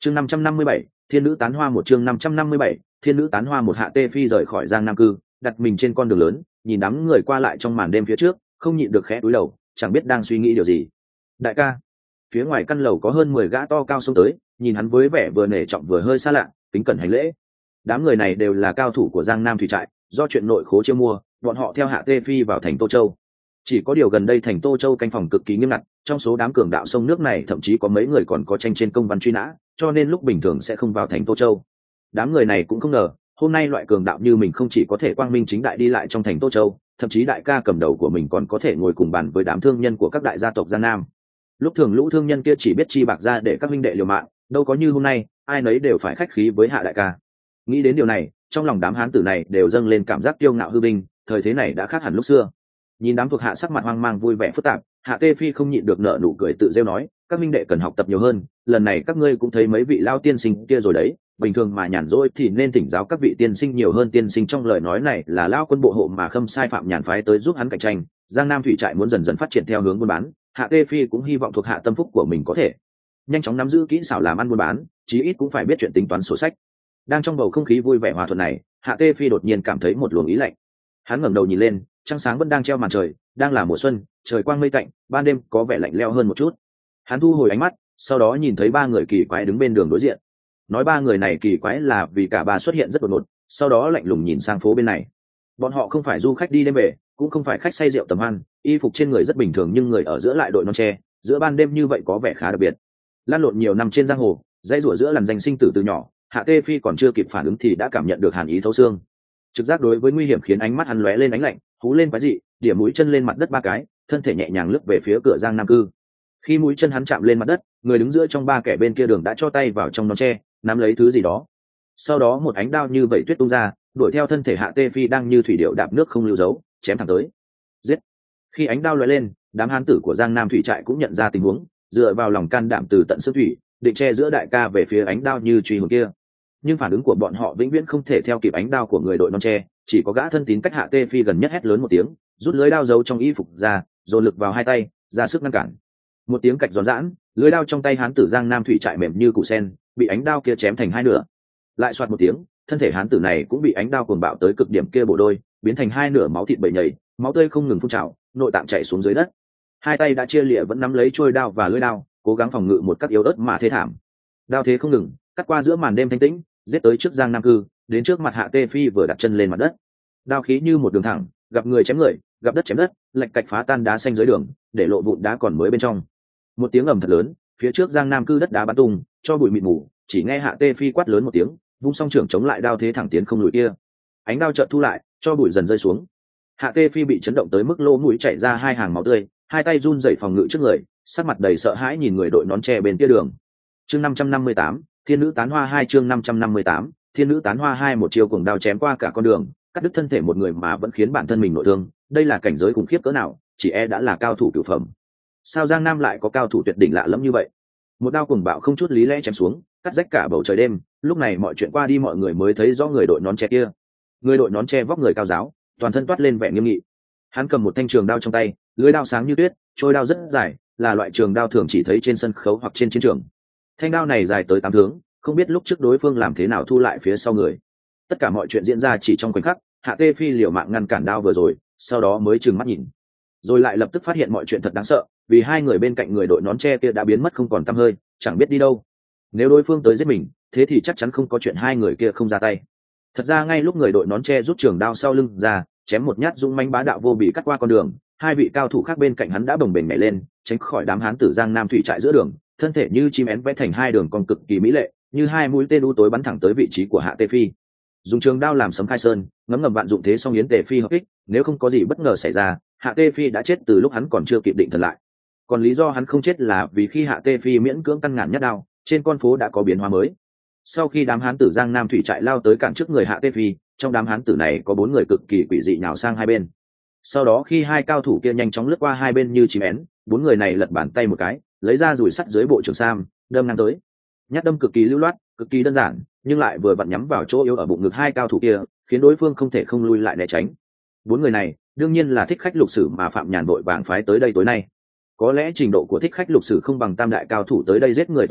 chương 557, thiên nữ tán hoa một. chương 557, thiên nữ tán hoa một. Hạ Tê Phi rời khỏi Giang Nam Cư, đặt mình trên con đường lớn, nhìn đám người qua lại trong màn đêm phía trước, không nhịn được khẽ cúi đầu, chẳng biết đang suy nghĩ điều gì. Đại ca. Phía ngoài căn lầu có hơn 10 gã to cao xông tới, nhìn hắn với vẻ vừa nể trọng vừa hơi xa lạ, kính cẩn hành lễ. Đám người này đều là cao thủ của Giang Nam thủy trại, do chuyện nội khố chiêu mua, bọn họ theo Hạ Tê Phi vào thành Tô Châu. Chỉ có điều gần đây thành Tô Châu canh phòng cực kỳ nghiêm ngặt, trong số đám cường đạo sông nước này thậm chí có mấy người còn có tranh trên công văn truy nã, cho nên lúc bình thường sẽ không vào thành Tô Châu. Đám người này cũng không ngờ, hôm nay loại cường đạo như mình không chỉ có thể quang minh chính đại đi lại trong thành Tô Châu, thậm chí đại ca cầm đầu của mình còn có thể ngồi cùng bàn với đám thương nhân của các đại gia tộc Giang Nam. Lúc thường lũ thương nhân kia chỉ biết chi bạc ra để các minh đệ liều mạng, đâu có như hôm nay, ai nấy đều phải khách khí với Hạ đại ca. Nghĩ đến điều này, trong lòng đám hán tử này đều dâng lên cảm giác kiêu ngạo hư vinh, thời thế này đã khác hẳn lúc xưa. Nhìn đám thuộc hạ sắc mặt hoang mang vui vẻ phức tạp, Hạ Tê Phi không nhịn được nở nụ cười tự rêu nói, các minh đệ cần học tập nhiều hơn, lần này các ngươi cũng thấy mấy vị lao tiên sinh kia rồi đấy, bình thường mà nhàn rỗi thì nên thỉnh giáo các vị tiên sinh nhiều hơn. Tiên sinh trong lời nói này là lao quân bộ hộ mà Khâm Sai Phạm Nhàn phái tới giúp hắn cạnh tranh, Giang Nam thủy trại muốn dần dần phát triển theo hướng buôn bán, Hạ Tê Phi cũng hy vọng thuộc hạ tâm phúc của mình có thể nhanh chóng nắm giữ kỹ xảo làm ăn buôn bán, chí ít cũng phải biết chuyện tính toán sổ sách. Đang trong bầu không khí vui vẻ hòa thuận này, Hạ Tê Phi đột nhiên cảm thấy một luồng ý lạnh. Hắn ngẩng đầu nhìn lên, trăng sáng vẫn đang treo màn trời, đang là mùa xuân, trời quang mây tạnh, ban đêm có vẻ lạnh lẽo hơn một chút. Hắn thu hồi ánh mắt, sau đó nhìn thấy ba người kỳ quái đứng bên đường đối diện. Nói ba người này kỳ quái là vì cả ba xuất hiện rất đột ngột, sau đó lạnh lùng nhìn sang phố bên này. Bọn họ không phải du khách đi đêm về, cũng không phải khách say rượu tầm hoan, y phục trên người rất bình thường nhưng người ở giữa lại đội non tre, giữa ban đêm như vậy có vẻ khá đặc biệt. Lan lộn nhiều năm trên giang hồ, dãy rủa giữa làn danh sinh tử từ nhỏ, Hạ Tê Phi còn chưa kịp phản ứng thì đã cảm nhận được hàn ý thấu xương. Trực giác đối với nguy hiểm khiến ánh mắt hắn lóe lên ánh lạnh, hú lên quái dị, điểm mũi chân lên mặt đất ba cái, thân thể nhẹ nhàng lướt về phía cửa Giang Nam Cư. Khi mũi chân hắn chạm lên mặt đất, người đứng giữa trong ba kẻ bên kia đường đã cho tay vào trong non tre, nắm lấy thứ gì đó. Sau đó một ánh đao như vậy tuyết tung ra, đuổi theo thân thể Hạ Tê Phi đang như thủy điệu đạp nước không lưu dấu, chém thẳng tới. Giết! Khi ánh đao lóe lên, đám hán tử của Giang Nam thủy trại cũng nhận ra tình huống, dựa vào lòng can đảm từ tận xương thủy, định che giữa đại ca về phía ánh đao như truy hồn kia. Nhưng phản ứng của bọn họ vĩnh viễn không thể theo kịp ánh đao của người đội non tre, chỉ có gã thân tín cách Hạ Tê Phi gần nhất hét lớn một tiếng, rút lưới đao giấu trong y phục ra, dồn lực vào hai tay, ra sức ngăn cản. Một tiếng cạch giòn giãn, lưới đao trong tay hán tử Giang Nam thủy trại mềm như củ sen, bị ánh đao kia chém thành hai nửa. Lại xoạt một tiếng, thân thể hán tử này cũng bị ánh đao cuồng bạo tới cực điểm kia bổ đôi, biến thành hai nửa, máu thịt bầy nhầy, máu tươi không ngừng phun trào, nội tạng chảy xuống dưới đất. Hai tay đã chia lìa vẫn nắm lấy chuôi đao và lưỡi đao, cố gắng phòng ngự một cách yếu ớt mà thê thảm. Đao thế không ngừng, cắt qua giữa màn đêm thanh tĩnh, giết tới trước Giang Nam Cư, đến trước mặt Hạ Tê Phi vừa đặt chân lên mặt đất. Đao khí như một đường thẳng, gặp người chém người, gặp đất chém đất, lệch cạch phá tan đá xanh dưới đường, để lộ vụn đá còn mới bên trong. Một tiếng ầm thật lớn, phía trước Giang Nam Cư đất đá bắn tung, cho bụi mịt mù, chỉ nghe Hạ Tê Phi quát lớn một tiếng, vung song trưởng chống lại đao thế thẳng tiến không lùi kia. Ánh đao chợt thu lại, cho bụi dần rơi xuống. Hạ Tê Phi bị chấn động tới mức lỗ mũi chảy ra hai hàng máu tươi, hai tay run rẩy phòng ngự trước người, sắc mặt đầy sợ hãi nhìn người đội nón tre bên kia đường. Chương 558, Thiên nữ tán hoa 2. Chương 558, Thiên nữ tán hoa 2. Một chiều cuồng đao chém qua cả con đường, cắt đứt thân thể một người mà vẫn khiến bản thân mình nội thương, đây là cảnh giới khủng khiếp cỡ nào, chỉ e đã là cao thủ cửu phẩm. Sao Giang Nam lại có cao thủ tuyệt đỉnh lạ lẫm như vậy? Một đao cuồng bạo không chút lý lẽ chém xuống, cắt rách cả bầu trời đêm. Lúc này mọi chuyện qua đi, mọi người mới thấy rõ người đội nón tre kia. Người đội nón tre vóc người cao giáo, toàn thân toát lên vẻ nghiêm nghị. Hắn cầm một thanh trường đao trong tay, lưỡi đao sáng như tuyết, trôi đao rất dài, là loại trường đao thường chỉ thấy trên sân khấu hoặc trên chiến trường. Thanh đao này dài tới 8 thước, không biết lúc trước đối phương làm thế nào thu lại phía sau người. Tất cả mọi chuyện diễn ra chỉ trong khoảnh khắc, Hạ Tê Phi liều mạng ngăn cản đao vừa rồi, sau đó mới trừng mắt nhìn, rồi lại lập tức phát hiện mọi chuyện thật đáng sợ, vì hai người bên cạnh người đội nón tre kia đã biến mất không còn tăm hơi, chẳng biết đi đâu. Nếu đối phương tới giết mình, thế thì chắc chắn không có chuyện hai người kia không ra tay. Thật ra ngay lúc người đội nón tre rút trường đao sau lưng ra, chém một nhát dũng mãnh bá đạo vô bị cắt qua con đường, hai vị cao thủ khác bên cạnh hắn đã bồng bềnh nhảy lên, tránh khỏi đám hán tử Giang Nam thủy trại giữa đường, thân thể như chim én vẽ thành hai đường cong cực kỳ mỹ lệ, như hai mũi tên u tối bắn thẳng tới vị trí của Hạ Tê Phi. Dùng trường đao làm sấm khai sơn, ngấm ngầm vạn dụng thế song yến Tề Phi hợp kích, nếu không có gì bất ngờ xảy ra, Hạ Tê Phi đã chết từ lúc hắn còn chưa kịp định thần lại. Còn lý do hắn không chết là vì khi Hạ Tê Phi miễn cưỡng căn ngàn nhát đao, trên con phố đã có biến hóa mới. Sau khi đám hán tử Giang Nam thủy trại lao tới cản trước người Hạ Tê Phi, trong đám hán tử này có 4 người cực kỳ quỷ dị nhào sang hai bên. Sau đó khi hai cao thủ kia nhanh chóng lướt qua hai bên như chim én, 4 người này lật bàn tay một cái, lấy ra dùi sắt dưới bộ trường sam, đâm ngang tới. Nhát đâm cực kỳ lưu loát, cực kỳ đơn giản, nhưng lại vừa vặn nhắm vào chỗ yếu ở bụng ngực hai cao thủ kia, khiến đối phương không thể không lui lại né tránh. 4 người này đương nhiên là thích khách lục sử mà Phạm Nhàn vội vàng phái tới đây tối nay. Có lẽ trình độ của thích khách lục sử không bằng tam đại cao thủ tới đây giết người tối nay,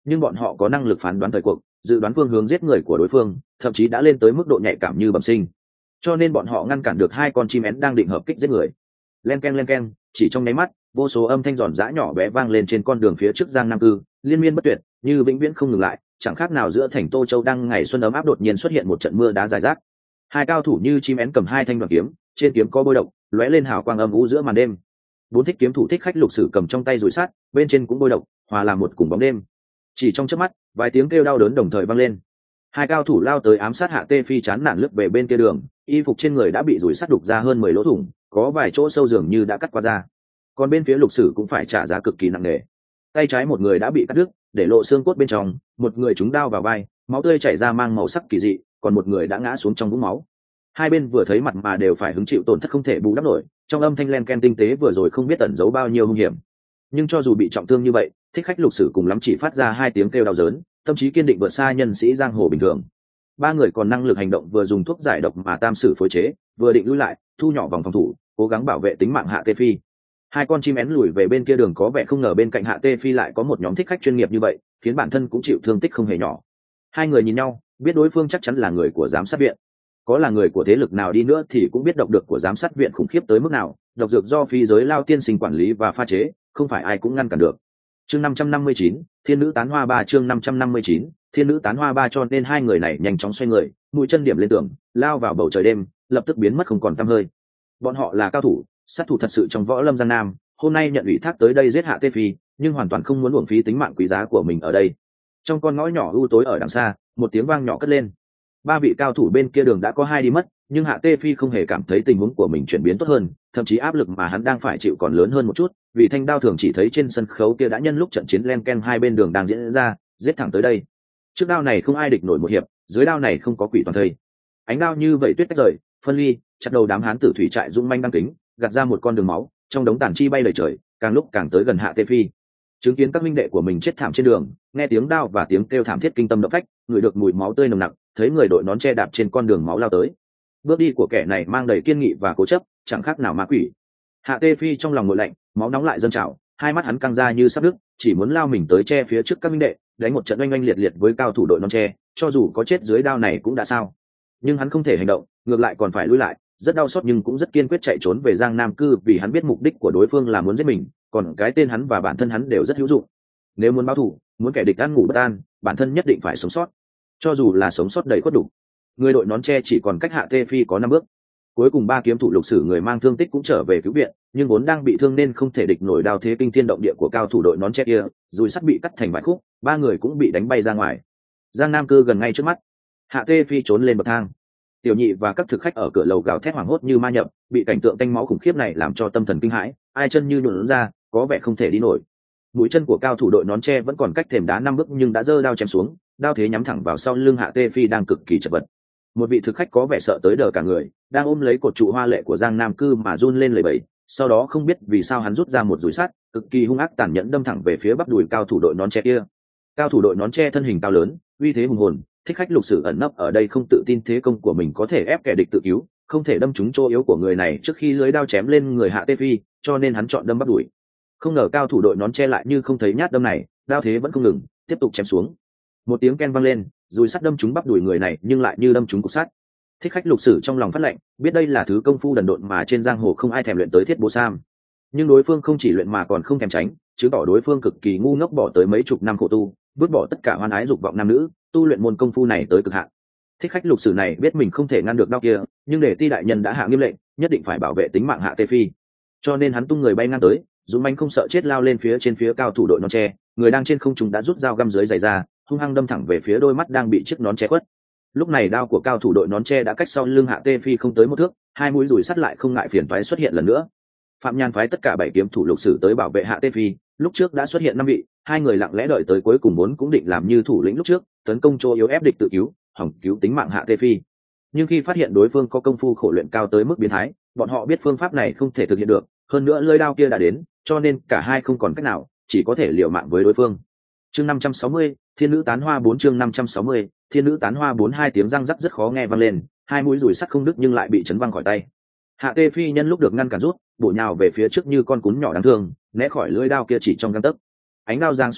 nhưng bọn họ có năng lực phán đoán thời cuộc, dự đoán phương hướng giết người của đối phương, thậm chí đã lên tới mức độ nhạy cảm như bẩm sinh, cho nên bọn họ ngăn cản được hai con chim én đang định hợp kích giết người. Len keng, chỉ trong nháy mắt, vô số âm thanh giòn giã nhỏ bé vang lên trên con đường phía trước Giang Nam Cư, liên miên bất tuyệt, như vĩnh viễn không ngừng lại, chẳng khác nào giữa thành Tô Châu đang ngày xuân ấm áp đột nhiên xuất hiện một trận mưa đá dài rác. Hai cao thủ như chim én cầm hai thanh đoàn kiếm, trên kiếm có bôi độc, lóe lên hào quang âm u giữa màn đêm. Bốn thích kiếm thủ thích khách lục sử cầm trong tay rủi sắt, bên trên cũng bôi độc, hòa làm một cùng bóng đêm. Chỉ trong chớp mắt, vài tiếng kêu đau đớn đồng thời vang lên. Hai cao thủ lao tới ám sát Hạ Tê Phi chán nản lướt về bên kia đường, y phục trên người đã bị rủi sắt đục ra hơn 10 lỗ thủng, có vài chỗ sâu dường như đã cắt qua da. Còn bên phía lục sử cũng phải trả giá cực kỳ nặng nề. Tay trái một người đã bị cắt đứt, để lộ xương cốt bên trong, một người trúng đao vào vai, máu tươi chảy ra mang màu sắc kỳ dị, còn một người đã ngã xuống trong vũng máu. Hai bên vừa thấy mặt mà đều phải hứng chịu tổn thất không thể bù đắp nổi, trong âm thanh len ken tinh tế vừa rồi không biết ẩn giấu bao nhiêu hung hiểm. Nhưng cho dù bị trọng thương như vậy, thích khách lục sử cùng lắm chỉ phát ra hai tiếng kêu đau đớn, tâm trí kiên định vượt xa nhân sĩ giang hồ bình thường. Ba người còn năng lực hành động, vừa dùng thuốc giải độc mà tam sử phối chế, vừa định lui lại, thu nhỏ vòng phòng thủ, cố gắng bảo vệ tính mạng Hạ Tê Phi. Hai con chim én lùi về bên kia đường, có vẻ không ngờ bên cạnh Hạ Tê Phi lại có một nhóm thích khách chuyên nghiệp như vậy, khiến bản thân cũng chịu thương tích không hề nhỏ. Hai người nhìn nhau, biết đối phương chắc chắn là người của giám sát viện. Có là người của thế lực nào đi nữa thì cũng biết độc được của giám sát viện khủng khiếp tới mức nào, độc dược do phi giới Lao tiên sinh quản lý và pha chế, không phải ai cũng ngăn cản được. Chương 559, Thiên nữ tán hoa 3, chương 559, Thiên nữ tán hoa 3, cho nên hai người này nhanh chóng xoay người, mũi chân điểm lên tường, lao vào bầu trời đêm, lập tức biến mất không còn tăm hơi. Bọn họ là cao thủ, sát thủ thật sự trong võ lâm Giang Nam, hôm nay nhận ủy thác tới đây giết Hạ Tê Phi, nhưng hoàn toàn không muốn uổng phí tính mạng quý giá của mình ở đây. Trong con ngõ nhỏ u tối ở đằng xa, một tiếng vang nhỏ cất lên. Ba vị cao thủ bên kia đường đã có hai đi mất, nhưng Hạ Tê Phi không hề cảm thấy tình huống của mình chuyển biến tốt hơn, thậm chí áp lực mà hắn đang phải chịu còn lớn hơn một chút, vì thanh đao thường chỉ thấy trên sân khấu kia đã nhân lúc trận chiến len ken hai bên đường đang diễn ra, giết thẳng tới đây. Trước đao này không ai địch nổi một hiệp, dưới đao này không có quỷ toàn thây. Ánh đao như vậy tuyết tách rời, phân ly, chặt đầu đám hán tử thủy trại dũng manh đăng kính, gạt ra một con đường máu, trong đống tàn chi bay lời trời, càng lúc càng tới gần Hạ Tê Phi. Chứng kiến các minh đệ của mình chết thảm trên đường, nghe tiếng đao và tiếng kêu thảm thiết kinh tâm động phách, ngửi được mùi máu tươi nồng nặc, thấy người đội nón che đạp trên con đường máu lao tới. Bước đi của kẻ này mang đầy kiên nghị và cố chấp, chẳng khác nào ma quỷ. Hạ Tê Phi trong lòng nguội lạnh, máu nóng lại dâng trào, hai mắt hắn căng ra như sắp đứt, chỉ muốn lao mình tới che phía trước các minh đệ, đánh một trận oanh oanh liệt liệt với cao thủ đội nón che, cho dù có chết dưới đao này cũng đã sao. Nhưng hắn không thể hành động, ngược lại còn phải lui lại, rất đau xót nhưng cũng rất kiên quyết chạy trốn về Giang Nam Cư, vì hắn biết mục đích của đối phương là muốn giết mình, còn cái tên hắn và bản thân hắn đều rất hữu dụng. Nếu muốn báo thù, muốn kẻ địch ăn ngủ bất an, bản thân nhất định phải sống sót, cho dù là sống sót đầy khuất đủ. Người đội nón che chỉ còn cách Hạ Tê Phi có 5 bước. Cuối cùng ba kiếm thủ lục sử người mang thương tích cũng trở về cứu viện, nhưng vốn đang bị thương nên không thể địch nổi đao thế kinh thiên động địa của cao thủ đội nón che kia, dùi sắt bị cắt thành vài khúc, ba người cũng bị đánh bay ra ngoài. Giang Nam Cư gần ngay trước mắt. Hạ Tê Phi trốn lên bậc thang. Tiểu nhị và các thực khách ở cửa lầu gào thét hoảng hốt như ma nhập, bị cảnh tượng tanh máu khủng khiếp này làm cho tâm thần kinh hãi, ai chân như nhuộn ra, có vẻ không thể đi nổi. Mũi chân của cao thủ đội nón che vẫn còn cách thềm đá 5 bước nhưng đã giơ đao chém xuống, đao thế nhắm thẳng vào sau lưng Hạ Tê Phi đang cực kỳ chật vật. Một vị thực khách có vẻ sợ tới đờ cả người, đang ôm lấy cột trụ hoa lệ của Giang Nam Cư mà run lên lẩy bẩy, sau đó không biết vì sao hắn rút ra một dùi sắt, cực kỳ hung ác tàn nhẫn đâm thẳng về phía bắp đùi cao thủ đội nón che kia. Cao thủ đội nón che thân hình cao lớn, uy thế hùng hồn, thích khách lục sử ẩn nấp ở đây không tự tin thế công của mình có thể ép kẻ địch tự cứu, không thể đâm trúng chỗ yếu của người này trước khi lưới đao chém lên người Hạ Tê Phi, cho nên hắn chọn đâm bắp đùi. Không ngờ cao thủ đội nón che lại như không thấy nhát đâm này, đao thế vẫn không ngừng, tiếp tục chém xuống. Một tiếng ken vang lên, dùi sắt đâm trúng bắp đùi người này nhưng lại như đâm trúng cục sắt. Thích khách lục sử trong lòng phát lệnh, biết đây là thứ công phu đần độn mà trên giang hồ không ai thèm luyện tới thiết bố sam. Nhưng đối phương không chỉ luyện mà còn không thèm tránh, chứng tỏ đối phương cực kỳ ngu ngốc, bỏ tới mấy chục năm khổ tu, vứt bỏ tất cả hoan ái dục vọng nam nữ, tu luyện môn công phu này tới cực hạn. Thích khách lục sử này biết mình không thể ngăn được đao kia, nhưng để ti đại nhân đã hạ nghiêm lệnh, nhất định phải bảo vệ tính mạng Hạ Tê Phi, cho nên hắn tung người bay ngang tới, dũng mãnh không sợ chết lao lên phía cao thủ đội nón che, người đang trên không trung đã rút dao găm dưới giày ra, hung hăng đâm thẳng về phía đôi mắt đang bị chiếc nón che khuất. Lúc này đao của cao thủ đội nón che đã cách sau lưng Hạ Tê Phi không tới 1 thước, hai mũi dùi sắt lại không ngại phiền toái xuất hiện lần nữa. Phạm Nhan phái tất cả 7 kiếm thủ lục sử tới bảo vệ Hạ Tê Phi, lúc trước đã xuất hiện 5 vị, hai người lặng lẽ đợi tới cuối cùng 4 cũng định làm như thủ lĩnh lúc trước, tấn công chỗ yếu ép địch tự cứu, hỏng cứu tính mạng Hạ Tê Phi. Nhưng khi phát hiện đối phương có công phu khổ luyện cao tới mức biến thái, bọn họ biết phương pháp này không thể thực hiện được, hơn nữa lưỡi đao kia đã đến, cho nên cả hai không còn cách nào, chỉ có thể liều mạng với đối phương. Chương 560, Thiên nữ tán hoa 4, chương 560, Thiên nữ tán hoa 4. Hai tiếng răng rắc rất khó nghe vang lên, hai mũi dùi sắt không đứt nhưng lại bị chấn văng khỏi tay. Hạ Tê Phi nhân lúc được ngăn cản rút, bổ nhào về phía trước như con cún nhỏ đáng thương, né khỏi lưỡi đao kia chỉ trong gang tấc. Ánh đao giang xuống đất,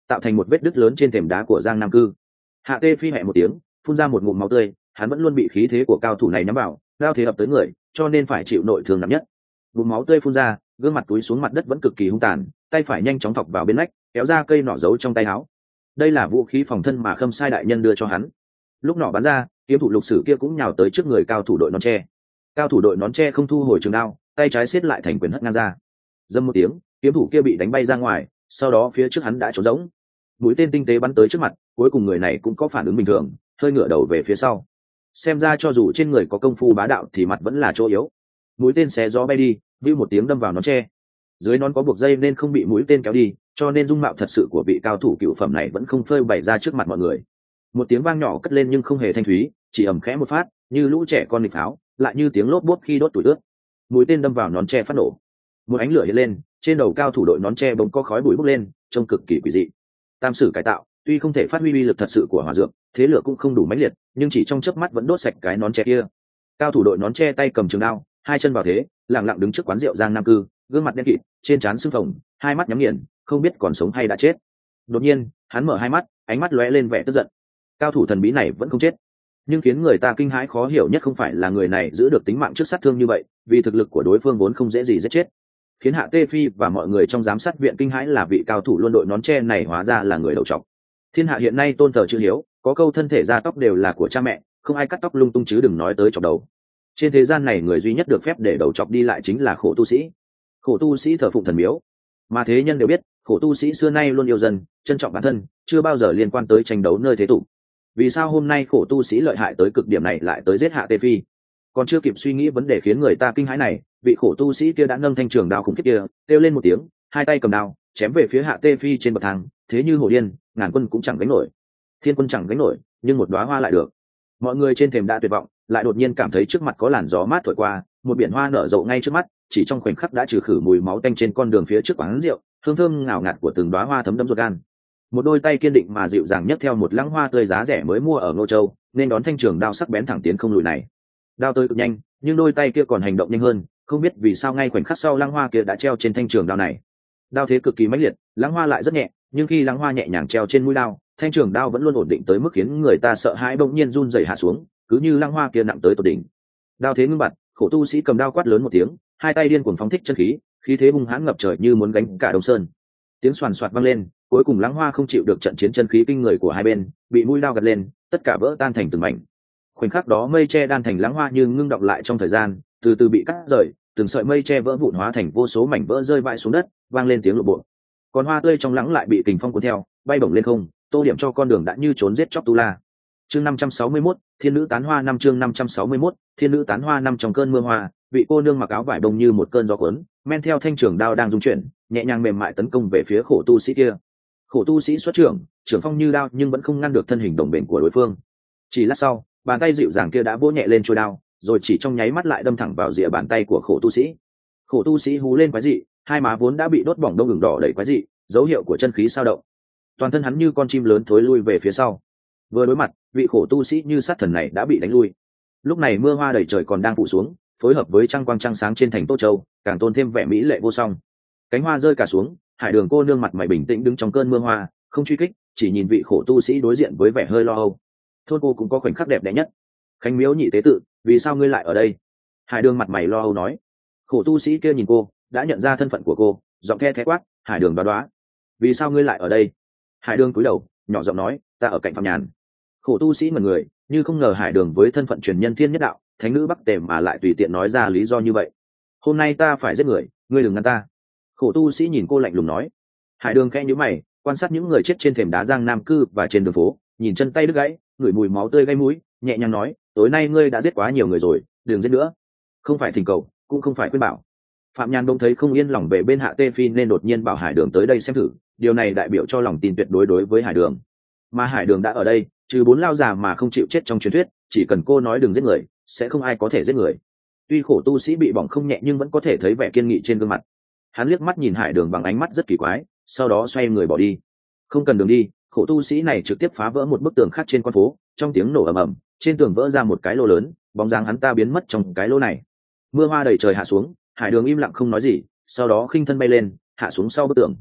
tạo thành một vết đứt lớn trên thềm đá của Giang Nam Cư. Hạ Tê Phi hẹ một tiếng, phun ra một ngụm máu tươi, hắn vẫn luôn bị khí thế của cao thủ này nhắm vào, đao thế ập tới người, cho nên phải chịu nội thương nặng nhất. Bùn máu tươi phun ra, gương mặt túi xuống mặt đất vẫn cực kỳ hung tàn, tay phải nhanh chóng thọc vào bên nách, kéo ra cây nỏ giấu trong tay áo. Đây là vũ khí phòng thân mà Khâm Sai đại nhân đưa cho hắn. Lúc nỏ bắn ra, kiếm thủ Lục Sử kia cũng nhào tới trước người cao thủ đội nón tre. Cao thủ đội nón tre không thu hồi trường đao, tay trái siết lại thành quyền hất ngang ra. Dâm một tiếng, kiếm thủ kia bị đánh bay ra ngoài, sau đó phía trước hắn đã trốn rỗng. Mũi tên tinh tế bắn tới trước mặt, cuối cùng người này cũng có phản ứng bình thường, hơi ngửa đầu về phía sau. Xem ra cho dù trên người có công phu bá đạo thì mặt vẫn là chỗ yếu. Mũi tên xé gió bay đi, vưu một tiếng đâm vào nón tre. Dưới nón có buộc dây nên không bị mũi tên kéo đi, cho nên dung mạo thật sự của vị cao thủ cựu phẩm này vẫn không phơi bày ra trước mặt mọi người. Một tiếng vang nhỏ cất lên nhưng không hề thanh thúy, chỉ ầm khẽ một phát, như lũ trẻ con nghịch pháo, lại như tiếng lốp bốp khi đốt tuổi ướt. Mũi tên đâm vào nón tre phát nổ. Một ánh lửa hiện lên, trên đầu cao thủ đội nón tre bỗng có khói bụi bốc lên, trông cực kỳ quỷ dị. Tam sử cải tạo, tuy không thể phát huy uy lực thật sự của hỏa dược, thế lửa cũng không đủ mãnh liệt, nhưng chỉ trong chớp mắt vẫn đốt sạch cái nón tre kia. Cao thủ đội nón tre tay cầm trường đao, hai chân vào thế, lặng lặng đứng trước quán rượu Giang Nam Cư, gương mặt đen kịt, trên trán sưng phồng, hai mắt nhắm nghiền, không biết còn sống hay đã chết. Đột nhiên, hắn mở hai mắt, ánh mắt lóe lên vẻ tức giận. Cao thủ thần bí này vẫn không chết, nhưng khiến người ta kinh hãi khó hiểu nhất không phải là người này giữ được tính mạng trước sát thương như vậy, vì thực lực của đối phương vốn không dễ gì giết chết. Khiến Hạ Tê Phi và mọi người trong giám sát viện kinh hãi là vị cao thủ luân đội nón tre này hóa ra là người đầu trọc. Thiên hạ hiện nay tôn thờ chữ hiếu, có câu thân thể da tóc đều là của cha mẹ, không ai cắt tóc lung tung chứ đừng nói tới chọc đầu. Trên thế gian này người duy nhất được phép để đầu chọc đi lại chính là khổ tu sĩ. Khổ tu sĩ thờ phụng thần miếu, mà thế nhân đều biết khổ tu sĩ xưa nay luôn yêu dân, trân trọng bản thân, chưa bao giờ liên quan tới tranh đấu nơi thế tục. Vì sao hôm nay khổ tu sĩ lợi hại tới cực điểm này lại tới giết Hạ Tê Phi? Còn chưa kịp suy nghĩ vấn đề khiến người ta kinh hãi này, vị khổ tu sĩ kia đã nâng thanh trường đao khủng khiếp kia, kêu lên một tiếng, hai tay cầm đao chém về phía Hạ Tê Phi trên bậc thang, thế như hổ điên, ngàn quân cũng chẳng gánh nổi. Thiên quân chẳng gánh nổi, nhưng một đóa hoa lại được. Mọi người trên thềm đã tuyệt vọng, lại đột nhiên cảm thấy trước mặt có làn gió mát thổi qua, một biển hoa nở rộ ngay trước mắt, chỉ trong khoảnh khắc đã trừ khử mùi máu tanh trên con đường phía trước quán rượu, hương thơm ngào ngạt của từng đóa hoa thấm đẫm ruột gan. Một đôi tay kiên định mà dịu dàng nhấc theo một lẵng hoa tươi giá rẻ mới mua ở Ngô Châu, nên đón thanh trường đao sắc bén thẳng tiến không lùi này. Đao tới cực nhanh, nhưng đôi tay kia còn hành động nhanh hơn, không biết vì sao ngay khoảnh khắc sau lăng hoa kia đã treo trên thanh trường đao này. Đao thế cực kỳ mãnh liệt, lăng hoa lại rất nhẹ, nhưng khi lăng hoa nhẹ nhàng treo trên mũi đao, thanh trường đao vẫn luôn ổn định tới mức khiến người ta sợ hãi, bỗng nhiên run rẩy hạ xuống, cứ như lăng hoa kia nặng tới tột đỉnh. Đao thế ngưng bặt, khổ tu sĩ cầm đao quát lớn một tiếng, hai tay điên cuồng phóng thích chân khí, khí thế hung hãn ngập trời như muốn gánh cả Đông Sơn. Tiếng xoàn xoạt vang lên, cuối cùng lăng hoa không chịu được trận chiến chân khí kinh người của hai bên, bị mũi đao gật lên, tất cả vỡ tan thành từng mảnh. Khoảnh khắc đó mây tre đan thành lăng hoa như ngưng đọng lại trong thời gian, từ từ bị cắt rời, từng sợi mây tre vỡ vụn hóa thành vô số mảnh vỡ rơi vãi xuống đất, vang lên tiếng lộ bộ. Còn hoa tươi trong lắng lại bị kình phong cuốn theo, bay bổng lên không, tô điểm cho con đường đã như trốn giết chóc tu la. Chương 561, Thiên nữ tán hoa năm. Chương 561, Thiên nữ tán hoa năm. Trong cơn mưa hoa, vị cô nương mặc áo vải bông như một cơn gió cuốn, men theo thanh trường đao đang rung chuyển, nhẹ nhàng mềm mại tấn công về phía khổ tu sĩ kia. Khổ tu sĩ xuất trưởng, trưởng phong như đao nhưng vẫn không ngăn được thân hình đồng bền của đối phương. Chỉ lát sau, bàn tay dịu dàng kia đã vỗ nhẹ lên chuôi đao, rồi chỉ trong nháy mắt lại đâm thẳng vào rìa bàn tay của khổ tu sĩ. Khổ tu sĩ hú lên quái dị, hai má vốn đã bị đốt bỏng đông ửng đỏ đầy quái dị, dấu hiệu của chân khí sao động. Toàn thân hắn như con chim lớn thối lui về phía sau. Vừa đối mặt, vị khổ tu sĩ như sát thần này đã bị đánh lui. Lúc này mưa hoa đầy trời còn đang phủ xuống, phối hợp với trăng quang trăng sáng trên thành Tô Châu, càng tôn thêm vẻ mỹ lệ vô song. Cánh hoa rơi cả xuống, Hải Đường cô nương mặt mày bình tĩnh đứng trong cơn mưa hoa, không truy kích, chỉ nhìn vị khổ tu sĩ đối diện với vẻ hơi lo âu. Thôn cô cũng có khoảnh khắc đẹp đẽ nhất. Khánh Miếu nhị tế tự, vì sao ngươi lại ở đây? Hải Đường mặt mày lo âu nói. Khổ tu sĩ kia nhìn cô, đã nhận ra thân phận của cô, giọng the thé quát, Hải Đường đoá, vì sao ngươi lại ở đây? Hải Đường cúi đầu, nhỏ giọng nói, ta ở cạnh Phạm Nhàn. Khổ tu sĩ ngẩn người, như không ngờ Hải Đường với thân phận truyền nhân thiên nhất đạo, thánh nữ Bắc Tề mà lại tùy tiện nói ra lý do như vậy. Hôm nay ta phải giết người, ngươi đừng ngăn ta. Khổ tu sĩ nhìn cô lạnh lùng nói. Hải Đường khẽ nhíu mày, quan sát những người chết trên thềm đá Giang Nam Cư và trên đường phố, nhìn chân tay đứt gãy, ngửi mùi máu tươi gây mũi, nhẹ nhàng nói, tối nay ngươi đã giết quá nhiều người rồi, đừng giết nữa. Không phải thỉnh cầu, cũng không phải khuyên bảo. Phạm Nhàn bỗng thấy không yên lòng về bên Hạ Tê Phi nên đột nhiên bảo Hải Đường tới đây xem thử, điều này đại biểu cho lòng tin tuyệt đối đối với Hải Đường. Mà Hải Đường đã ở đây, trừ 4 lao già mà không chịu chết trong truyền thuyết, chỉ cần cô nói đừng giết người, sẽ không ai có thể giết người. Tuy khổ tu sĩ bị bỏng không nhẹ nhưng vẫn có thể thấy vẻ kiên nghị trên gương mặt. Hắn liếc mắt nhìn Hải Đường bằng ánh mắt rất kỳ quái, sau đó xoay người bỏ đi. Không cần đường đi, khổ tu sĩ này trực tiếp phá vỡ một bức tường khác trên con phố, trong tiếng nổ ầm ầm, trên tường vỡ ra một cái lỗ lớn, bóng dáng hắn ta biến mất trong cái lỗ này. Mưa hoa đầy trời hạ xuống, Hải Đường im lặng không nói gì, sau đó khinh thân bay lên, hạ xuống sau bức tường.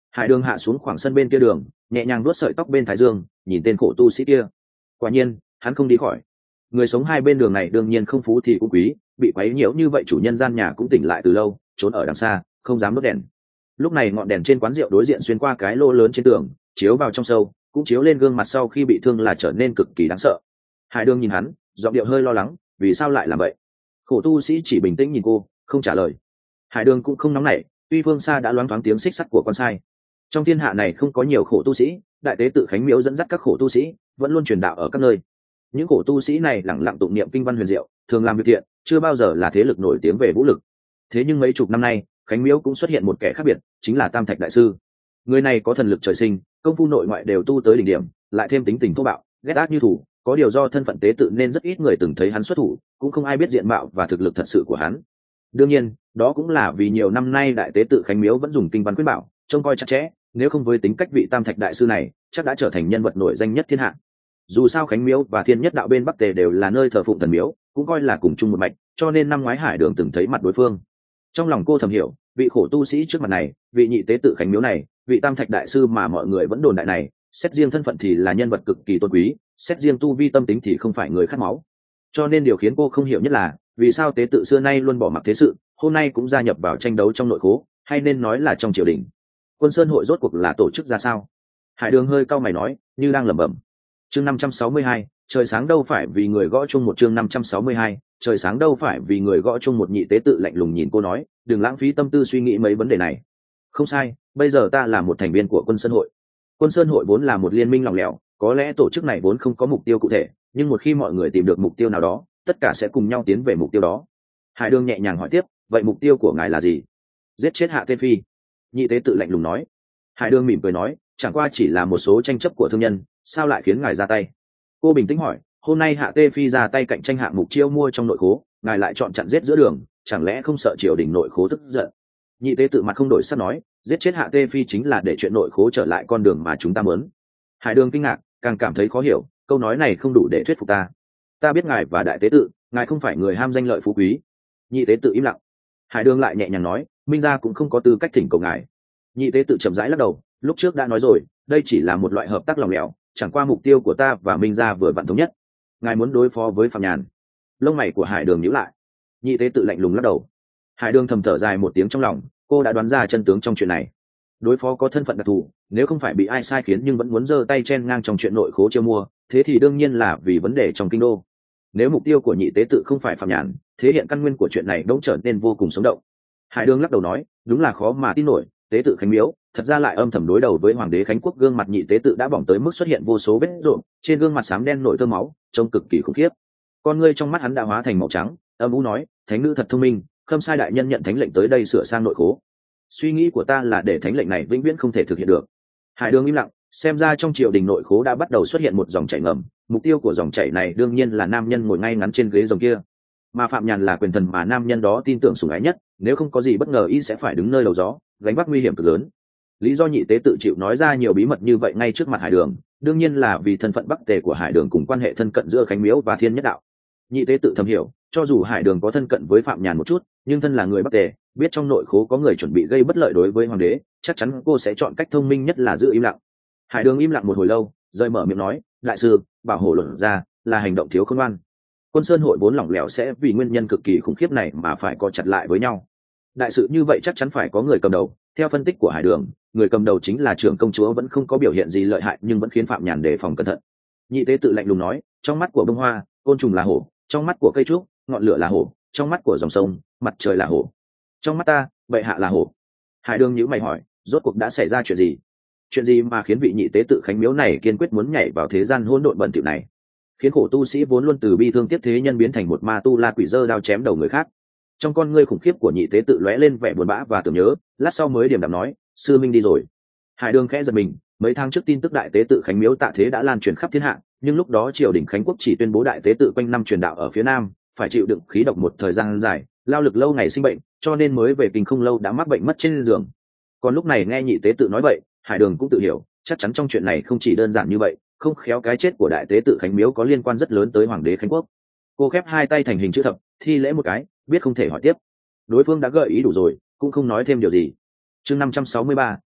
Hải Đường hạ xuống khoảng sân bên kia đường, nhẹ nhàng vuốt sợi tóc bên thái dương, nhìn tên khổ tu sĩ kia. Quả nhiên hắn không đi khỏi. Người sống hai bên đường này đương nhiên không phú thì cũng quý, bị quấy nhiễu như vậy chủ nhân gian nhà cũng tỉnh lại từ lâu, trốn ở đằng xa không dám đốt đèn. Lúc này ngọn đèn trên quán rượu đối diện xuyên qua cái lỗ lớn trên tường, chiếu vào trong sâu, cũng chiếu lên gương mặt sau khi bị thương là trở nên cực kỳ đáng sợ. Hải Đường nhìn hắn, giọng điệu hơi lo lắng, vì sao lại làm vậy? Khổ tu sĩ chỉ bình tĩnh nhìn cô, không trả lời. Hải Đường cũng không nóng nảy, tuy phương xa đã loáng thoáng tiếng xích sắt của con sai. Trong thiên hạ này không có nhiều khổ tu sĩ, đại tế tự Khánh Miếu dẫn dắt các khổ tu sĩ vẫn luôn truyền đạo ở các nơi. Những khổ tu sĩ này lẳng lặng tụng niệm kinh văn huyền diệu, thường làm việc thiện, chưa bao giờ là thế lực nổi tiếng về vũ lực. Thế nhưng mấy chục năm nay, Khánh Miếu cũng xuất hiện một kẻ khác biệt, chính là Tam Thạch đại sư. Người này có thần lực trời sinh, công phu nội ngoại đều tu tới đỉnh điểm, lại thêm tính tình thô bạo, ghét ác như thủ, có điều do thân phận tế tự nên rất ít người từng thấy hắn xuất thủ, cũng không ai biết diện mạo và thực lực thật sự của hắn. Đương nhiên, đó cũng là vì nhiều năm nay đại tế tự Khánh Miếu vẫn dùng kinh văn khuyên bảo, trông coi chặt chẽ, nếu không với tính cách vị Tam Thạch đại sư này, chắc đã trở thành nhân vật nổi danh nhất thiên hạ. Dù sao Khánh Miếu và Thiên Nhất Đạo bên Bắc Tề đều là nơi thờ phụng thần miếu, cũng coi là cùng chung một mạch, cho nên năm ngoái Hải Đường từng thấy mặt đối phương. Trong lòng cô thầm hiểu, vị khổ tu sĩ trước mặt này, vị nhị tế tự Khánh Miếu này, vị Tam Thạch đại sư mà mọi người vẫn đồn đại này, xét riêng thân phận thì là nhân vật cực kỳ tôn quý, xét riêng tu vi tâm tính thì không phải người khát máu. Cho nên điều khiến cô không hiểu nhất là, vì sao tế tự xưa nay luôn bỏ mặc thế sự, hôm nay cũng gia nhập vào tranh đấu trong nội khố, hay nên nói là trong triều đình. Quân Sơn hội rốt cuộc là tổ chức ra sao? Hải Đường hơi cau mày nói, như đang lẩm bẩm. Chương 562, trời sáng đâu phải vì người gõ chung một. Chương 562, trời sáng đâu phải vì người gõ chung một. Nhị tế tự lạnh lùng nhìn cô nói, đừng lãng phí tâm tư suy nghĩ mấy vấn đề này. Không sai, bây giờ ta là một thành viên của Quân Sơn hội. Quân Sơn hội vốn là một liên minh lỏng lẻo, có lẽ tổ chức này vốn không có mục tiêu cụ thể, nhưng một khi mọi người tìm được mục tiêu nào đó, tất cả sẽ cùng nhau tiến về mục tiêu đó. Hải Đường nhẹ nhàng hỏi tiếp, vậy mục tiêu của ngài là gì? Giết chết Hạ Tê Phi. Nhị tế tự lạnh lùng nói. Hải Đường mỉm cười nói, chẳng qua chỉ là một số tranh chấp của thương nhân, sao lại khiến ngài ra tay? Cô bình tĩnh hỏi, hôm nay Hạ Tê Phi ra tay cạnh tranh hạng mục chiêu mua trong nội khố, ngài lại chọn chặn giết giữa đường, chẳng lẽ không sợ triều đình nội khố tức giận? Nhị tế tự mặt không đổi sắc nói, giết chết Hạ Tê Phi chính là để chuyện nội khố trở lại con đường mà chúng ta muốn. Hải Đường kinh ngạc, càng cảm thấy khó hiểu, câu nói này không đủ để thuyết phục ta. Ta biết ngài và đại tế tự, ngài không phải người ham danh lợi phú quý. Nhị tế tự im lặng. Hải Đường lại nhẹ nhàng nói, Minh gia cũng không có tư cách thỉnh cầu ngài. Nhị tế tự chậm rãi lắc đầu, lúc trước đã nói rồi, đây chỉ là một loại hợp tác lòng lẻo, chẳng qua mục tiêu của ta và Minh gia vừa vặn thống nhất. Ngài muốn đối phó với Phạm Nhàn? Lông mày của Hải Đường nhíu lại. Nhị tế tự lạnh lùng lắc đầu. Hải Đường thầm thở dài một tiếng trong lòng, cô đã đoán ra chân tướng trong chuyện này. Đối phó có thân phận đặc thù, nếu không phải bị ai sai khiến nhưng vẫn muốn giơ tay chen ngang trong chuyện nội khố chiêu mua, thế thì đương nhiên là vì vấn đề trong kinh đô. Nếu mục tiêu của nhị tế tự không phải Phạm Nhàn, thế hiện căn nguyên của chuyện này đỗng trở nên vô cùng sống động. Hải Đường lắc đầu nói, đúng là khó mà tin nổi, tế tự Khánh Miếu thật ra lại âm thầm đối đầu với hoàng đế Khánh Quốc. Gương mặt nhị tế tự đã bỏng tới mức xuất hiện vô số vết rộn, trên gương mặt xám đen nổi tơ máu, trông cực kỳ khủng khiếp. Con ngươi trong mắt hắn đã hóa thành màu trắng, âm u nói, thánh nữ thật thông minh, Khâm sai đại nhân nhận thánh lệnh tới đây sửa sang nội khố. Suy nghĩ của ta là để thánh lệnh này vĩnh viễn không thể thực hiện được. Hải Đường im lặng, xem ra trong triều đình nội khố đã bắt đầu xuất hiện một dòng chảy ngầm, mục tiêu của dòng chảy này đương nhiên là nam nhân ngồi ngay ngắn trên ghế rồng kia. Mà Phạm Nhàn là quyền thần mà nam nhân đó tin tưởng sủng ái nhất, nếu không có gì bất ngờ y sẽ phải đứng nơi đầu gió, gánh vác nguy hiểm cực lớn. Lý do nhị tế tự chịu nói ra nhiều bí mật như vậy ngay trước mặt Hải Đường, đương nhiên là vì thân phận bắc tề của Hải Đường cùng quan hệ thân cận giữa Khánh Miếu và Thiên Nhất Đạo. Nhị tế tự thầm hiểu, cho dù Hải Đường có thân cận với Phạm Nhàn một chút, nhưng thân là người bắc tề, biết trong nội khố có người chuẩn bị gây bất lợi đối với hoàng đế, chắc chắn cô sẽ chọn cách thông minh nhất là giữ im lặng. Hải Đường im lặng một hồi lâu, rời mở miệng nói, đại sư, bảo hộ luận ra là hành động thiếu khôn ngoan. Quân Sơn hội vốn lỏng lẻo sẽ vì nguyên nhân cực kỳ khủng khiếp này mà phải co chặt lại với nhau. Đại sự như vậy chắc chắn phải có người cầm đầu. Theo phân tích của Hải Đường, người cầm đầu chính là trưởng công chúa, vẫn không có biểu hiện gì lợi hại nhưng vẫn khiến Phạm Nhàn đề phòng cẩn thận. Nhị tế tự lạnh lùng nói, trong mắt của bông hoa, côn trùng là hổ; trong mắt của cây trúc, ngọn lửa là hổ; trong mắt của dòng sông, mặt trời là hổ; trong mắt ta, bệ hạ là hổ. Hải Đường nhíu mày hỏi, rốt cuộc đã xảy ra chuyện gì? Chuyện gì mà khiến vị nhị tế tự Khánh Miếu này kiên quyết muốn nhảy vào thế gian hỗn độn bẩn thỉu này, khiến khổ tu sĩ vốn luôn từ bi thương tiếp thế nhân biến thành một ma tu la quỷ giơ đao chém đầu người khác? Trong con ngươi khủng khiếp của nhị tế tự lóe lên vẻ buồn bã và tưởng nhớ, lát sau mới điềm đạm nói, sư minh đi rồi. Hải Đường khẽ giật mình, mấy tháng trước tin tức đại tế tự Khánh Miếu tạ thế đã lan truyền khắp thiên hạ, nhưng lúc đó triều đình Khánh Quốc chỉ tuyên bố đại tế tự quanh năm truyền đạo ở phía nam, phải chịu đựng khí độc một thời gian dài, lao lực lâu ngày sinh bệnh, cho nên mới về kinh không lâu đã mắc bệnh mất trên giường. Còn lúc này nghe nhị tế tự nói vậy, Hải Đường cũng tự hiểu, chắc chắn trong chuyện này không chỉ đơn giản như vậy, không khéo cái chết của đại tế tự Khánh Miếu có liên quan rất lớn tới hoàng đế Khánh Quốc. Cô khép hai tay thành hình chữ thập, thi lễ một cái, biết không thể hỏi tiếp. Đối phương đã gợi ý đủ rồi, cũng không nói thêm điều gì. Chương 563,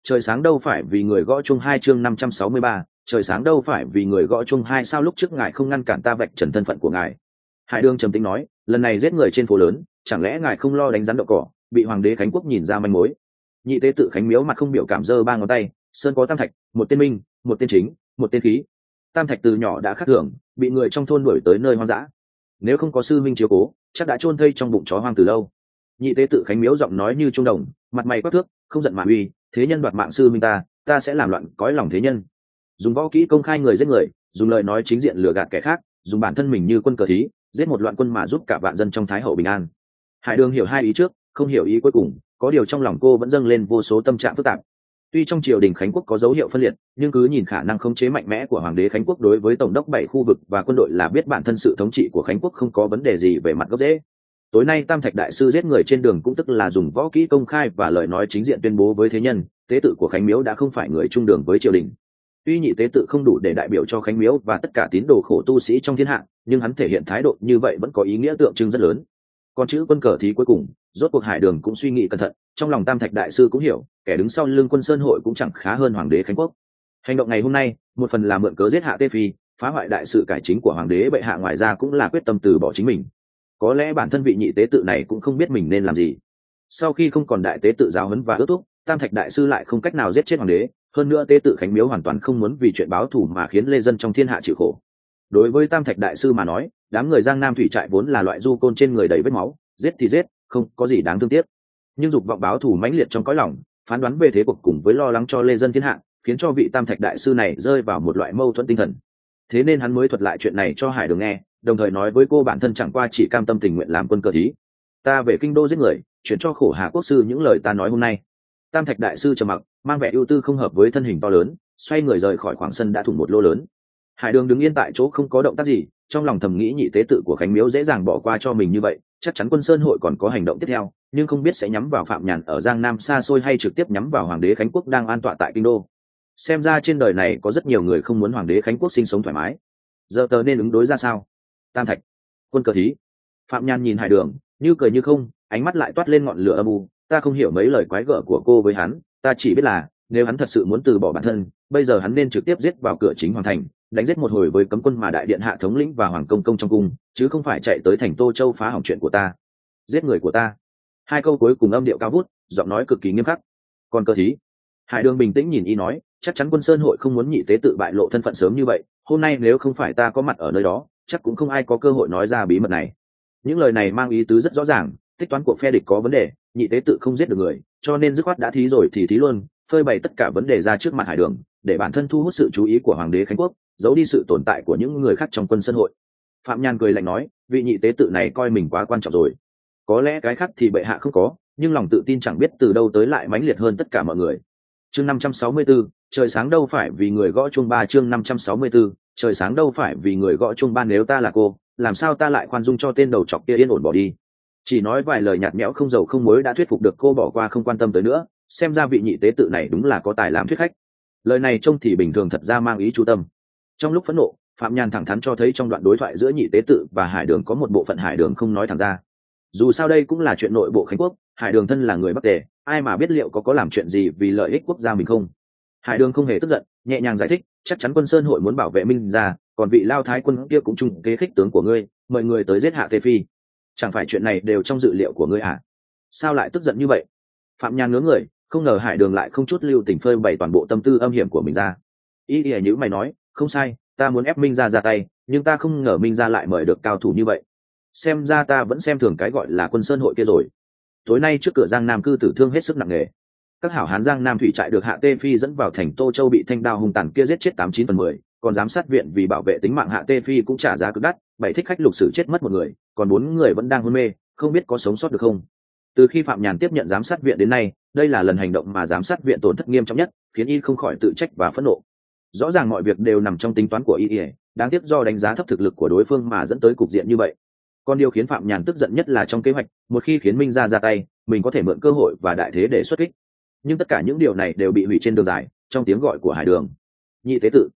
trời sáng đâu phải vì người gõ chung 2 chương 563, trời sáng đâu phải vì người gõ chung 2 sao lúc trước ngài không ngăn cản ta vạch trần thân phận của ngài. Hải Đường trầm tĩnh nói, lần này giết người trên phố lớn, chẳng lẽ ngài không lo đánh rắn đậu cỏ, bị hoàng đế Khánh Quốc nhìn ra manh mối. Nhị tế tự Khánh Miếu mặt không biểu cảm giơ ba ngón tay, sơn có tam thạch, một tên minh, một tên chính, một tên khí. Tam thạch từ nhỏ đã khắc thường, bị người trong thôn đuổi tới nơi hoang dã. Nếu không có sư minh chiếu cố, chắc đã chôn thây trong bụng chó hoang từ lâu. Nhị tế tự Khánh Miếu giọng nói như trung đồng, mặt mày quắc thước, không giận mà uy, thế nhân đoạt mạng sư minh ta sẽ làm loạn cõi lòng thế nhân. Dùng võ kỹ công khai người giết người, dùng lời nói chính diện lừa gạt kẻ khác, dùng bản thân mình như quân cờ thí, giết một loạn quân mà giúp cả vạn dân trong thái hậu bình an. Hải Đường hiểu hai ý trước, không hiểu ý cuối cùng, có điều trong lòng cô vẫn dâng lên vô số tâm trạng phức tạp. Tuy trong triều đình Khánh Quốc có dấu hiệu phân liệt, nhưng cứ nhìn khả năng khống chế mạnh mẽ của hoàng đế Khánh Quốc đối với tổng đốc 7 khu vực và quân đội là biết bản thân sự thống trị của Khánh Quốc không có vấn đề gì về mặt gốc rễ. Tối nay Tam Thạch đại sư giết người trên đường cũng tức là dùng võ kỹ công khai và lời nói chính diện tuyên bố với thế nhân, tế tự của Khánh Miếu đã không phải người trung đường với triều đình. Tuy nhị tế tự không đủ để đại biểu cho Khánh Miếu và tất cả tín đồ khổ tu sĩ trong thiên hạ, nhưng hắn thể hiện thái độ như vậy vẫn có ý nghĩa tượng trưng rất lớn. Còn chữ quân cờ thí cuối cùng, rốt cuộc Hải Đường cũng suy nghĩ cẩn thận, trong lòng Tam Thạch đại sư cũng hiểu, kẻ đứng sau lưng Quân Sơn hội cũng chẳng khá hơn hoàng đế Khánh Quốc. Hành động ngày hôm nay, một phần là mượn cớ giết hạ Tê Phi, phá hoại đại sự cải chính của hoàng đế bệ hạ, ngoài ra cũng là quyết tâm từ bỏ chính mình. Có lẽ bản thân vị nhị tế tự này cũng không biết mình nên làm gì. Sau khi không còn đại tế tự giáo huấn và ước thúc, Tam Thạch đại sư lại không cách nào giết chết hoàng đế, hơn nữa tế tự Khánh Miếu hoàn toàn không muốn vì chuyện báo thù mà khiến lê dân trong thiên hạ chịu khổ. Đối với Tam Thạch đại sư mà nói, đám người Giang Nam thủy trại vốn là loại du côn trên người đầy vết máu, giết thì giết, không có gì đáng thương tiếc. Nhưng dục vọng báo thù mãnh liệt trong cõi lòng, phán đoán về thế cuộc cùng với lo lắng cho lê dân thiên hạ, khiến cho vị Tam Thạch đại sư này rơi vào một loại mâu thuẫn tinh thần. Thế nên hắn mới thuật lại chuyện này cho Hải Đường nghe, đồng thời nói với cô bản thân chẳng qua chỉ cam tâm tình nguyện làm quân cờ thí. Ta về kinh đô giết người, chuyển cho khổ Hà quốc sư những lời ta nói hôm nay. Tam Thạch đại sư trầm mặc, mang vẻ ưu tư không hợp với thân hình to lớn, xoay người rời khỏi khoảng sân đã thủng một lỗ lớn. Hải Đường đứng yên tại chỗ không có động tác gì, trong lòng thầm nghĩ nhị tế tự của Khánh Miếu dễ dàng bỏ qua cho mình như vậy, chắc chắn Quân Sơn hội còn có hành động tiếp theo, nhưng không biết sẽ nhắm vào Phạm Nhàn ở Giang Nam xa xôi hay trực tiếp nhắm vào hoàng đế Khánh Quốc đang an tọa tại kinh đô. Xem ra trên đời này có rất nhiều người không muốn hoàng đế Khánh Quốc sinh sống thoải mái. Giờ tớ nên ứng đối ra sao? Tam Thạch, quân cờ thí. Phạm Nhàn nhìn Hải Đường, như cười như không, ánh mắt lại toát lên ngọn lửa âm u. Ta không hiểu mấy lời quái gở của cô với hắn, ta chỉ biết là nếu hắn thật sự muốn từ bỏ bản thân, bây giờ hắn nên trực tiếp giết vào cửa chính hoàng thành, đánh giết một hồi với cấm quân mà đại điện hạ thống lĩnh và hoàng công công trong cung, chứ không phải chạy tới thành Tô Châu phá hỏng chuyện của ta, giết người của ta. Hai câu cuối cùng âm điệu cao vút, giọng nói cực kỳ nghiêm khắc. Còn cờ thí? Hải Đường bình tĩnh nhìn y nói, chắc chắn Quân Sơn hội không muốn nhị tế tự bại lộ thân phận sớm như vậy, hôm nay nếu không phải ta có mặt ở nơi đó, chắc cũng không ai có cơ hội nói ra bí mật này. Những lời này mang ý tứ rất rõ ràng, tích toán của phe địch có vấn đề, nhị tế tự không giết được người, cho nên dứt khoát đã thí rồi thì thí luôn, phơi bày tất cả vấn đề ra trước mặt Hải Đường, để bản thân thu hút sự chú ý của hoàng đế Khánh Quốc, giấu đi sự tồn tại của những người khác trong Quân Sơn hội. Phạm Nhàn cười lạnh nói, vị nhị tế tự này coi mình quá quan trọng rồi. Có lẽ cái khác thì bệ hạ không có, nhưng lòng tự tin chẳng biết từ đâu tới lại mãnh liệt hơn tất cả mọi người. Chương 564, trời sáng đâu phải vì người gõ chuông ba. Chương 564, trời sáng đâu phải vì người gõ chuông ba. Nếu ta là cô, làm sao ta lại khoan dung cho tên đầu chọc kia yên ổn bỏ đi? Chỉ nói vài lời nhạt nhẽo không dầu không muối đã thuyết phục được cô bỏ qua không quan tâm tới nữa, xem ra vị nhị tế tự này đúng là có tài làm thuyết khách. Lời này trông thì bình thường, thật ra mang ý chú tâm. Trong lúc phẫn nộ, Phạm Nhàn thẳng thắn cho thấy trong đoạn đối thoại giữa nhị tế tự và Hải Đường có một bộ phận Hải Đường không nói thẳng ra. Dù sao đây cũng là chuyện nội bộ Khánh Quốc, Hải Đường thân là người Bắc Tề, ai mà biết liệu có làm chuyện gì vì lợi ích quốc gia mình không. Hải Đường không hề tức giận, nhẹ nhàng giải thích, chắc chắn Quân Sơn hội muốn bảo vệ Minh gia, còn vị Lao Thái quân kia cũng chung kế khích tướng của ngươi, mời người tới giết hạ Tê Phi. Chẳng phải chuyện này đều trong dự liệu của ngươi à? Sao lại tức giận như vậy? Phạm Nhàn ngớ người, không ngờ Hải Đường lại không chút lưu tình phơi bày toàn bộ tâm tư âm hiểm của mình ra. Ý ý nhữ mày nói, không sai, ta muốn ép Minh gia ra tay, nhưng ta không ngờ Minh gia lại mời được cao thủ như vậy. Xem ra ta vẫn xem thường cái gọi là Quân Sơn hội kia rồi. Tối nay trước cửa Giang Nam cư tử thương hết sức nặng nề. Các hảo hán Giang Nam thủy trại được hạ Tê Phi dẫn vào thành Tô Châu bị thanh đao hung tàn kia giết chết 89/10, còn giám sát viện vì bảo vệ tính mạng hạ Tê Phi cũng trả giá cực đắt, 7 thích khách lục sử chết mất 1 người, còn 4 người vẫn đang hôn mê, không biết có sống sót được không. Từ khi Phạm Nhàn tiếp nhận giám sát viện đến nay, đây là lần hành động mà giám sát viện tổn thất nghiêm trọng nhất, khiến y không khỏi tự trách và phẫn nộ. Rõ ràng mọi việc đều nằm trong tính toán của y, đáng tiếc do đánh giá thấp thực lực của đối phương mà dẫn tới cục diện như vậy. Còn điều khiến Phạm Nhàn tức giận nhất là trong kế hoạch, một khi khiến Minh gia ra tay, mình có thể mượn cơ hội và đại thế để xuất kích. Nhưng tất cả những điều này đều bị hủy trên đường dài, trong tiếng gọi của Hải Đường. Nhị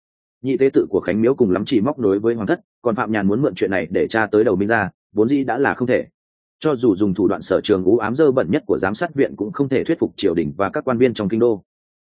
tế tự của Khánh Miếu cùng lắm chỉ móc nối với hoàng thất, còn Phạm Nhàn muốn mượn chuyện này để tra tới đầu Minh gia, vốn dĩ đã là không thể. Cho dù dùng thủ đoạn sở trường u ám dơ bẩn nhất của giám sát viện cũng không thể thuyết phục triều đình và các quan viên trong kinh đô.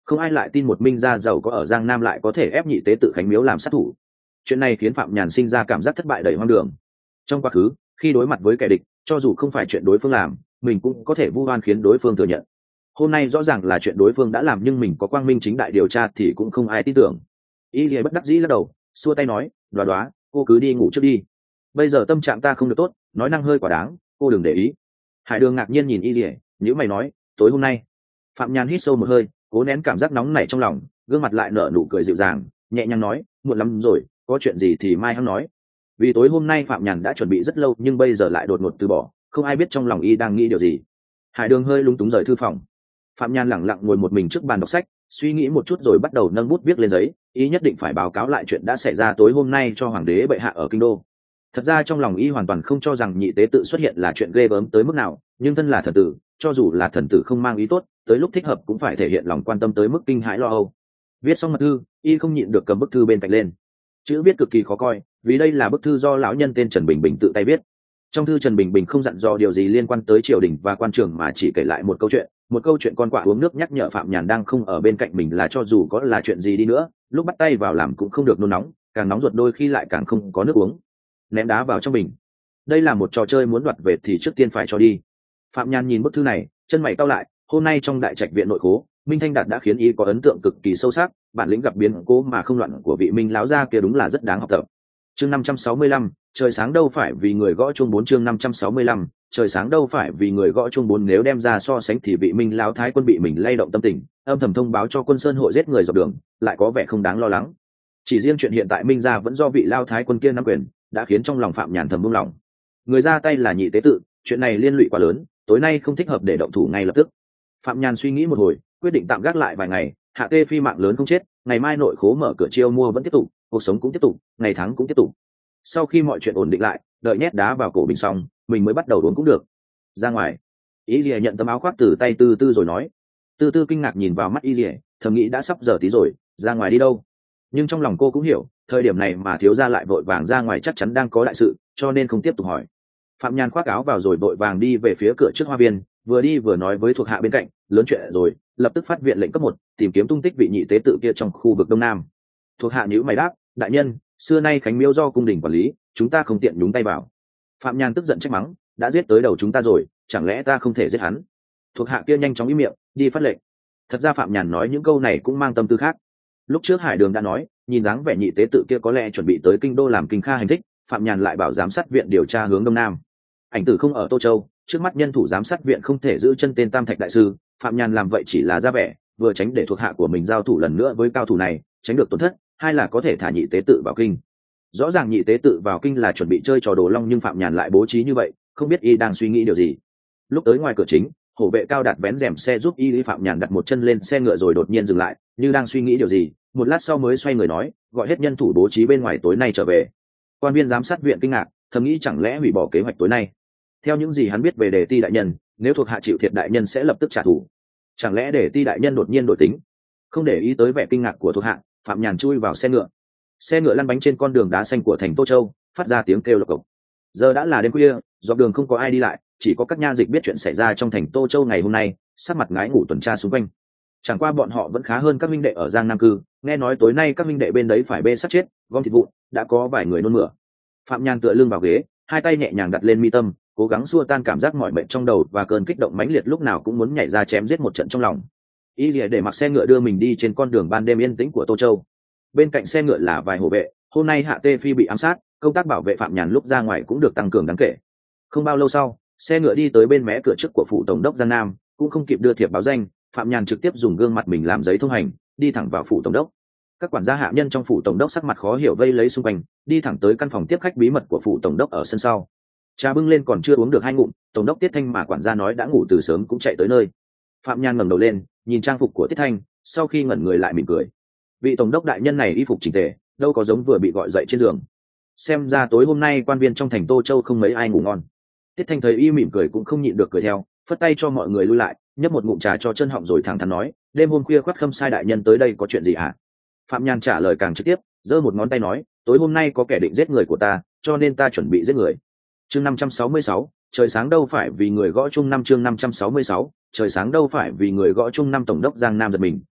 không ai lại tin một minh gia giàu có ở Giang Nam lại có thể ép nhị tế tự Khánh Miếu làm sát thủ. Chuyện này khiến Phạm Nhàn sinh ra cảm giác thất bại đầy hoang đường. Trong quá khứ, khi đối mặt với kẻ địch, cho dù không phải chuyện đối phương làm, mình cũng có thể vu oan khiến đối phương thừa nhận. Hôm nay rõ ràng là chuyện đối phương đã làm nhưng mình có quang minh chính đại điều tra thì cũng không ai tin tưởng. Y Lìa bất đắc dĩ lắc đầu, xua tay nói, đoá đoá, cô cứ đi ngủ trước đi. Bây giờ tâm trạng ta không được tốt, nói năng hơi quá đáng, cô đừng để ý. Hải Đường ngạc nhiên nhìn Y Lìa, nhíu mày nói, tối hôm nay. Phạm Nhàn hít sâu một hơi, cố nén cảm giác nóng nảy trong lòng, gương mặt lại nở nụ cười dịu dàng, nhẹ nhàng nói, muộn lắm rồi, có chuyện gì thì mai hắn nói. Vì tối hôm nay Phạm Nhàn đã chuẩn bị rất lâu nhưng bây giờ lại đột ngột từ bỏ, không ai biết trong lòng y đang nghĩ điều gì. Hải Đường hơi lúng túng rời thư phòng. Phạm Nhàn lẳng lặng ngồi một mình trước bàn đọc sách, suy nghĩ một chút rồi bắt đầu nâng bút viết lên giấy, y nhất định phải báo cáo lại chuyện đã xảy ra tối hôm nay cho hoàng đế bệ hạ ở kinh đô. Thật ra trong lòng y hoàn toàn không cho rằng nhị tế tự xuất hiện là chuyện ghê gớm tới mức nào, nhưng thân là thần tử, cho dù là thần tử không mang ý tốt, tới lúc thích hợp cũng phải thể hiện lòng quan tâm tới mức kinh hãi lo âu. Viết xong mật thư, y không nhịn được cầm bức thư bên cạnh lên. Chữ viết cực kỳ khó coi, vì đây là bức thư do lão nhân tên Trần Bình Bình tự tay viết. Trong thư Trần Bình Bình không dặn dò điều gì liên quan tới triều đình và quan trường mà chỉ kể lại một câu chuyện con quạ uống nước, nhắc nhở Phạm Nhàn đang không ở bên cạnh mình là cho dù có là chuyện gì đi nữa, lúc bắt tay vào làm cũng không được nôn nóng, càng nóng ruột đôi khi lại càng không có nước uống. Ném đá vào trong bình. Đây là một trò chơi muốn đoạt về thì trước tiên phải cho đi. Phạm Nhàn nhìn bức thư này, chân mày cau lại, hôm nay trong đại trạch viện nội khố, Minh Thanh Đạt đã khiến y có ấn tượng cực kỳ sâu sắc, bản lĩnh gặp biến cố mà không loạn của vị Minh láo gia kia đúng là rất đáng học tập. Chương 565, trời sáng đâu phải vì người gõ chuông 4. Chương 565, trời sáng đâu phải vì người gõ chuông 4. Nếu đem ra so sánh thì vị Minh láo thái quân bị mình lay động tâm tình, âm thầm thông báo cho quân Sơn hội giết người dọc đường, lại có vẻ không đáng lo lắng. Chỉ riêng chuyện hiện tại Minh gia vẫn do vị lao thái quân kia nắm quyền, đã khiến trong lòng Phạm Nhàn thầm buông lòng. Người ra tay là nhị tế tự, chuyện này liên lụy quá lớn, tối nay không thích hợp để động thủ ngay lập tức. Phạm Nhàn suy nghĩ một hồi, quyết định tạm gác lại vài ngày. Hạ Tê Phi mạng lớn không chết, ngày mai nội khố mở cửa chiêu mua vẫn tiếp tục, cuộc sống cũng tiếp tục, ngày tháng cũng tiếp tục. Sau khi mọi chuyện ổn định lại, đợi nhét đá vào cổ bình xong, mình mới bắt đầu uống cũng được. Ra ngoài, Y Lìa nhận tấm áo khoác từ tay Tư Tư rồi nói. Tư Tư kinh ngạc nhìn vào mắt Y Lìa, thầm nghĩ đã sắp giờ tí rồi, ra ngoài đi đâu? Nhưng trong lòng cô cũng hiểu, thời điểm này mà thiếu gia lại vội vàng ra ngoài chắc chắn đang có đại sự, cho nên không tiếp tục hỏi. Phạm Nhàn khoác áo vào rồi vội vàng đi về phía cửa trước hoa viên, vừa đi vừa nói với thuộc hạ bên cạnh, lớn chuyện rồi, lập tức phát viện lệnh cấp 1, tìm kiếm tung tích vị nhị tế tự kia trong khu vực đông nam. Thuộc hạ nhíu mày đáp, đại nhân, xưa nay Khánh Miếu do cung đình quản lý, chúng ta không tiện nhúng tay vào. Phạm Nhàn tức giận trách mắng, đã giết tới đầu chúng ta rồi, chẳng lẽ ta không thể giết hắn? Thuộc hạ kia nhanh chóng im miệng, đi phát lệnh. Thật ra Phạm Nhàn nói những câu này cũng mang tâm tư khác. Lúc trước Hải Đường đã nói, nhìn dáng vẻ nhị tế tự kia có lẽ chuẩn bị tới kinh đô làm kinh kha hành thích, Phạm Nhàn lại bảo giám sát viện điều tra hướng đông nam. Ảnh Tử không ở Tô Châu, trước mắt nhân thủ giám sát viện không thể giữ chân tên Tam Thạch đại sư, Phạm Nhàn làm vậy chỉ là ra vẻ, vừa tránh để thuộc hạ của mình giao thủ lần nữa với cao thủ này, tránh được tổn thất, hai là có thể thả nhị tế tự vào kinh. Rõ ràng nhị tế tự vào kinh là chuẩn bị chơi trò đồ long nhưng Phạm Nhàn lại bố trí như vậy, không biết y đang suy nghĩ điều gì. Lúc tới ngoài cửa chính, hổ vệ cao đạt vén rèm xe giúp y. Phạm Nhàn đặt một chân lên xe ngựa rồi đột nhiên dừng lại, như đang suy nghĩ điều gì, một lát sau mới xoay người nói, gọi hết nhân thủ bố trí bên ngoài tối nay trở về. Quan viên giám sát viện kinh ngạc, thầm nghĩ chẳng lẽ hủy bỏ kế hoạch tối nay. Theo những gì hắn biết về Đề Ti đại nhân, nếu thuộc hạ chịu thiệt đại nhân sẽ lập tức trả thù. Chẳng lẽ Đề Ti đại nhân đột nhiên đổi tính? Không để ý tới vẻ kinh ngạc của thuộc hạ, Phạm Nhàn chui vào xe ngựa. Xe ngựa lăn bánh trên con đường đá xanh của thành Tô Châu, phát ra tiếng kêu lộc cộc. Giờ đã là đêm khuya, dọc đường không có ai đi lại, chỉ có các nha dịch biết chuyện xảy ra trong thành Tô Châu ngày hôm nay, sắc mặt ngái ngủ tuần tra xung quanh. Chẳng qua bọn họ vẫn khá hơn các minh đệ ở Giang Nam cư, nghe nói tối nay các minh đệ bên đấy phải bê sát chết, gom thịt vụn, đã có vài người nôn mửa. Phạm Nhàn tựa lưng vào ghế, hai tay nhẹ nhàng đặt lên mi tâm, cố gắng xua tan cảm giác mỏi mệt trong đầu và cơn kích động mãnh liệt lúc nào cũng muốn nhảy ra chém giết một trận trong lòng. Y Lìa để mặc xe ngựa đưa mình đi trên con đường ban đêm yên tĩnh của Tô Châu. Bên cạnh xe ngựa là vài hộ vệ, hôm nay Hạ Tê Phi bị ám sát, công tác bảo vệ Phạm Nhàn lúc ra ngoài cũng được tăng cường đáng kể. Không bao lâu sau, xe ngựa đi tới bên mé cửa trước của phủ tổng đốc Giang Nam, cũng không kịp đưa thiệp báo danh, Phạm Nhàn trực tiếp dùng gương mặt mình làm giấy thông hành, đi thẳng vào phủ tổng đốc. Các quản gia hạ nhân trong phủ tổng đốc sắc mặt khó hiểu vây lấy xung quanh, đi thẳng tới căn phòng tiếp khách bí mật của phủ tổng đốc ở sân sau. Trà bưng lên còn chưa uống được 2 ngụm, tổng đốc Tiết Thanh mà quản gia nói đã ngủ từ sớm cũng chạy tới nơi. Phạm Nhàn ngẩng đầu lên, nhìn trang phục của Tiết Thanh, sau khi ngẩn người lại mỉm cười. Vị tổng đốc đại nhân này y phục chỉnh tề, đâu có giống vừa bị gọi dậy trên giường. Xem ra tối hôm nay quan viên trong thành Tô Châu không mấy ai ngủ ngon. Tiết Thanh thấy y mỉm cười cũng không nhịn được cười theo, phất tay cho mọi người lui lại, nhấp một ngụm trà cho chân họng rồi thẳng thắn nói, đêm hôm khuya khoắt Khâm Sai đại nhân tới đây có chuyện gì hả? Phạm Nhàn trả lời càng trực tiếp, giơ một ngón tay nói, tối hôm nay có kẻ định giết người của ta, cho nên ta chuẩn bị giết người. Chương 566, trời sáng đâu phải vì người gõ chung năm. Chương 566, trời sáng đâu phải vì người gõ chung năm. Tổng đốc Giang Nam giật mình,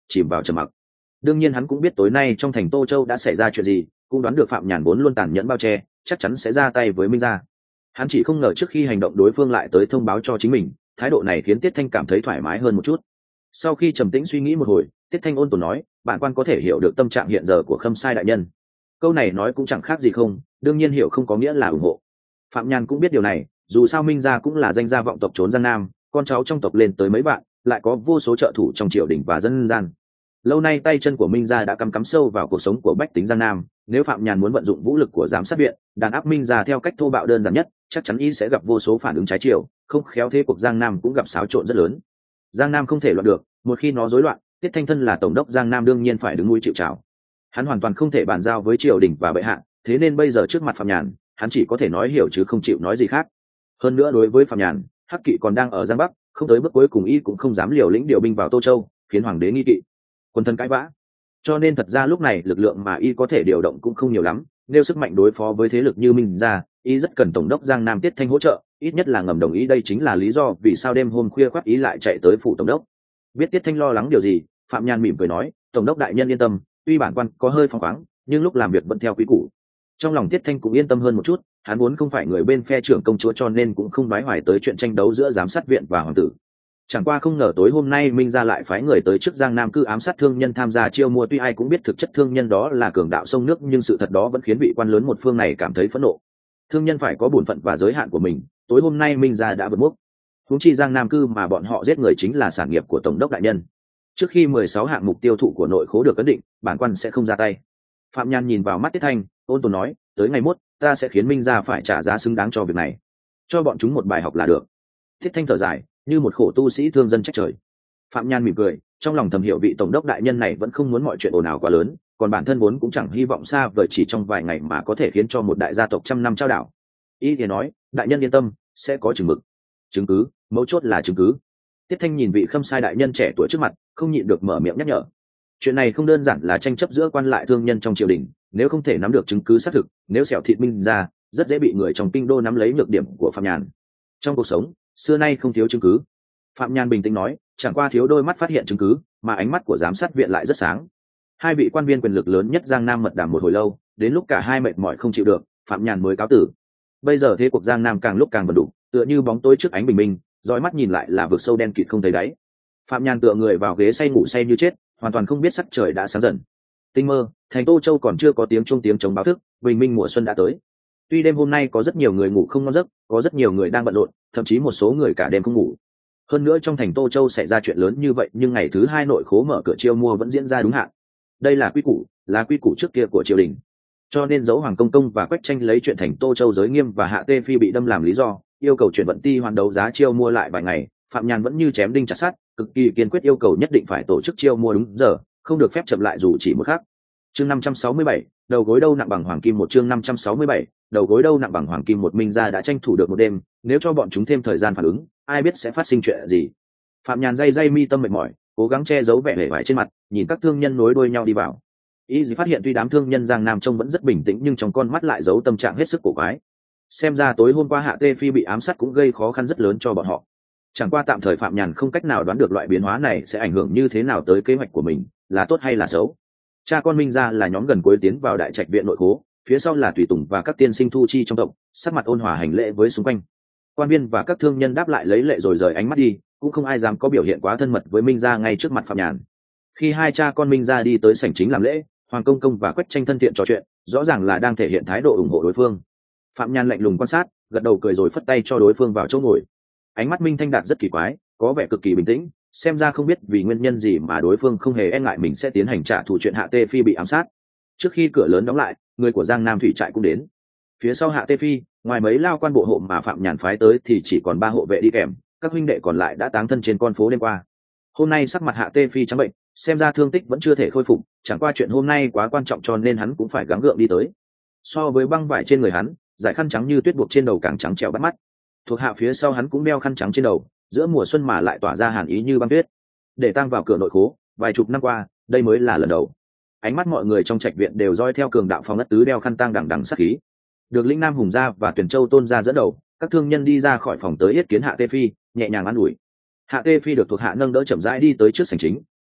chìm vào trầm mặc. Đương nhiên hắn cũng biết tối nay trong thành Tô Châu đã xảy ra chuyện gì, cũng đoán được Phạm Nhàn vốn luôn tàn nhẫn bao che, chắc chắn sẽ ra tay với Minh gia. Hắn chỉ không ngờ trước khi hành động đối phương lại tới thông báo cho chính mình, thái độ này khiến Tiết Thanh cảm thấy thoải mái hơn một chút. Sau khi trầm tĩnh suy nghĩ một hồi, Tiết Thanh ôn tồn nói, bản quan có thể hiểu được tâm trạng hiện giờ của Khâm Sai đại nhân. Câu này nói cũng chẳng khác gì không, đương nhiên hiểu không có nghĩa là ủng hộ. Phạm Nhàn cũng biết điều này, dù sao Minh gia cũng là danh gia vọng tộc trốn Giang Nam, con cháu trong tộc lên tới mấy vạn, lại có vô số trợ thủ trong triều đình và dân gian. Lâu nay tay chân của Minh gia đã cắm sâu vào cuộc sống của bách tính Giang Nam, nếu Phạm Nhàn muốn vận dụng vũ lực của giám sát viện, đàn áp Minh gia theo cách thô bạo đơn giản nhất, chắc chắn y sẽ gặp vô số phản ứng trái chiều, không khéo thế cuộc Giang Nam cũng gặp xáo trộn rất lớn. Giang Nam không thể loạn được, một khi nó rối loạn, Tiết Thanh thân là tổng đốc Giang Nam đương nhiên phải đứng nuôi chịu trào. Hắn hoàn toàn không thể bàn giao với triều đình và bệ hạ, thế nên bây giờ trước mặt Phạm Nhàn, hắn chỉ có thể nói hiểu chứ không chịu nói gì khác. Hơn nữa đối với Phạm Nhàn, Hắc Kỵ còn đang ở Giang Bắc, không tới bước cuối cùng y cũng không dám liều lĩnh điều binh vào Tô Châu, khiến hoàng đế nghi kỵ, quân thân cãi vã. Cho nên thật ra lúc này lực lượng mà y có thể điều động cũng không nhiều lắm, nếu sức mạnh đối phó với thế lực như Minh gia, y rất cần tổng đốc Giang Nam Tiết Thanh hỗ trợ, ít nhất là ngầm đồng ý. Đây chính là lý do vì sao đêm hôm khuya khoắt ý lại chạy tới phủ tổng đốc. Biết Tiết Thanh lo lắng điều gì, Phạm Nhàn mỉm cười nói, tổng đốc đại nhân yên tâm, tuy bản quan có hơi phóng khoáng, nhưng lúc làm việc vẫn theo quy củ. Trong lòng Tiết Thanh cũng yên tâm hơn một chút, hắn vốn không phải người bên phe trưởng công chúa cho nên cũng không đoái hoài tới chuyện tranh đấu giữa giám sát viện và hoàng tử. Chẳng qua không ngờ tối hôm nay Minh gia lại phái người tới trước Giang Nam cư ám sát thương nhân tham gia chiêu mua, tuy ai cũng biết thực chất thương nhân đó là cường đạo sông nước, nhưng sự thật đó vẫn khiến vị quan lớn một phương này cảm thấy phẫn nộ. Thương nhân phải có bổn phận và giới hạn của mình, tối hôm nay Minh gia đã vượt mức. Huống chi Giang Nam cư mà bọn họ giết người chính là sản nghiệp của tổng đốc đại nhân. Trước khi 16 hạng mục tiêu thụ của nội khố được ấn định, bản quan sẽ không ra tay. Phạm Nhàn nhìn vào mắt Tiết Thanh, ôn tồn nói, tới ngày mốt, ta sẽ khiến Minh gia phải trả giá xứng đáng cho việc này. Cho bọn chúng một bài học là được. Tiết Thanh thở dài, như một khổ tu sĩ thương dân trách trời. Phạm Nhàn mỉm cười, trong lòng thầm hiểu vị tổng đốc đại nhân này vẫn không muốn mọi chuyện ồn ào quá lớn, còn bản thân vốn cũng chẳng hy vọng xa vời chỉ trong vài ngày mà có thể khiến cho một đại gia tộc trăm năm trao đảo. Ý thì nói, đại nhân yên tâm, sẽ có chừng mực. Chứng cứ, mấu chốt là chứng cứ. Tiết Thanh nhìn vị Khâm Sai đại nhân trẻ tuổi trước mặt, không nhịn được mở miệng nhắc nhở. Chuyện này không đơn giản là tranh chấp giữa quan lại thương nhân trong triều đình, nếu không thể nắm được chứng cứ xác thực, nếu xẻo thịt Minh ra, rất dễ bị người trong kinh đô nắm lấy nhược điểm của Phạm Nhàn. Trong cuộc sống, xưa nay không thiếu chứng cứ. Phạm Nhàn bình tĩnh nói, chẳng qua thiếu đôi mắt phát hiện chứng cứ, mà ánh mắt của giám sát viện lại rất sáng. Hai vị quan viên quyền lực lớn nhất Giang Nam mật đàm một hồi lâu, đến lúc cả hai mệt mỏi không chịu được, Phạm Nhàn mới cáo tử. Bây giờ thế cuộc Giang Nam càng lúc càng vần đủ, tựa như bóng tối trước ánh bình minh, dõi mắt nhìn lại là vực sâu đen kịt không thấy đáy. Phạm Nhàn tựa người vào ghế say ngủ say như chết, hoàn toàn không biết sắc trời đã sáng dần. Tinh mơ, thành Tô Châu còn chưa có tiếng trống báo thức, bình minh mùa xuân đã tới. Tuy đêm hôm nay có rất nhiều người ngủ không ngon giấc, có rất nhiều người đang bận rộn, thậm chí một số người cả đêm không ngủ. Hơn nữa trong thành Tô Châu xảy ra chuyện lớn như vậy, nhưng ngày thứ hai nội khố mở cửa chiêu mua vẫn diễn ra đúng hạn. Đây là quy củ trước kia của triều đình. Cho nên dấu Hoàng Công Công và Quách Tranh lấy chuyện thành Tô Châu giới nghiêm và Hạ Tê Phi bị đâm làm lý do, yêu cầu chuyển vận ti hoàn đấu giá chiêu mua lại vài ngày. Phạm Nhàn vẫn như chém đinh chặt sắt, cực kỳ kiên quyết yêu cầu nhất định phải tổ chức chiêu mua đúng giờ, không được phép chậm lại dù chỉ một khắc. Chương 567, đầu gối đâu nặng bằng hoàng kim một. Chương 567, đầu gối đâu nặng bằng hoàng kim một. Minh gia đã tranh thủ được một đêm, nếu cho bọn chúng thêm thời gian phản ứng, ai biết sẽ phát sinh chuyện gì. Phạm Nhàn day mi tâm mệt mỏi, cố gắng che giấu vẻ hề vải trên mặt, nhìn các thương nhân nối đuôi nhau đi vào. Y phát hiện tuy đám thương nhân Giang Nam trông vẫn rất bình tĩnh, nhưng trong con mắt lại giấu tâm trạng hết sức cổ quái. Xem ra tối hôm qua Hạ Tê Phi bị ám sát cũng gây khó khăn rất lớn cho bọn họ. Chẳng qua tạm thời Phạm Nhàn không cách nào đoán được loại biến hóa này sẽ ảnh hưởng như thế nào tới kế hoạch của mình, là tốt hay là xấu. Cha con Minh gia là nhóm gần cuối tiến vào đại trạch viện nội khố, phía sau là tùy tùng và các tiên sinh thu chi trong tộc, sắc mặt ôn hòa hành lễ với xung quanh. Quan viên và các thương nhân đáp lại lấy lệ rồi rời ánh mắt đi, cũng không ai dám có biểu hiện quá thân mật với Minh gia ngay trước mặt Phạm Nhàn. Khi hai cha con Minh gia đi tới sảnh chính làm lễ, Hoàng Công Công và Quách Tranh thân thiện trò chuyện, rõ ràng là đang thể hiện thái độ ủng hộ đối phương. Phạm Nhàn lạnh lùng quan sát, gật đầu cười rồi phất tay cho đối phương vào chỗ ngồi. Ánh mắt Minh Thanh Đạt rất kỳ quái, có vẻ cực kỳ bình tĩnh, xem ra không biết vì nguyên nhân gì mà đối phương không hề e ngại mình sẽ tiến hành trả thù chuyện Hạ Tê Phi bị ám sát. Trước khi cửa lớn đóng lại, người của Giang Nam thủy trại cũng đến. Phía sau Hạ Tê Phi, ngoài mấy lao quan bộ hộ mà Phạm Nhàn phái tới thì chỉ còn 3 hộ vệ đi kèm, các huynh đệ còn lại đã táng thân trên con phố đêm qua. Hôm nay sắc mặt Hạ Tê Phi trắng bệnh, xem ra thương tích vẫn chưa thể khôi phục, chẳng qua chuyện hôm nay quá quan trọng cho nên hắn cũng phải gắng gượng đi tới. So với băng vải trên người hắn, dải khăn trắng như tuyết buộc trên đầu càng trắng trẻo bắt mắt. Thuộc hạ phía sau hắn cũng đeo khăn trắng trên đầu, giữa mùa xuân mà lại tỏa ra hàn ý như băng tuyết. Để tang vào cửa nội khố, vài chục năm qua, đây mới là lần đầu. Ánh mắt mọi người trong trạch viện đều dõi theo cường đạo Phong Ất Tứ đeo khăn tang đằng đằng sát khí. Được Lĩnh Nam Hùng gia và Tuyển Châu Tôn gia dẫn đầu, các thương nhân đi ra khỏi phòng tới yết kiến Hạ Tê Phi, nhẹ nhàng an ủi. Hạ Tê Phi được thuộc hạ nâng đỡ chậm rãi đi tới trước sảnh chính,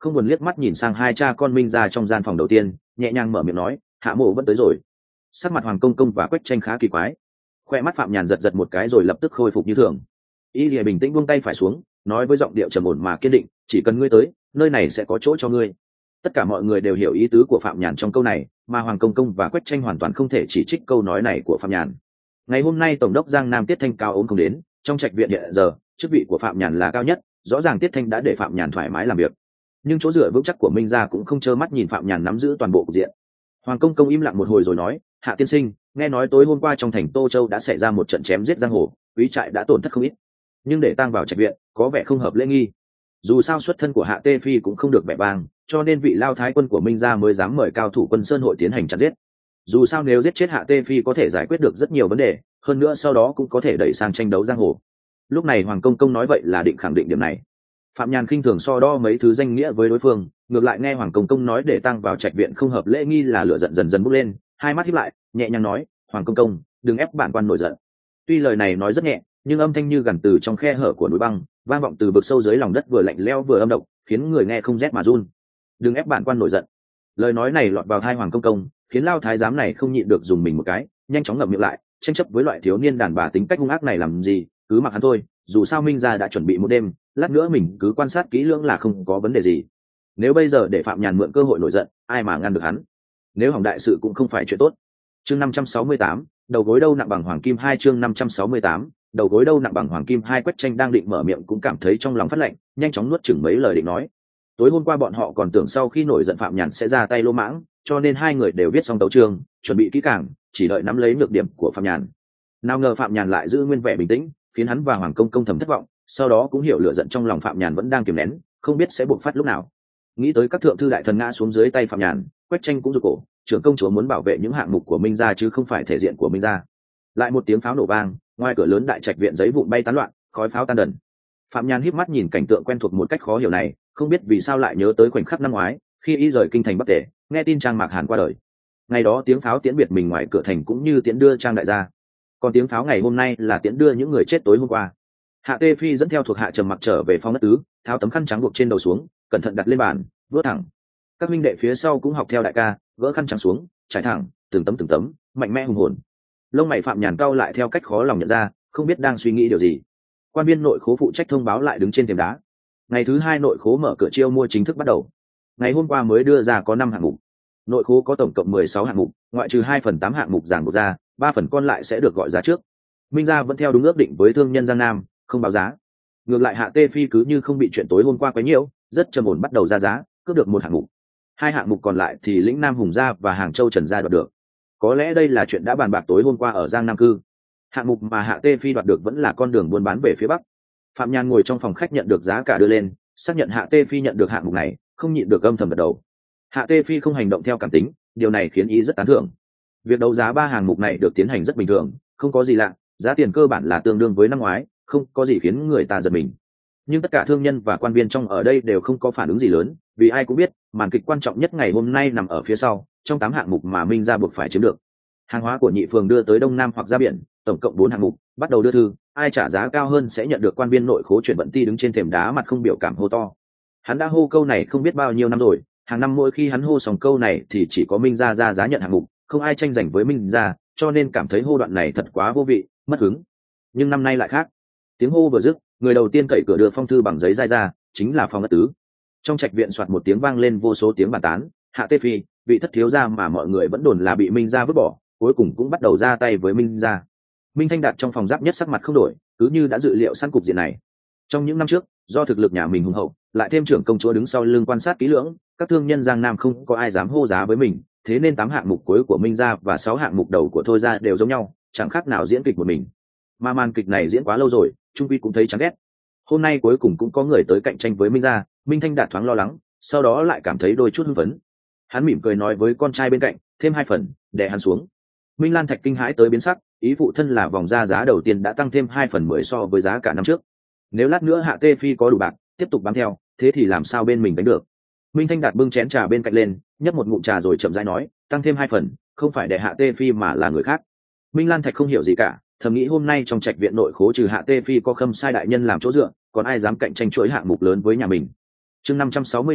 không buồn liếc mắt nhìn sang hai cha con Minh ra trong gian phòng đầu tiên, nhẹ nhàng mở miệng nói, Hạ Mộ vẫn tới rồi. Sắc mặt Hoàng Công Công và Quách Tranh khá kỳ quái. Khoe mắt Phạm Nhàn giật giật một cái rồi lập tức khôi phục như thường. Y Lìa bình tĩnh buông tay phải xuống, nói với giọng điệu trầm ổn mà kiên định, chỉ cần ngươi tới, nơi này sẽ có chỗ cho ngươi. Tất cả mọi người đều hiểu ý tứ của Phạm Nhàn trong câu này, mà Hoàng Công Công và Quách Tranh hoàn toàn không thể chỉ trích câu nói này của Phạm Nhàn. Ngày hôm nay tổng đốc Giang Nam Tiết Thanh cao ốm không đến, trong trạch viện hiện giờ chức vị của Phạm Nhàn là cao nhất, rõ ràng Tiết Thanh đã để Phạm Nhàn thoải mái làm việc, nhưng chỗ dựa vững chắc của Minh gia cũng không trơ mắt nhìn Phạm Nhàn nắm giữ toàn bộ cục diện. Hoàng Công Công im lặng một hồi rồi nói, Hạ tiên sinh, nghe nói tối hôm qua trong thành Tô Châu đã xảy ra một trận chém giết giang hồ, quý trại đã tổn thất không ít, nhưng để tang vào trạch viện có vẻ không hợp lễ nghi. Dù sao xuất thân của Hạ Tê Phi cũng không được vẻ vang, cho nên vị lao thái quân của Minh gia mới dám mời cao thủ quân sơn hội tiến hành chặn giết. Dù sao nếu giết chết Hạ Tê Phi có thể giải quyết được rất nhiều vấn đề, hơn nữa sau đó cũng có thể đẩy sang tranh đấu giang hồ. Lúc này Hoàng Công Công nói vậy là định khẳng định điểm này. Phạm Nhàn khinh thường so đo mấy thứ danh nghĩa với đối phương, ngược lại nghe Hoàng Công Công nói để tăng vào trạch viện không hợp lễ nghi là lửa giận dần dần bốc lên, hai mắt híp lại, nhẹ nhàng nói, Hoàng Công Công, đừng ép bản quan nổi giận. Tuy lời này nói rất nhẹ, nhưng âm thanh như gằn từ trong khe hở của núi băng, vang vọng từ vực sâu dưới lòng đất, vừa lạnh lẽo vừa âm độc, khiến người nghe không rét mà run. Đừng ép bản quan nổi giận. Lời nói này lọt vào tai Hoàng Công Công, khiến lao thái giám này không nhịn được dùng mình một cái, nhanh chóng ngậm miệng lại, tranh chấp với loại thiếu niên đàn bà tính cách hung ác này làm gì, cứ mặc hắn thôi, dù sao Minh gia đã chuẩn bị một đêm, lát nữa mình cứ quan sát kỹ lưỡng là không có vấn đề gì. Nếu bây giờ để Phạm Nhàn mượn cơ hội nổi giận, ai mà ngăn được hắn? Nếu hỏng đại sự cũng không phải chuyện tốt. Chương 568, đầu gối đâu nặng bằng hoàng kim 2. Chương 568, đầu gối đâu nặng bằng hoàng kim 2. Quách Tranh đang định mở miệng cũng cảm thấy trong lòng phát lạnh, nhanh chóng nuốt chửng mấy lời định nói. Tối hôm qua bọn họ còn tưởng sau khi nổi giận Phạm Nhàn sẽ ra tay lô mãng, cho nên hai người đều viết xong tấu chương, chuẩn bị kỹ càng, chỉ đợi nắm lấy nhược điểm của Phạm Nhàn. Nào ngờ Phạm Nhàn lại giữ nguyên vẻ bình tĩnh, khiến hắn và Hoàng Công Công thầm thất vọng, sau đó cũng hiểu lửa giận trong lòng Phạm Nhàn vẫn đang kiềm nén, không biết sẽ bộc phát lúc nào. Nghĩ tới các thượng thư đại thần ngã xuống dưới tay Phạm Nhàn, Quách Tranh cũng rụt cổ, trưởng công chúa muốn bảo vệ những hạng mục của Minh gia chứ không phải thể diện của Minh gia. Lại một tiếng pháo nổ vang, ngoài cửa lớn đại trạch viện giấy vụn bay tán loạn, khói pháo tan đần. Phạm Nhàn híp mắt nhìn cảnh tượng quen thuộc một cách khó hiểu này, không biết vì sao lại nhớ tới khoảnh khắc năm ngoái, khi y rời kinh thành Bắc Tề, nghe tin Trang Mạc Hàn qua đời. Ngày đó tiếng pháo tiễn biệt mình ngoài cửa thành cũng như tiễn đưa Trang đại gia, còn tiếng pháo ngày hôm nay là tiễn đưa những người chết tối hôm qua. Hạ Tê Phi dẫn theo thuộc hạ trầm mặc trở về phòng đất tứ, tháo tấm khăn trắng buộc trên đầu xuống, cẩn thận đặt lên bàn, vớt thẳng. Các minh đệ phía sau cũng học theo đại ca, gỡ khăn trắng xuống, trải thẳng, từng tấm, mạnh mẽ hùng hồn. Lông mày Phạm Nhàn cau lại theo cách khó lòng nhận ra, không biết đang suy nghĩ điều gì. Quan viên nội khố phụ trách thông báo lại đứng trên thềm đá. Ngày thứ 2 nội khố mở cửa chiêu mua chính thức bắt đầu. Ngày hôm qua mới đưa ra có 5 hạng mục. Nội khố có tổng cộng 16 hạng mục, ngoại trừ 2/8 hạng mục giảng buộc ra, 3 phần còn lại sẽ được gọi giá trước. Minh gia vẫn theo đúng ước định với thương nhân Giang Nam, không báo giá. Ngược lại Hạ Tê Phi cứ như không bị chuyện tối hôm qua quấy nhiễu, rất trầm ổn bắt đầu ra giá, cướp được một hạng mục. 2 hạng mục còn lại thì lĩnh Nam Hùng gia và Hàng Châu Trần gia đoạt được. Có lẽ đây là chuyện đã bàn bạc tối hôm qua ở Giang Nam cư. Hạng mục mà Hạ Tê Phi đoạt được vẫn là con đường buôn bán về phía bắc. Phạm Nhàn ngồi trong phòng khách nhận được giá cả đưa lên, xác nhận Hạ Tê Phi nhận được hạng mục này, không nhịn được âm thầm gật đầu. Hạ Tê Phi không hành động theo cảm tính, điều này khiến ý rất tán thưởng. Việc đấu giá 3 hạng mục này được tiến hành rất bình thường, không có gì lạ, giá tiền cơ bản là tương đương với năm ngoái, không có gì khiến người ta giật mình. Nhưng tất cả thương nhân và quan viên trong ở đây đều không có phản ứng gì lớn, vì ai cũng biết màn kịch quan trọng nhất ngày hôm nay nằm ở phía sau, trong 8 hạng mục mà Minh gia buộc phải chiếm được. Hàng hóa của nhị phường đưa tới Đông Nam hoặc ra biển, tổng cộng 4 hạng mục, bắt đầu đưa thư, ai trả giá cao hơn sẽ nhận được. Quan viên nội khố chuyển vận ti đứng trên thềm đá mặt không biểu cảm hô to. Hắn đã hô câu này không biết bao nhiêu năm rồi, hàng năm mỗi khi hắn hô xong câu này thì chỉ có Minh gia ra giá nhận hạng mục, không ai tranh giành với Minh gia, cho nên cảm thấy hô đoạn này thật quá vô vị, mất hứng. Nhưng năm nay lại khác. Tiếng hô vừa dứt, người đầu tiên cậy cửa đưa phong thư bằng giấy dai ra, chính là Phong Ất Tứ. Trong trạch viện soạt một tiếng vang lên vô số tiếng bàn tán, Hạ Tê Phi, vị thất thiếu gia mà mọi người vẫn đồn là bị Minh gia vứt bỏ, cuối cùng cũng bắt đầu ra tay với Minh gia. Minh Thanh Đạt trong phòng giáp nhất sắc mặt không đổi, cứ như đã dự liệu sẵn cục diện này. Trong những năm trước, do thực lực nhà mình hùng hậu, lại thêm trưởng công chúa đứng sau lưng quan sát kỹ lưỡng, các thương nhân Giang Nam không có ai dám hô giá với mình, thế nên 8 hạng mục cuối của Minh gia và 6 hạng mục đầu của Thôi gia đều giống nhau, chẳng khác nào diễn kịch một mình. Mà màn kịch này diễn quá lâu rồi, Trung Quy cũng thấy chán ghét. Hôm nay cuối cùng cũng có người tới cạnh tranh với Minh gia, Minh Thanh Đạt thoáng lo lắng, sau đó lại cảm thấy đôi chút hưng phấn. Hắn mỉm cười nói với con trai bên cạnh, thêm 2 phần, đè hắn xuống. Minh Lan Thạch kinh hãi tới biến sắc, ý phụ thân là vòng ra giá đầu tiên đã tăng thêm 2 phần 10 so với giá cả năm trước. Nếu lát nữa Hạ Tê Phi có đủ bạc, tiếp tục bám theo, thế thì làm sao bên mình đánh được? Minh Thanh Đạt bưng chén trà bên cạnh lên, nhấp một ngụm trà rồi chậm rãi nói, tăng thêm 2 phần, không phải để Hạ Tê Phi mà là người khác. Minh Lan Thạch không hiểu gì cả, thầm nghĩ hôm nay trong trạch viện nội khố trừ Hạ Tê Phi có Khâm Sai đại nhân làm chỗ dựa, còn ai dám cạnh tranh chuỗi hạng mục lớn với nhà mình. Chương 569,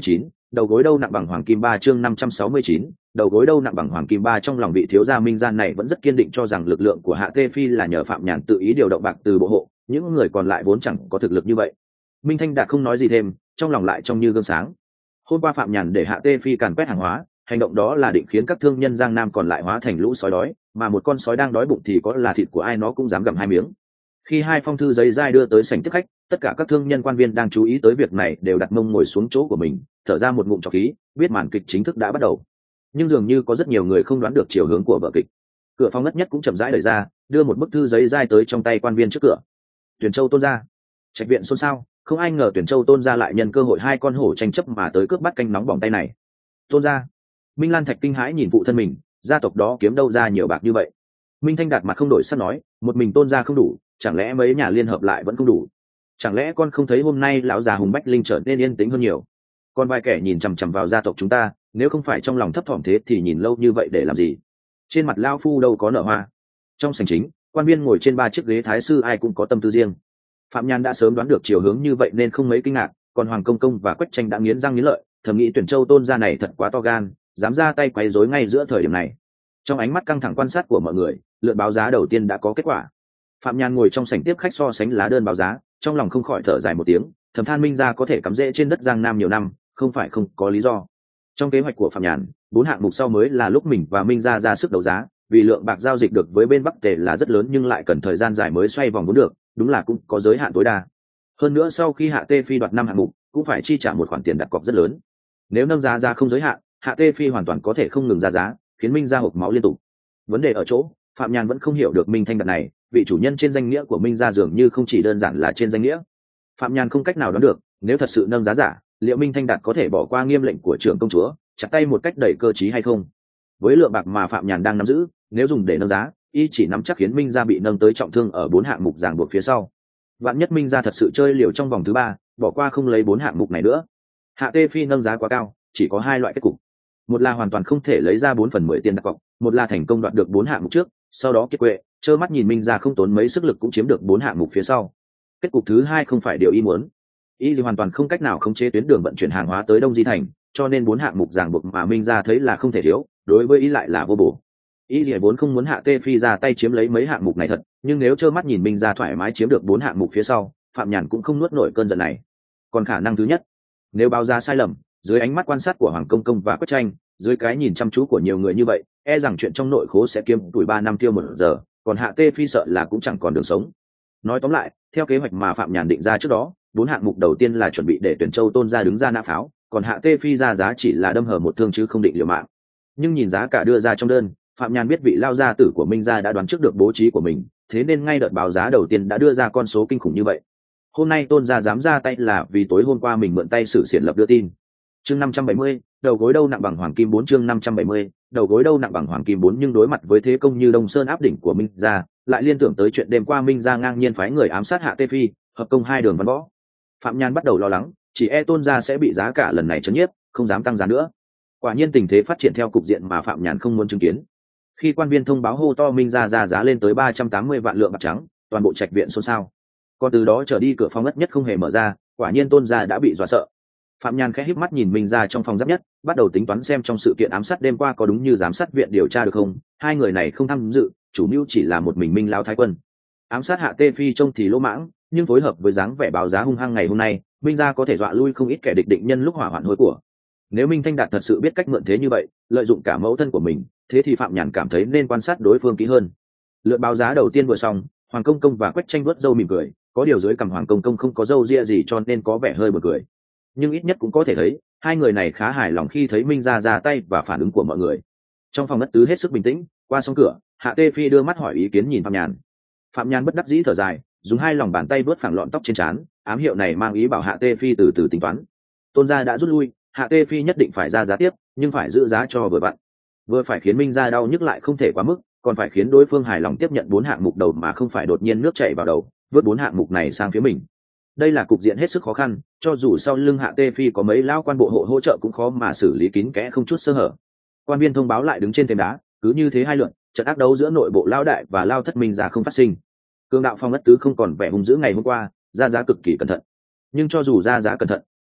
đầu gối đâu nặng bằng hoàng kim 3 chương 569, đầu gối đâu nặng bằng hoàng kim 3 trong lòng vị thiếu gia Minh Gian này vẫn rất kiên định cho rằng lực lượng của Hạ Tê Phi là nhờ Phạm Nhàn tự ý điều động bạc từ bộ hộ, những người còn lại vốn chẳng có thực lực như vậy. Minh Thanh Đạt không nói gì thêm, trong lòng lại trong như gương sáng. Hôm qua Phạm Nhàn để Hạ Tê Phi càn quét hàng hóa, hành động đó là định khiến các thương nhân Giang Nam còn lại hóa thành lũ sói đói, mà một con sói đang đói bụng thì có là thịt của ai nó cũng dám gặm hai miếng. Khi hai phong thư giấy dai đưa tới sảnh tiếp khách, tất cả các thương nhân quan viên đang chú ý tới việc này đều đặt mông ngồi xuống chỗ của mình, thở ra một ngụm trọc khí, biết màn kịch chính thức đã bắt đầu. Nhưng dường như có rất nhiều người không đoán được chiều hướng của vở kịch. Cửa phòng ngất nhất cũng chậm rãi đẩy ra, đưa một bức thư giấy dai tới trong tay quan viên trước cửa. Tuyển Châu Tôn gia. Trạch viện xôn xao, không ai ngờ Tuyển Châu Tôn gia lại nhân cơ hội hai con hổ tranh chấp mà tới cướp bắt canh nóng bỏng tay này. Tôn gia. Minh Lan Thạch kinh hãi nhìn phụ thân mình, gia tộc đó kiếm đâu ra nhiều bạc như vậy. Minh Thanh Đạt mặt không đổi sắc nói, một mình Tôn gia không đủ, chẳng lẽ mấy nhà liên hợp lại vẫn không đủ? Chẳng lẽ con không thấy hôm nay lão già Hùng Bách Linh trở nên yên tĩnh hơn nhiều? Còn vài kẻ nhìn chằm chằm vào gia tộc chúng ta, nếu không phải trong lòng thấp thỏm thế thì nhìn lâu như vậy để làm gì? Trên mặt lão phu đâu có nở hoa. Trong sảnh chính, quan viên ngồi trên ba chiếc ghế thái sư ai cũng có tâm tư riêng. Phạm Nhan đã sớm đoán được chiều hướng như vậy nên không mấy kinh ngạc, còn Hoàng Công Công và Quách Tranh đã nghiến răng nghiến lợi, thầm nghĩ Tuyển Châu Tôn gia này thật quá to gan, dám ra tay quấy rối ngay giữa thời điểm này. Trong ánh mắt căng thẳng quan sát của mọi người, lượt báo giá đầu tiên đã có kết quả. Phạm Nhan ngồi trong sảnh tiếp khách so sánh lá đơn báo giá, trong lòng không khỏi thở dài một tiếng, thầm than Minh gia có thể cắm rễ trên đất Giang Nam nhiều năm, không phải không có lý do. Trong kế hoạch của Phạm Nhan, 4 hạng mục sau mới là lúc mình và Minh gia ra sức đấu giá, vì lượng bạc giao dịch được với bên Bắc Tề là rất lớn nhưng lại cần thời gian dài mới xoay vòng vốn được, đúng là cũng có giới hạn tối đa. Hơn nữa sau khi Hạ Tê Phi đoạt 5 hạng mục, cũng phải chi trả một khoản tiền đặt cọc rất lớn. Nếu nâng giá ra không giới hạn, Hạ Tê Phi hoàn toàn có thể không ngừng ra giá, khiến Minh gia hộc máu liên tục. Vấn đề ở chỗ, Phạm Nhan vẫn không hiểu được Minh Thanh Đạt này, vị chủ nhân trên danh nghĩa của Minh gia dường như không chỉ đơn giản là trên danh nghĩa. Phạm Nhan không cách nào đoán được, nếu thật sự nâng giá giả, liệu Minh Thanh Đạt có thể bỏ qua nghiêm lệnh của trưởng công chúa, chặt tay một cách đầy cơ trí hay không? Với lượng bạc mà Phạm Nhan đang nắm giữ, nếu dùng để nâng giá, y chỉ nắm chắc khiến Minh gia bị nâng tới trọng thương ở 4 hạng mục ràng buộc phía sau. Vạn nhất Minh gia thật sự chơi liều trong vòng thứ 3, bỏ qua không lấy 4 hạng mục này nữa. Hạ Tê Phi nâng giá quá cao, chỉ có 2 loại kết cục. Một là hoàn toàn không thể lấy ra 4/10 tiền đặt cọc, một là thành công đoạt được 4 hạng mục trước, sau đó kiệt quệ, trơ mắt nhìn Minh gia không tốn mấy sức lực cũng chiếm được 4 hạng mục phía sau. Kết cục thứ 2 không phải điều y muốn. Y hoàn toàn không cách nào khống chế tuyến đường vận chuyển hàng hóa tới Đông Di thành, cho nên 4 hạng mục ràng buộc mà Minh gia thấy là không thể thiếu, đối với y lại là vô bổ. Y vốn không muốn Hạ Tê Phi ra tay chiếm lấy mấy hạng mục này thật, nhưng nếu trơ mắt nhìn Minh gia thoải mái chiếm được 4 hạng mục phía sau, Phạm Nhàn cũng không nuốt nổi cơn giận này. Còn khả năng thứ nhất, nếu báo giá sai lầm, dưới ánh mắt quan sát của Hoàng Công Công và Quách Tranh, dưới cái nhìn chăm chú của nhiều người như vậy, e rằng chuyện trong nội khố sẽ kiếm tuổi 3 năm tiêu 1 giờ, còn Hạ Tê Phi sợ là cũng chẳng còn đường sống. Nói tóm lại, theo kế hoạch mà Phạm Nhàn định ra trước đó, 4 hạng mục đầu tiên là chuẩn bị để Tuyển Châu Tôn gia đứng ra nã pháo, còn Hạ Tê Phi ra giá chỉ là đâm hở một thương chứ không định liều mạng. Nhưng nhìn giá cả đưa ra trong đơn, Phạm Nhàn biết vị lao gia tử của Minh gia đã đoán trước được bố trí của mình, thế nên ngay đợt báo giá đầu tiên đã đưa ra con số kinh khủng như vậy. Hôm nay Tôn gia dám ra tay là vì tối hôm qua mình mượn tay Sử Xiển Lập đưa tin. Chương 570, đầu gối đâu nặng bằng hoàng kim 4 chương 570, đầu gối đâu nặng bằng hoàng kim 4 nhưng đối mặt với thế công như Đông Sơn áp đỉnh của Minh gia, lại liên tưởng tới chuyện đêm qua Minh gia ngang nhiên phái người ám sát Hạ Tê Phi, hợp công 2 đường văn võ. Phạm Nhan bắt đầu lo lắng, chỉ e Tôn gia sẽ bị giá cả lần này chấn nhiếp, không dám tăng giá nữa. Quả nhiên tình thế phát triển theo cục diện mà Phạm Nhan không muốn chứng kiến. Khi quan viên thông báo hô to Minh gia ra giá lên tới 380 vạn lượng bạc trắng, toàn bộ trạch viện xôn xao. Còn từ đó trở đi cửa phòng ngất nhất không hề mở ra, quả nhiên Tôn gia đã bị dọa sợ. Phạm Nhan khẽ híp mắt nhìn Minh gia trong phòng giáp nhất, bắt đầu tính toán xem trong sự kiện ám sát đêm qua có đúng như giám sát viện điều tra được không. Hai người này không tham dự, chủ mưu chỉ là một mình Minh Lão Thái Quân. Ám sát Hạ Tê Phi trông thì lỗ mãng, nhưng phối hợp với dáng vẻ báo giá hung hăng ngày hôm nay, Minh gia có thể dọa lui không ít kẻ địch định nhân lúc hỏa hoạn hối của. Nếu Minh Thanh Đạt thật sự biết cách mượn thế như vậy, lợi dụng cả mẫu thân của mình, thế thì Phạm Nhàn cảm thấy nên quan sát đối phương kỹ hơn. Lượt báo giá đầu tiên vừa xong, Hoàng Công Công và Quách Tranh vuốt râu mỉm cười, có điều dưới cằm Hoàng Công Công không có râu ria gì cho nên có vẻ hơi buồn cười. Nhưng ít nhất cũng có thể thấy, hai người này khá hài lòng khi thấy Minh gia ra tay và phản ứng của mọi người. Trong phòng ngất tứ hết sức bình tĩnh, qua xong cửa, Hạ Tê Phi đưa mắt hỏi ý kiến nhìn Phạm Nhàn. Phạm Nhàn bất đắc dĩ thở dài, dùng 2 lòng bàn tay vớt phẳng lọn tóc trên trán, ám hiệu này mang ý bảo Hạ Tê Phi từ từ tính toán. Tôn gia đã rút lui, Hạ Tê Phi nhất định phải ra giá tiếp, nhưng phải giữ giá cho vừa vặn. Vừa phải khiến Minh gia đau nhức lại không thể quá mức, còn phải khiến đối phương hài lòng tiếp nhận 4 hạng mục đầu mà không phải đột nhiên nước chảy vào đầu, vớt 4 hạng mục này sang phía mình. Đây là cục diện hết sức khó khăn, cho dù sau lưng Hạ Tê Phi có mấy lão quan bộ hộ hỗ trợ cũng khó mà xử lý kín kẽ không chút sơ hở. Quan viên thông báo lại đứng trên thềm đá, cứ như thế hai lượt, trận ác đấu giữa nội bộ Lao đại và Lao thất Minh gia không phát sinh. Cương đạo phong ất tứ không còn vẻ hung dữ ngày hôm qua, ra giá cực kỳ cẩn thận. Nhưng cho dù ra giá cẩn thận,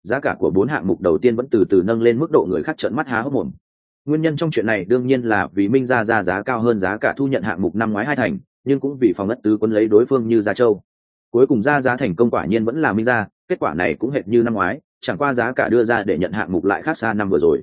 giá cả của 4 hạng mục đầu tiên vẫn từ từ nâng lên mức độ người khác trợn mắt há hốc mồm. Nguyên nhân trong chuyện này đương nhiên là vì Minh Gia ra giá cao hơn giá cả thu nhận hạng mục năm ngoái 2 thành, nhưng cũng vì phòng ngất tứ quân lấy đối phương như Gia Châu. Cuối cùng ra giá thành công quả nhiên vẫn là Minh Gia, kết quả này cũng hệt như năm ngoái, chẳng qua giá cả đưa ra để nhận hạng mục lại khác xa năm vừa rồi.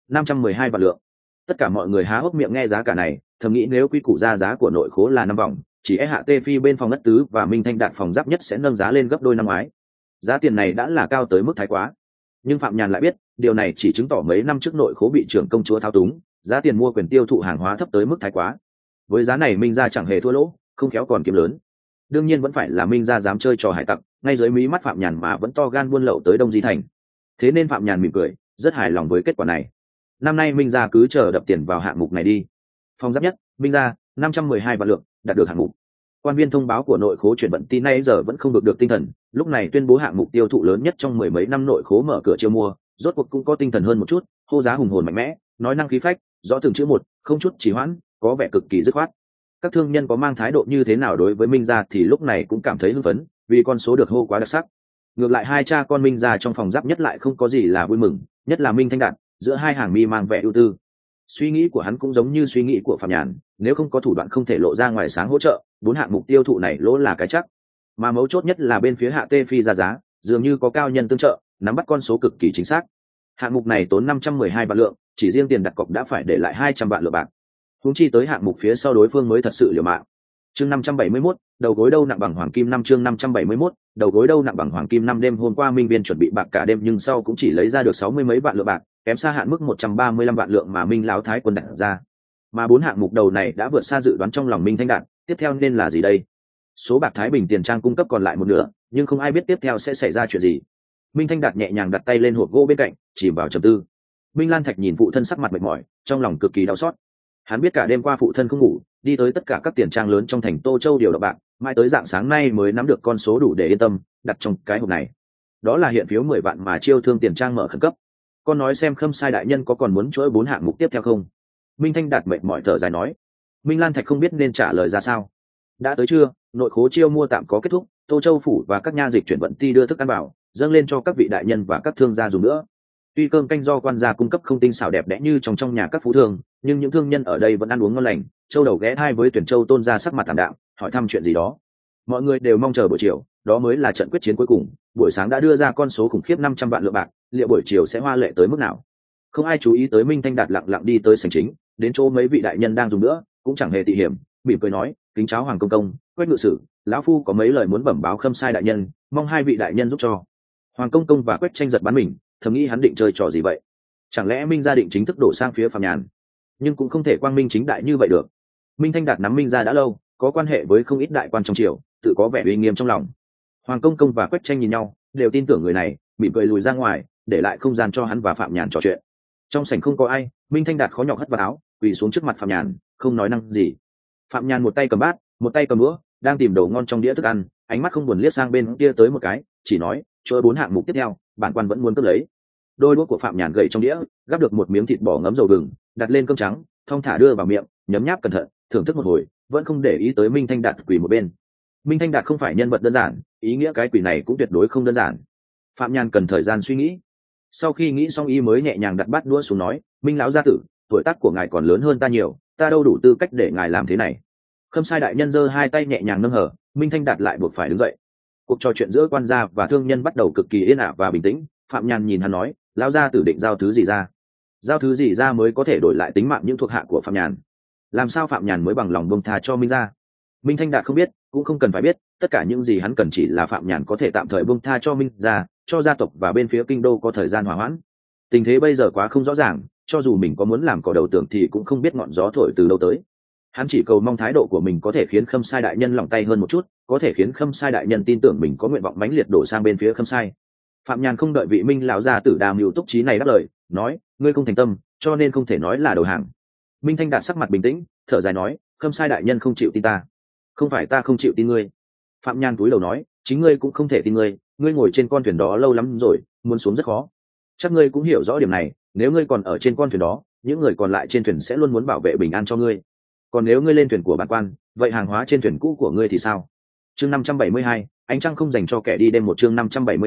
512 vạn lượng. Tất cả mọi người há hốc miệng nghe giá cả này, thầm nghĩ nếu quy củ ra giá của nội khố là 5 vòng, chỉ e hạ tê phi bên phòng ngất tứ và Minh Thanh Đạt phòng giáp nhất sẽ nâng giá lên gấp đôi năm ngoái. Giá tiền này đã là cao tới mức thái quá. Nhưng Phạm Nhàn lại biết, điều này chỉ chứng tỏ mấy năm trước nội khố bị trưởng công chúa thao túng, giá tiền mua quyền tiêu thụ hàng hóa thấp tới mức thái quá. Với giá này Minh Gia chẳng hề thua lỗ, không khéo còn kiếm lớn. Đương nhiên vẫn phải là Minh Gia dám chơi trò hải tặc, ngay dưới mí mắt Phạm Nhàn mà vẫn to gan buôn lậu tới Đông Di Thành. Thế nên Phạm Nhàn mỉm cười, rất hài lòng với kết quả này. Năm nay Minh Gia cứ chờ đập tiền vào hạng mục này đi. Phòng giáp nhất, Minh Gia, 512 vạn lượng, đạt được hạng mục. Quan viên thông báo của nội khố chuyển vận tin nay giờ vẫn không được tinh thần, lúc này tuyên bố hạng mục tiêu thụ lớn nhất trong mười mấy năm nội khố mở cửa chiêu mua, rốt cuộc cũng có tinh thần hơn một chút, hô giá hùng hồn mạnh mẽ, nói năng khí phách, rõ từng chữ một, không chút trì hoãn, có vẻ cực kỳ dứt khoát. Các thương nhân có mang thái độ như thế nào đối với Minh Gia thì lúc này cũng cảm thấy hưng phấn, vì con số được hô quá đặc sắc. Ngược lại hai cha con Minh Gia trong phòng giáp nhất lại không có gì là vui mừng, nhất là Minh Thanh Đạt, giữa hai hàng mi mang vẻ ưu tư. Suy nghĩ của hắn cũng giống như suy nghĩ của Phạm Nhàn, nếu không có thủ đoạn không thể lộ ra ngoài sáng hỗ trợ, 4 hạng mục tiêu thụ này lỗ là cái chắc. Mà mấu chốt nhất là bên phía hạ tê phi ra giá, dường như có cao nhân tương trợ, nắm bắt con số cực kỳ chính xác. Hạng mục này tốn 512 vạn lượng, chỉ riêng tiền đặt cọc đã phải để lại 200 vạn lượng bạc. Huống chi tới hạng mục phía sau đối phương mới thật sự liều mạng. Chương 571, đầu gối đâu nặng bằng hoàng kim năm. Chương 571, đầu gối đâu nặng bằng hoàng kim năm. Đêm hôm qua Minh Viên chuẩn bị bạc cả đêm nhưng sau cũng chỉ lấy ra được 60 mấy vạn lượng bạc, kém xa hạn mức 135 vạn lượng mà Minh Lão Thái Quân đặt ra. Mà 4 hạng mục đầu này đã vượt xa dự đoán trong lòng Minh Thanh Đạt, tiếp theo nên là gì đây? Số bạc Thái Bình tiền trang cung cấp còn lại một nửa, nhưng không ai biết tiếp theo sẽ xảy ra chuyện gì. Minh Thanh Đạt nhẹ nhàng đặt tay lên hộp gỗ bên cạnh, chìm vào trầm tư. Minh Lan Thạch nhìn phụ thân sắc mặt mệt mỏi, trong lòng cực kỳ đau xót. Hắn biết cả đêm qua phụ thân không ngủ, đi tới tất cả các tiền trang lớn trong thành Tô Châu điều động bạc, mãi tới rạng sáng nay mới nắm được con số đủ để yên tâm, đặt trong cái hộp này. Đó là hiện phiếu 10 vạn mà Chiêu Thương tiền trang mở khẩn cấp. Con nói xem Khâm Sai đại nhân có còn muốn chuỗi 4 hạng mục tiếp theo không? Minh Thanh Đạt mệt mỏi thở dài nói. Minh Lan Thạch không biết nên trả lời ra sao. Đã tới trưa, nội khố chiêu mua tạm có kết thúc, Tô Châu phủ và các nha dịch chuyển vận ti đưa thức ăn vào, dâng lên cho các vị đại nhân và các thương gia dùng nữa. Tuy cơm canh do quan gia cung cấp không tinh xảo đẹp đẽ như trong nhà các phú thương, nhưng những thương nhân ở đây vẫn ăn uống ngon lành. Châu Đầu ghé thai với Tuyển Châu Tôn ra sắc mặt tạm đạm, hỏi thăm chuyện gì đó. Mọi người đều mong chờ buổi chiều, đó mới là trận quyết chiến cuối cùng. Buổi sáng đã đưa ra con số khủng khiếp 500 vạn lượng bạc, liệu buổi chiều sẽ hoa lệ tới mức nào? Không ai chú ý tới Minh Thanh Đạt lặng lặng đi tới sảnh chính, đến chỗ mấy vị đại nhân đang dùng nữa, cũng chẳng hề tị hiểm, mỉm cười nói, kính cháo Hoàng công công, Quách ngự sử, lão phu có mấy lời muốn bẩm báo Khâm Sai đại nhân, mong hai vị đại nhân giúp cho. Hoàng công công và Quách tranh giật bắn mình, thầm nghĩ hắn định chơi trò gì vậy? Chẳng lẽ Minh gia định chính thức đổ sang phía Phạm Nhàn? Nhưng cũng không thể quang minh chính đại như vậy được. Minh Thanh Đạt nắm Minh gia đã lâu, có quan hệ với không ít đại quan trong triều, tự có vẻ uy nghiêm trong lòng. Hoàng công công và Quách tranh nhìn nhau, đều tin tưởng người này, mỉm cười lùi ra ngoài, để lại không gian cho hắn và Phạm Nhàn trò chuyện. Trong sảnh không có ai, Minh Thanh Đạt khó nhọc hất vào áo, quỳ xuống trước mặt Phạm Nhàn, không nói năng gì. Phạm Nhàn một tay cầm bát, một tay cầm đũa, đang tìm đồ ngon trong đĩa thức ăn, ánh mắt không buồn liếc sang bên kia tới một cái, chỉ nói, chuỗi 4 hạng mục tiếp theo, bản quan vẫn muốn cướp lấy. Đôi đũa của Phạm Nhàn gậy trong đĩa, gắp được một miếng thịt bò ngấm dầu gừng, đặt lên cơm trắng, thong thả đưa vào miệng, nhấm nháp cẩn thận, thưởng thức một hồi, vẫn không để ý tới Minh Thanh Đạt quỳ một bên. Minh Thanh Đạt không phải nhân vật đơn giản, ý nghĩa cái quỷ này cũng tuyệt đối không đơn giản. Phạm Nhàn cần thời gian suy nghĩ. Sau khi nghĩ xong y mới nhẹ nhàng đặt bát đũa xuống nói, Minh lão gia tử, tuổi tác của ngài còn lớn hơn ta nhiều, ta đâu đủ tư cách để ngài làm thế này. Khâm Sai đại nhân giơ hai tay nhẹ nhàng nâng hở, Minh Thanh Đạt lại buộc phải đứng dậy. Cuộc trò chuyện giữa quan gia và thương nhân bắt đầu cực kỳ yên ả và bình tĩnh. Phạm Nhàn nhìn hắn nói, lão gia tử định giao thứ gì ra? Giao thứ gì ra mới có thể đổi lại tính mạng những thuộc hạ của Phạm Nhàn? Làm sao Phạm Nhàn mới bằng lòng buông tha cho Minh gia? Minh Thanh Đạt không biết, cũng không cần phải biết, tất cả những gì hắn cần chỉ là Phạm Nhàn có thể tạm thời buông tha cho Minh gia, cho gia tộc và bên phía kinh đô có thời gian hòa hoãn. Tình thế bây giờ quá không rõ ràng, cho dù mình có muốn làm cỏ đầu tường thì cũng không biết ngọn gió thổi từ đâu tới. Hắn chỉ cầu mong thái độ của mình có thể khiến Khâm Sai đại nhân lòng tay hơn một chút, có thể khiến Khâm Sai đại nhân tin tưởng mình có nguyện vọng mãnh liệt đổ sang bên phía Khâm Sai. Phạm Nhàn không đợi vị Minh lão gia tử đàm mưu túc trí này đáp lời, nói, ngươi không thành tâm, cho nên không thể nói là đầu hàng. Minh Thanh Đạt sắc mặt bình tĩnh, thở dài nói, Khâm Sai đại nhân không chịu tin ta. Không phải ta không chịu tin ngươi. Phạm Nhàn cúi đầu nói, chính ngươi cũng không thể tin ngươi ngồi trên con thuyền đó lâu lắm rồi, muốn xuống rất khó. Chắc ngươi cũng hiểu rõ điểm này, nếu ngươi còn ở trên con thuyền đó, những người còn lại trên thuyền sẽ luôn muốn bảo vệ bình an cho ngươi. Còn nếu ngươi lên thuyền của bản quan, vậy hàng hóa trên thuyền cũ của ngươi thì sao? Chương 572, ánh trăng không dành cho kẻ đi đêm. Một chương 572,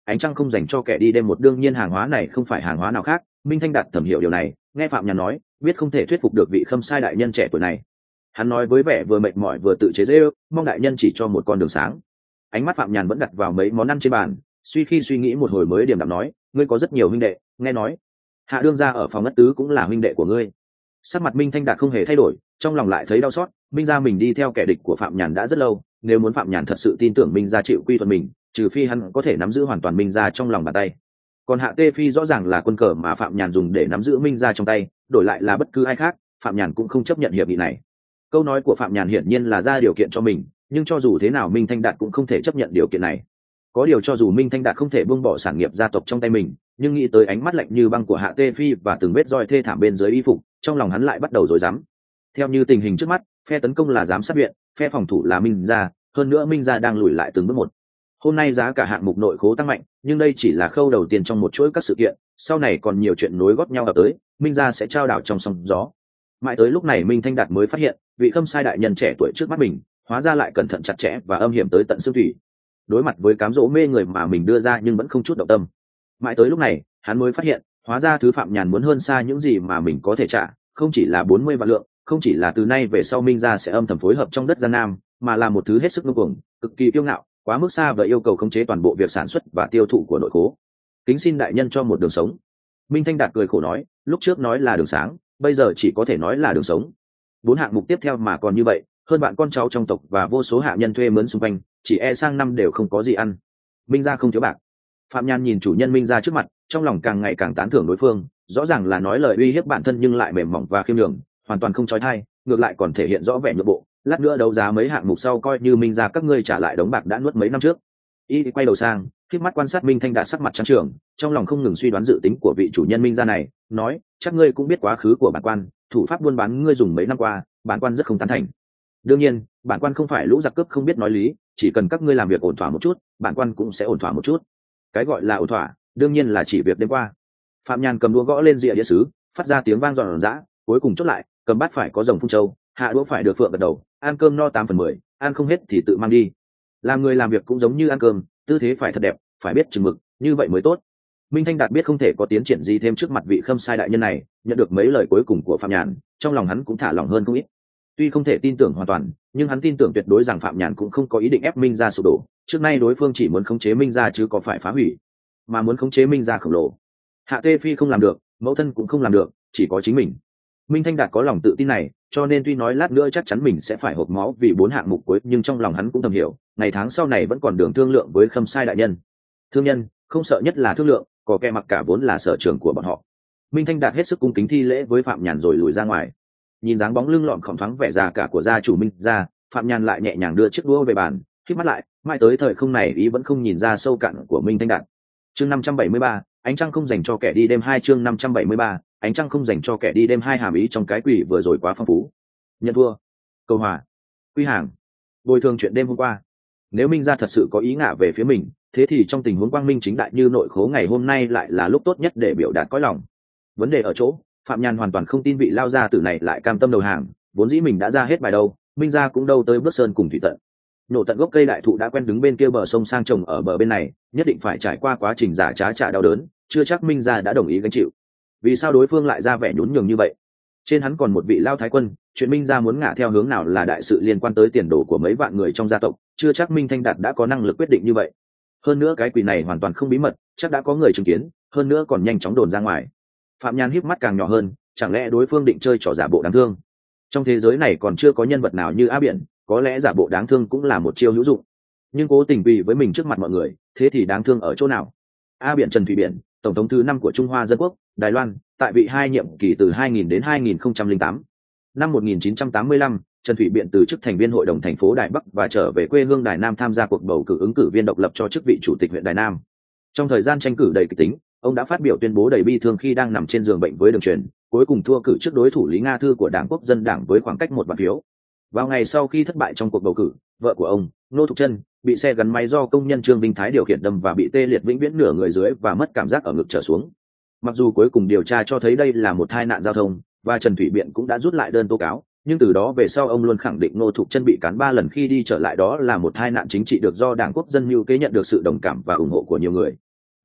ánh trăng không dành cho kẻ đi đêm một, đương nhiên hàng hóa này không phải hàng hóa nào khác. Minh Thanh Đạt thẩm hiểu điều này, nghe Phạm Nhàn nói biết không thể thuyết phục được vị Khâm Sai đại nhân trẻ tuổi này. Hắn nói với vẻ vừa mệt mỏi vừa tự chế giễu, mong đại nhân chỉ cho một con đường sáng. Ánh mắt Phạm Nhàn vẫn đặt vào mấy món ăn trên bàn, suy nghĩ một hồi mới điềm đạm nói, ngươi có rất nhiều huynh đệ, nghe nói Hạ đương gia ở phòng Ngất Tứ cũng là huynh đệ của ngươi. Sắc mặt Minh Thanh Đạt không hề thay đổi, trong lòng lại thấy đau xót. Minh gia mình đi theo kẻ địch của Phạm Nhàn đã rất lâu, nếu muốn Phạm Nhàn thật sự tin tưởng Minh gia chịu quy thuận mình, trừ phi hắn có thể nắm giữ hoàn toàn Minh gia trong lòng bàn tay. Còn Hạ Tê Phi rõ ràng là quân cờ mà Phạm Nhàn dùng để nắm giữ Minh gia trong tay, đổi lại là bất cứ ai khác, Phạm Nhàn cũng không chấp nhận hiệp nghị này. Câu nói của Phạm Nhàn hiển nhiên là ra điều kiện cho mình, nhưng cho dù thế nào Minh Thanh Đạt cũng không thể chấp nhận điều kiện này. Có điều cho dù Minh Thanh Đạt không thể buông bỏ sản nghiệp gia tộc trong tay mình, nhưng nghĩ tới ánh mắt lạnh như băng của Hạ Tê Phi và từng vết roi thê thảm bên dưới y phục, trong lòng hắn lại bắt đầu rối rắm. Theo như tình hình trước mắt, phe tấn công là giám sát viện, phe phòng thủ là Minh gia, hơn nữa Minh gia đang lùi lại từng bước một. Hôm nay giá cả hạng mục nội khố tăng mạnh, nhưng đây chỉ là khâu đầu tiên trong một chuỗi các sự kiện, sau này còn nhiều chuyện nối gót nhau ập tới, Minh gia sẽ trao đảo trong sóng gió. Mãi tới lúc này Minh Thanh Đạt mới phát hiện, vị Khâm Sai đại nhân trẻ tuổi trước mắt mình, hóa ra lại cẩn thận chặt chẽ và âm hiểm tới tận xương thủy. Đối mặt với cám dỗ mê người mà mình đưa ra nhưng vẫn không chút động tâm. Mãi tới lúc này, hắn mới phát hiện, hóa ra thứ Phạm Nhàn muốn hơn xa những gì mà mình có thể trả, không chỉ là 40 vạn lượng, không chỉ là từ nay về sau Minh gia sẽ âm thầm phối hợp trong đất Giang Nam, mà là một thứ hết sức ngông cuồng, cực kỳ kiêu ngạo, quá mức xa và yêu cầu khống chế toàn bộ việc sản xuất và tiêu thụ của nội khố. Kính xin đại nhân cho một đường sống. Minh Thanh Đạt cười khổ nói, lúc trước nói là đường sáng, bây giờ chỉ có thể nói là đường sống. 4 hạng mục tiếp theo mà còn như vậy, hơn bạn con cháu trong tộc và vô số hạ nhân thuê mướn xung quanh, chỉ e sang năm đều không có gì ăn. Minh gia không thiếu bạc. Phạm Nhàn nhìn chủ nhân Minh gia trước mặt, trong lòng càng ngày càng tán thưởng đối phương, rõ ràng là nói lời uy hiếp bản thân nhưng lại mềm mỏng và khiêm nhường, hoàn toàn không chói tai, ngược lại còn thể hiện rõ vẻ nhượng bộ. Lát nữa đấu giá mấy hạng mục sau coi như Minh gia các ngươi trả lại đống bạc đã nuốt mấy năm trước. Y quay đầu sang, khép mắt quan sát Minh Thanh Đạt sắc mặt trắng trường, trong lòng không ngừng suy đoán dự tính của vị chủ nhân Minh gia này, nói, chắc ngươi cũng biết quá khứ của bản quan, thủ pháp buôn bán ngươi dùng mấy năm qua, bản quan rất không tán thành. Đương nhiên, bản quan không phải lũ giặc cướp không biết nói lý, chỉ cần các ngươi làm việc ổn thỏa một chút, bản quan cũng sẽ ổn thỏa một chút. Cái gọi là ổn thỏa, đương nhiên là chỉ việc đêm qua. Phạm Nhàn cầm đũa gõ lên rìa đĩa sứ, phát ra tiếng vang giòn giã, cuối cùng chốt lại, cầm bát phải có rồng phun châu, hạ đũa phải được phượng gật đầu, ăn cơm no 8/10, ăn không hết thì tự mang đi. Làm người làm việc cũng giống như ăn cơm, tư thế phải thật đẹp, phải biết chừng mực, như vậy mới tốt. Minh Thanh Đạt biết không thể có tiến triển gì thêm trước mặt vị Khâm Sai đại nhân này, nhận được mấy lời cuối cùng của Phạm Nhàn, trong lòng hắn cũng thả lỏng hơn không ít. Tuy không thể tin tưởng hoàn toàn, nhưng hắn tin tưởng tuyệt đối rằng Phạm Nhàn cũng không có ý định ép Minh gia sụp đổ. Trước nay đối phương chỉ muốn khống chế Minh gia chứ có phải phá hủy, mà muốn khống chế Minh gia khổng lồ. Hạ Tê Phi không làm được, mẫu thân cũng không làm được, chỉ có chính mình. Minh Thanh Đạt có lòng tự tin này, cho nên tuy nói lát nữa chắc chắn mình sẽ phải hộc máu vì 4 hạng mục cuối, nhưng trong lòng hắn cũng thầm hiểu, ngày tháng sau này vẫn còn đường thương lượng với Khâm Sai đại nhân. Thương nhân không sợ nhất là thương lượng, có kẻ mặc cả vốn là sở trường của bọn họ. Minh Thanh Đạt hết sức cung kính thi lễ với Phạm Nhàn rồi lùi ra ngoài. Nhìn dáng bóng lưng lọn khổng thoáng vẻ già cả của gia chủ Minh gia, Phạm Nhàn lại nhẹ nhàng đưa chiếc đũa về bàn, khép mắt lại, mãi tới thời không này ý vẫn không nhìn ra sâu cạn của Minh Thanh Đạt. Chương 573, ánh trăng không dành cho kẻ đi đêm 2. Chương 573, ánh trăng không dành cho kẻ đi đêm 2. Hàm ý trong cái quỷ vừa rồi quá phong phú. Nhận thua, cầu hòa, quy hàng, bồi thường chuyện đêm hôm qua. Nếu Minh gia thật sự có ý ngả về phía mình, thế thì trong tình huống quang minh chính đại như nội khố ngày hôm nay lại là lúc tốt nhất để biểu đạt cõi lòng. Vấn đề ở chỗ, Phạm Nhàn hoàn toàn không tin vị lao gia tử này lại cam tâm đầu hàng, vốn dĩ mình đã ra hết bài đâu, Minh gia cũng đâu tới bước sơn cùng thủy tận. Nổ tận gốc cây đại thụ đã quen đứng bên kia bờ sông sang trồng ở bờ bên này, nhất định phải trải qua quá trình giả trá trả đau đớn, chưa chắc Minh gia đã đồng ý gánh chịu. Vì sao đối phương lại ra vẻ nhún nhường như vậy? Trên hắn còn một vị lao thái quân, chuyện Minh gia muốn ngả theo hướng nào là đại sự liên quan tới tiền đồ của mấy vạn người trong gia tộc, chưa chắc Minh Thanh Đạt đã có năng lực quyết định như vậy. Hơn nữa cái quỷ này hoàn toàn không bí mật, chắc đã có người chứng kiến, hơn nữa còn nhanh chóng đồn ra ngoài. Phạm Nhàn híp mắt càng nhỏ hơn, chẳng lẽ đối phương định chơi trò giả bộ đáng thương? Trong thế giới này còn chưa có nhân vật nào như A Biển, có lẽ giả bộ đáng thương cũng là một chiêu hữu dụng. Nhưng cố tình vì với mình trước mặt mọi người, thế thì đáng thương ở chỗ nào? A Biển Trần Thủy Biển, tổng thống thứ 5 của Trung Hoa Dân Quốc, Đài Loan, tại vị 2 nhiệm kỳ từ 2000 đến 2008. Năm 1985, Trần Thủy Biện từ chức thành viên hội đồng thành phố Đài Bắc và trở về quê hương Đài Nam tham gia cuộc bầu cử ứng cử viên độc lập cho chức vị chủ tịch huyện Đài Nam. Trong thời gian tranh cử đầy kịch tính, ông đã phát biểu tuyên bố đầy bi thương khi đang nằm trên giường bệnh với đường truyền, cuối cùng thua cử trước đối thủ Lý Nga Thư của Đảng Quốc dân Đảng với khoảng cách 1 vạn phiếu. Vào ngày sau khi thất bại trong cuộc bầu cử, vợ của ông, Ngô Thục Trân, bị xe gắn máy do công nhân Trương Vinh Thái điều khiển đâm và bị tê liệt vĩnh viễn nửa người dưới và mất cảm giác ở ngực trở xuống. Mặc dù cuối cùng điều tra cho thấy đây là một tai nạn giao thông và Trần Thủy Biện cũng đã rút lại đơn tố cáo, nhưng từ đó về sau ông luôn khẳng định Ngô Thục Trân bị cán 3 lần khi đi trở lại đó là một tai nạn chính trị được do Đảng Quốc dân mưu kế, nhận được sự đồng cảm và ủng hộ của nhiều người.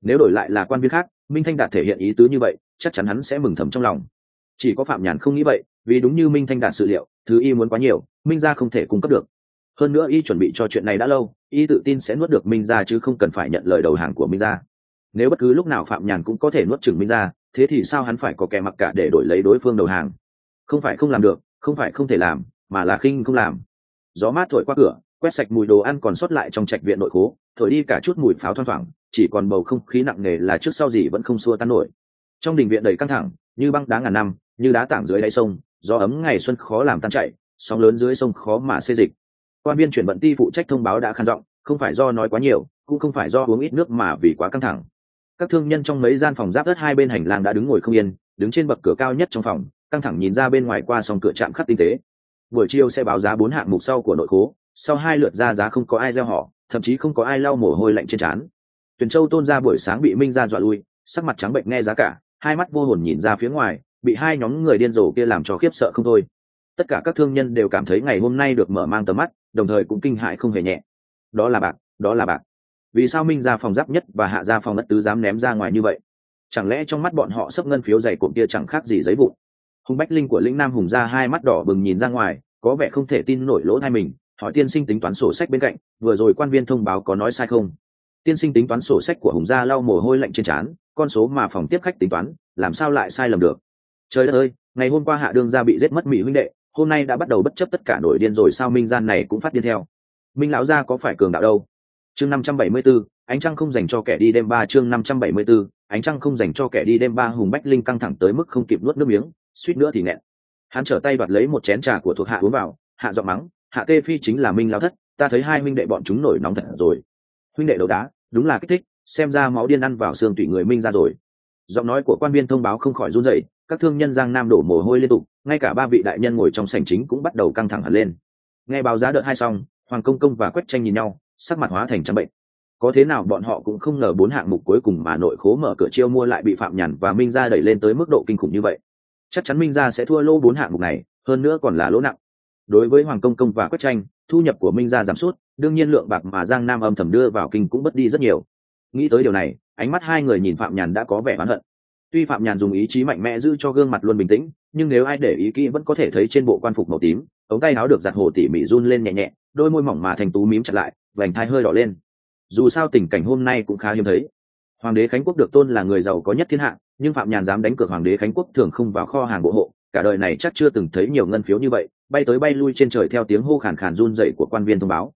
Nếu đổi lại là quan viên khác, Minh Thanh Đạt thể hiện ý tứ như vậy, chắc chắn hắn sẽ mừng thầm trong lòng. Chỉ có Phạm Nhàn không nghĩ vậy, vì đúng như Minh Thanh Đạt dự liệu, thứ y muốn quá nhiều, Minh gia không thể cung cấp được. Hơn nữa y chuẩn bị cho chuyện này đã lâu, y tự tin sẽ nuốt được Minh gia chứ không cần phải nhận lời đầu hàng của Minh gia. Nếu bất cứ lúc nào Phạm Nhàn cũng có thể nuốt chửng Minh gia, thế thì sao hắn phải có kẻ mặc cả để đổi lấy đối phương đầu hàng? Không phải không làm được, không phải không thể làm, mà là khinh không làm. Gió mát thổi qua cửa, quét sạch mùi đồ ăn còn sót lại trong trạch viện nội khố, thổi đi cả chút mùi pháo thoang thoảng, chỉ còn bầu không khí nặng nề là trước sau gì vẫn không xua tan nổi. Trong đình viện đầy căng thẳng, như băng đá ngàn năm, như đá tảng dưới đáy sông, gió ấm ngày xuân khó làm tan chảy, sóng lớn dưới sông khó mà xê dịch. Quan viên chuyển vận ti phụ trách thông báo đã khan giọng, không phải do nói quá nhiều, cũng không phải do uống ít nước mà vì quá căng thẳng. Các thương nhân trong mấy gian phòng giáp đất hai bên hành lang đã đứng ngồi không yên, đứng trên bậc cửa cao nhất trong phòng, căng thẳng nhìn ra bên ngoài qua song cửa chạm khắc tinh tế. Buổi chiều sẽ báo giá 4 hạng mục sau của nội khố, sau 2 lượt ra giá không có ai gieo họ, thậm chí không có ai lau mồ hôi lạnh trên trán. Tuyền Châu Tôn ra buổi sáng bị Minh gia dọa lui, sắc mặt trắng bệnh nghe giá cả, hai mắt vô hồn nhìn ra phía ngoài, bị hai nhóm người điên rồ kia làm cho khiếp sợ không thôi. Tất cả các thương nhân đều cảm thấy ngày hôm nay được mở mang tầm mắt, đồng thời cũng kinh hãi không hề nhẹ. Đó là bạc, đó là bạc. Vì sao Minh gia phòng giáp nhất và Hạ gia phòng đất tứ dám ném ra ngoài như vậy? Chẳng lẽ trong mắt bọn họ sấp ngân phiếu dày cộm kia chẳng khác gì giấy vụn? Hùng Bách Linh của lĩnh Nam Hùng gia hai mắt đỏ bừng nhìn ra ngoài, có vẻ không thể tin nổi lỗ tai mình, hỏi tiên sinh tính toán sổ sách bên cạnh, vừa rồi quan viên thông báo có nói sai không? Tiên sinh tính toán sổ sách của Hùng gia lau mồ hôi lạnh trên trán, con số mà phòng tiếp khách tính toán, làm sao lại sai lầm được? Trời đất ơi, ngày hôm qua Hạ đương gia bị giết mất Mỹ huynh đệ, hôm nay đã bắt đầu bất chấp tất cả nổi điên rồi sao Minh gian này cũng phát điên theo? Minh lão gia có phải cường đạo đâu? Chương 574, ánh trăng không dành cho kẻ đi đêm ba. Chương 574, ánh trăng không dành cho kẻ đi đêm ba. Hùng Bách Linh căng thẳng tới mức không kịp nuốt nước miếng, suýt nữa thì nghẹn. Hắn trở tay đoạt lấy một chén trà của thuộc hạ uống vào, hạ giọng mắng, Hạ Tê Phi chính là Minh lão thất, ta thấy hai huynh đệ bọn chúng nổi nóng thật rồi. Huynh đệ đấu đá, đúng là kích thích, xem ra máu điên ăn vào xương tủy người Minh ra rồi. Giọng nói của quan viên thông báo không khỏi run rẩy, các thương nhân Giang Nam đổ mồ hôi liên tục, ngay cả ba vị đại nhân ngồi trong sảnh chính cũng bắt đầu căng thẳng hẳn lên. Nghe báo giá đợt hai xong, Hoàng Công Công và Quách Tranh nhìn nhau, sắc mặt hóa thành trắng bệnh. Có thế nào bọn họ cũng không ngờ 4 hạng mục cuối cùng mà nội khố mở cửa chiêu mua lại bị Phạm Nhàn và Minh gia đẩy lên tới mức độ kinh khủng như vậy. Chắc chắn Minh gia sẽ thua lỗ 4 hạng mục này, hơn nữa còn là lỗ nặng. Đối với Hoàng Công Công và Quách Tranh, thu nhập của Minh gia giảm sút, đương nhiên lượng bạc mà Giang Nam âm thầm đưa vào kinh cũng mất đi rất nhiều. Nghĩ tới điều này, ánh mắt hai người nhìn Phạm Nhàn đã có vẻ oán hận. Tuy Phạm Nhàn dùng ý chí mạnh mẽ giữ cho gương mặt luôn bình tĩnh, nhưng nếu ai để ý kỹ vẫn có thể thấy trên bộ quan phục màu tím, ống tay áo được giặt hồ tỉ mỉ run lên nhẹ nhẹ, đôi môi mỏng mà thành tú mím chặt lại, vành thai hơi đỏ lên. Dù sao tình cảnh hôm nay cũng khá hiếm thấy. Hoàng đế Khánh Quốc được tôn là người giàu có nhất thiên hạ, nhưng Phạm Nhàn dám đánh cược Hoàng đế Khánh Quốc thường không vào kho hàng bộ hộ, cả đời này chắc chưa từng thấy nhiều ngân phiếu như vậy, bay tới bay lui trên trời theo tiếng hô khàn khàn run rẩy của quan viên thông báo.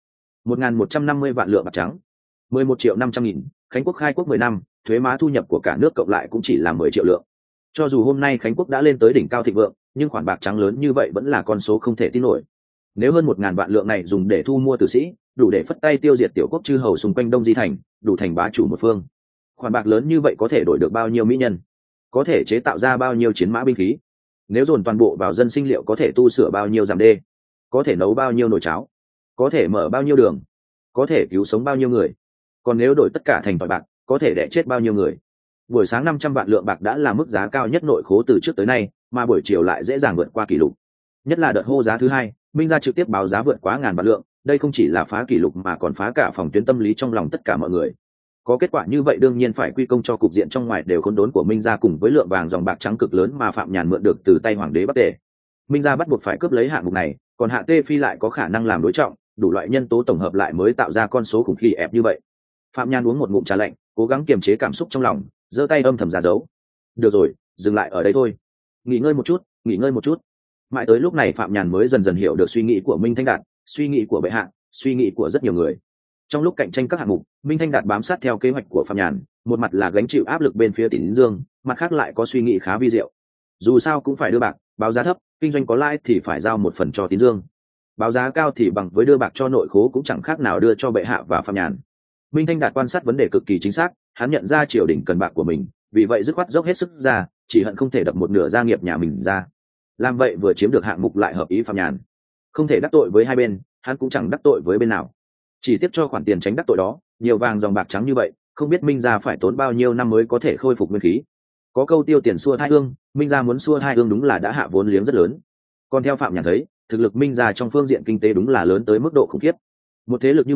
1.150 vạn lượng bạc trắng, 11.500.000. Khánh Quốc khai quốc 10 năm, thuế má thu nhập của cả nước cộng lại cũng chỉ là 10 triệu lượng. Cho dù hôm nay Khánh Quốc đã lên tới đỉnh cao thịnh vượng, nhưng khoản bạc trắng lớn như vậy vẫn là con số không thể tin nổi. Nếu hơn 1.000 vạn lượng này dùng để thu mua tử sĩ, đủ để phất tay tiêu diệt tiểu quốc chư hầu xung quanh Đông Di thành, đủ thành bá chủ một phương. Khoản bạc lớn như vậy có thể đổi được bao nhiêu mỹ nhân, có thể chế tạo ra bao nhiêu chiến mã binh khí. Nếu dồn toàn bộ vào dân sinh liệu có thể tu sửa bao nhiêu dặm đê, có thể nấu bao nhiêu nồi cháo, có thể mở bao nhiêu đường, có thể cứu sống bao nhiêu người. Còn nếu đổi tất cả thành tỏi bạc, có thể đẻ chết bao nhiêu người. Buổi sáng 500 vạn lượng bạc đã là mức giá cao nhất nội khố từ trước tới nay, mà buổi chiều lại dễ dàng vượt qua kỷ lục. Nhất là đợt hô giá thứ hai, Minh gia trực tiếp báo giá vượt quá 1.000 vạn lượng, đây không chỉ là phá kỷ lục mà còn phá cả phòng tuyến tâm lý trong lòng tất cả mọi người. Có kết quả như vậy đương nhiên phải quy công cho cục diện trong ngoài đều khốn đốn của Minh gia cùng với lượng vàng dòng bạc trắng cực lớn mà Phạm Nhàn mượn được từ tay hoàng đế Bắc Tề. Minh gia bắt buộc phải cướp lấy hạng mục này, còn Hạ Tê Phi lại có khả năng làm đối trọng, đủ loại nhân tố tổng hợp lại mới tạo ra con số khủng khiếp ép như vậy. Phạm Nhàn uống một ngụm trà lạnh, cố gắng kiềm chế cảm xúc trong lòng, giơ tay âm thầm ra dấu. Được rồi, dừng lại ở đây thôi, nghỉ ngơi một chút, nghỉ ngơi một chút. Mãi tới lúc này Phạm Nhàn mới dần dần hiểu được suy nghĩ của Minh Thanh Đạt, suy nghĩ của bệ hạ, suy nghĩ của rất nhiều người. Trong lúc cạnh tranh các hạng mục, Minh Thanh Đạt bám sát theo kế hoạch của Phạm Nhàn, một mặt là gánh chịu áp lực bên phía Tín Dương, mặt khác lại có suy nghĩ khá vi diệu. Dù sao cũng phải đưa bạc, báo giá thấp, kinh doanh có lãi thì phải giao một phần cho Tín Dương. Báo giá cao thì bằng với đưa bạc cho nội khố cũng chẳng khác nào đưa cho bệ hạ và Phạm Nhàn. Minh Thanh Đạt quan sát vấn đề cực kỳ chính xác, hắn nhận ra triều đình cần bạc của mình, vì vậy dứt khoát dốc hết sức ra, chỉ hận không thể đập một nửa gia nghiệp nhà mình ra. Làm vậy vừa chiếm được hạng mục lại hợp ý Phạm Nhàn. Không thể đắc tội với hai bên, hắn cũng chẳng đắc tội với bên nào. Chỉ tiếp cho khoản tiền tránh đắc tội đó, nhiều vàng dòng bạc trắng như vậy, không biết Minh gia phải tốn bao nhiêu năm mới có thể khôi phục nguyên khí. Có câu tiêu tiền xua hai hương, Minh gia muốn xua hai hương đúng là đã hạ vốn liếng rất lớn. Còn theo Phạm Nhàn thấy, thực lực Minh gia trong phương diện kinh tế đúng là lớn tới mức độ khủng khiếp. Một thế lực như vậy,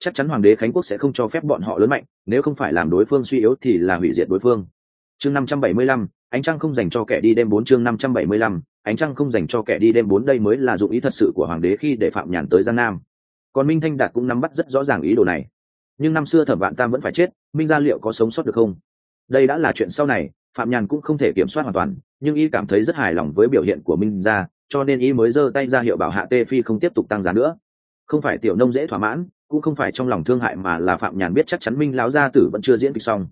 chắc chắn hoàng đế Khánh Quốc sẽ không cho phép bọn họ lớn mạnh, nếu không phải làm đối phương suy yếu thì là hủy diệt đối phương. Chương 575, ánh trăng không dành cho kẻ đi đêm 4. Chương 575, ánh trăng không dành cho kẻ đi đêm 4. Đây mới là dụng ý thật sự của hoàng đế khi để Phạm Nhàn tới Giang Nam. Còn Minh Thanh Đạt cũng nắm bắt rất rõ ràng ý đồ này. Nhưng năm xưa Thẩm Vạn Tam vẫn phải chết, Minh gia liệu có sống sót được không? Đây đã là chuyện sau này, Phạm Nhàn cũng không thể kiểm soát hoàn toàn, nhưng y cảm thấy rất hài lòng với biểu hiện của Minh gia, cho nên y mới giơ tay ra hiệu bảo Hạ Tê Phi không tiếp tục tăng giá nữa. Không phải tiểu nông dễ thỏa mãn, cũng không phải trong lòng thương hại, mà là Phạm Nhàn biết chắc chắn Minh lão gia tử vẫn chưa diễn kịch xong.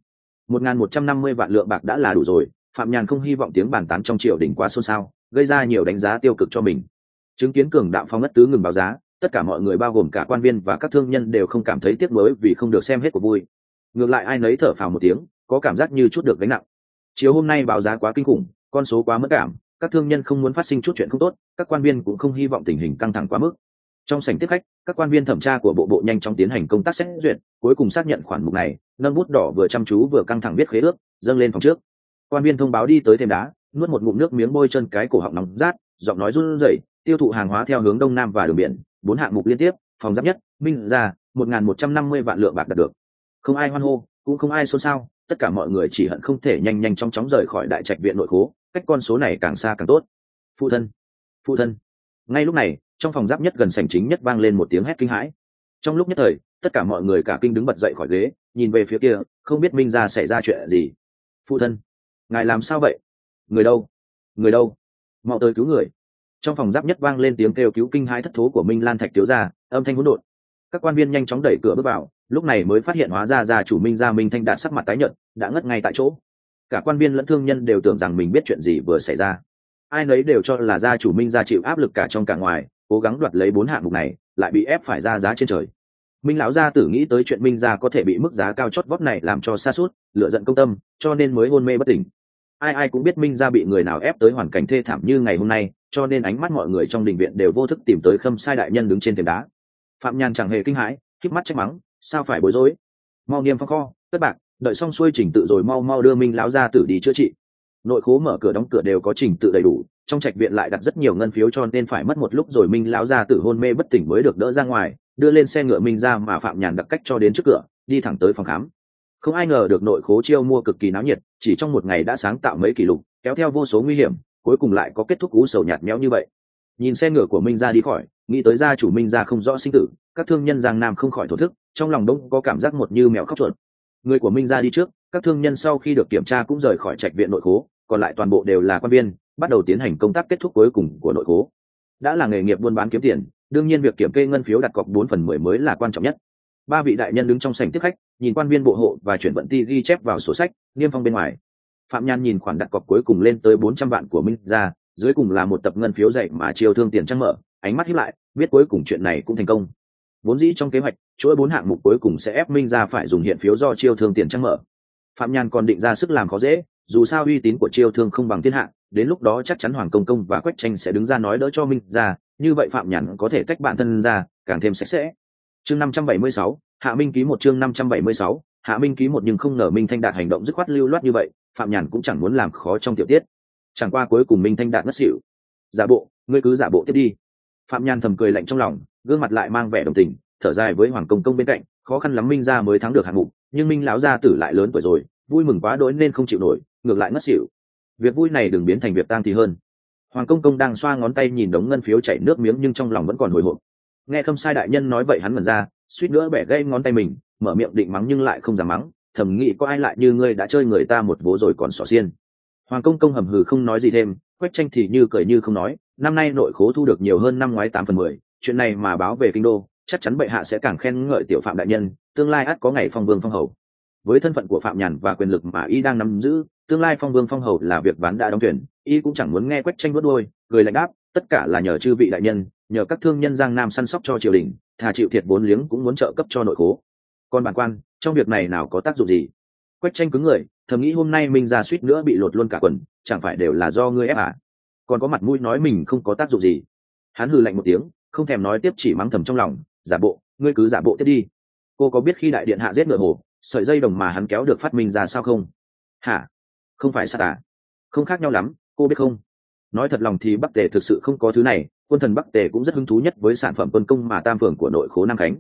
1.150 vạn lượng bạc đã là đủ rồi, Phạm Nhàn không hy vọng tiếng bàn tán trong triều đình quá xôn xao, gây ra nhiều đánh giá tiêu cực cho mình. Chứng kiến cường đạo Phong Ngất Tứ ngừng báo giá, tất cả mọi người bao gồm cả quan viên và các thương nhân đều không cảm thấy tiếc nuối vì không được xem hết cuộc vui. Ngược lại ai nấy thở phào một tiếng, có cảm giác như chút được gánh nặng. Chiều hôm nay báo giá quá kinh khủng, con số quá mất cảm, các thương nhân không muốn phát sinh chút chuyện không tốt, các quan viên cũng không hy vọng tình hình căng thẳng quá mức. Trong sảnh tiếp khách, các quan viên thẩm tra của bộ nhanh chóng tiến hành công tác xét duyệt, cuối cùng xác nhận khoản mục này, nâng bút đỏ vừa chăm chú vừa căng thẳng viết khế ước, dâng lên phòng trước. Quan viên thông báo đi tới thềm đá, nuốt một ngụm nước miếng bôi chân cái cổ họng nóng rát, giọng nói run rẩy, tiêu thụ hàng hóa theo hướng đông nam và đường biển, 4 hạng mục liên tiếp, phòng giáp nhất, Minh ra, 1.150 vạn lượng bạc đạt được. Không ai hoan hô, cũng không ai xôn xao, tất cả mọi người chỉ hận không thể nhanh chóng rời khỏi đại trạch viện nội khố, cách con số này càng xa càng tốt. Phụ thân, phụ thân. Ngay lúc này, trong phòng giáp nhất gần sảnh chính nhất vang lên một tiếng hét kinh hãi. Trong lúc nhất thời, tất cả mọi người cả kinh đứng bật dậy khỏi ghế, nhìn về phía kia, không biết Minh gia xảy ra chuyện gì. Phụ thân, ngài làm sao vậy? Người đâu? Người đâu? Mau tới cứu người. Trong phòng giáp nhất vang lên tiếng kêu cứu kinh hãi thất thố của Minh Lan Thạch thiếu gia, âm thanh hỗn độn. Các quan viên nhanh chóng đẩy cửa bước vào, lúc này mới phát hiện hóa ra gia chủ Minh gia Minh Thanh Đạt sắc mặt tái nhợt, đã ngất ngay tại chỗ. Cả quan viên lẫn thương nhân đều tưởng rằng mình biết chuyện gì vừa xảy ra. Ai nấy đều cho là gia chủ Minh gia chịu áp lực cả trong cả ngoài, cố gắng đoạt lấy 4 hạng mục này, lại bị ép phải ra giá trên trời. Minh lão gia tử nghĩ tới chuyện Minh gia có thể bị mức giá cao chót vót này làm cho sa sút, lửa giận công tâm, cho nên mới hôn mê bất tỉnh. Ai cũng biết Minh gia bị người nào ép tới hoàn cảnh thê thảm như ngày hôm nay, cho nên ánh mắt mọi người trong đình viện đều vô thức tìm tới Khâm Sai đại nhân đứng trên thềm đá. Phạm Nhàn chẳng hề kinh hãi, khép mắt trách mắng, sao phải bối rối? Mau niêm phong kho, cất bạc, đợi xong xuôi trình tự rồi mau đưa Minh lão gia tử đi chữa trị. Nội khố mở cửa đóng cửa đều có trình tự đầy đủ, trong trạch viện lại đặt rất nhiều ngân phiếu, cho nên phải mất một lúc rồi Minh lão gia tử hôn mê bất tỉnh mới được đỡ ra ngoài, đưa lên xe ngựa Minh ra mà Phạm Nhàn đặc cách cho đến trước cửa, đi thẳng tới phòng khám. Không ai ngờ được nội khố chiêu mua cực kỳ náo nhiệt, chỉ trong một ngày đã sáng tạo mấy kỷ lục, kéo theo vô số nguy hiểm, cuối cùng lại có kết thúc u sầu nhạt nhẽo như vậy. Nhìn xe ngựa của Minh ra đi khỏi, nghĩ tới gia chủ Minh ra không rõ sinh tử, các thương nhân Giang Nam không khỏi thổ thức, trong lòng đông có cảm giác một như mèo khóc chuột. Người của Minh ra đi trước, các thương nhân sau khi được kiểm tra cũng rời khỏi trạch viện nội khố, còn lại toàn bộ đều là quan viên, bắt đầu tiến hành công tác kết thúc cuối cùng của nội khố. Đã là nghề nghiệp buôn bán kiếm tiền, đương nhiên việc kiểm kê ngân phiếu đặt cọc 4/10 mới là quan trọng nhất. 3 vị đại nhân đứng trong sảnh tiếp khách, nhìn quan viên bộ hộ và chuyển vận ti ghi chép vào sổ sách, niêm phong bên ngoài. Phạm Nhan nhìn khoản đặt cọc cuối cùng lên tới 400 vạn của Minh ra, dưới cùng là một tập ngân phiếu dày mà Chiêu Thương tiền trăng mở, ánh mắt híp lại, biết cuối cùng chuyện này cũng thành công. Vốn dĩ trong kế hoạch, chuỗi 4 hạng mục cuối cùng sẽ ép Minh ra phải dùng hiện phiếu do Chiêu Thương tiền trăng mở. Phạm Nhan còn định ra sức làm khó dễ, dù sao uy tín của Chiêu Thương không bằng thiên hạ, đến lúc đó chắc chắn Hoàng Công Công và Quách Tranh sẽ đứng ra nói đỡ cho Minh ra, như vậy Phạm Nhan có thể tách bản thân ra, càng thêm sạch sẽ. Chương 576, Hạ Minh ký một. Chương 576, Hạ Minh ký một. Nhưng không ngờ Minh Thanh Đạt hành động dứt khoát lưu loát như vậy, Phạm Nhàn cũng chẳng muốn làm khó trong tiểu tiết. Chẳng qua cuối cùng Minh Thanh Đạt ngất xỉu. Giả bộ, ngươi cứ giả bộ tiếp đi. Phạm Nhàn thầm cười lạnh trong lòng, gương mặt lại mang vẻ đồng tình, thở dài với Hoàng Công Công bên cạnh, khó khăn lắm Minh gia mới thắng được hạng mục, nhưng Minh lão gia tử lại lớn tuổi rồi, vui mừng quá đỗi nên không chịu nổi, ngược lại ngất xỉu. Việc vui này đừng biến thành việc tang thì hơn. Hoàng Công Công đang xoa ngón tay nhìn đống ngân phiếu chảy nước miếng nhưng trong lòng vẫn còn hồi hộp. Nghe Khâm Sai đại nhân nói vậy hắn ngẩn ra, suýt nữa bẻ gãy ngón tay mình, mở miệng định mắng nhưng lại không dám mắng, thầm nghĩ có ai lại như ngươi đã chơi người ta một vố rồi còn xỏ xiên. Hoàng Công Công hầm hừ không nói gì thêm, Quách Tranh thì như cười như không nói, năm nay nội khố thu được nhiều hơn năm ngoái 8/10, chuyện này mà báo về kinh đô, chắc chắn bệ hạ sẽ càng khen ngợi tiểu Phạm đại nhân, tương lai ắt có ngày phong vương phong hầu. Với thân phận của Phạm Nhàn và quyền lực mà y đang nắm giữ, tương lai phong vương phong hầu là việc ván đã đóng thuyền, y cũng chẳng muốn nghe Quách Tranh vuốt đuôi, cười lạnh đáp, tất cả là nhờ chư vị đại nhân, nhờ các thương nhân Giang Nam săn sóc cho triều đình, thà chịu thiệt vốn liếng cũng muốn trợ cấp cho nội khố. Còn bản quan, trong việc này nào có tác dụng gì? Quách Tranh cứng người, thầm nghĩ hôm nay Minh ra suýt nữa bị lột luôn cả quần, chẳng phải đều là do ngươi ép à? Còn có mặt mũi nói mình không có tác dụng gì. Hắn hừ lạnh một tiếng, không thèm nói tiếp, chỉ mắng thầm trong lòng, giả bộ, ngươi cứ giả bộ tiếp đi. Cô có biết khi đại điện hạ giết ngựa hổ, sợi dây đồng mà hắn kéo được phát minh ra sao không? Hả? Không phải sát à? Không khác nhau lắm, cô biết không? Nói thật lòng thì Bắc Tề thực sự không có thứ này, quân thần Bắc Tề cũng rất hứng thú nhất với sản phẩm quân công mà tam phường của nội khố Nam Khánh.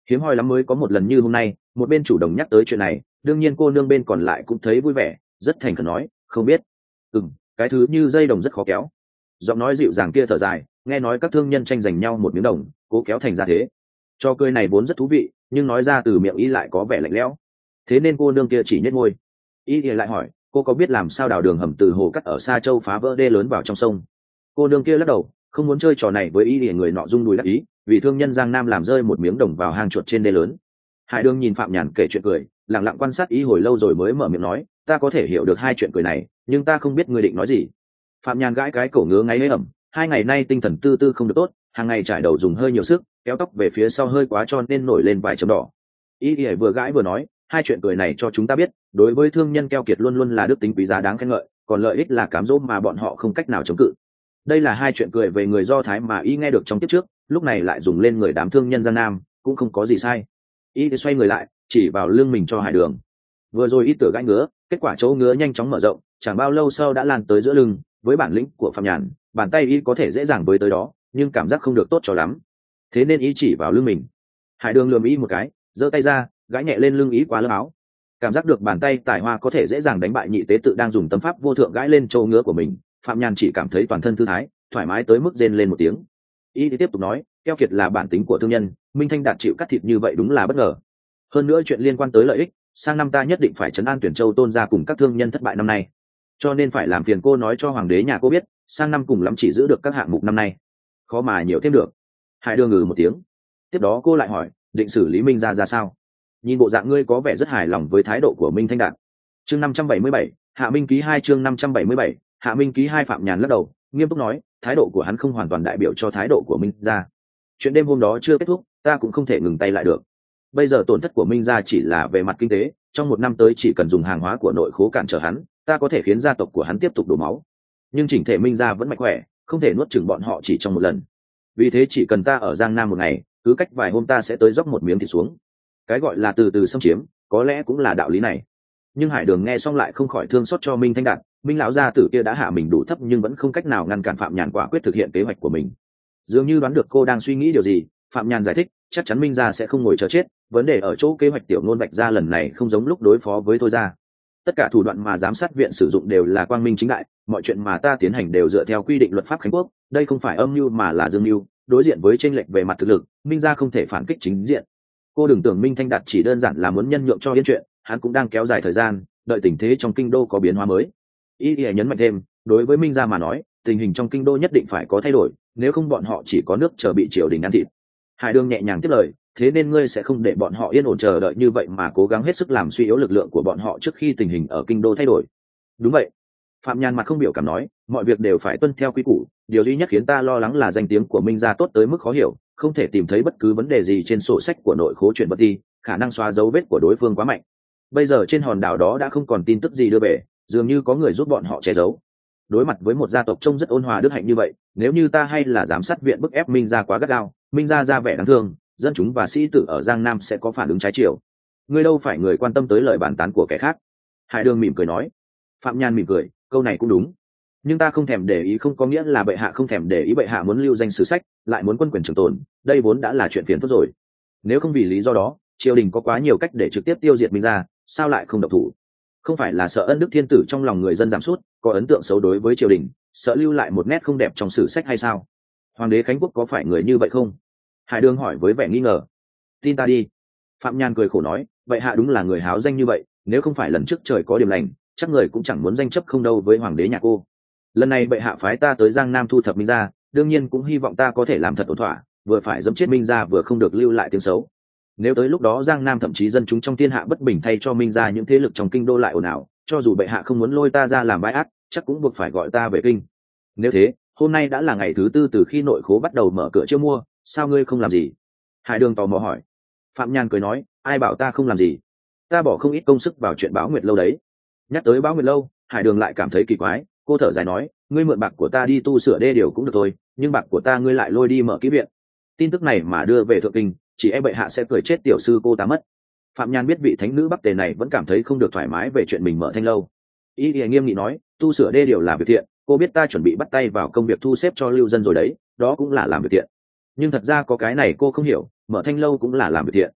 hiếm hoi lắm mới có một lần như hôm nay một bên chủ động nhắc tới chuyện này. Đương nhiên cô nương bên còn lại cũng thấy vui vẻ, rất thành khẩn nói không biết. Cái thứ như dây đồng rất khó kéo. Giọng nói dịu dàng kia thở dài, nghe nói các thương nhân tranh giành nhau một miếng đồng, cố kéo thành ra thế. Cho cười này vốn rất thú vị, nhưng nói ra từ miệng Y lại có vẻ lạnh lẽo. Thế nên cô nương kia chỉ nhếch môi. Y lại hỏi, cô có biết làm sao đào đường hầm từ hồ cắt ở Sa Châu phá vỡ đê lớn vào trong sông? Cô nương kia lắc đầu, không muốn chơi trò này với Y. Người nọ rung đùi đắc ý, vì thương nhân Giang Nam làm rơi một miếng đồng vào hang chuột trên đê lớn. Hải Đường nhìn Phạm Nhàn kể chuyện cười, lặng lặng quan sát Y hồi lâu rồi mới mở miệng nói, ta có thể hiểu được hai chuyện cười này, nhưng ta không biết ngươi định nói gì. Phạm Nhàn gãi cái cổ ngứa ngáy ế ẩm, 2 ngày nay tinh thần tư tư không được tốt, hàng ngày trải đầu dùng hơi nhiều sức, kéo tóc về phía sau hơi quá cho nên nổi lên vài chấm đỏ. Y vừa gãi vừa nói, hai chuyện cười này cho chúng ta biết, đối với thương nhân keo kiệt luôn luôn là đức tính quý giá đáng khen ngợi, còn lợi ích là cám dỗ mà bọn họ không cách nào chống cự. Đây là hai chuyện cười về người Do Thái mà Y nghe được trong kiếp trước, lúc này lại dùng lên người đám thương nhân Giang Nam, cũng không có gì sai. Y xoay người lại, chỉ vào lưng mình cho Hải Đường. Vừa rồi Y tựa gãi ngứa, kết quả chỗ ngứa nhanh chóng mở rộng, chẳng bao lâu sau đã lan tới giữa lưng. Với bản lĩnh của Phạm Nhàn, bàn tay Y có thể dễ dàng với tới đó, nhưng cảm giác không được tốt cho lắm. Thế nên Y chỉ vào lưng mình. Hải Đường lườm Y một cái, giơ tay ra, gãi nhẹ lên lưng Y qua lớp áo. Cảm giác được bàn tay tài hoa có thể dễ dàng đánh bại nhị tế tự đang dùng tâm pháp vô thượng gãi lên chỗ ngứa của mình. Phạm Nhàn chỉ cảm thấy toàn thân thư thái, thoải mái tới mức rên lên một tiếng. Y tiếp tục nói, keo kiệt là bản tính của thương nhân, Minh Thanh Đạt chịu cắt thịt như vậy đúng là bất ngờ. Hơn nữa chuyện liên quan tới lợi ích, sang năm ta nhất định phải trấn an Tuyển Châu Tôn gia cùng các thương nhân thất bại năm nay, cho nên phải làm phiền cô nói cho hoàng đế nhà cô biết, sang năm cùng lắm chỉ giữ được các hạng mục năm nay, khó mà nhiều thêm được. Hải Đường ngừ một tiếng. Tiếp đó cô lại hỏi, định xử lý Minh ra sao? Nhìn bộ dạng ngươi có vẻ rất hài lòng với thái độ của Minh Thanh Đạt. Chương 577, Hạ Minh ký 2 chương 577, Hạ Minh ký 2. Phạm Nhàn lắc đầu, nghiêm túc nói, thái độ của hắn không hoàn toàn đại biểu cho thái độ của Minh gia. Chuyện đêm hôm đó chưa kết thúc, ta cũng không thể ngừng tay lại được. Bây giờ tổn thất của Minh gia chỉ là về mặt kinh tế, trong một năm tới chỉ cần dùng hàng hóa của nội khố cản trở hắn, ta có thể khiến gia tộc của hắn tiếp tục đổ máu. Nhưng chỉnh thể Minh gia vẫn mạnh khỏe, không thể nuốt chửng bọn họ chỉ trong một lần. Vì thế chỉ cần ta ở Giang Nam một ngày, cứ cách vài hôm ta sẽ tới dốc một miếng thịt xuống. Cái gọi là từ từ xâm chiếm, có lẽ cũng là đạo lý này. Nhưng Hải Đường nghe xong lại không khỏi thương xót cho Minh Thanh Đạt. Minh lão gia tử kia đã hạ mình đủ thấp nhưng vẫn không cách nào ngăn cản Phạm Nhàn quả quyết thực hiện kế hoạch của mình. Dường như đoán được cô đang suy nghĩ điều gì, Phạm Nhàn giải thích, chắc chắn Minh gia sẽ không ngồi chờ chết, vấn đề ở chỗ kế hoạch tiểu ngôn vạch ra lần này không giống lúc đối phó với Thôi gia. Tất cả thủ đoạn mà giám sát viện sử dụng đều là quang minh chính đại, mọi chuyện mà ta tiến hành đều dựa theo quy định luật pháp Khánh Quốc, đây không phải âm mưu mà là dương mưu. Đối diện với chênh lệch về mặt thực lực, Minh gia không thể phản kích chính diện. Cô đừng tưởng Minh Thanh Đạt chỉ đơn giản là muốn nhân nhượng cho yên chuyện, hắn cũng đang kéo dài thời gian, đợi tình thế trong kinh đô có biến hóa mới. Y nhấn mạnh thêm, đối với Minh gia mà nói, tình hình trong kinh đô nhất định phải có thay đổi, nếu không bọn họ chỉ có nước chờ bị triều đình ăn thịt. Hải Đường nhẹ nhàng tiếp lời, thế nên ngươi sẽ không để bọn họ yên ổn chờ đợi như vậy mà cố gắng hết sức làm suy yếu lực lượng của bọn họ trước khi tình hình ở kinh đô thay đổi. Đúng vậy. Phạm Nhàn mặt không biểu cảm nói, mọi việc đều phải tuân theo quy củ, điều duy nhất khiến ta lo lắng là danh tiếng của Minh gia tốt tới mức khó hiểu, không thể tìm thấy bất cứ vấn đề gì trên sổ sách của nội khố chuyển vật đi, khả năng xóa dấu vết của đối phương quá mạnh. Bây giờ trên hòn đảo đó đã không còn tin tức gì đưa về, dường như có người giúp bọn họ che giấu. Đối mặt với một gia tộc trông rất ôn hòa đức hạnh như vậy, nếu như ta hay là giám sát viện bức ép Minh gia quá gắt gao, Minh gia ra vẻ đáng thương, dân chúng và sĩ tử ở Giang Nam sẽ có phản ứng trái chiều. Ngươi đâu phải người quan tâm tới lời bàn tán của kẻ khác. Hải Đường mỉm cười nói. Phạm Nhàn mỉm cười, câu này cũng đúng, nhưng ta không thèm để ý không có nghĩa là bệ hạ không thèm để ý. Bệ hạ muốn lưu danh sử sách, lại muốn quân quyền trường tồn, đây vốn đã là chuyện phiền phức rồi. Nếu không vì lý do đó, triều đình có quá nhiều cách để trực tiếp tiêu diệt Minh gia, sao lại không động thủ? Không phải là sợ ân đức thiên tử trong lòng người dân giảm sút, có ấn tượng xấu đối với triều đình, sợ lưu lại một nét không đẹp trong sử sách hay sao? Hoàng đế Khánh Quốc có phải người như vậy không? Hải Đường hỏi với vẻ nghi ngờ. Tin ta đi. Phạm Nhàn cười khổ nói, vậy hạ đúng là người háo danh như vậy, nếu không phải lần trước trời có điểm lành, chắc người cũng chẳng muốn danh chấp không đâu với hoàng đế nhà cô. Lần này bệ hạ phái ta tới Giang Nam thu thập Minh gia, đương nhiên cũng hy vọng ta có thể làm thật ổn thỏa, vừa phải giẫm chết Minh gia vừa không được lưu lại tiếng xấu. Nếu tới lúc đó Giang Nam thậm chí dân chúng trong thiên hạ bất bình thay cho Minh gia những thế lực trong kinh đô lại ồn ào, cho dù bệ hạ không muốn lôi ta ra làm bãi ác, chắc cũng buộc phải gọi ta về kinh. Nếu thế, hôm nay đã là ngày thứ 4 từ khi nội khố bắt đầu mở cửa chiêu mua, sao ngươi không làm gì? Hải Đường tò mò hỏi. Phạm Nhàn cười nói, ai bảo ta không làm gì? Ta bỏ không ít công sức vào chuyện Báo Nguyệt lâu đấy. Nhắc tới Báo Nguyệt lâu, Hải Đường lại cảm thấy kỳ quái, cô thở dài nói, ngươi mượn bạc của ta đi tu sửa đê điều cũng được thôi, nhưng bạc của ta ngươi lại lôi đi mở kỹ viện. Tin tức này mà đưa về thượng kinh, chỉ e bệ hạ sẽ cười chết tiểu sư cô ta mất. Phạm Nhàn biết vị thánh nữ Bắc Tề này vẫn cảm thấy không được thoải mái về chuyện mình mở thanh lâu. Y nghiêm nghị nói, tu sửa đê điều là việc thiện, cô biết ta chuẩn bị bắt tay vào công việc thu xếp cho lưu dân rồi đấy, đó cũng là làm việc thiện. Nhưng thật ra có cái này cô không hiểu, mở thanh lâu cũng là làm việc thiện.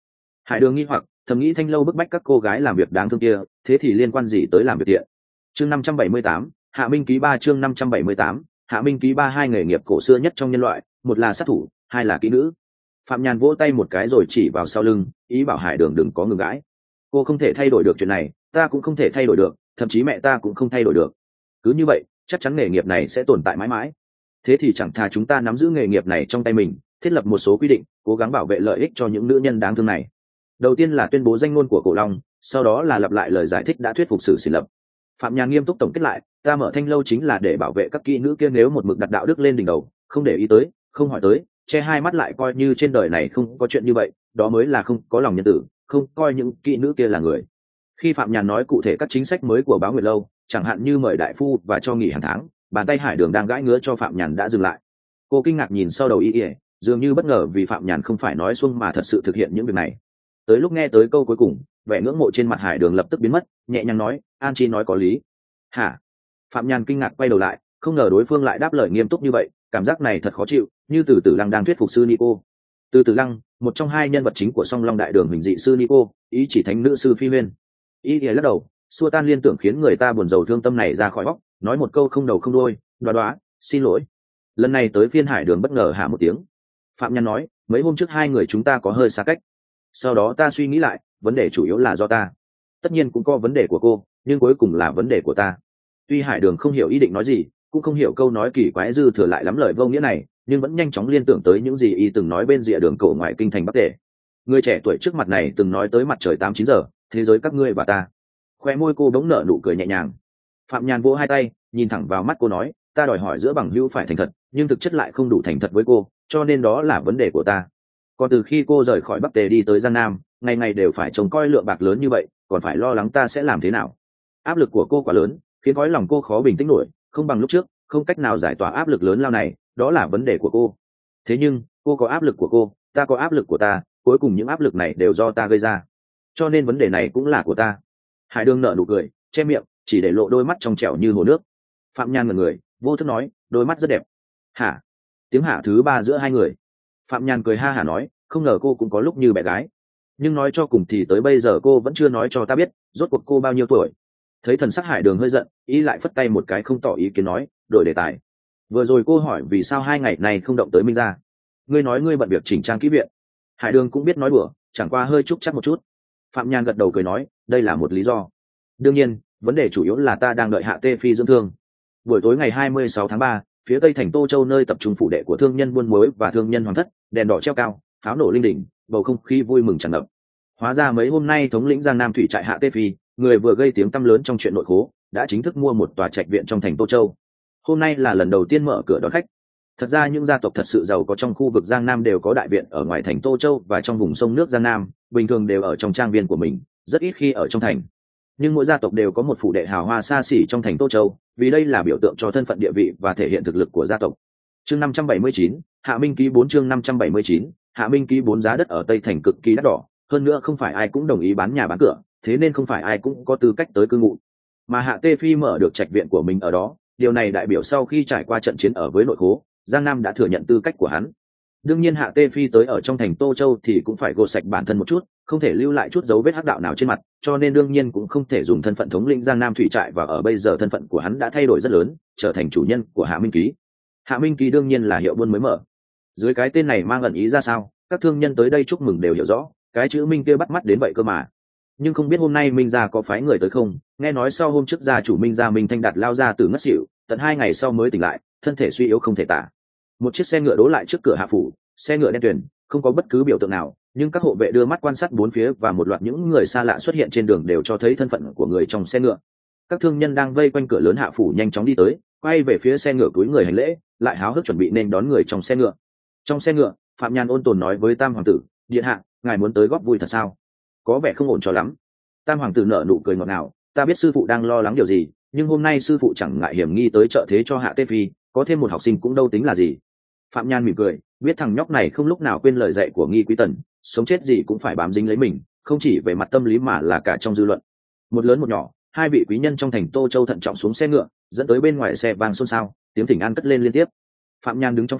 Hải Đường nghi hoặc thầm nghĩ Thanh Lâu bức bách các cô gái làm việc đáng thương kia, thế thì liên quan gì tới làm việc thiện? Chương 578, Hạ Minh ký 3 chương 578, Hạ Minh ký 3 hai nghề nghiệp cổ xưa nhất trong nhân loại, một là sát thủ, hai là kỹ nữ. Phạm Nhàn vỗ tay một cái rồi chỉ vào sau lưng, ý bảo Hải Đường đừng có ngừng gãi. Cô không thể thay đổi được chuyện này, ta cũng không thể thay đổi được, thậm chí mẹ ta cũng không thay đổi được. Cứ như vậy, chắc chắn nghề nghiệp này sẽ tồn tại mãi mãi. Thế thì chẳng thà chúng ta nắm giữ nghề nghiệp này trong tay mình, thiết lập một số quy định, cố gắng bảo vệ lợi ích cho những nữ nhân đáng thương này. Đầu tiên là tuyên bố danh ngôn của Cổ Long, sau đó là lặp lại lời giải thích đã thuyết phục Sử Xỉn lập. Phạm Nhàn nghiêm túc tổng kết lại, ta mở Thanh Lâu chính là để bảo vệ các kỹ nữ kia nếu một mực đặt đạo đức lên đỉnh đầu, không để ý tới, không hỏi tới, che hai mắt lại coi như trên đời này không có chuyện như vậy, đó mới là không có lòng nhân tử, không coi những kỹ nữ kia là người. Khi Phạm Nhàn nói cụ thể các chính sách mới của Báo Nguyệt Lâu, chẳng hạn như mời đại phu và cho nghỉ hàng tháng, bàn tay Hải Đường đang gãi ngứa cho Phạm Nhàn đã dừng lại. Cô kinh ngạc nhìn sau đầu y ỉa, dường như bất ngờ vì Phạm Nhàn không phải nói xuông mà thật sự thực hiện những việc này. Tới lúc nghe tới câu cuối cùng, vẻ ngưỡng mộ trên mặt Hải Đường lập tức biến mất, nhẹ nhàng nói, An Chi nói có lý. Hả? Phạm Nhàn kinh ngạc quay đầu lại, không ngờ đối phương lại đáp lời nghiêm túc như vậy, cảm giác này thật khó chịu, như Từ Tử Lăng đang thuyết phục sư Nico. Từ Tử Lăng, một trong hai nhân vật chính của Song Long Đại Đường Huỳnh Dị sư Nico, ý chỉ thánh nữ sư Phi Huyên. Ý lắc đầu, xua tan liên tưởng khiến người ta buồn rầu thương tâm này ra khỏi bóc, nói một câu không đầu không đuôi, đoá, xin lỗi. Lần này tới phiên Hải Đường bất ngờ hạ một tiếng. Phạm Nhàn nói, mấy hôm trước hai người chúng ta có hơi xa cách. Sau đó ta suy nghĩ lại, vấn đề chủ yếu là do ta. Tất nhiên cũng có vấn đề của cô, nhưng cuối cùng là vấn đề của ta. Tuy Hải Đường không hiểu ý định nói gì, cũng không hiểu câu nói kỳ quái dư thừa lại lắm lời vô nghĩa này, nhưng vẫn nhanh chóng liên tưởng tới những gì y từng nói bên rìa đường cổ ngoài kinh thành Bắc Tề. Người trẻ tuổi trước mặt này từng nói tới mặt trời 8-9 giờ, thế giới các ngươi và ta. Khoe môi cô bỗng nở nụ cười nhẹ nhàng. Phạm Nhàn vỗ hai tay, nhìn thẳng vào mắt cô nói, ta đòi hỏi giữa bằng hữu phải thành thật, nhưng thực chất lại không đủ thành thật với cô, cho nên đó là vấn đề của ta. Còn từ khi cô rời khỏi Bắc Tề đi tới Giang Nam, ngày ngày đều phải trông coi lượng bạc lớn như vậy, còn phải lo lắng ta sẽ làm thế nào. Áp lực của cô quá lớn, khiến gói lòng cô khó bình tĩnh nổi, không bằng lúc trước, không cách nào giải tỏa áp lực lớn lao này, đó là vấn đề của cô. Thế nhưng cô có áp lực của cô, ta có áp lực của ta, cuối cùng những áp lực này đều do ta gây ra, cho nên vấn đề này cũng là của ta. Hải Đường nở nụ cười, che miệng, chỉ để lộ đôi mắt trong trẻo như hồ nước. Phạm Nhan ngẩn người, vô thức nói, đôi mắt rất đẹp. Hả? Tiếng hả thứ ba giữa hai người. Phạm Nhan cười ha hả nói, không ngờ cô cũng có lúc như bé gái. Nhưng nói cho cùng thì tới bây giờ cô vẫn chưa nói cho ta biết, rốt cuộc cô bao nhiêu tuổi. Thấy thần sắc Hải Đường hơi giận, ý lại phất tay một cái không tỏ ý kiến nói, đổi đề tài. Vừa rồi cô hỏi vì sao 2 ngày này không động tới Minh gia. Ngươi nói ngươi bận việc chỉnh trang kỹ viện. Hải Đường cũng biết nói đùa, chẳng qua hơi trúc chắc một chút. Phạm Nhan gật đầu cười nói, đây là một lý do. Đương nhiên, vấn đề chủ yếu là ta đang đợi Hạ Tê Phi dưỡng thương. Buổi tối ngày 26 tháng 3, phía tây thành Tô Châu nơi tập trung phủ đệ của thương nhân buôn muối và thương nhân hoàng thất, đèn đỏ treo cao, pháo nổ linh đình, bầu không khí vui mừng tràn ngập. Hóa ra mấy hôm nay thống lĩnh Giang Nam thủy trại Hạ Tê Phi, người vừa gây tiếng tăm lớn trong chuyện nội khố, đã chính thức mua một tòa trạch viện trong thành Tô Châu. Hôm nay là lần đầu tiên mở cửa đón khách. Thật ra những gia tộc thật sự giàu có trong khu vực Giang Nam đều có đại viện ở ngoài thành Tô Châu và trong vùng sông nước Giang Nam, bình thường đều ở trong trang viên của mình, rất ít khi ở trong thành. Nhưng mỗi gia tộc đều có một phủ đệ hào hoa xa xỉ trong thành Tô Châu, vì đây là biểu tượng cho thân phận địa vị và thể hiện thực lực của gia tộc. Chương 579, Hạ Minh ký 4 chương 579, Hạ Minh ký 4 giá đất ở Tây thành cực kỳ đắt đỏ, hơn nữa không phải ai cũng đồng ý bán nhà bán cửa, thế nên không phải ai cũng có tư cách tới cư ngụ. Mà Hạ Tê Phi mở được trạch viện của mình ở đó, điều này đại biểu sau khi trải qua trận chiến ở với nội khố, Giang Nam đã thừa nhận tư cách của hắn. Đương nhiên Hạ Tê Phi tới ở trong thành Tô Châu thì cũng phải gột sạch bản thân một chút, không thể lưu lại chút dấu vết hắc đạo nào trên mặt, cho nên đương nhiên cũng không thể dùng thân phận thống lĩnh Giang Nam thủy trại, và ở bây giờ thân phận của hắn đã thay đổi rất lớn, trở thành chủ nhân của Hạ Minh ký. Hạ Minh ký đương nhiên là hiệu buôn mới mở. Dưới cái tên này mang ẩn ý ra sao, các thương nhân tới đây chúc mừng đều hiểu rõ, cái chữ Minh kia bắt mắt đến vậy cơ mà. Nhưng không biết hôm nay Minh gia có phái người tới không, nghe nói sau hôm trước gia chủ Minh gia Minh Thanh Đạt lao ra từ ngất xỉu, tận 2 ngày sau mới tỉnh lại, thân thể suy yếu không thể tả. Một chiếc xe ngựa đỗ lại trước cửa hạ phủ, xe ngựa đen tuyền, không có bất cứ biểu tượng nào, nhưng các hộ vệ đưa mắt quan sát bốn phía và một loạt những người xa lạ xuất hiện trên đường đều cho thấy thân phận của người trong xe ngựa. Các thương nhân đang vây quanh cửa lớn hạ phủ nhanh chóng đi tới, quay về phía xe ngựa cúi người hành lễ, lại háo hức chuẩn bị nên đón người trong xe ngựa. Trong xe ngựa, Phạm Nhan ôn tồn nói với Tam hoàng tử, điện hạ, ngài muốn tới góp vui thật sao? Có vẻ không ổn cho lắm. Tam hoàng tử nở nụ cười ngọt ngào, ta biết sư phụ đang lo lắng điều gì, nhưng hôm nay sư phụ chẳng ngại hiểm nghi tới trợ thế cho Hạ Tê Phi, có thêm một học sinh cũng đâu tính là gì. Phạm Nhan mỉm cười, biết thằng nhóc này không lúc nào quên lời dạy của Nghi Quý Tần, sống chết gì cũng phải bám dính lấy mình, không chỉ về mặt tâm lý mà là cả trong dư luận. Một lớn một nhỏ, 2 vị quý nhân trong thành Tô Châu thận trọng xuống xe ngựa, dẫn tới bên ngoài xe vang xôn xao, tiếng thỉnh an cất lên liên tiếp. Phạm Nhan đứng trong phòng,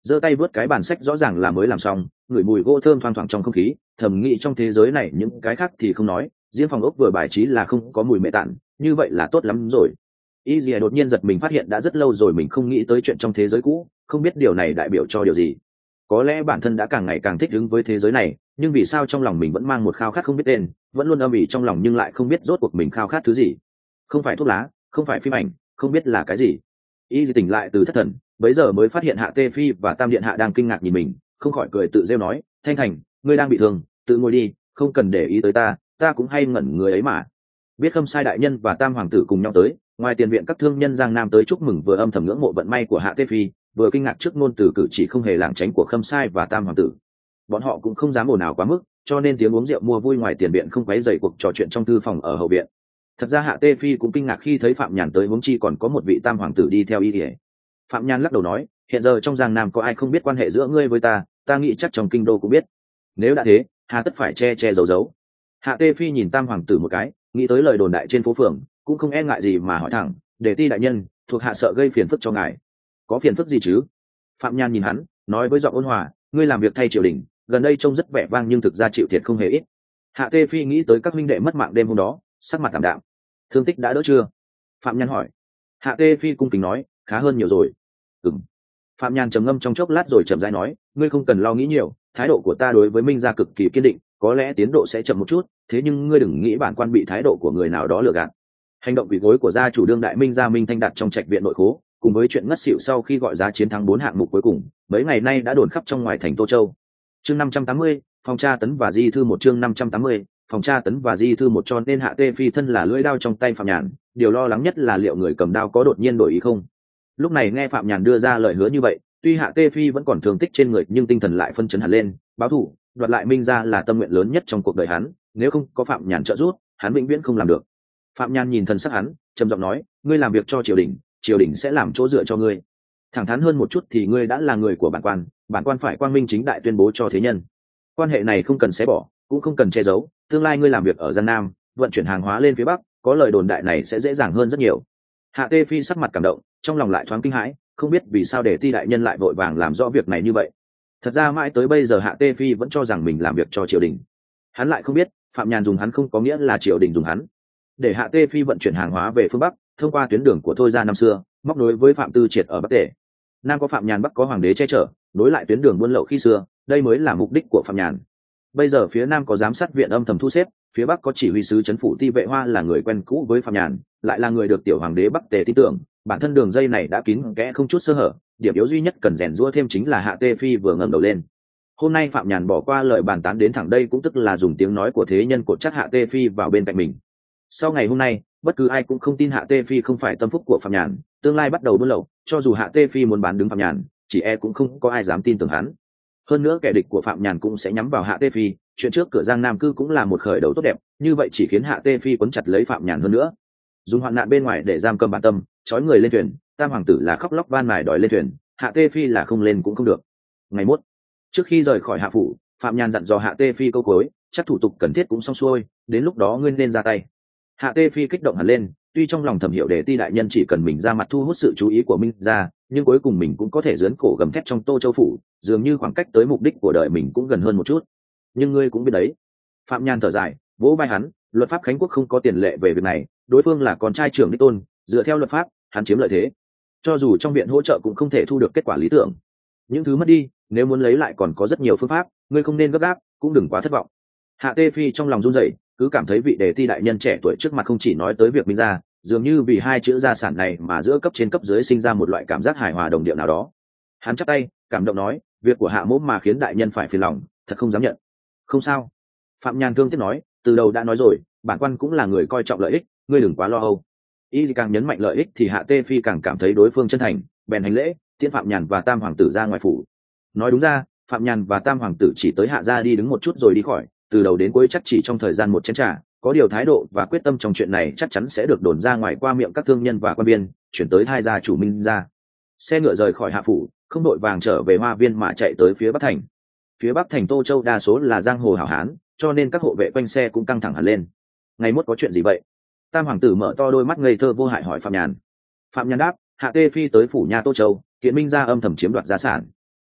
giơ tay vớt cái bàn sách rõ ràng là mới làm xong, ngửi mùi gỗ thơm thoang thoảng trong không khí, thầm nghĩ trong thế giới này những cái khác thì không nói, riêng phòng ốc vừa bài trí là không có mùi mệ tản, như vậy là tốt lắm rồi. Y Dìa đột nhiên giật mình phát hiện đã rất lâu rồi mình không nghĩ tới chuyện trong thế giới cũ, không biết điều này đại biểu cho điều gì. Có lẽ bản thân đã càng ngày càng thích ứng với thế giới này, nhưng vì sao trong lòng mình vẫn mang một khao khát không biết tên, vẫn luôn âm ỉ trong lòng nhưng lại không biết rốt cuộc mình khao khát thứ gì. Không phải thuốc lá, không phải phim ảnh, không biết là cái gì. Y Dìa tỉnh lại từ thất thần, bấy giờ mới phát hiện Hạ Tê Phi và Tam Điện Hạ đang kinh ngạc nhìn mình, không khỏi cười tự rêu nói, Thanh Thành, ngươi đang bị thương, tự ngồi đi, không cần để ý tới ta, ta cũng hay ngẩn người ấy mà. Biết Khâm Sai đại nhân và Tam hoàng tử cùng nhau tới, ngoài tiền viện các thương nhân Giang Nam tới chúc mừng, vừa âm thầm ngưỡng mộ vận may của Hạ Tê Phi, vừa kinh ngạc trước ngôn từ cử chỉ không hề lảng tránh của Khâm Sai và Tam hoàng tử. Bọn họ cũng không dám ồn ào quá mức, cho nên tiếng uống rượu mua vui ngoài tiền viện không quấy rầy cuộc trò chuyện trong thư phòng ở hậu viện. Thật ra Hạ Tê Phi cũng kinh ngạc khi thấy Phạm Nhàn tới, huống chi còn có một vị Tam hoàng tử đi theo y. Phạm Nhàn lắc đầu nói, hiện giờ trong Giang Nam có ai không biết quan hệ giữa ngươi với ta nghĩ chắc trong kinh đô cũng biết. Nếu đã thế, hà tất phải che che giấu giấu. Hạ Tê Phi nhìn Tam hoàng tử một cái, nghĩ tới lời đồn đại trên phố phường, cũng không e ngại gì mà hỏi thẳng, để ti đại nhân, thuộc hạ sợ gây phiền phức cho ngài. Có phiền phức gì chứ? Phạm Nhàn nhìn hắn, nói với giọng ôn hòa, ngươi làm việc thay triều đình, gần đây trông rất vẻ vang nhưng thực ra chịu thiệt không hề ít. Hạ Tê Phi nghĩ tới các minh đệ mất mạng đêm hôm đó, sắc mặt tạm đạm. Thương tích đã đỡ chưa? Phạm Nhàn hỏi. Hạ Tê Phi cung kính nói, khá hơn nhiều rồi. Ừm. Phạm Nhàn trầm ngâm trong chốc lát rồi chậm rãi nói, ngươi không cần lo nghĩ nhiều, thái độ của ta đối với Minh gia cực kỳ kiên định, có lẽ tiến độ sẽ chậm một chút, thế nhưng ngươi đừng nghĩ bản quan bị thái độ của người nào đó lừa gạt. Hành động quỷ gối của gia chủ đương đại Minh gia Minh Thanh Đạt trong trạch viện nội khố, cùng với chuyện ngất xỉu sau khi gọi giá chiến thắng 4 hạng mục cuối cùng, mấy ngày nay đã đồn khắp trong ngoài thành Tô Châu. Chương 580, phòng tra tấn và di thư một. Chương 580, phòng tra tấn và di thư một. Cho nên Hạ Tê Phi thân là lưỡi đao trong tay Phạm Nhàn, điều lo lắng nhất là liệu người cầm đao có đột nhiên đổi ý không. Lúc này nghe Phạm Nhàn đưa ra lời hứa như vậy, tuy Hạ Tê Phi vẫn còn thương tích trên người nhưng tinh thần lại phân chấn hẳn lên, báo thù, đoạt lại Minh gia là tâm nguyện lớn nhất trong cuộc đời hắn, nếu không có Phạm Nhàn trợ giúp, hắn vĩnh viễn không làm được. Phạm Nhàn nhìn thần sắc hắn, trầm giọng nói, ngươi làm việc cho triều đình sẽ làm chỗ dựa cho ngươi. Thẳng thắn hơn một chút thì ngươi đã là người của bản quan phải quang minh chính đại tuyên bố cho thế nhân. Quan hệ này không cần xé bỏ, cũng không cần che giấu, tương lai ngươi làm việc ở Giang Nam, vận chuyển hàng hóa lên phía Bắc, có lời đồn đại này sẽ dễ dàng hơn rất nhiều. Hạ Tê Phi sắc mặt cảm động, trong lòng lại thoáng kinh hãi, không biết vì sao để ti đại nhân lại vội vàng làm rõ việc này như vậy. Thật ra mãi tới bây giờ Hạ Tê Phi vẫn cho rằng mình làm việc cho triều đình. Hắn lại không biết, Phạm Nhàn dùng hắn không có nghĩa là triều đình dùng hắn. Để Hạ Tê Phi vận chuyển hàng hóa về phương Bắc, thông qua tuyến đường của Thôi gia năm xưa, móc nối với Phạm Tư Triệt ở Bắc Tề. Nam có Phạm Nhàn, Bắc có hoàng đế che chở, nối lại tuyến đường buôn lậu khi xưa, đây mới là mục đích của Phạm Nhàn. Bây giờ phía Nam có giám sát viện âm thầm thu xếp, phía Bắc có chỉ huy sứ trấn phủ Ti Vệ Hoa là người quen cũ với Phạm Nhàn, lại là người được tiểu hoàng đế Bắc Tề tin tưởng, bản thân đường dây này đã kín kẽ không chút sơ hở, điểm yếu duy nhất cần rèn giũa thêm chính là Hạ Tê Phi vừa ngẩng đầu lên. Hôm nay Phạm Nhàn bỏ qua lời bàn tán đến thẳng đây cũng tức là dùng tiếng nói của thế nhân cột chắc Hạ Tê Phi vào bên cạnh mình. Sau ngày hôm nay, bất cứ ai cũng không tin Hạ Tê Phi không phải tâm phúc của Phạm Nhàn, tương lai bắt đầu buôn lậu, cho dù Hạ Tê Phi muốn bán đứng Phạm Nhàn, chỉ e cũng không có ai dám tin tưởng hắn. Hơn nữa kẻ địch của Phạm Nhàn cũng sẽ nhắm vào Hạ Tê Phi, chuyện trước cửa Giang Nam cư cũng là một khởi đầu tốt đẹp, như vậy chỉ khiến Hạ Tê Phi quấn chặt lấy Phạm Nhàn hơn nữa. Dùng hoạn nạn bên ngoài để giam cầm bản tâm, trói người lên thuyền, Tam hoàng tử là khóc lóc van mài đòi lên thuyền, Hạ Tê Phi là không lên cũng không được. Ngày mốt, trước khi rời khỏi Hạ phủ, Phạm Nhàn dặn dò Hạ Tê Phi câu cuối, chắc thủ tục cần thiết cũng xong xuôi, đến lúc đó ngươi nên ra tay. Hạ Tê Phi kích động hẳn lên, tuy trong lòng thầm hiểu để ti đại nhân chỉ cần mình ra mặt thu hút sự chú ý của Minh ra, nhưng cuối cùng mình cũng có thể giớn cổ gầm thét trong Tô Châu phủ, dường như khoảng cách tới mục đích của đời mình cũng gần hơn một chút. Nhưng ngươi cũng biết đấy. Phạm Nhàn thở dài, vỗ vai hắn, luật pháp Khánh Quốc không có tiền lệ về việc này, đối phương là con trai trưởng đích tôn, dựa theo luật pháp, hắn chiếm lợi thế. Cho dù trong viện hỗ trợ cũng không thể thu được kết quả lý tưởng. Những thứ mất đi, nếu muốn lấy lại còn có rất nhiều phương pháp, ngươi không nên gấp gáp, cũng đừng quá thất vọng. Hạ Tê Phi trong lòng run rẩy, cứ cảm thấy vị đề ti đại nhân trẻ tuổi trước mặt không chỉ nói tới việc Minh ra, dường như vì hai chữ gia sản này mà giữa cấp trên cấp dưới sinh ra một loại cảm giác hài hòa đồng điệu nào đó. Hắn chắp tay, cảm động nói, việc của Hạ mỗ mà khiến đại nhân phải phiền lòng, thật không dám nhận. Không sao. Phạm Nhàn thương tiếc nói, từ đầu đã nói rồi, bản quan cũng là người coi trọng lợi ích, ngươi đừng quá lo âu. Y càng nhấn mạnh lợi ích thì Hạ Tê Phi càng cảm thấy đối phương chân thành, bèn hành lễ, tiễn Phạm Nhàn và Tam hoàng tử ra ngoài phủ. Nói đúng ra, Phạm Nhàn và Tam hoàng tử chỉ tới Hạ gia đi đứng một chút rồi đi khỏi, từ đầu đến cuối chắc chỉ trong thời gian một chén trà, có điều thái độ và quyết tâm trong chuyện này chắc chắn sẽ được đồn ra ngoài qua miệng các thương nhân và quan viên, chuyển tới hai gia chủ Minh gia. Xe ngựa rời khỏi Hạ phủ, không đội vàng trở về Hoa Viên mà chạy tới phía Bắc thành. Phía Bắc thành Tô Châu đa số là giang hồ hảo hán, cho nên các hộ vệ quanh xe cũng căng thẳng hẳn lên. Ngày mốt có chuyện gì vậy? Tam hoàng tử mở to đôi mắt ngây thơ vô hại hỏi Phạm Nhàn. Phạm Nhàn đáp, Hạ Tê Phi tới phủ nha Tô Châu, kiện Minh gia âm thầm chiếm đoạt gia sản.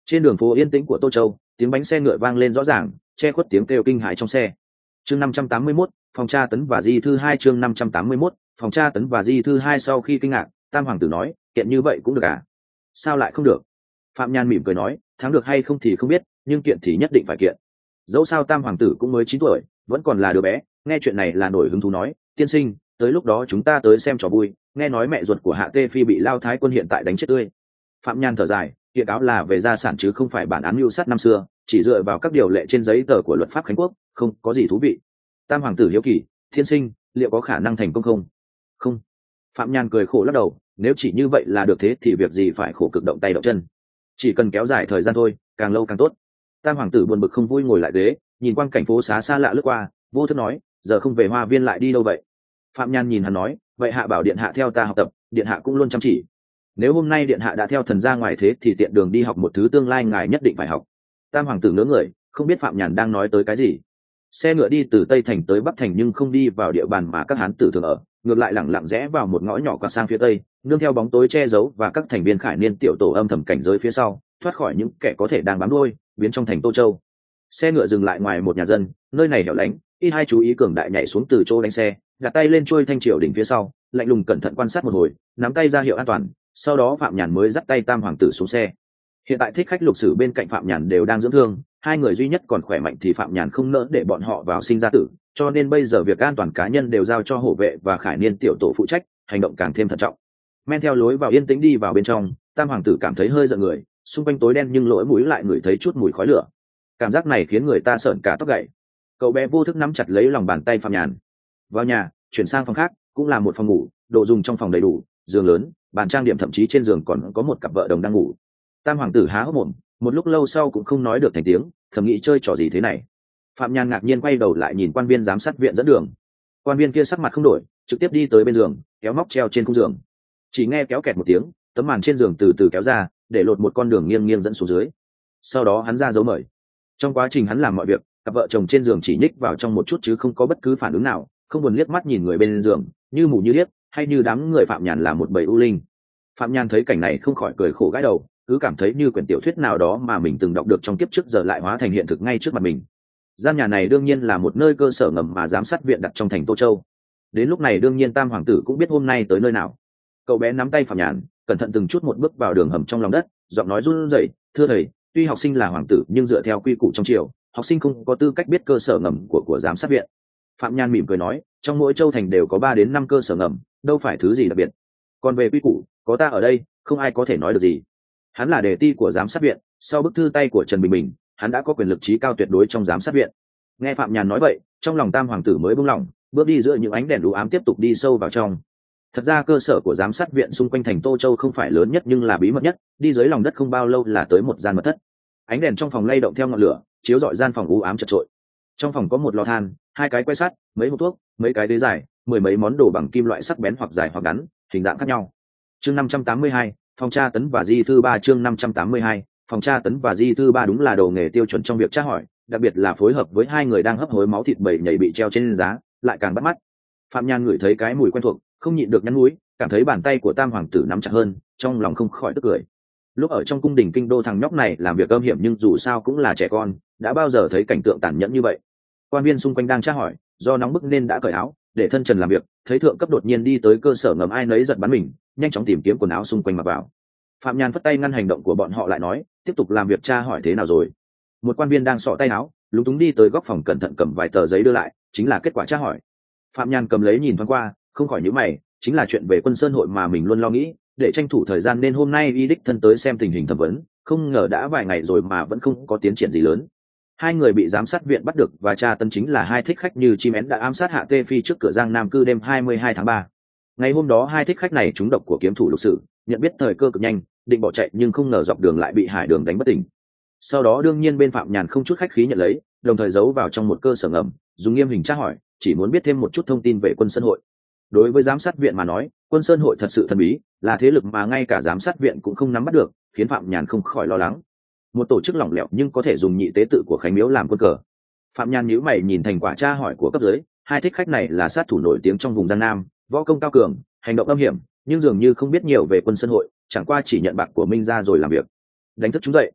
Trên đường phố yên tĩnh của Tô Châu, tiếng bánh xe ngựa vang lên rõ ràng, che khuất tiếng kêu kinh hãi trong xe. Chương 581, phòng tra tấn và di thư 2. Chương 581, phòng tra tấn và di thư 2. Sau khi kinh ngạc, Tam hoàng tử nói, kiện như vậy cũng được à? Sao lại không được? Phạm Nhan mỉm cười nói, thắng được hay không thì không biết, nhưng kiện thì nhất định phải kiện. Dẫu sao Tam hoàng tử cũng mới 9 tuổi, vẫn còn là đứa bé, nghe chuyện này là nổi hứng thú nói, tiên sinh, tới lúc đó chúng ta tới xem trò vui, nghe nói mẹ ruột của Hạ Tê Phi bị Lao Thái quân hiện tại đánh chết tươi. Phạm Nhan thở dài, kiện cáo là về gia sản chứ không phải bản án mưu sát năm xưa, chỉ dựa vào các điều lệ trên giấy tờ của luật pháp Khánh Quốc, không có gì thú vị. Tam hoàng tử hiếu kỳ, thiên sinh, liệu có khả năng thành công không? Không. Phạm Nhan cười khổ lắc đầu, nếu chỉ như vậy là được thế thì việc gì phải khổ cực động tay động chân, chỉ cần kéo dài thời gian thôi, càng lâu càng tốt. Tam hoàng tử buồn bực không vui ngồi lại ghế, nhìn quang cảnh phố xá xa lạ lướt qua, vô thức nói, giờ không về Hoa Viên lại đi đâu vậy? Phạm Nhan nhìn hắn nói, vậy hạ bảo điện hạ theo ta học tập, điện hạ cũng luôn chăm chỉ. Nếu hôm nay điện hạ đã theo thần ra ngoài thế thì tiện đường đi học một thứ tương lai ngài nhất định phải học. Tam hoàng tử ngớ người, không biết Phạm Nhàn đang nói tới cái gì. Xe ngựa đi từ Tây Thành tới Bắc Thành nhưng không đi vào địa bàn mà các hán tử thường ở, ngược lại lẳng lặng rẽ vào một ngõ nhỏ qua sang phía Tây, nương theo bóng tối che giấu và các thành viên Khải Niên tiểu tổ âm thầm cảnh giới phía sau, thoát khỏi những kẻ có thể đang bám đuôi, biến trong thành Tô Châu. Xe ngựa dừng lại ngoài một nhà dân, nơi này hẻo lánh, ít hai chú ý cường đại nhảy xuống từ chỗ đánh xe, đặt tay lên chuôi thanh triều đỉnh phía sau, lạnh lùng cẩn thận quan sát một hồi, nắm tay ra hiệu an toàn, sau đó Phạm Nhàn mới dắt tay Tam hoàng tử xuống xe. Hiện tại thích khách lục sử bên cạnh Phạm Nhàn đều đang dưỡng thương, hai người duy nhất còn khỏe mạnh thì Phạm Nhàn không nỡ để bọn họ vào sinh ra tử, cho nên bây giờ việc an toàn cá nhân đều giao cho hộ vệ và Khải Niên tiểu tổ phụ trách, hành động càng thêm thận trọng. Men theo lối vào yên tĩnh đi vào bên trong, Tam hoàng tử cảm thấy hơi giận người, xung quanh tối đen nhưng lỗ mũi lại ngửi thấy chút mùi khói lửa. Cảm giác này khiến người ta sởn cả tóc gáy. Cậu bé vô thức nắm chặt lấy lòng bàn tay Phạm Nhàn. Vào nhà, chuyển sang phòng khác, cũng là một phòng ngủ, đồ dùng trong phòng đầy đủ, giường lớn, bàn trang điểm, thậm chí trên giường còn có một cặp vợ đồng đang ngủ. Tam hoàng tử há hốc mồm, một lúc lâu sau cũng không nói được thành tiếng, thầm nghĩ chơi trò gì thế này. Phạm Nhàn ngạc nhiên quay đầu lại nhìn quan viên giám sát viện dẫn đường. Quan viên kia sắc mặt không đổi, trực tiếp đi tới bên giường, kéo móc treo trên khung giường. Chỉ nghe kéo kẹt một tiếng, tấm màn trên giường từ từ kéo ra, để lột một con đường nghiêng nghiêng dẫn xuống dưới. Sau đó hắn ra dấu mời. Trong quá trình hắn làm mọi việc, cặp vợ chồng trên giường chỉ nhích vào trong một chút chứ không có bất cứ phản ứng nào, không buồn liếc mắt nhìn người bên giường, như mù như điếc, hay như đám người Phạm Nhàn là một bầy u linh. Phạm Nhàn thấy cảnh này không khỏi cười khổ gãi đầu, cứ cảm thấy như quyển tiểu thuyết nào đó mà mình từng đọc được trong kiếp trước giờ lại hóa thành hiện thực ngay trước mặt mình. Gian nhà này đương nhiên là một nơi cơ sở ngầm mà giám sát viện đặt trong thành Tô Châu. Đến lúc này đương nhiên Tam hoàng tử cũng biết hôm nay tới nơi nào. Cậu bé nắm tay Phạm Nhàn, cẩn thận từng chút một bước vào đường hầm trong lòng đất, giọng nói run rẩy, thưa thầy, tuy học sinh là hoàng tử nhưng dựa theo quy củ trong triều, học sinh không có tư cách biết cơ sở ngầm của giám sát viện. Phạm Nhàn mỉm cười nói, trong mỗi châu thành đều có 3 đến 5 cơ sở ngầm, đâu phải thứ gì đặc biệt. Còn về quy củ, có ta ở đây, không ai có thể nói được gì. Hắn là đề ti của giám sát viện, sau bức thư tay của Trần Bình Bình, hắn đã có quyền lực trí cao tuyệt đối trong giám sát viện. Nghe Phạm Nhàn nói vậy, trong lòng Tam hoàng tử mới buông lỏng, bước đi giữa những ánh đèn u ám tiếp tục đi sâu vào trong. Thật ra cơ sở của giám sát viện xung quanh thành Tô Châu không phải lớn nhất nhưng là bí mật nhất, đi dưới lòng đất không bao lâu là tới một gian mật thất. Ánh đèn trong phòng lay động theo ngọn lửa, chiếu rọi gian phòng u ám chật trội. Trong phòng có một lò than, 2 cái que sắt, mấy hộp thuốc, mấy cái đế dài, 10 mấy món đồ bằng kim loại sắc bén hoặc dài hoặc ngắn, hình dạng khác nhau. Chương 582, phòng tra tấn và di thư 3. Chương 582, phòng tra tấn và di thư 3 đúng là đồ nghề tiêu chuẩn trong việc tra hỏi, đặc biệt là phối hợp với hai người đang hấp hối máu thịt bầy nhảy bị treo trên giá, lại càng bắt mắt. Phạm Nhan ngửi thấy cái mùi quen thuộc, không nhịn được nhăn mũi, cảm thấy bàn tay của Tam hoàng tử nắm chặt hơn, trong lòng không khỏi tức cười. Lúc ở trong cung đình kinh đô, thằng nhóc này làm việc âm hiểm nhưng dù sao cũng là trẻ con, đã bao giờ thấy cảnh tượng tàn nhẫn như vậy. Quan viên xung quanh đang tra hỏi, do nóng bức nên đã cởi áo để thân trần làm việc, thấy thượng cấp đột nhiên đi tới cơ sở ngầm ai nấy giật bắn mình, nhanh chóng tìm kiếm quần áo xung quanh mặc vào. Phạm Nhan phất tay ngăn hành động của bọn họ lại nói, tiếp tục làm việc tra hỏi thế nào rồi. Một quan viên đang xỏ tay áo, lúng túng đi tới góc phòng cẩn thận cầm vài tờ giấy đưa lại, chính là kết quả tra hỏi. Phạm Nhan cầm lấy nhìn thoáng qua, không khỏi nhíu mày, chính là chuyện về Quân Sơn hội mà mình luôn lo nghĩ, để tranh thủ thời gian nên hôm nay y đích thân tới xem tình hình thẩm vấn, không ngờ đã vài ngày rồi mà vẫn không có tiến triển gì lớn. Hai người bị giám sát viện bắt được và tra tấn chính là hai thích khách như chim én đã ám sát Hạ Tê Phi trước cửa Giang Nam Cư đêm 22 tháng 3. Ngày hôm đó hai thích khách này trúng độc của kiếm thủ lục sử, nhận biết thời cơ cực nhanh, định bỏ chạy nhưng không ngờ dọc đường lại bị Hải Đường đánh bất tỉnh. Sau đó đương nhiên bên Phạm Nhàn không chút khách khí nhận lấy, đồng thời giấu vào trong một cơ sở ngầm, dùng nghiêm hình tra hỏi, chỉ muốn biết thêm một chút thông tin về Quân Sơn hội. Đối với giám sát viện mà nói, Quân Sơn hội thật sự thần bí, là thế lực mà ngay cả giám sát viện cũng không nắm bắt được, khiến Phạm Nhàn không khỏi lo lắng. Một tổ chức lỏng lẻo nhưng có thể dùng nhị tế tự của Khánh Miếu làm quân cờ. Phạm Nhàn nhíu mày nhìn thành quả tra hỏi của cấp dưới, hai thích khách này là sát thủ nổi tiếng trong vùng Giang Nam, võ công cao cường, hành động âm hiểm, nhưng dường như không biết nhiều về Quân Sơn hội, chẳng qua chỉ nhận bạc của Minh ra rồi làm việc. Đánh thức chúng dậy.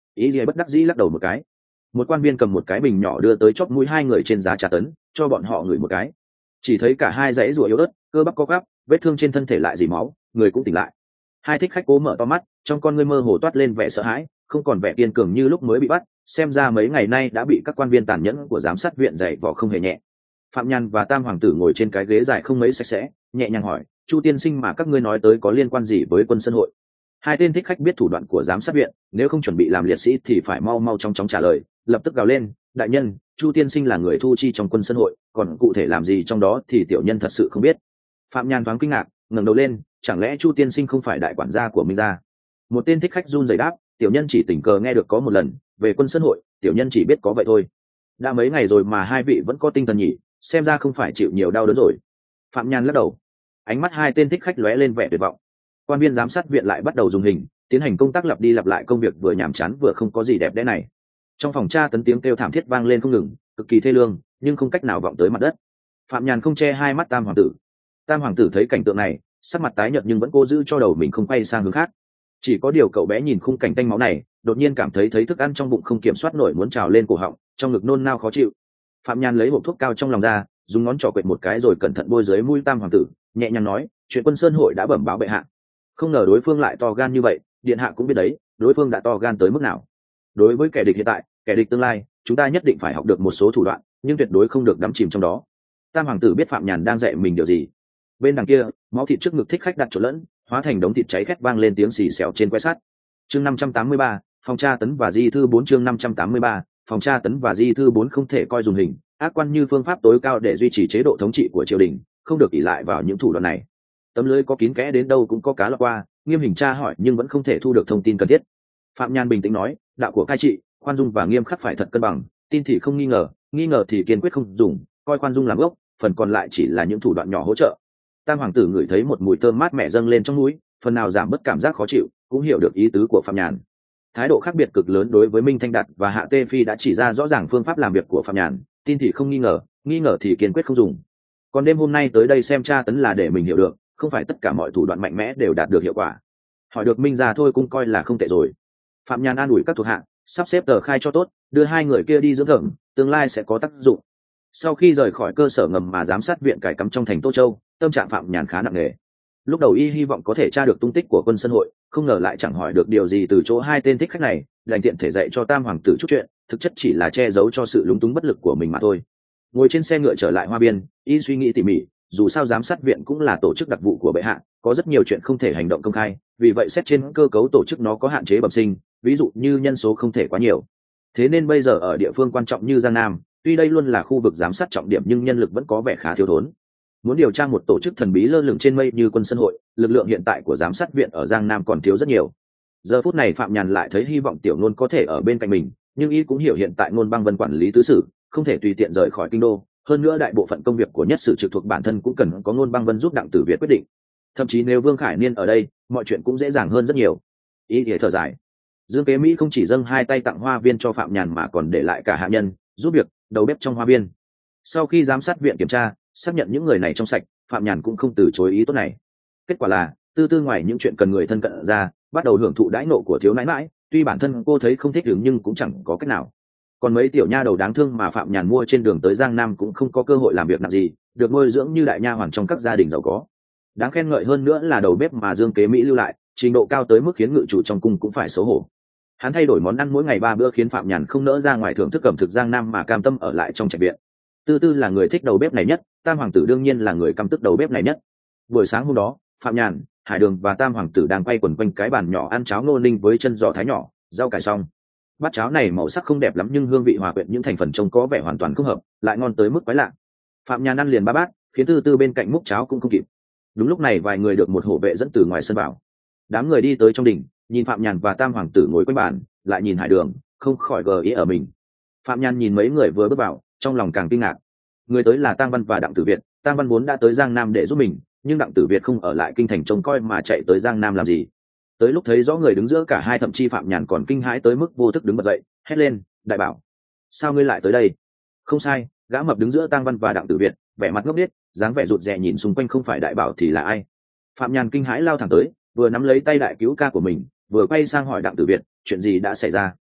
Ý gì bất đắc dĩ lắc đầu một cái. Một quan viên cầm một cái bình nhỏ đưa tới chóp mũi hai người trên giá trà tấn, cho bọn họ ngửi một cái. Chỉ thấy cả hai dãy rùa yếu ớt, cơ bắp co gắp, vết thương trên thân thể lại dì máu, người cũng tỉnh lại. Hai thích khách cố mở to mắt, trong con ngươi mơ hồ toát lên vẻ sợ hãi, không còn vẻ kiên cường như lúc mới bị bắt, xem ra mấy ngày nay đã bị các quan viên tàn nhẫn của giám sát viện dày vò không hề nhẹ. Phạm Nhan và Tam hoàng tử ngồi trên cái ghế dài không mấy sạch sẽ, nhẹ nhàng hỏi, Chu tiên sinh mà các ngươi nói tới có liên quan gì với Quân Sơn hội? Hai tên thích khách biết thủ đoạn của giám sát viện, nếu không chuẩn bị làm liệt sĩ thì phải mau mau chóng chóng trả lời, lập tức gào lên, đại nhân, Chu tiên sinh là người thu chi trong Quân Sơn hội, còn cụ thể làm gì trong đó thì tiểu nhân thật sự không biết. Phạm Nhan thoáng kinh ngạc, ngẩng đầu lên, chẳng lẽ Chu tiên sinh không phải đại quản gia của Minh gia? Một tên thích khách run rẩy đáp, tiểu nhân chỉ tình cờ nghe được có một lần, về Quân Sơn hội, tiểu nhân chỉ biết có vậy thôi. Đã mấy ngày rồi mà hai vị vẫn có tinh thần nhỉ, xem ra không phải chịu nhiều đau đớn rồi. Phạm Nhan lắc đầu. Ánh mắt hai tên thích khách lóe lên vẻ tuyệt vọng. Quan viên giám sát viện lại bắt đầu dùng hình, tiến hành công tác lặp đi lặp lại công việc vừa nhàm chán vừa không có gì đẹp đẽ này. Trong phòng tra tấn tiếng kêu thảm thiết vang lên không ngừng, cực kỳ thê lương, nhưng không cách nào vọng tới mặt đất. Phạm Nhan không che hai mắt Tam hoàng tử. Tam hoàng tử thấy cảnh tượng này, sắc mặt tái nhợt nhưng vẫn cố giữ cho đầu mình không quay sang hướng khác. Chỉ có điều cậu bé nhìn khung cảnh tanh máu này, đột nhiên cảm thấy thức ăn trong bụng không kiểm soát nổi muốn trào lên cổ họng, trong ngực nôn nao khó chịu. Phạm Nhan lấy hộp thuốc cao trong lòng ra, dùng ngón trỏ quệt một cái rồi cẩn thận bôi dưới mũi Tam hoàng tử, nhẹ nhàng nói, chuyện Quân Sơn hội đã bẩm báo bệ hạ. Không ngờ đối phương lại to gan như vậy, điện hạ cũng biết đấy, đối phương đã to gan tới mức nào. Đối với kẻ địch hiện tại, kẻ địch tương lai, chúng ta nhất định phải học được một số thủ đoạn, nhưng tuyệt đối không được đắm chìm trong đó. Tam hoàng tử biết Phạm Nhàn đang dạy mình điều gì. Bên đằng kia, máu thịt trước ngực thích khách đặt trộn lẫn, hóa thành đống thịt cháy khét vang lên tiếng xì xèo trên que sắt. Chương 583, phòng tra tấn và di thư 4 chương 583, phòng tra tấn và di thư 4 không thể coi dùng hình, ác quan như phương pháp tối cao để duy trì chế độ thống trị của triều đình, không được ỷ lại vào những thủ đoạn này. Tấm lưới có kín kẽ đến đâu cũng có cá lọt qua, nghiêm hình tra hỏi nhưng vẫn không thể thu được thông tin cần thiết. Phạm Nhan bình tĩnh nói, đạo của cai trị, khoan dung và nghiêm khắc phải thật cân bằng, tin thì không nghi ngờ thì kiên quyết không dùng, coi khoan dung làm gốc, phần còn lại chỉ là những thủ đoạn nhỏ hỗ trợ. Tam hoàng tử ngửi thấy một mùi thơm mát mẻ dâng lên trong mũi, phần nào giảm bớt cảm giác khó chịu, cũng hiểu được ý tứ của Phạm Nhàn. Thái độ khác biệt cực lớn đối với Minh Thanh Đạt và Hạ Tê Phi đã chỉ ra rõ ràng phương pháp làm việc của Phạm Nhàn, tin thì không nghi ngờ thì kiên quyết không dùng. Còn đêm hôm nay tới đây xem tra tấn là để mình hiểu được, không phải tất cả mọi thủ đoạn mạnh mẽ đều đạt được hiệu quả. Hỏi được Minh gia thôi cũng coi là không tệ rồi. Phạm Nhàn an ủi các thuộc hạ, sắp xếp tờ khai cho tốt, đưa hai người kia đi dưỡng thẩm, tương lai sẽ có tác dụng. Sau khi rời khỏi cơ sở ngầm mà giám sát viện cải cắm trong thành Tô Châu, tâm trạng Phạm Nhàn khá nặng nề. Lúc đầu y hy vọng có thể tra được tung tích của Quân Sơn hội, không ngờ lại chẳng hỏi được điều gì từ chỗ hai tên thích khách này, đành tiện thể dạy cho Tam hoàng tử chút chuyện, thực chất chỉ là che giấu cho sự lúng túng bất lực của mình mà thôi. Ngồi trên xe ngựa trở lại Hoa Biên, y suy nghĩ tỉ mỉ, dù sao giám sát viện cũng là tổ chức đặc vụ của bệ hạ, có rất nhiều chuyện không thể hành động công khai, vì vậy xét trên cơ cấu tổ chức nó có hạn chế bẩm sinh, ví dụ như nhân số không thể quá nhiều. Thế nên bây giờ ở địa phương quan trọng như Giang Nam, tuy đây luôn là khu vực giám sát trọng điểm nhưng nhân lực vẫn có vẻ khá thiếu thốn. Muốn điều tra một tổ chức thần bí lơ lửng trên mây như Quân Sơn hội, lực lượng hiện tại của giám sát viện ở Giang Nam còn thiếu rất nhiều. Giờ phút này Phạm Nhàn lại thấy hy vọng Tiểu Nôn có thể ở bên cạnh mình, nhưng y cũng hiểu hiện tại Nôn Băng Vân quản lý tứ sử, không thể tùy tiện rời khỏi kinh đô, hơn nữa đại bộ phận công việc của nhất sử trực thuộc bản thân cũng cần có Nôn Băng Vân giúp Đặng Tử Việt quyết định. Thậm chí nếu Vương Khải Niên ở đây, mọi chuyện cũng dễ dàng hơn rất nhiều. Y thì thở dài. Dương Kế Mỹ không chỉ dâng hai tay tặng hoa viên cho Phạm Nhàn mà còn để lại cả hạ nhân giúp việc đầu bếp trong hoa viên. Sau khi giám sát viện kiểm tra xác nhận những người này trong sạch, Phạm Nhàn cũng không từ chối ý tốt này. Kết quả là tư tư ngoài những chuyện cần người thân cận ra, bắt đầu hưởng thụ đãi nộ của thiếu nãi nãi, tuy bản thân cô thấy không thích ứng nhưng cũng chẳng có cách nào. Còn mấy tiểu nha đầu đáng thương mà Phạm Nhàn mua trên đường tới Giang Nam cũng không có cơ hội làm việc nặng gì, được nuôi dưỡng như đại nha hoàn trong các gia đình giàu có. Đáng khen ngợi hơn nữa là đầu bếp mà Dương Kế Mỹ lưu lại, trình độ cao tới mức khiến ngự chủ trong cung cũng phải xấu hổ. Hắn thay đổi món ăn mỗi ngày 3 bữa khiến Phạm Nhàn không nỡ ra ngoài thưởng thức ẩm thực Giang Nam mà cam tâm ở lại trong trạch viện. Tư tư là người thích đầu bếp này nhất, Tam hoàng tử đương nhiên là người căm tức đầu bếp này nhất. Buổi sáng hôm đó, Phạm Nhàn, Hải Đường và Tam hoàng tử đang quay quần quanh cái bàn nhỏ ăn cháo ngô ninh với chân giò thái nhỏ, rau cải xong. Bát cháo này màu sắc không đẹp lắm nhưng hương vị hòa quyện những thành phần trông có vẻ hoàn toàn không hợp, lại ngon tới mức quái lạ. Phạm Nhàn ăn liền 3 bát, khiến tư tư bên cạnh múc cháo cũng không kịp. Đúng lúc này vài người được một hổ vệ dẫn từ ngoài sân vào. Đám người đi tới trong đình, nhìn Phạm Nhàn và Tam hoàng tử ngồi quanh bàn, lại nhìn Hải Đường, không khỏi gờ ý ở mình. Phạm Nhàn nhìn mấy người vừa bước vào, trong lòng càng kinh ngạc. Người tới là Tang Văn và Đặng Tử Việt. Tang Văn vốn đã tới Giang Nam để giúp mình, nhưng Đặng Tử Việt không ở lại kinh thành trông coi mà chạy tới Giang Nam làm gì. Tới lúc thấy rõ người đứng giữa cả hai, thậm chí Phạm Nhàn còn kinh hãi tới mức vô thức đứng bật dậy, hét lên, đại bảo, sao ngươi lại tới đây? Không sai, gã mập đứng giữa Tang Văn và Đặng Tử Việt, vẻ mặt ngốc nghếch, dáng vẻ rụt rè nhìn xung quanh, không phải đại bảo thì là ai? Phạm Nhàn kinh hãi lao thẳng tới, vừa nắm lấy tay đại cứu ca của mình, vừa quay sang hỏi Đặng Tử Việt, chuyện gì đã xảy ra?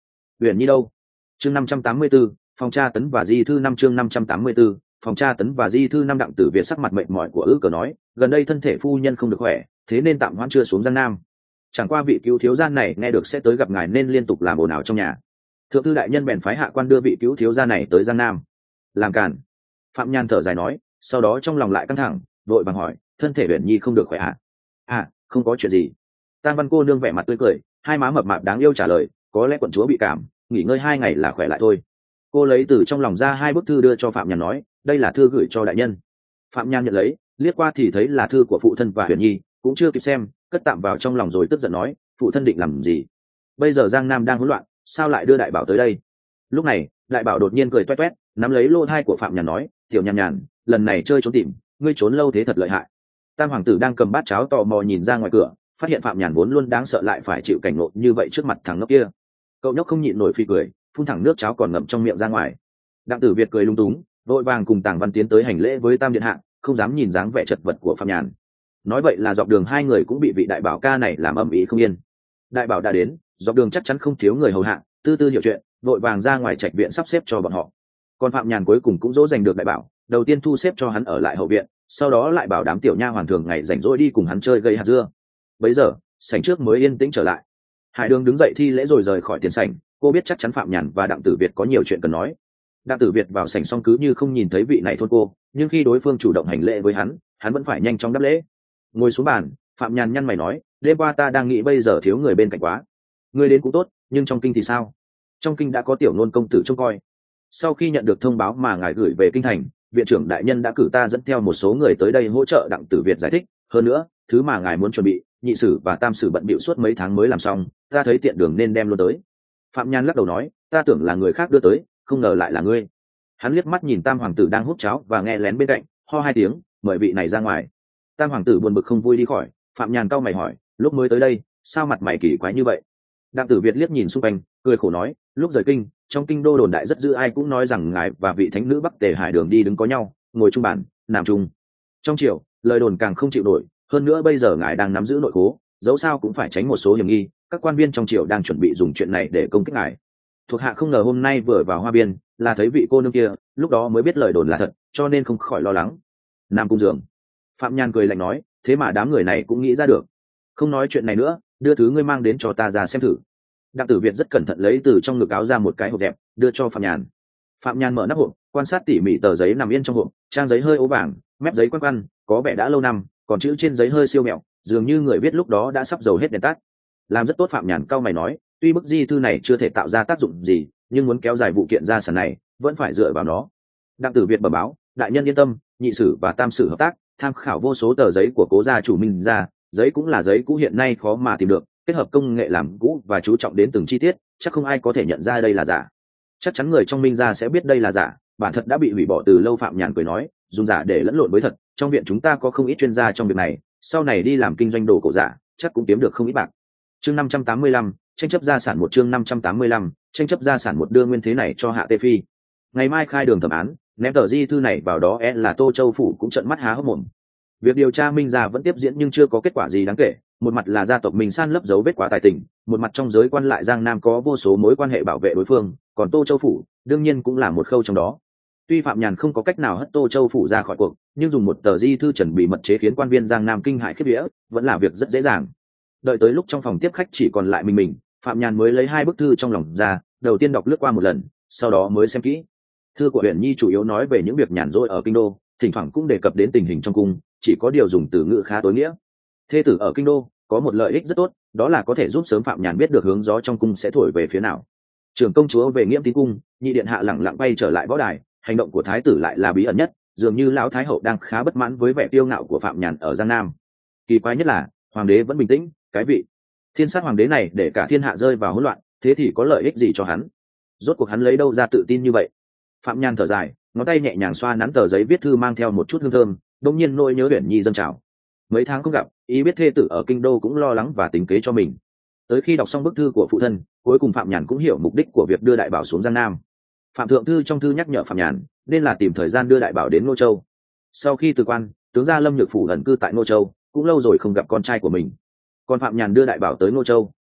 Huyền Nhi đâu? Chương 584, phòng tra tấn và di thư năm. Chương 584, phòng tra tấn và di thư năm. Đặng Tử Việt sắc mặt mệt mỏi của ư cờ nói, gần đây thân thể phu nhân không được khỏe, thế nên tạm hoãn chưa xuống Giang Nam. Chẳng qua vị cứu thiếu gia này nghe được sẽ tới gặp ngài nên liên tục làm ồn ào trong nhà. Thượng thư đại nhân bèn phái hạ quan đưa vị cứu thiếu gia này tới Giang Nam. Làm cản. Phạm Nhan thở dài nói, sau đó trong lòng lại căng thẳng, vội vàng hỏi, thân thể Huyền Nhi không được khỏe ạ? Không có chuyện gì. Tang Văn cô nương vẻ mặt tươi cười, hai má mập mạp đáng yêu trả lời, có lẽ quận chúa bị cảm, nghỉ ngơi 2 ngày là khỏe lại thôi. Cô lấy từ trong lòng ra 2 bức thư đưa cho Phạm Nhan nói, đây là thư gửi cho đại nhân. Phạm Nhan nhận lấy, liếc qua thì thấy là thư của phụ thân và Huyền Nhi, cũng chưa kịp xem, cất tạm vào trong lòng rồi tức giận nói, phụ thân định làm gì? Bây giờ Giang Nam đang hỗn loạn, sao lại đưa đại bảo tới đây? Lúc này đại bảo đột nhiên cười toét toét, nắm lấy lô thai của Phạm Nhàn nói, tiểu Nhàn Nhàn, lần này chơi trốn tìm, ngươi trốn lâu thế thật lợi hại. Tam hoàng tử đang cầm bát cháo tò mò nhìn ra ngoài cửa, phát hiện Phạm Nhàn vốn luôn đáng sợ lại phải chịu cảnh ngộ như vậy trước mặt thằng nhóc kia. Cậu nhóc không nhịn nổi phi cười, phun thẳng nước cháo còn ngậm trong miệng ra ngoài. Đặng Tử Việt cười lung túng, vội vàng cùng Tàng Văn tiến tới hành lễ với Tam điện hạ, không dám nhìn dáng vẻ chật vật của Phạm Nhàn. Nói vậy là dọc đường hai người cũng bị vị đại bảo ca này làm âm ĩ không yên. Đại bảo đã đến, dọc đường chắc chắn không thiếu người hầu hạ, tư tư hiểu chuyện, vội vàng ra ngoài trạch viện sắp xếp cho bọn họ. Còn Phạm Nhàn cuối cùng cũng dỗ dành được đại bảo, đầu tiên thu xếp cho hắn ở lại hậu viện, sau đó lại bảo đám tiểu nha hoàn thường ngày rảnh rỗi đi cùng hắn chơi gây hạt dưa. Bấy giờ sảnh trước mới yên tĩnh trở lại. Hải Đường đứng dậy thi lễ rồi rời khỏi tiền sảnh. Cô biết chắc chắn Phạm Nhàn và Đặng Tử Việt có nhiều chuyện cần nói. Đặng Tử Việt vào sảnh xong cứ như không nhìn thấy vị này thôn cô, nhưng khi đối phương chủ động hành lễ với hắn vẫn phải nhanh chóng đáp lễ. Ngồi xuống bàn, Phạm Nhàn nhăn mày nói, đêm qua ta đang nghĩ bây giờ thiếu người bên cạnh quá. Ngươi đến cũng tốt, nhưng trong kinh thì sao? Trong kinh đã có tiểu nôn công tử trông coi. Sau khi nhận được thông báo mà ngài gửi về kinh thành, viện trưởng đại nhân đã cử ta dẫn theo một số người tới đây hỗ trợ. Đặng Tử Việt giải thích, hơn nữa thứ mà ngài muốn chuẩn bị, nhị sử và tam sử bận bịu suốt mấy tháng mới làm xong, ta thấy tiện đường nên đem luôn tới. Phạm Nhan lắc đầu nói, ta tưởng là người khác đưa tới, không ngờ lại là ngươi. Hắn liếc mắt nhìn Tam hoàng tử đang hút cháo và nghe lén bên cạnh, ho 2 tiếng, mời vị này ra ngoài. Tam hoàng tử buồn bực không vui đi khỏi. Phạm Nhàn cau mày hỏi, lúc mới tới đây sao mặt mày kỳ quái như vậy? Đặng Tử Việt liếc nhìn xung quanh, cười khổ nói, lúc rời kinh, trong kinh đô đồn đại rất dữ, ai cũng nói rằng ngài và vị thánh nữ Bắc Tề Hải Đường đi đứng có nhau, ngồi chung bàn, nằm chung. Trong triều, lời đồn càng không chịu nổi, hơn nữa bây giờ ngài đang nắm giữ nội khố, dẫu sao cũng phải tránh một số hiểm nghi, các quan viên trong triều đang chuẩn bị dùng chuyện này để công kích ngài. Thuộc hạ không ngờ hôm nay vừa vào Hoa Biên là thấy vị cô nương kia, lúc đó mới biết lời đồn là thật, cho nên không khỏi lo lắng. Nam cung giường. Phạm Nhan cười lạnh nói, thế mà đám người này cũng nghĩ ra được. Không nói chuyện này nữa, đưa thứ ngươi mang đến cho ta ra xem thử. Đặng Tử Việt rất cẩn thận lấy từ trong ngực áo ra một cái hộp đẹp, đưa cho Phạm Nhàn. Phạm Nhàn mở nắp hộp, quan sát tỉ mỉ tờ giấy nằm yên trong hộp, trang giấy hơi ố vàng, mép giấy quăn quăn, có vẻ đã lâu năm, còn chữ trên giấy hơi siêu mẹo, dường như người viết lúc đó đã sắp dầu hết đèn tắt. Làm rất tốt. Phạm Nhàn cau mày nói, tuy bức di thư này chưa thể tạo ra tác dụng gì, nhưng muốn kéo dài vụ kiện gia sản này, vẫn phải dựa vào nó. Đặng Tử Việt bẩm báo, đại nhân yên tâm, nhị sử và tam sử hợp tác, tham khảo vô số tờ giấy của cố gia chủ Minh gia, giấy cũng là giấy cũ hiện nay khó mà tìm được, kết hợp công nghệ làm cũ và chú trọng đến từng chi tiết, chắc không ai có thể nhận ra đây là giả. Chắc chắn người trong Minh gia sẽ biết đây là giả, bản thật đã bị hủy bỏ từ lâu. Phạm Nhàn cười nói, dùng giả để lẫn lộn với thật, trong viện chúng ta có không ít chuyên gia trong việc này, sau này đi làm kinh doanh đồ cổ giả, chắc cũng kiếm được không ít bạc. Chương 585, tranh chấp gia sản 1. Chương 585, tranh chấp gia sản 1. Đưa nguyên thế này cho Hạ Tê Phi. Ngày mai khai đường thẩm án, ném tờ di thư này vào đó là Tô Châu phủ cũng trợn mắt há hốc mồm. Việc điều tra Minh gia vẫn tiếp diễn nhưng chưa có kết quả gì đáng kể. Một mặt là gia tộc Minh san lấp dấu vết quá tài tình, một mặt trong giới quan lại Giang Nam có vô số mối quan hệ bảo vệ đối phương, còn Tô Châu phủ đương nhiên cũng là một khâu trong đó. Tuy Phạm Nhàn không có cách nào hất Tô Châu phủ ra khỏi cuộc, nhưng dùng một tờ di thư chuẩn bị mật chế khiến quan viên Giang Nam kinh hãi khiếp vía vẫn là việc rất dễ dàng. Đợi tới lúc trong phòng tiếp khách chỉ còn lại mình, Phạm Nhàn mới lấy 2 bức thư trong lòng ra, đầu tiên đọc lướt qua một lần, sau đó mới xem kỹ. Thư của Huyền Nhi chủ yếu nói về những việc nhàn rỗi ở kinh đô, thỉnh thoảng cũng đề cập đến tình hình trong cung, chỉ có điều dùng từ ngữ khá tối nghĩa. Thê tử ở kinh đô có một lợi ích rất tốt, đó là có thể giúp sớm Phạm Nhàn biết được hướng gió trong cung sẽ thổi về phía nào. Trưởng công chúa về Nghiễm Tín cung, nhị điện hạ lẳng lặng bay trở lại võ đài, hành động của thái tử lại là bí ẩn nhất, dường như lão thái hậu đang khá bất mãn với vẻ kiêu ngạo của Phạm Nhàn ở Giang Nam. Kỳ quái nhất là hoàng đế vẫn bình tĩnh, cái vị thiên sát hoàng đế này để cả thiên hạ rơi vào hỗn loạn, thế thì có lợi ích gì cho hắn? Rốt cuộc hắn lấy đâu ra tự tin như vậy? Phạm Nhàn thở dài, ngón tay nhẹ nhàng xoa nắn tờ giấy viết thư mang theo một chút hương thơm, đông nhiên nỗi nhớ Uyển Nhi dâng trào. Mấy tháng không gặp, ý biết thê tử ở kinh đô cũng lo lắng và tính kế cho mình. Tới khi đọc xong bức thư của phụ thân, cuối cùng Phạm Nhàn cũng hiểu mục đích của việc đưa đại bảo xuống Giang Nam. Phạm thượng thư trong thư nhắc nhở Phạm Nhàn nên là tìm thời gian đưa đại bảo đến Ngô Châu. Sau khi từ quan, tướng gia Lâm Nhược Phủ ẩn cư tại Ngô Châu, cũng lâu rồi không gặp con trai của mình. Còn Phạm Nhàn đưa đại bảo tới Ngô Châu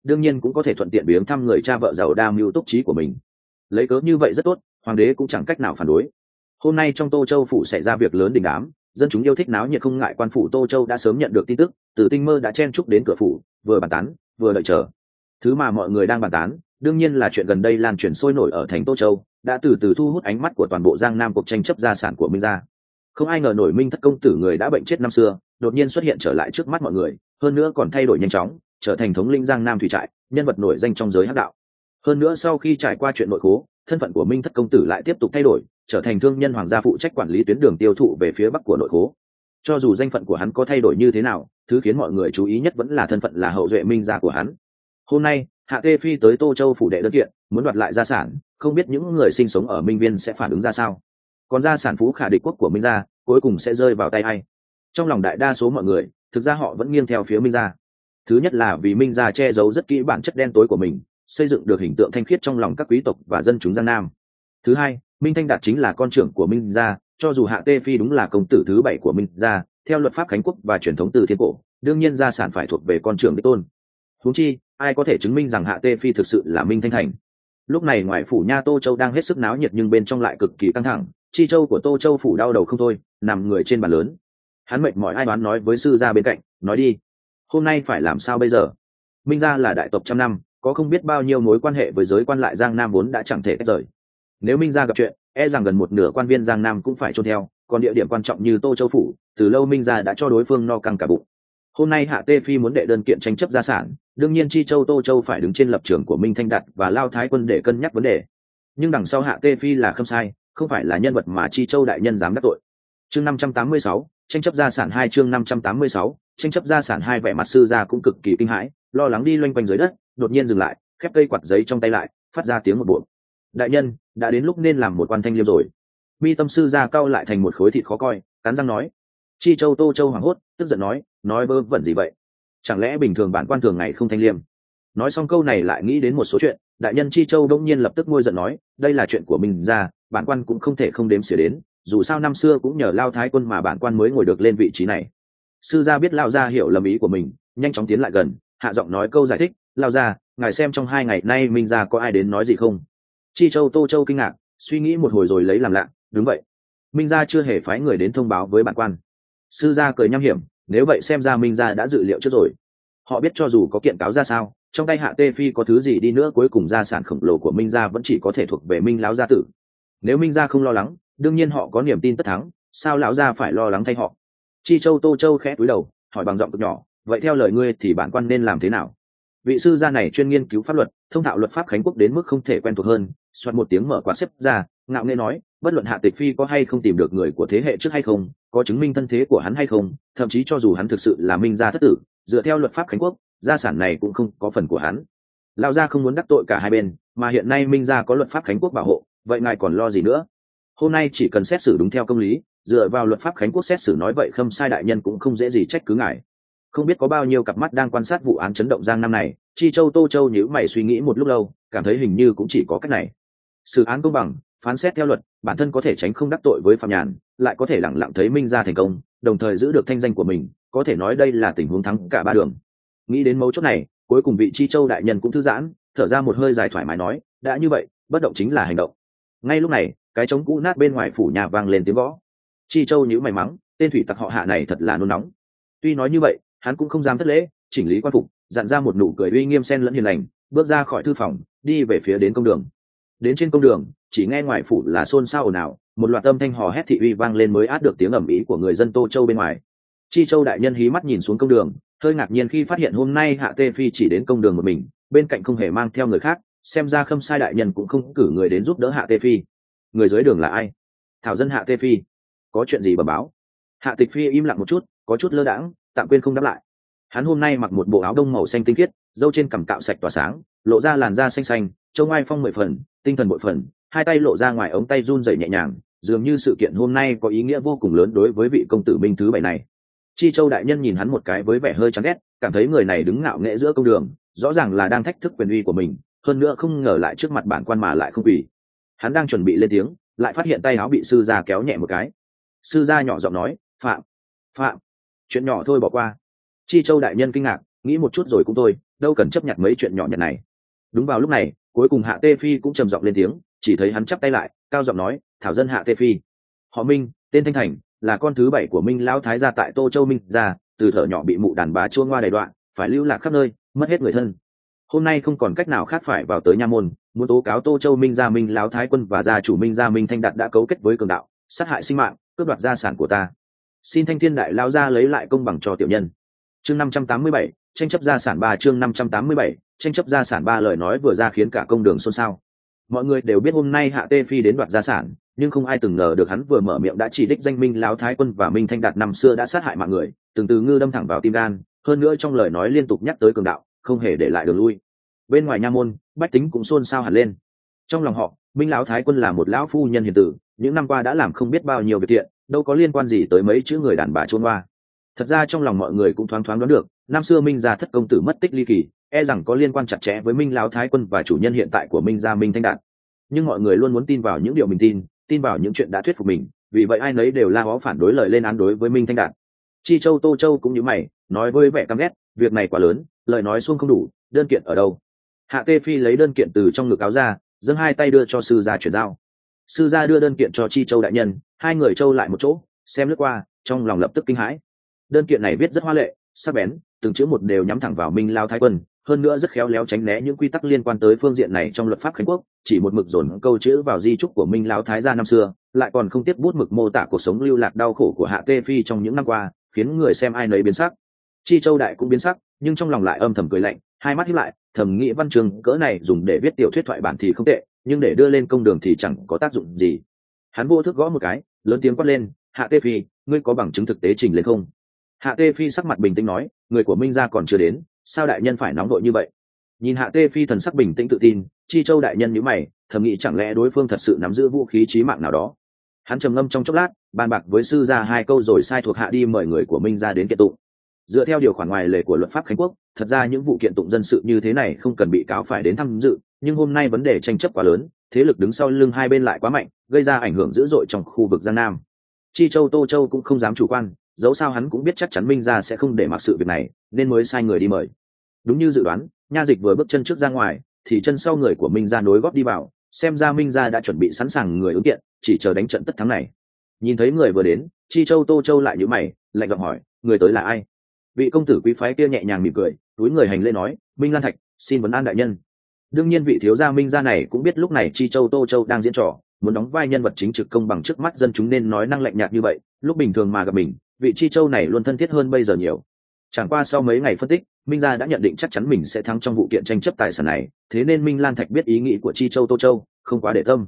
đương nhiên cũng có thể thuận tiện viếng thăm người cha vợ giàu đa mưu túc trí của mình. Lấy cớ như vậy rất tốt, hoàng đế cũng chẳng cách nào phản đối. Hôm nay trong Tô Châu phủ xảy ra việc lớn đình đám, dân chúng yêu thích náo nhiệt không ngại, quan phủ Tô Châu đã sớm nhận được tin tức, từ tinh mơ đã chen chúc đến cửa phủ, vừa bàn tán vừa đợi chờ. Thứ mà mọi người đang bàn tán đương nhiên là chuyện gần đây lan truyền sôi nổi ở thành Tô Châu, đã từ từ thu hút ánh mắt của toàn bộ Giang Nam, cuộc tranh chấp gia sản của Minh gia. Không ai ngờ nổi Minh thất công tử người đã bệnh chết năm xưa đột nhiên xuất hiện trở lại trước mắt mọi người, hơn nữa còn thay đổi nhanh chóng, trở thành thống lĩnh Giang Nam thủy trại, nhân vật nổi danh trong giới hắc đạo. Hơn nữa sau khi trải qua chuyện nội khố, thân phận của Minh thất công tử lại tiếp tục thay đổi, trở thành thương nhân hoàng gia phụ trách quản lý tuyến đường tiêu thụ về phía bắc của nội khố. Cho dù danh phận của hắn có thay đổi như thế nào, thứ khiến mọi người chú ý nhất vẫn là thân phận là hậu duệ Minh gia của hắn. Hôm nay Hạ Tê Phi tới Tô Châu phủ đệ đơn kiện, muốn đoạt lại gia sản, không biết những người sinh sống ở Minh Viên sẽ phản ứng ra sao. Còn gia sản phú khả địch quốc của Minh gia cuối cùng sẽ rơi vào tay ai? Trong lòng đại đa số mọi người, thực ra họ vẫn nghiêng theo phía Minh gia. Thứ nhất là vì Minh gia che giấu rất kỹ bản chất đen tối của mình, xây dựng được hình tượng thanh khiết trong lòng các quý tộc và dân chúng Giang Nam. Thứ hai, Minh Thanh Đạt chính là con trưởng của Minh gia, cho dù Hạ Tê Phi đúng là công tử thứ 7 của Minh gia, theo luật pháp Khánh Quốc và truyền thống từ thiên cổ, đương nhiên gia sản phải thuộc về con trưởng đích tôn. Huống chi, ai có thể chứng minh rằng Hạ Tê Phi thực sự là Minh Thanh Thành? Lúc này ngoài phủ nha Tô Châu đang hết sức náo nhiệt, nhưng bên trong lại cực kỳ căng thẳng. Chi Châu của Tô Châu phủ đau đầu không thôi, nằm người trên bàn lớn. Hắn mệt mỏi ai đoán nói với sư gia bên cạnh, nói đi, hôm nay phải làm sao bây giờ? Minh gia là đại tộc trăm năm, có không biết bao nhiêu mối quan hệ với giới quan lại Giang Nam vốn đã chẳng thể tách rời. Nếu Minh gia gặp chuyện, e rằng gần một nửa quan viên Giang Nam cũng phải chôn theo. Còn địa điểm quan trọng như Tô Châu phủ, từ lâu Minh gia đã cho đối phương no căng cả bụng. Hôm nay Hạ Tê Phi muốn đệ đơn kiện tranh chấp gia sản, đương nhiên Chi Châu Tô Châu phải đứng trên lập trường của Minh Thanh Đạt và Lao Thái Quân để cân nhắc vấn đề. Nhưng đằng sau Hạ Tê Phi là Khâm Sai, không phải là nhân vật mà Chi Châu đại nhân dám đắc tội. Chương 586, tranh chấp gia sản 2. Chương 586, tranh chấp gia sản 2. Vẻ mặt sư gia cũng cực kỳ kinh hãi, lo lắng đi loanh quanh dưới đất, đột nhiên dừng lại, khép cây quạt giấy trong tay lại, phát ra tiếng một buộm. Đại nhân, đã đến lúc nên làm một quan thanh liêm rồi. Mi tâm sư gia cau lại thành một khối thịt khó coi, cắn răng nói. Chi Châu Tô Châu hoảng hốt, tức giận nói vớ vẩn gì vậy? Chẳng lẽ bình thường bản quan thường ngày không thanh liêm? Nói xong câu này lại nghĩ đến một số chuyện, đại nhân Chi Châu đông nhiên lập tức ngôi giận nói, đây là chuyện của mình ra, bản quan cũng không thể không đếm xỉa đến, dù sao năm xưa cũng nhờ Lao Thái Quân mà bản quan mới ngồi được lên vị trí này. Sư gia biết Lao gia hiểu lầm ý của mình, nhanh chóng tiến lại gần, hạ giọng nói câu giải thích, Lao gia, ngài xem trong 2 ngày nay Minh gia có ai đến nói gì không? Chi Châu Tô Châu kinh ngạc, suy nghĩ một hồi rồi lấy làm lạ, đúng vậy, Minh gia chưa hề phái người đến thông báo với bản quan. Sư gia cười nham hiểm, nếu vậy xem ra Minh gia đã dự liệu trước rồi. Họ biết cho dù có kiện cáo ra sao, trong tay Hạ Tê Phi có thứ gì đi nữa, cuối cùng gia sản khổng lồ của Minh gia vẫn chỉ có thể thuộc về Minh lão gia tử. Nếu Minh gia không lo lắng, đương nhiên họ có niềm tin tất thắng, sao lão gia phải lo lắng thay họ? Chi Châu Tô Châu khẽ cúi đầu, hỏi bằng giọng cực nhỏ, vậy theo lời ngươi thì bản quan nên làm thế nào? Vị sư gia này chuyên nghiên cứu pháp luật, thông thạo luật pháp Khánh Quốc đến mức không thể quen thuộc hơn, xoát một tiếng mở quạt xếp ra, ngạo nghễ nói, bất luận Hạ Tịch Phi có hay không tìm được người của thế hệ trước hay không, có chứng minh thân thế của hắn hay không, thậm chí cho dù hắn thực sự là Minh gia thất tử, dựa theo luật pháp Khánh Quốc, gia sản này cũng không có phần của hắn. Lão gia không muốn đắc tội cả hai bên, mà hiện nay Minh gia có luật pháp Khánh Quốc bảo hộ, vậy ngài còn lo gì nữa? Hôm nay chỉ cần xét xử đúng theo công lý, dựa vào luật pháp Khánh Quốc xét xử, nói vậy Khâm Sai đại nhân cũng không dễ gì trách cứ ngài. Không biết có bao nhiêu cặp mắt đang quan sát vụ án chấn động Giang Nam này. Chi Châu Tô Châu nhíu mày suy nghĩ một lúc lâu, cảm thấy hình như cũng chỉ có cách này. Xử án công bằng, phán xét theo luật, bản thân có thể tránh không đắc tội với Phạm Nhàn, lại có thể lẳng lặng thấy Minh gia thành công, đồng thời giữ được thanh danh của mình, có thể nói đây là tình huống thắng cả ba đường. Nghĩ đến mấu chốt này, cuối cùng vị Chi Châu đại nhân cũng thư giãn, thở ra một hơi dài thoải mái nói, đã như vậy, bất động chính là hành động. Ngay lúc này, cái trống cũ nát bên ngoài phủ nhà vang lên tiếng gõ. Chi Châu nhíu mày mắng, tên thủy tặc họ Hạ này thật là nôn nóng. Tuy nói như vậy, hắn cũng không dám thất lễ, chỉnh lý quan phục, dặn ra một nụ cười uy nghiêm xen lẫn hiền lành, bước ra khỏi thư phòng, đi về phía đến công đường. Đến trên công đường, chỉ nghe ngoài phủ là xôn xao ồn ào, một loạt âm thanh hò hét thị uy vang lên mới át được tiếng ầm ĩ của người dân Tô Châu bên ngoài. Chi Châu đại nhân hí mắt nhìn xuống công đường, hơi ngạc nhiên khi phát hiện hôm nay Hạ Tê Phi chỉ đến công đường một mình, bên cạnh không hề mang theo người khác, xem ra Khâm Sai đại nhân cũng không cử người đến giúp đỡ Hạ Tê Phi. Người dưới đường là ai? Thảo dân Hạ Tê Phi. Có chuyện gì bẩm báo? Hạ Tịch Phi im lặng một chút, có chút lơ đãng, tạm quên không đáp lại. Hắn hôm nay mặc một bộ áo đông màu xanh tinh khiết, râu trên cằm cạo sạch tỏa sáng, lộ ra làn da xanh xanh, trông ai phong 10 phần, tinh thần bội phần, hai tay lộ ra ngoài ống tay run rẩy nhẹ nhàng, dường như sự kiện hôm nay có ý nghĩa vô cùng lớn đối với vị công tử Minh thứ 7 này. Chi Châu đại nhân nhìn hắn một cái với vẻ hơi chán ghét, cảm thấy người này đứng ngạo nghễ giữa công đường, rõ ràng là đang thách thức quyền uy của mình, hơn nữa không ngờ lại trước mặt bản quan mà lại không quỳ. Hắn đang chuẩn bị lên tiếng, lại phát hiện tay áo bị sư gia kéo nhẹ một cái. Sư gia nhỏ giọng nói, phạm, chuyện nhỏ thôi bỏ qua. Chi Châu đại nhân kinh ngạc, nghĩ một chút rồi cũng thôi, đâu cần chấp nhận mấy chuyện nhỏ nhặt này. Đúng vào lúc này, cuối cùng Hạ Tê Phi cũng trầm giọng lên tiếng, chỉ thấy hắn chắp tay lại, cao giọng nói, thảo dân Hạ Tê Phi, họ Minh, tên Thanh Thành, là con thứ 7 của Minh lão thái gia tại Tô Châu Minh gia, từ thuở nhỏ bị mụ đàn bà chua ngoa đầy đoạn, phải lưu lạc khắp nơi, mất hết người thân. Hôm nay không còn cách nào khác phải vào tới nha môn, muốn tố cáo Tô Châu Minh gia Minh lão thái quân và gia chủ Minh gia Minh Thanh Đạt đã cấu kết với cường đạo, sát hại sinh mạng, cướp đoạt gia sản của ta. Xin Thanh Thiên đại lão gia lấy lại công bằng cho tiểu nhân. Chương 587, tranh chấp gia sản 3. Chương 587, tranh chấp gia sản 3. Lời nói vừa ra khiến cả công đường xôn xao. Mọi người đều biết hôm nay Hạ Tê Phi đến đoạt gia sản, nhưng không ai từng ngờ được hắn vừa mở miệng đã chỉ đích danh Minh lão thái quân và Minh Thanh Đạt năm xưa đã sát hại mạng người, từng từ ngư đâm thẳng vào tim gan, hơn nữa trong lời nói liên tục nhắc tới cường đạo, không hề để lại đường lui. Bên ngoài nha môn, bách tính cũng xôn xao hẳn lên. Trong lòng họ, Minh lão thái quân là một lão phu nhân hiền tử, những năm qua đã làm không biết bao nhiêu việc thiện, đâu có liên quan gì tới mấy chữ người đàn bà chôn hoa. Thật ra trong lòng mọi người cũng thoáng thoáng đoán được, năm xưa Minh gia thất công tử mất tích ly kỳ, e rằng có liên quan chặt chẽ với Minh lão thái quân và chủ nhân hiện tại của Minh gia Minh Thanh Đạt. Nhưng mọi người luôn muốn tin vào những điều mình tin vào những chuyện đã thuyết phục mình, vì vậy ai nấy đều la ó phản đối lời lên án đối với Minh Thanh Đạt. Chi Châu Tô Châu cũng như mày, nói với vẻ căm ghét, việc này quá lớn, lời nói xuông không đủ, đơn kiện ở đâu? Hạ Tê Phi lấy đơn kiện từ trong ngực áo ra, giơ hai tay đưa cho sư gia chuyển giao. Sư gia đưa đơn kiện cho Chi Châu đại nhân, hai người châu lại một chỗ, xem lướt qua, trong lòng lập tức kinh hãi. Đơn kiện này viết rất hoa lệ, sắc bén, từng chữ một đều nhắm thẳng vào Minh Lao thái quân, hơn nữa rất khéo léo tránh né những quy tắc liên quan tới phương diện này trong luật pháp Khánh Quốc, chỉ một mực dồn câu chữ vào di chúc của Minh Lão thái gia năm xưa, lại còn không tiếp bút mực mô tả cuộc sống lưu lạc đau khổ của Hạ Tê Phi trong những năm qua, khiến người xem ai nấy biến sắc. Chi Châu đại cũng biến sắc, nhưng trong lòng lại âm thầm cười lạnh, hai mắt híp lại, thầm nghĩ văn chương cỡ này dùng để viết tiểu thuyết thoại bản thì không tệ, nhưng để đưa lên công đường thì chẳng có tác dụng gì. Hắn vô thức gõ một cái, lớn tiếng quát lên, Hạ Tê Phi, ngươi có bằng chứng thực tế trình lên không? Hạ Tê Phi sắc mặt bình tĩnh nói, người của Minh gia còn chưa đến, sao đại nhân phải nóng vội như vậy? Nhìn Hạ Tê Phi thần sắc bình tĩnh tự tin, Chi Châu đại nhân nhíu mày, thầm nghĩ chẳng lẽ đối phương thật sự nắm giữ vũ khí chí mạng nào đó. Hắn trầm ngâm trong chốc lát, bàn bạc với sư gia hai câu rồi sai thuộc hạ đi mời người của Minh gia đến kiện tụng. Dựa theo điều khoản ngoài lề của luật pháp Khánh Quốc, thật ra những vụ kiện tụng dân sự như thế này không cần bị cáo phải đến tham dự, nhưng hôm nay vấn đề tranh chấp quá lớn, thế lực đứng sau lưng hai bên lại quá mạnh, gây ra ảnh hưởng dữ dội trong khu vực Giang Nam. Chi Châu Tô Châu cũng không dám chủ quan, dẫu sao hắn cũng biết chắc chắn Minh gia sẽ không để mặc sự việc này, nên mới sai người đi mời. Đúng như dự đoán, nha dịch vừa bước chân trước ra ngoài, thì chân sau người của Minh gia nối gót đi vào, xem ra Minh gia đã chuẩn bị sẵn sàng người ứng kiện, chỉ chờ đánh trận tất thắng này. Nhìn thấy người vừa đến, Chi Châu Tô Châu lại nhíu mày, lạnh giọng hỏi, người tới là ai? Vị công tử quý phái kia nhẹ nhàng mỉm cười, túi người hành lễ nói, Minh Lan Thạch, xin vấn an đại nhân. Đương nhiên vị thiếu gia Minh gia này cũng biết lúc này Chi Châu Tô Châu đang diễn trò, muốn đóng vai nhân vật chính trực công bằng trước mắt dân chúng nên nói năng lạnh nhạt như vậy, lúc bình thường mà gặp mình, vị Chi Châu này luôn thân thiết hơn bây giờ nhiều. Chẳng qua sau mấy ngày phân tích, Minh gia đã nhận định chắc chắn mình sẽ thắng trong vụ kiện tranh chấp tài sản này, thế nên Minh Lan Thạch biết ý nghĩ của Chi Châu Tô Châu, không quá để tâm.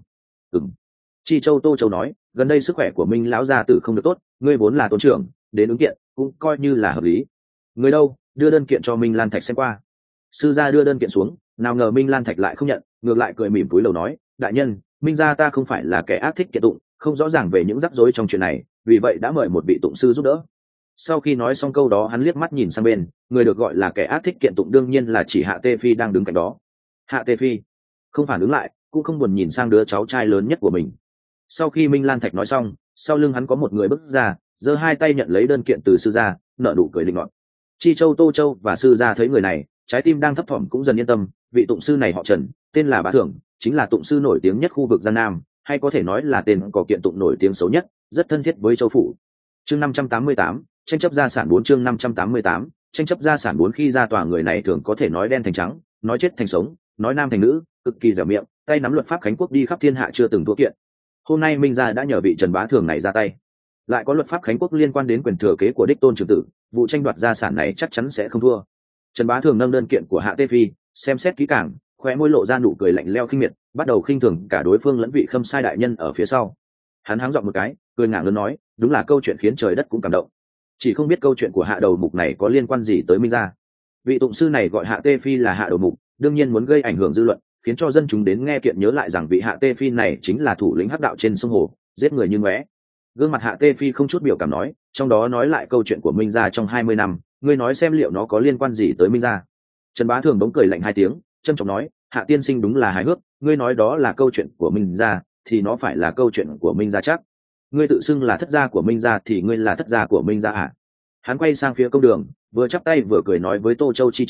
Chi Châu Tô Châu nói, gần đây sức khỏe của Minh lão gia tử không được tốt, ngươi vốn là tôn trưởng, đến ứng kiện cũng coi như là hợp lý. Người đâu, đưa đơn kiện cho Minh Lan Thạch xem qua. Sư gia đưa đơn kiện xuống, nào ngờ Minh Lan Thạch lại không nhận, ngược lại cười mỉm cúi đầu nói, đại nhân, Minh gia ta không phải là kẻ ác thích kiện tụng, không rõ ràng về những rắc rối trong chuyện này, vì vậy đã mời một vị tụng sư giúp đỡ. Sau khi nói xong câu đó, hắn liếc mắt nhìn sang bên, người được gọi là kẻ ác thích kiện tụng đương nhiên là chỉ Hạ Tê Phi đang đứng cạnh đó. Hạ Tê Phi không phản ứng lại, cũng không buồn nhìn sang đứa cháu trai lớn nhất của mình. Sau khi Minh Lan Thạch nói xong, sau lưng hắn có một người bước ra, giơ hai tay nhận lấy đơn kiện từ sư gia, nở nụ cười định nọt. Chi Châu Tô Châu và sư gia thấy người này, trái tim đang thấp thỏm cũng dần yên tâm. Vị tụng sư này họ Trần, tên là Bá Thưởng, chính là tụng sư nổi tiếng nhất khu vực Giang Nam, hay có thể nói là tên có kiện tụng nổi tiếng xấu nhất, rất thân thiết với Châu phủ. Chương 588, tranh chấp gia sản 4. Chương 588, tranh chấp gia sản 4. Khi ra tòa, người này thường có thể nói đen thành trắng, nói chết thành sống, nói nam thành nữ, cực kỳ dẻo miệng, tay nắm luật pháp Khánh Quốc đi khắp thiên hạ chưa từng thua kiện. Hôm nay Minh gia đã nhờ vị Trần Bá Thưởng này ra tay, lại có luật pháp Khánh Quốc liên quan đến quyền thừa kế của đích tôn trưởng tử, vụ tranh đoạt gia sản này chắc chắn sẽ không thua. Trần Bá Thường nâng đơn kiện của Hạ Tê Phi, xem xét kỹ càng, khóe môi lộ ra nụ cười lạnh lẽo khinh miệt, bắt đầu khinh thường cả đối phương lẫn vị Khâm Sai đại nhân ở phía sau. Hắn háng giọng một cái, cười ngạo lớn nói, đúng là câu chuyện khiến trời đất cũng cảm động. Chỉ không biết câu chuyện của Hạ đầu mục này có liên quan gì tới Minh gia. Vị tụng sư này gọi Hạ Tê Phi là Hạ đầu mục, đương nhiên muốn gây ảnh hưởng dư luận, khiến cho dân chúng đến nghe kiện nhớ lại rằng vị Hạ Tê Phi này chính là thủ lĩnh hắc đạo trên sông hồ, giết người như ngóe. Gương mặt Hạ Tê Phi không chút biểu cảm nói, trong đó nói lại câu chuyện của Minh gia trong 20 năm, ngươi nói xem liệu nó có liên quan gì tới Minh gia. Trần Bá Thường bỗng cười lạnh hai tiếng, trân trọng nói, Hạ tiên sinh đúng là hài hước, ngươi nói đó là câu chuyện của Minh gia, thì nó phải là câu chuyện của Minh gia chắc. Ngươi tự xưng là thất gia của Minh gia thì ngươi là thất gia của Minh gia à? Hắn quay sang phía công đường, vừa chắp tay vừa cười nói với Tô Châu Chi Châu,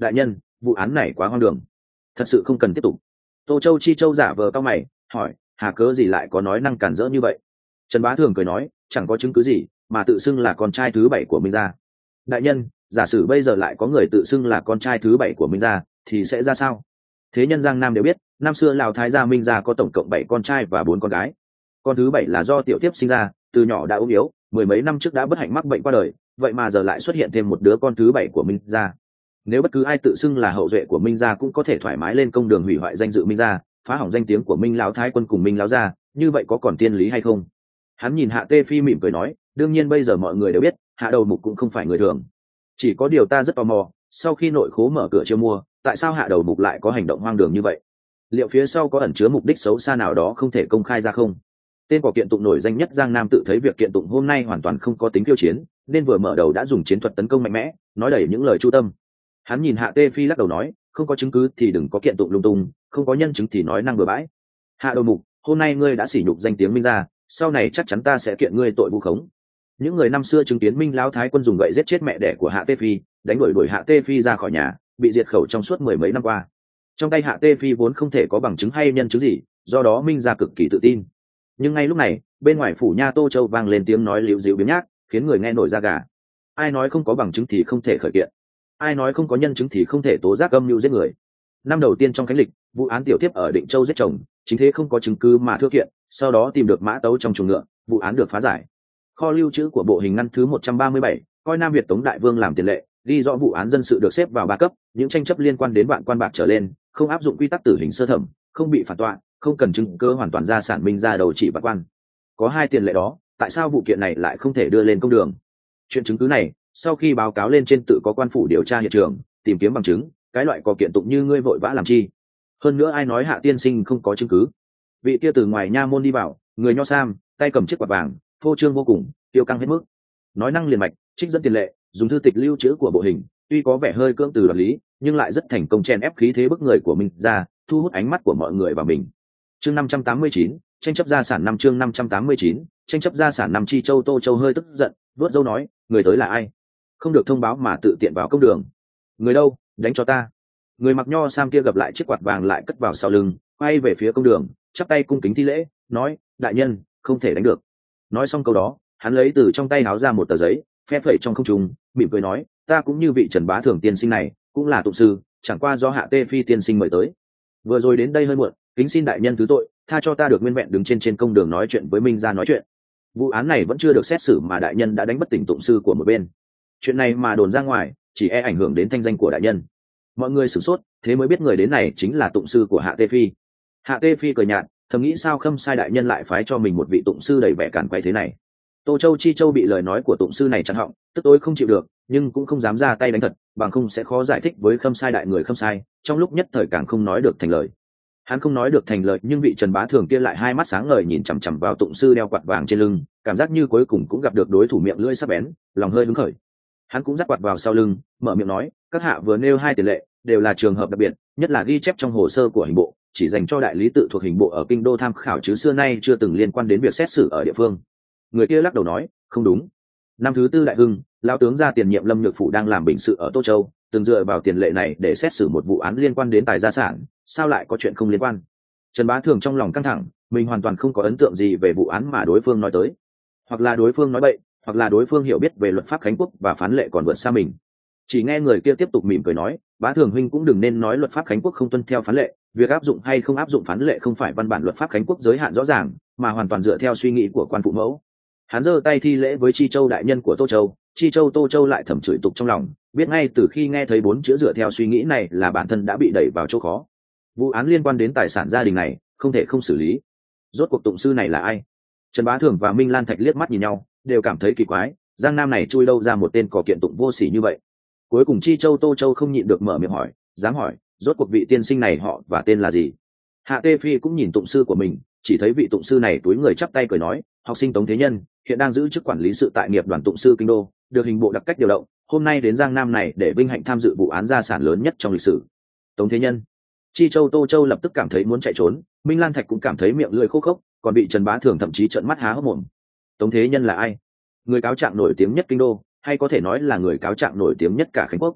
đại nhân, vụ án này quá hoang đường, thật sự không cần tiếp tục. Tô Châu Chi Châu giả vờ cao mày hỏi, hà cớ gì lại có nói năng cản rỡ như vậy? Trần Bá Thường cười nói, chẳng có chứng cứ gì mà tự xưng là con trai thứ 7 của Minh gia. Đại nhân, giả sử bây giờ lại có người tự xưng là con trai thứ 7 của Minh gia thì sẽ ra sao? Thế nhân Giang Nam đều biết, năm xưa Lào Thái gia Minh gia có tổng cộng 7 con trai và 4 con gái. Con thứ 7 là do tiểu tiếp sinh ra, từ nhỏ đã ốm yếu, mười mấy năm trước đã bất hạnh mắc bệnh qua đời, vậy mà giờ lại xuất hiện thêm một đứa con thứ 7 của Minh gia. Nếu bất cứ ai tự xưng là hậu duệ của Minh gia cũng có thể thoải mái lên công đường hủy hoại danh dự Minh gia, phá hỏng danh tiếng của Minh lão thái quân cùng Minh lão gia, như vậy có còn tiên lý hay không? Hắn nhìn Hạ Tê Phi mỉm cười nói, đương nhiên bây giờ mọi người đều biết, Hạ Đầu Mục cũng không phải người thường. Chỉ có điều ta rất tò mò, sau khi nội khố mở cửa chiêu mua, tại sao Hạ Đầu Mục lại có hành động hoang đường như vậy? Liệu phía sau có ẩn chứa mục đích xấu xa nào đó không thể công khai ra không? Tên của kiện tụng nổi danh nhất Giang Nam tự thấy việc kiện tụng hôm nay hoàn toàn không có tính khiêu chiến, nên vừa mở đầu đã dùng chiến thuật tấn công mạnh mẽ, nói đầy những lời chu tâm. Hắn nhìn Hạ Tê Phi lắc đầu nói, không có chứng cứ thì đừng có kiện tụng lung tung, không có nhân chứng thì nói năng bừa bãi. Hạ Đầu Mục, hôm nay ngươi đã sỉ nhục danh tiếng Minh gia, sau này chắc chắn ta sẽ kiện ngươi tội vu khống. Những người năm xưa chứng kiến Minh lão thái quân dùng gậy giết chết mẹ đẻ của Hạ Tê Phi, đánh đuổi Hạ Tê Phi ra khỏi nhà, bị diệt khẩu trong suốt mười mấy năm qua. Trong tay Hạ Tê Phi vốn không thể có bằng chứng hay nhân chứng gì, do đó Minh gia cực kỳ tự tin. Nhưng ngay lúc này, bên ngoài phủ nha Tô Châu vang lên tiếng nói líu díu biếng nhác, khiến người nghe nổi da gà. Ai nói không có bằng chứng thì không thể khởi kiện, ai nói không có nhân chứng thì không thể tố giác âm mưu giết người. Năm đầu tiên trong khánh lịch, vụ án tiểu tiếp ở Định Châu giết chồng, chính thế không có chứng cứ mà thưa kiện, sau đó tìm được mã tấu trong chuồng ngựa, vụ án được phá giải. Kho lưu trữ của bộ hình ngăn thứ 137, coi Nam Việt Tống Đại Vương làm tiền lệ, ghi rõ vụ án dân sự được xếp vào 3 cấp, những tranh chấp liên quan đến vạn quan bạc trở lên, không áp dụng quy tắc tử hình sơ thẩm, không bị phản tọa, không cần chứng cứ hoàn toàn gia sản Minh ra đầu chỉ bạc quan. Có 2 tiền lệ đó, tại sao vụ kiện này lại không thể đưa lên công đường? Chuyện chứng cứ này, sau khi báo cáo lên trên tự có quan phủ điều tra hiện trường, tìm kiếm bằng chứng, cái loại có kiện tụng như ngươi vội vã làm chi? Hơn nữa ai nói Hạ tiên sinh không có chứng cứ? Vị kia từ ngoài nha môn đi vào, người nho sam, tay cầm chiếc quạt vàng, phô trương vô cùng, tiêu căng hết mức, nói năng liền mạch, trích dẫn tiền lệ, dùng thư tịch lưu trữ của bộ hình, tuy có vẻ hơi cưỡng từ đoạt lý, nhưng lại rất thành công chen ép khí thế bức người của mình ra, thu hút ánh mắt của mọi người vào mình. Chương 589, tranh chấp gia sản năm. Chương 589, tranh chấp gia sản năm. Chi Châu Tô Châu hơi tức giận, vớt dâu nói, người tới là ai? Không được thông báo mà tự tiện vào công đường. Người đâu, đánh cho ta. Người mặc nho sam kia gập lại chiếc quạt vàng lại cất vào sau lưng, quay về phía công đường, chắp tay cung kính thi lễ, nói, đại nhân, không thể đánh được. Nói xong câu đó, hắn lấy từ trong tay áo ra một tờ giấy, phe phẩy trong không trung, mỉm cười nói, ta cũng như vị Trần Bá Thường tiên sinh này, cũng là tụng sư, chẳng qua do Hạ Tê Phi tiên sinh mời tới. Vừa rồi đến đây hơi muộn, kính xin đại nhân thứ tội, tha cho ta được nguyên vẹn đứng trên công đường nói chuyện với Minh gia nói chuyện. Vụ án này vẫn chưa được xét xử mà đại nhân đã đánh bất tỉnh tụng sư của một bên. Chuyện này mà đồn ra ngoài, chỉ e ảnh hưởng đến thanh danh của đại nhân. Mọi người sửng sốt, thế mới biết người đến này chính là tụng sư của Hạ Tê Phi. Hạ Tê Phi cười nhạt, thầm nghĩ sao Khâm Sai đại nhân lại phái cho mình một vị tụng sư đầy vẻ cản quay thế này. Tô Châu Chi Châu bị lời nói của tụng sư này chặn họng, tức tối không chịu được, nhưng cũng không dám ra tay đánh thật, bằng không sẽ khó giải thích với Khâm Sai đại người Khâm Sai, trong lúc nhất thời càng không nói được thành lời. Hắn không nói được thành lời, nhưng vị Trần Bá Thường kia lại hai mắt sáng ngời nhìn chằm chằm vào tụng sư đeo quạt vàng trên lưng, cảm giác như cuối cùng cũng gặp được đối thủ miệng lưỡi sắc bén, lòng hơi hứng khởi. Hắn cũng dắt quạt vào sau lưng, mở miệng nói, các hạ vừa nêu 2 tiền lệ, đều là trường hợp đặc biệt, nhất là ghi chép trong hồ sơ của hình bộ, chỉ dành cho đại lý tự thuộc hình bộ ở kinh đô tham khảo chứ xưa nay chưa từng liên quan đến việc xét xử ở địa phương. Người kia lắc đầu nói, không đúng. Năm thứ 4 đại hưng, lão tướng gia tiền nhiệm Lâm Nhược Phủ đang làm bình sự ở Tô Châu, từng dựa vào tiền lệ này để xét xử một vụ án liên quan đến tài gia sản, sao lại có chuyện không liên quan? Trần Bá Thường trong lòng căng thẳng, mình hoàn toàn không có ấn tượng gì về vụ án mà đối phương nói tới, hoặc là đối phương nói bậy, hoặc là đối phương hiểu biết về luật pháp khánh quốc và phán lệ còn vượt xa mình. Chỉ nghe người kia tiếp tục mỉm cười nói, Bá Thường huynh cũng đừng nên nói luật pháp khánh quốc không tuân theo phán lệ, việc áp dụng hay không áp dụng phán lệ không phải văn bản luật pháp khánh quốc giới hạn rõ ràng, mà hoàn toàn dựa theo suy nghĩ của quan phụ mẫu. Hắn giơ tay thi lễ với Chi Châu đại nhân của Tô Châu. Chi Châu Tô Châu lại thầm chửi tục trong lòng, biết ngay từ khi nghe thấy 4 chữ dựa theo suy nghĩ này là bản thân đã bị đẩy vào chỗ khó. Vụ án liên quan đến tài sản gia đình này không thể không xử lý. Rốt cuộc tụng sư này là ai? Trần Bá Thường và Minh Lan Thạch liếc mắt nhìn nhau, đều cảm thấy kỳ quái, Giang Nam này chui đâu ra một tên cò kiện tụng vô sỉ như vậy. Cuối cùng Chi Châu Tô Châu không nhịn được mở miệng hỏi, dám hỏi, rốt cuộc vị tiên sinh này họ và tên là gì? Hạ Tê Phi cũng nhìn tụng sư của mình, chỉ thấy vị tụng sư này túi người chắp tay cười nói, học sinh Tống Thế Nhân, hiện đang giữ chức quản lý sự tại nghiệp đoàn tụng sư kinh đô, được hình bộ đặc cách điều động, hôm nay đến Giang Nam này để vinh hạnh tham dự vụ án gia sản lớn nhất trong lịch sử. Tống Thế Nhân. Chi Châu Tô Châu lập tức cảm thấy muốn chạy trốn, Minh Lan Thạch cũng cảm thấy miệng lưỡi khô khốc, còn bị Trần Bá Thường thậm chí trợn mắt há hốc mồm. Tống Thế Nhân là ai? Người cáo trạng nổi tiếng nhất kinh đô, hay có thể nói là người cáo trạng nổi tiếng nhất cả khánh quốc.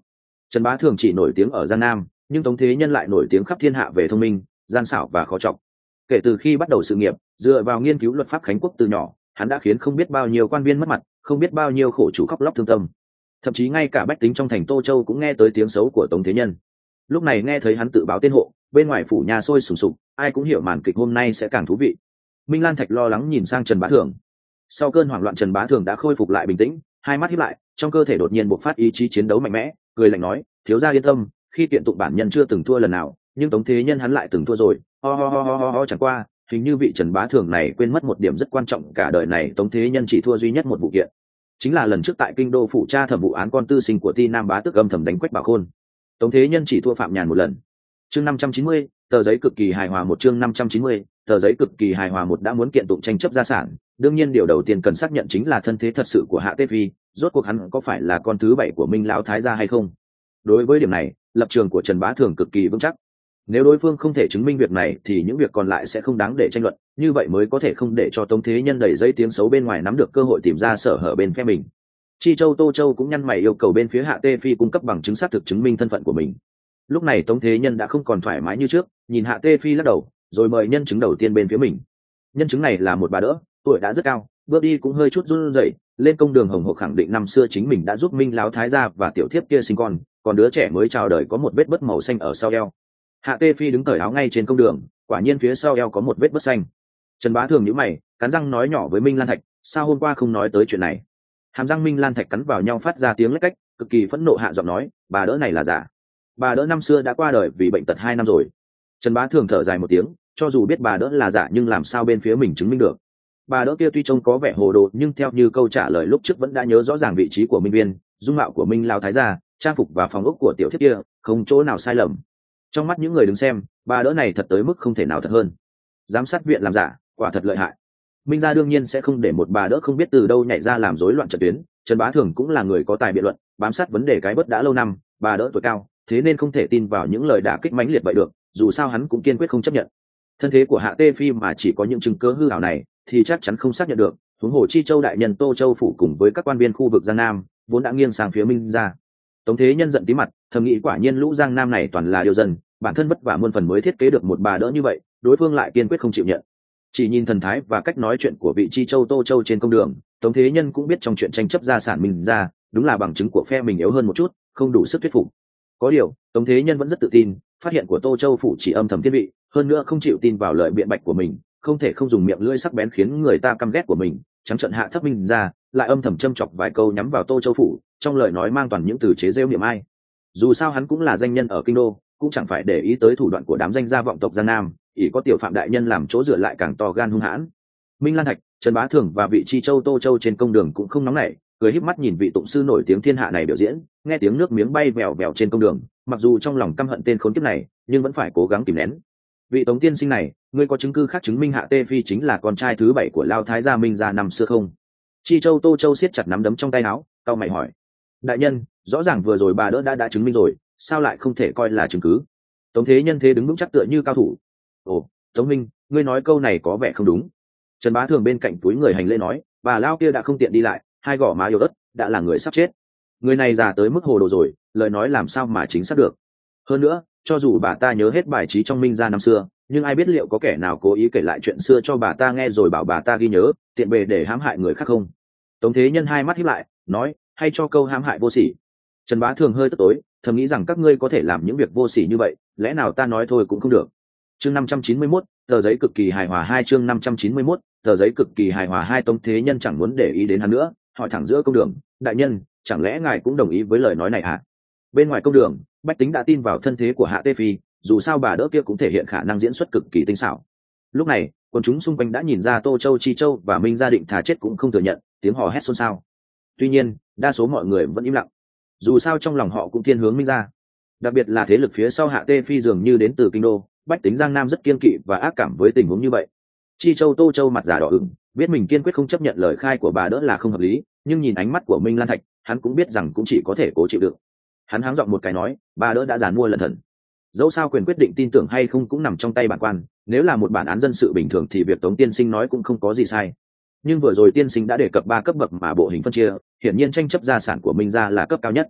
Trần Bá Thường chỉ nổi tiếng ở Giang Nam, nhưng Tống Thế Nhân lại nổi tiếng khắp thiên hạ về thông minh, gian xảo và khó chọc. Kể từ khi bắt đầu sự nghiệp, dựa vào nghiên cứu luật pháp khánh quốc từ nhỏ, hắn đã khiến không biết bao nhiêu quan viên mất mặt, không biết bao nhiêu khổ chủ khóc lóc thương tâm. Thậm chí ngay cả bách tính trong thành Tô Châu cũng nghe tới tiếng xấu của Tống Thế Nhân. Lúc này nghe thấy hắn tự báo tên hộ, bên ngoài phủ nhà sôi sùng sục, ai cũng hiểu màn kịch hôm nay sẽ càng thú vị. Minh Lan Thạch lo lắng nhìn sang Trần Bá Thường. Sau cơn hoảng loạn, Trần Bá Thường đã khôi phục lại bình tĩnh, hai mắt híp lại, trong cơ thể đột nhiên bộc phát ý chí chiến đấu mạnh mẽ, cười lạnh nói: thiếu gia yên tâm, khi kiện tụng bản nhân chưa từng thua lần nào, nhưng Tống Thế Nhân hắn lại từng thua rồi. Ho, chẳng qua hình như vị Trần Bá Thường này quên mất một điểm rất quan trọng, cả đời này Tống Thế Nhân chỉ thua duy nhất một vụ kiện, chính là lần trước tại kinh đô phủ tra thẩm vụ án con tư sinh của Ti Nam Bá Tước âm thầm đánh Quách Bảo Khôn. Tống Thế Nhân chỉ thua Phạm Nhàn một lần. Chương 590, tờ giấy cực kỳ hài hòa một. Chương 590, tờ giấy cực kỳ hài hòa một. Đã muốn kiện tụng tranh chấp gia sản, đương nhiên điều đầu tiên cần xác nhận chính là thân thế thật sự của Hạ Tê Phi, rốt cuộc hắn có phải là con thứ 7 của Minh lão thái gia hay không. Đối với điểm này, lập trường của Trần Bá Thường cực kỳ vững chắc. Nếu đối phương không thể chứng minh việc này thì những việc còn lại sẽ không đáng để tranh luận, như vậy mới có thể không để cho Tống Thế Nhân đẩy dây tiếng xấu bên ngoài nắm được cơ hội tìm ra sở hở bên phe mình. Chi Châu Tô Châu cũng nhăn mày yêu cầu bên phía Hạ Tê Phi cung cấp bằng chứng xác thực chứng minh thân phận của mình. Lúc này Tống Thế Nhân đã không còn thoải mái như trước, nhìn Hạ Tê Phi lắc đầu, rồi mời nhân chứng đầu tiên bên phía mình. Nhân chứng này là một bà đỡ, tuổi đã rất cao, bước đi cũng hơi chút run rẩy, lên công đường hồng hộc khẳng định năm xưa chính mình đã giúp Minh lão thái gia và tiểu thiếp kia sinh con, còn đứa trẻ mới chào đời có một vết bớt màu xanh ở sau eo. Hạ Tê Phi đứng cởi áo ngay trên công đường, quả nhiên phía sau eo có một vết bớt xanh. Trần Bá Thường nhíu mày, cắn răng nói nhỏ với Minh Lan Thạch: sao hôm qua không nói tới chuyện này? Hàm răng Minh Lan Thạch cắn vào nhau phát ra tiếng lách cách, cực kỳ phẫn nộ hạ giọng nói: bà đỡ này là giả. Bà đỡ năm xưa đã qua đời vì bệnh tật 2 năm rồi. Trần Bá Thường thở dài một tiếng, cho dù biết bà đỡ là giả nhưng làm sao bên phía mình chứng minh được. Bà đỡ kia tuy trông có vẻ hồ đồ nhưng theo như câu trả lời lúc trước vẫn đã nhớ rõ ràng vị trí của Minh Viên, dung mạo của Minh lão thái gia, trang phục và phòng ốc của tiểu thiếp kia, không chỗ nào sai lầm. Trong mắt những người đứng xem, bà đỡ này thật tới mức không thể nào thật hơn. Giám sát viện làm giả, quả thật lợi hại. Minh gia đương nhiên sẽ không để một bà đỡ không biết từ đâu nhảy ra làm rối loạn trận tuyến. Trần Bá Thường cũng là người có tài biện luận, bám sát vấn đề cái bớt đã lâu năm, bà đỡ tuổi cao, thế nên không thể tin vào những lời đả kích mãnh liệt vậy được, dù sao hắn cũng kiên quyết không chấp nhận. Thân thế của Hạ Tê Phi mà chỉ có những chứng cứ hư ảo này thì chắc chắn không xác nhận được, huống hồ Chi Châu đại nhân Tô Châu phủ cùng với các quan viên khu vực Giang Nam vốn đã nghiêng sang phía Minh gia. Tống Thế Nhân giận tí mặt, thầm nghĩ quả nhiên lũ Giang Nam này toàn là điều dân, bản thân vất vả muôn phần mới thiết kế được một bà đỡ như vậy, đối phương lại kiên quyết không chịu nhận. Chỉ nhìn thần thái và cách nói chuyện của vị Chi Châu Tô Châu trên công đường, Tống Thế Nhân cũng biết trong chuyện tranh chấp gia sản Minh gia, đúng là bằng chứng của phe mình yếu hơn một chút, không đủ sức thuyết phục. Có điều, Tống Thế Nhân vẫn rất tự tin, phát hiện của Tô Châu phủ chỉ âm thầm thiên vị, hơn nữa không chịu tin vào lời biện bạch của mình, không thể không dùng miệng lưỡi sắc bén khiến người ta căm ghét của mình, trắng trợn hạ thấp Minh gia, lại âm thầm châm chọc vài câu nhắm vào Tô Châu phủ, trong lời nói mang toàn những từ chế giễu niệm ai. Dù sao hắn cũng là danh nhân ở kinh đô, cũng chẳng phải để ý tới thủ đoạn của đám danh gia vọng tộc Giang Nam, ỷ có tiểu Phạm đại nhân làm chỗ dựa lại càng to gan hung hãn. Minh Lan Thạch, Trần Bá Thường và vị Chi Châu Tô Châu trên công đường cũng không nóng nảy, cười híp mắt nhìn vị tụng sư nổi tiếng thiên hạ này biểu diễn, nghe tiếng nước miếng bay vèo vèo trên công đường, mặc dù trong lòng căm hận tên khốn kiếp này, nhưng vẫn phải cố gắng kìm nén. Vị Tống tiên sinh này, ngươi có chứng cứ khác chứng minh Hạ Tê Phi chính là con trai thứ 7 của Lao thái gia Minh gia năm xưa không? Chi Châu Tô Châu siết chặt nắm đấm trong tay áo, cau mày hỏi. Đại nhân, rõ ràng vừa rồi bà đỡ đã chứng minh rồi, sao lại không thể coi là chứng cứ? Tống Thế Nhân thế đứng vững chắc tựa như cao thủ. Ồ, Tống Minh, ngươi nói câu này có vẻ không đúng. Trần Bá Thường bên cạnh túi người hành lễ nói, bà Lao kia đã không tiện đi lại, hai gò má yếu ớt, đã là người sắp chết. Người này già tới mức hồ đồ rồi, lời nói làm sao mà chính xác được. Hơn nữa, cho dù bà ta nhớ hết bài trí trong Minh gia năm xưa, nhưng ai biết liệu có kẻ nào cố ý kể lại chuyện xưa cho bà ta nghe rồi bảo bà ta ghi nhớ, tiện bề để hãm hại người khác không? Tống Thế Nhân hai mắt híp lại, nói, hay cho câu hãm hại vô sỉ. Trần Bá Thường hơi tức tối, thầm nghĩ rằng các ngươi có thể làm những việc vô sỉ như vậy, lẽ nào ta nói thôi cũng không được. Chương 591, tờ giấy cực kỳ hài hòa 2. Chương 591, tờ giấy cực kỳ hài hòa 2. Tống Thế Nhân chẳng muốn để ý đến hắn nữa, hỏi thẳng giữa công đường, đại nhân, chẳng lẽ ngài cũng đồng ý với lời nói này hả? Bên ngoài công đường, bách tính đã tin vào thân thế của Hạ Tê Phi, dù sao bà đỡ kia cũng thể hiện khả năng diễn xuất cực kỳ tinh xảo. Lúc này, quần chúng xung quanh đã nhìn ra Tô Châu, Chi Châu và Minh gia định thà chết cũng không thừa nhận, tiếng hò hét xôn xao. Tuy nhiên, đa số mọi người vẫn im lặng, dù sao trong lòng họ cũng thiên hướng Minh gia, đặc biệt là thế lực phía sau Hạ Tê Phi dường như đến từ kinh đô, bách tính Giang Nam rất kiên kỵ và ác cảm với tình huống như vậy. Chi Châu Tô Châu mặt giả đỏ ửng, biết mình kiên quyết không chấp nhận lời khai của bà đỡ là không hợp lý, nhưng nhìn ánh mắt của Minh Lan Thạch, hắn cũng biết rằng cũng chỉ có thể cố chịu đựng. Hắn háng giọng một cái nói, bà đỡ đã giàn mua lận thần, dẫu sao quyền quyết định tin tưởng hay không cũng nằm trong tay bản quan, nếu là một bản án dân sự bình thường thì việc Tống tiên sinh nói cũng không có gì sai. Nhưng vừa rồi tiên sinh đã đề cập 3 cấp bậc mà bộ hình phân chia, hiển nhiên tranh chấp gia sản của Minh gia là cấp cao nhất.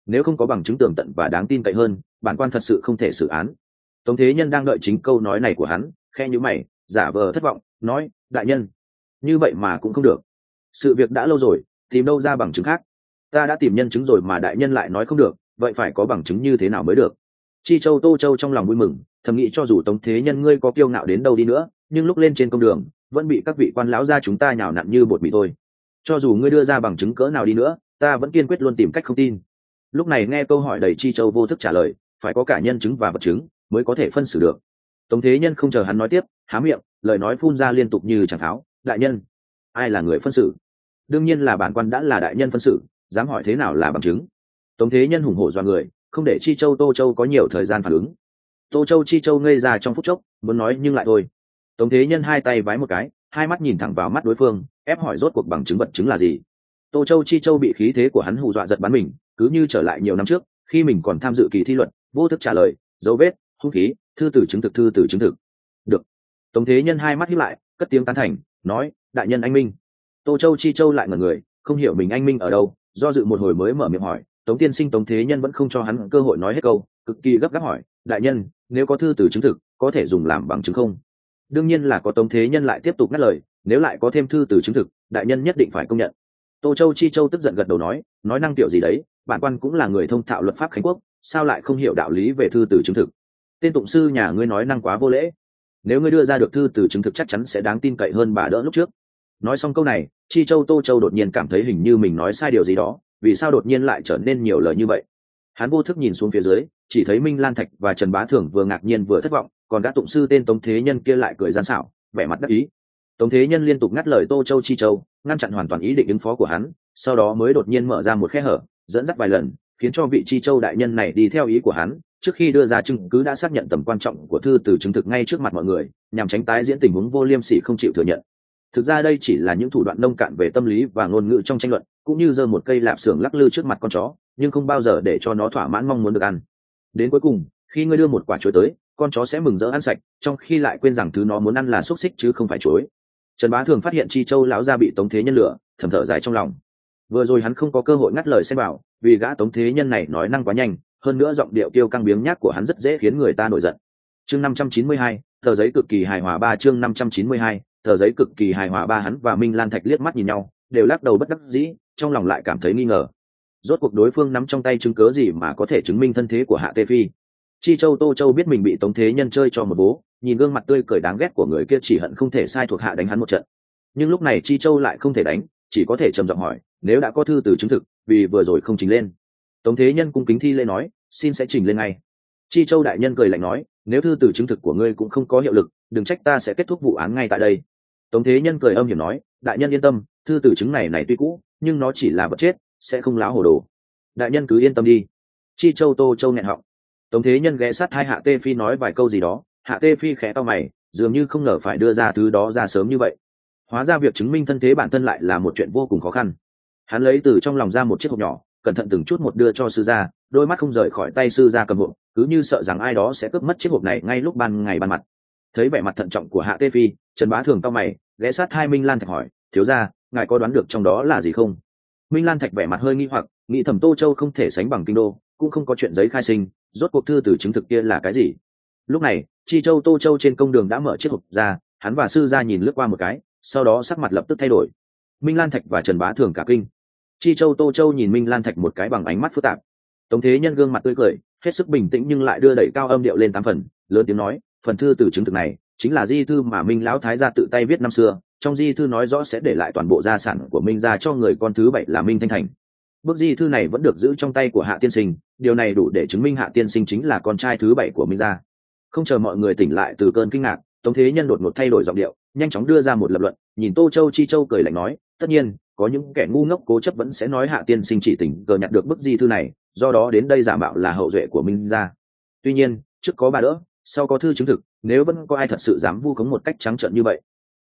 nếu không có bằng chứng tường tận và đáng tin cậy hơn, bản quan thật sự không thể xử án. Tống Thế Nhân đang đợi chính câu nói này của hắn, khe nhíu mày, giả vờ thất vọng, nói: đại nhân, như vậy mà cũng không được. Sự việc đã lâu rồi, tìm đâu ra bằng chứng khác? Ta đã tìm nhân chứng rồi mà đại nhân lại nói không được, vậy phải có bằng chứng như thế nào mới được? Chi Châu Tô Châu trong lòng vui mừng, thầm nghĩ cho dù Tống Thế Nhân ngươi có kiêu ngạo đến đâu đi nữa, nhưng lúc lên trên công đường vẫn bị các vị quan lão gia chúng ta nhào nặn như bột mì thôi. Cho dù ngươi đưa ra bằng chứng cỡ nào đi nữa, ta vẫn kiên quyết luôn tìm cách không tin. Lúc này nghe câu hỏi đầy Chi Châu vô thức trả lời, phải có cả nhân chứng và vật chứng mới có thể phân xử được. Tống Thế Nhân không chờ hắn nói tiếp, há miệng, lời nói phun ra liên tục như chẳng tháo. Đại nhân, ai là người phân xử? Đương nhiên là bản quan đã là đại nhân phân xử, dám hỏi thế nào là bằng chứng? Tống Thế Nhân hùng hổ dọa người, không để Chi Châu Tô Châu có nhiều thời gian phản ứng. Tô Châu Chi Châu ngây ra trong phút chốc, muốn nói nhưng lại thôi. Tống Thế Nhân hai tay vái một cái, hai mắt nhìn thẳng vào mắt đối phương, ép hỏi rốt cuộc bằng chứng vật chứng là gì. Tô Châu Chi Châu bị khí thế của hắn hù dọa giật bắn mình, cứ như trở lại nhiều năm trước, khi mình còn tham dự kỳ thi luật, vô thức trả lời: dấu vết, hung khí, thư tử chứng thực, thư tử chứng thực. Được. Tống Thế Nhân hai mắt híp lại, cất tiếng tán thành, nói: đại nhân anh minh. Tô Châu Chi Châu lại ngẩn người, không hiểu mình anh minh ở đâu, do dự một hồi mới mở miệng hỏi. Tống tiên sinh. Tống Thế Nhân vẫn không cho hắn cơ hội nói hết câu, cực kỳ gấp gáp hỏi: đại nhân, nếu có thư tử chứng thực, có thể dùng làm bằng chứng không? Đương nhiên là có. Tống Thế Nhân lại tiếp tục ngắt lời: nếu lại có thêm thư tử chứng thực, đại nhân nhất định phải công nhận. Tô Châu Chi Châu tức giận gật đầu nói năng tiểu gì đấy, bản quan cũng là người thông thạo luật pháp khánh quốc, sao lại không hiểu đạo lý về thư tử chứng thực? Tên tụng sư nhà ngươi nói năng quá vô lễ. Nếu ngươi đưa ra được thư tử chứng thực chắc chắn sẽ đáng tin cậy hơn bà đỡ lúc trước. Nói xong câu này, Chi Châu Tô Châu đột nhiên cảm thấy hình như mình nói sai điều gì đó, vì sao đột nhiên lại trở nên nhiều lời như vậy? Hắn vô thức nhìn xuống phía dưới, chỉ thấy Minh Lan Thạch và Trần Bá Thường vừa ngạc nhiên vừa thất vọng, còn gã tụng sư tên Tống Thế Nhân kia lại cười gian xảo, vẻ mặt đắc ý. Tống Thế Nhân liên tục ngắt lời Tô Châu Chi Châu, ngăn chặn hoàn toàn ý định ứng phó của hắn, sau đó mới đột nhiên mở ra một khe hở, dẫn dắt vài lần, khiến cho vị Chi Châu đại nhân này đi theo ý của hắn, trước khi đưa ra chứng cứ đã xác nhận tầm quan trọng của thư từ chứng thực ngay trước mặt mọi người, nhằm tránh tái diễn tình huống vô liêm sỉ không chịu thừa nhận. Thực ra đây chỉ là những thủ đoạn nông cạn về tâm lý và ngôn ngữ trong tranh luận, cũng như giơ một cây lạp xưởng lắc lư trước mặt con chó, nhưng không bao giờ để cho nó thỏa mãn mong muốn được ăn. Đến cuối cùng, khi ngươi đưa một quả chuối tới, con chó sẽ mừng rỡ ăn sạch, trong khi lại quên rằng thứ nó muốn ăn là xúc xích chứ không phải chuối. Trần Bá Thường phát hiện Chi Châu lão gia bị Tống Thế Nhân lừa, thầm thở dài trong lòng. Vừa rồi hắn không có cơ hội ngắt lời xen vào, vì gã Tống Thế Nhân này nói năng quá nhanh, hơn nữa giọng điệu kiêu căng biếng nhác của hắn rất dễ khiến người ta nổi giận. Chương 592, tờ giấy cực kỳ hài hòa 3. Chương 592, tờ giấy cực kỳ hài hòa 3. Hắn và Minh Lan Thạch liếc mắt nhìn nhau, đều lắc đầu bất đắc dĩ, trong lòng lại cảm thấy nghi ngờ. Rốt cuộc đối phương nắm trong tay chứng cớ gì mà có thể chứng minh thân thế của Hạ Tê Phi? Chi Châu Tô Châu biết mình bị Tống Thế Nhân chơi cho một bố, nhìn gương mặt tươi cười đáng ghét của người kia chỉ hận không thể sai thuộc hạ đánh hắn một trận. Nhưng lúc này Chi Châu lại không thể đánh, chỉ có thể trầm giọng hỏi: nếu đã có thư từ chứng thực, vì vừa rồi không trình lên? Tống Thế Nhân cung kính thi lễ nói: xin sẽ trình lên ngay. Chi Châu đại nhân cười lạnh nói: nếu thư từ chứng thực của ngươi cũng không có hiệu lực, đừng trách ta sẽ kết thúc vụ án ngay tại đây. Tống Thế Nhân cười âm hiểm nói: đại nhân yên tâm, thư từ chứng này tuy cũ, nhưng nó chỉ là vật chết, sẽ không láo hồ đồ. Đại nhân cứ yên tâm đi. Chi Châu Tô Châu nghẹn họng. Tống Thế Nhân ghé sát hai Hạ Tê Phi nói vài câu gì đó, Hạ Tê Phi khẽ cau mày, dường như không ngờ phải đưa ra thứ đó ra sớm như vậy. Hóa ra việc chứng minh thân thế bản thân lại là một chuyện vô cùng khó khăn. Hắn lấy từ trong lòng ra một chiếc hộp nhỏ, cẩn thận từng chút một đưa cho sư gia, đôi mắt không rời khỏi tay sư gia cầm hộp, cứ như sợ rằng ai đó sẽ cướp mất chiếc hộp này ngay lúc ban ngày ban mặt. Thấy vẻ mặt thận trọng của Hạ Tê Phi, Trần Bá Thường cau mày, ghé sát hai Minh Lan Thạch hỏi: thiếu gia, ngài có đoán được trong đó là gì không? Minh Lan Thạch vẻ mặt hơi nghi hoặc, nghĩ thầm Tô Châu không thể sánh bằng kinh đô, cũng không có chuyện giấy khai sinh, rốt cuộc thư từ chứng thực kia là cái gì? Lúc này, Chi Châu Tô Châu trên công đường đã mở chiếc hộp ra, hắn và sư gia nhìn lướt qua một cái, sau đó sắc mặt lập tức thay đổi. Minh Lan Thạch và Trần Bá Thường cả kinh. Chi Châu Tô Châu nhìn Minh Lan Thạch một cái bằng ánh mắt phức tạp. Tống Thế Nhân gương mặt tươi cười, hết sức bình tĩnh nhưng lại đưa đẩy cao âm điệu lên 8 phần, lớn tiếng nói: phần thư từ chứng thực này chính là di thư mà Minh lão thái gia tự tay viết năm xưa, trong di thư nói rõ sẽ để lại toàn bộ gia sản của Minh gia cho người con thứ 7 là Minh Thanh Thành. Bức di thư này vẫn được giữ trong tay của Hạ tiên sinh, điều này đủ để chứng minh Hạ tiên sinh chính là con trai thứ 7 của Minh gia. Không chờ mọi người tỉnh lại từ cơn kinh ngạc, Tống Thế Nhân đột ngột thay đổi giọng điệu, nhanh chóng đưa ra một lập luận, nhìn Tô Châu Chi Châu cười lạnh nói: tất nhiên, có những kẻ ngu ngốc cố chấp vẫn sẽ nói Hạ tiên sinh chỉ tình cờ nhặt được bức di thư này, do đó đến đây giả mạo là hậu duệ của Minh gia. Tuy nhiên, trước có bà đỡ, sau có thư chứng thực, nếu vẫn có ai thật sự dám vu khống một cách trắng trợn như vậy,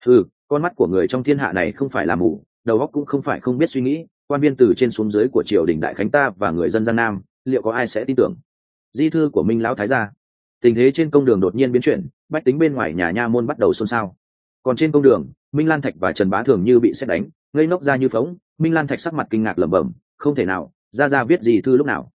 con mắt của người trong thiên hạ này không phải là mù, đầu óc cũng không phải không biết suy nghĩ, quan viên từ trên xuống dưới của triều đình đại khánh ta và người dân Giang Nam, liệu có ai sẽ tin tưởng? Di thư của Minh lão thái gia. Tình thế trên công đường đột nhiên biến chuyển, bách tính bên ngoài nhà nha môn bắt đầu xôn xao. Còn trên công đường, Minh Lan Thạch và Trần Bá Thường như bị sét đánh, ngây ngốc ra như phóng. Minh Lan Thạch sắc mặt kinh ngạc lẩm bẩm: không thể nào, gia viết gì thư lúc nào?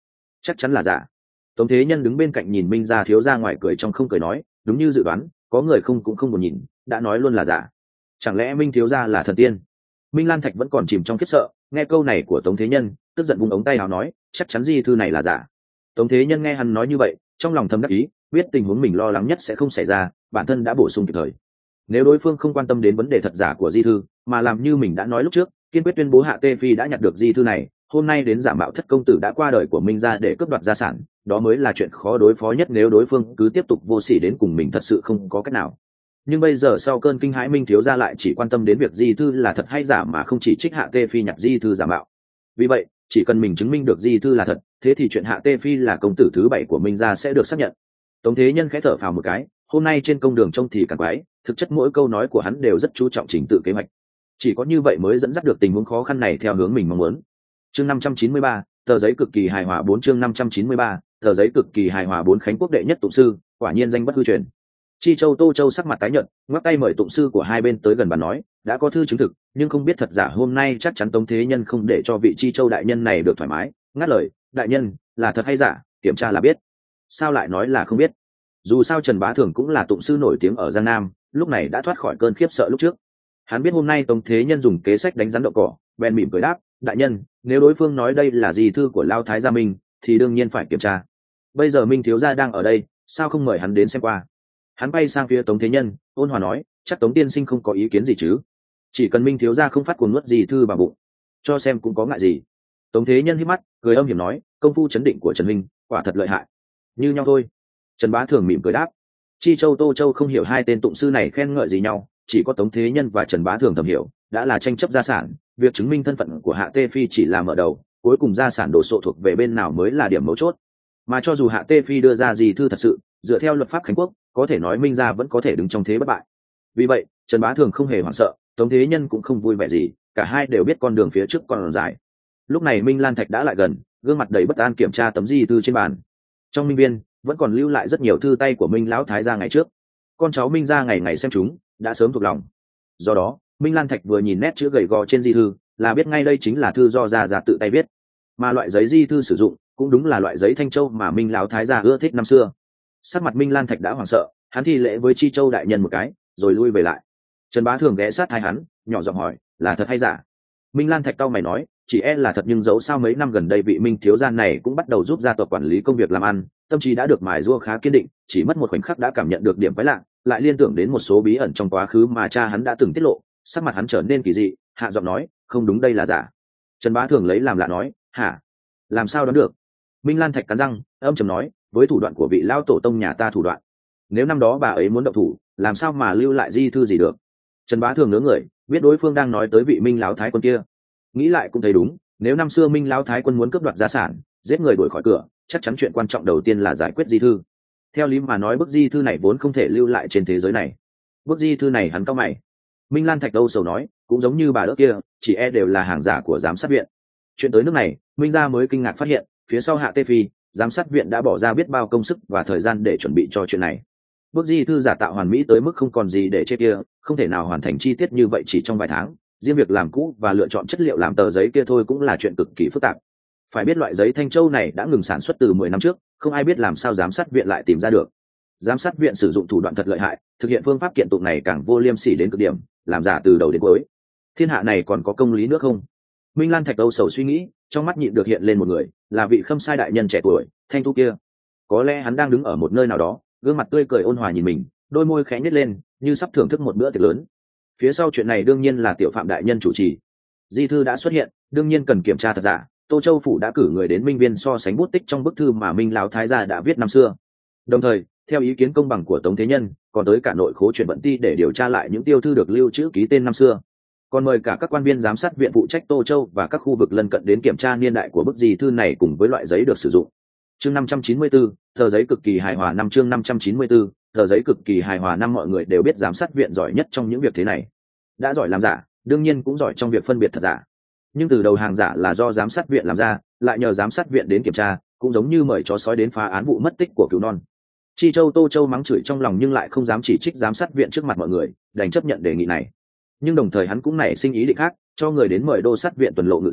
chắc chắn là giả. Tống Thế Nhân đứng bên cạnh nhìn Minh gia thiếu gia ngoài cười trong không cười nói, đúng như dự đoán, có người không cũng không buồn nhìn, đã nói luôn là giả. Chẳng lẽ Minh thiếu gia là thần tiên? Minh Lan Thạch vẫn còn chìm trong khiếp sợ, nghe câu này của Tống Thế Nhân, tức giận vung ống tay áo nói, chắc chắn di thư này là giả. Tống Thế Nhân nghe hắn nói như vậy, trong lòng thầm đắc ý, biết tình huống mình lo lắng nhất sẽ không xảy ra, bản thân đã bổ sung kịp thời. Nếu đối phương không quan tâm đến vấn đề thật giả của di thư, mà làm như mình đã nói lúc trước, kiên quyết tuyên bố Hạ Tê Phi đã nhặt được di thư này, hôm nay đến giả mạo thất công tử đã qua đời của Minh gia để cướp đoạt gia sản, đó mới là chuyện khó đối phó nhất nếu đối phương cứ tiếp tục vô sỉ đến cùng mình thật sự không có cách nào. Nhưng bây giờ sau cơn kinh hãi, Minh thiếu gia lại chỉ quan tâm đến việc di thư là thật hay giả mà không chỉ trích Hạ Tê Phi nhặt di thư giả mạo. Vì vậy, chỉ cần mình chứng minh được di thư là thật, thế thì chuyện Hạ Tê Phi là công tử thứ 7 của Minh gia sẽ được xác nhận. Tống Thế Nhân khẽ thở phào một cái, hôm nay trên công đường trông thì càng quái, thực chất mỗi câu nói của hắn đều rất chú trọng trình tự kế hoạch. Chỉ có như vậy mới dẫn dắt được tình huống khó khăn này theo hướng mình mong muốn. Chương 593, tờ giấy cực kỳ hài hòa 4 chương 593, tờ giấy cực kỳ hài hòa 4 Khánh Quốc đệ nhất tụng sư, quả nhiên danh bất hư truyền. Chi Châu Tô Châu sắc mặt tái nhợt, ngoắc tay mời tụng sư của hai bên tới gần bàn nói, đã có thư chứng thực, nhưng không biết thật giả, hôm nay chắc chắn Tống Thế Nhân không để cho vị Chi Châu đại nhân này được thoải mái, ngắt lời, đại nhân, là thật hay giả, kiểm tra là biết. Sao lại nói là không biết? Dù sao Trần Bá Thường cũng là tụng sư nổi tiếng ở Giang Nam, lúc này đã thoát khỏi cơn khiếp sợ lúc trước. Hắn biết hôm nay Tống Thế Nhân dùng kế sách đánh rắn đậu cỏ, bèn mỉm cười đáp, đại nhân, nếu đối phương nói đây là di thư của Lao Thái gia Minh, thì đương nhiên phải kiểm tra. Bây giờ Minh thiếu gia đang ở đây, sao không mời hắn đến xem qua? Hắn bay sang phía Tống Thế Nhân, ôn hòa nói, chắc Tống tiên sinh không có ý kiến gì chứ? Chỉ cần Minh thiếu gia không phát cuồng nuốt di thư vào bụng, cho xem cũng có ngại gì. Tống Thế Nhân hít mắt, cười âm hiểm nói, công phu chấn định của Trần Minh, quả thật lợi hại. Như nhau thôi. Trần Bá Thường mỉm cười đáp. Chi Châu Tô Châu không hiểu hai tên tụng sư này khen ngợi gì nhau, chỉ có Tống Thế Nhân và Trần Bá Thường thầm hiểu, đã là tranh chấp gia sản, việc chứng minh thân phận của Hạ Tê Phi chỉ là mở đầu, cuối cùng gia sản đồ sộ thuộc về bên nào mới là điểm mấu chốt. Mà cho dù Hạ Tê Phi đưa ra di thư thật sự, dựa theo luật pháp Khánh Quốc, có thể nói Minh gia vẫn có thể đứng trong thế bất bại. Vì vậy, Trần Bá Thường không hề hoảng sợ, Tống Thế Nhân cũng không vui vẻ gì, cả hai đều biết con đường phía trước còn dài. Lúc này Minh Lan Thạch đã lại gần, gương mặt đầy bất an kiểm tra tấm di thư trên bàn. Trong minh viên vẫn còn lưu lại rất nhiều thư tay của Minh lão thái gia ngày trước, con cháu Minh gia ngày ngày xem chúng, đã sớm thuộc lòng. Do đó, Minh Lan Thạch vừa nhìn nét chữ gầy gò trên di thư, là biết ngay đây chính là thư do gia tự tay viết. Mà loại giấy di thư sử dụng cũng đúng là loại giấy Thanh Châu mà Minh lão thái gia ưa thích năm xưa. Sắc mặt Minh Lan Thạch đã hoảng sợ, hắn thi lễ với Chi Châu đại nhân một cái, rồi lui về lại. Trần Bá Thường ghé sát hai hắn, nhỏ giọng hỏi, là thật hay giả? Minh Lan Thạch cau mày nói, chỉ e là thật, nhưng dẫu sao mấy năm gần đây vị Minh thiếu gia này cũng bắt đầu giúp gia tộc quản lý công việc làm ăn, tâm trí đã được mài giũa khá kiên định, chỉ mất một khoảnh khắc đã cảm nhận được điểm quái lạ, lại liên tưởng đến một số bí ẩn trong quá khứ mà cha hắn đã từng tiết lộ, sắc mặt hắn trở nên kỳ dị, hạ giọng nói, không đúng, đây là giả. Trần Bá Thường lấy làm lạ nói, hả? Làm sao đoán được? Minh Lan Thạch cắn răng, âm trầm nói, với thủ đoạn của vị lao tổ tông nhà ta thủ đoạn, nếu năm đó bà ấy muốn động thủ, làm sao mà lưu lại di thư gì được? Trần Bá Thường ngớ người, biết đối phương đang nói tới vị Minh lão thái quân kia. Nghĩ lại cũng thấy đúng, nếu năm xưa Minh lão thái quân muốn cướp đoạt gia sản, giết người đuổi khỏi cửa, chắc chắn chuyện quan trọng đầu tiên là giải quyết di thư. Theo lý mà nói, bức di thư này vốn không thể lưu lại trên thế giới này. Bức di thư này hắn cau mày. Minh Lan Thạch đâu sầu nói, cũng giống như bà đỡ kia, chỉ e đều là hàng giả của giám sát viện. Chuyện tới nước này, Minh gia mới kinh ngạc phát hiện, phía sau Hạ Tê Phi, giám sát viện đã bỏ ra biết bao công sức và thời gian để chuẩn bị cho chuyện này. Bức di thư giả tạo hoàn mỹ tới mức không còn gì để chê kia, không thể nào hoàn thành chi tiết như vậy chỉ trong vài tháng. Riêng việc làm cũ và lựa chọn chất liệu làm tờ giấy kia thôi cũng là chuyện cực kỳ phức tạp. Phải biết loại giấy Thanh Châu này đã ngừng sản xuất từ 10 năm trước, không ai biết làm sao giám sát viện lại tìm ra được. Giám sát viện sử dụng thủ đoạn thật lợi hại, thực hiện phương pháp kiện tụng này càng vô liêm sỉ đến cực điểm, làm giả từ đầu đến cuối. Thiên hạ này còn có công lý nữa không? Minh Lan Thạch âu sầu suy nghĩ, trong mắt nhịn được hiện lên một người, là vị Khâm Sai đại nhân trẻ tuổi, Thanh Thu kia. Có lẽ hắn đang đứng ở một nơi nào đó, gương mặt tươi cười ôn hòa nhìn mình, đôi môi khẽ nhếch lên, như sắp thưởng thức một bữa tiệc lớn. Phía sau chuyện này đương nhiên là Tiểu Phạm đại nhân chủ trì. Di thư đã xuất hiện, đương nhiên cần kiểm tra thật giả. Tô Châu phủ đã cử người đến minh viên so sánh bút tích trong bức thư mà Minh lão thái gia đã viết năm xưa. Đồng thời, theo ý kiến công bằng của Tống Thế Nhân, còn tới cả nội khố chuyển vận ti để điều tra lại những tiêu thư được lưu trữ ký tên năm xưa. Còn mời cả các quan viên giám sát viện phụ trách Tô Châu và các khu vực lân cận đến kiểm tra niên đại của bức di thư này cùng với loại giấy được sử dụng. Chương 594, tờ giấy cực kỳ hài hòa năm chương 594, tờ giấy cực kỳ hài hòa năm mọi người đều biết giám sát viện giỏi nhất trong những việc thế này. Đã giỏi làm giả, đương nhiên cũng giỏi trong việc phân biệt thật giả. Nhưng từ đầu hàng giả là do giám sát viện làm ra, lại nhờ giám sát viện đến kiểm tra, cũng giống như mời chó sói đến phá án vụ mất tích của Cửu Non. Chi Châu Tô Châu mắng chửi trong lòng nhưng lại không dám chỉ trích giám sát viện trước mặt mọi người, đành chấp nhận đề nghị này. Nhưng đồng thời hắn cũng nảy sinh ý định khác, cho người đến mời đô sát viện tuần lộ ngự sử,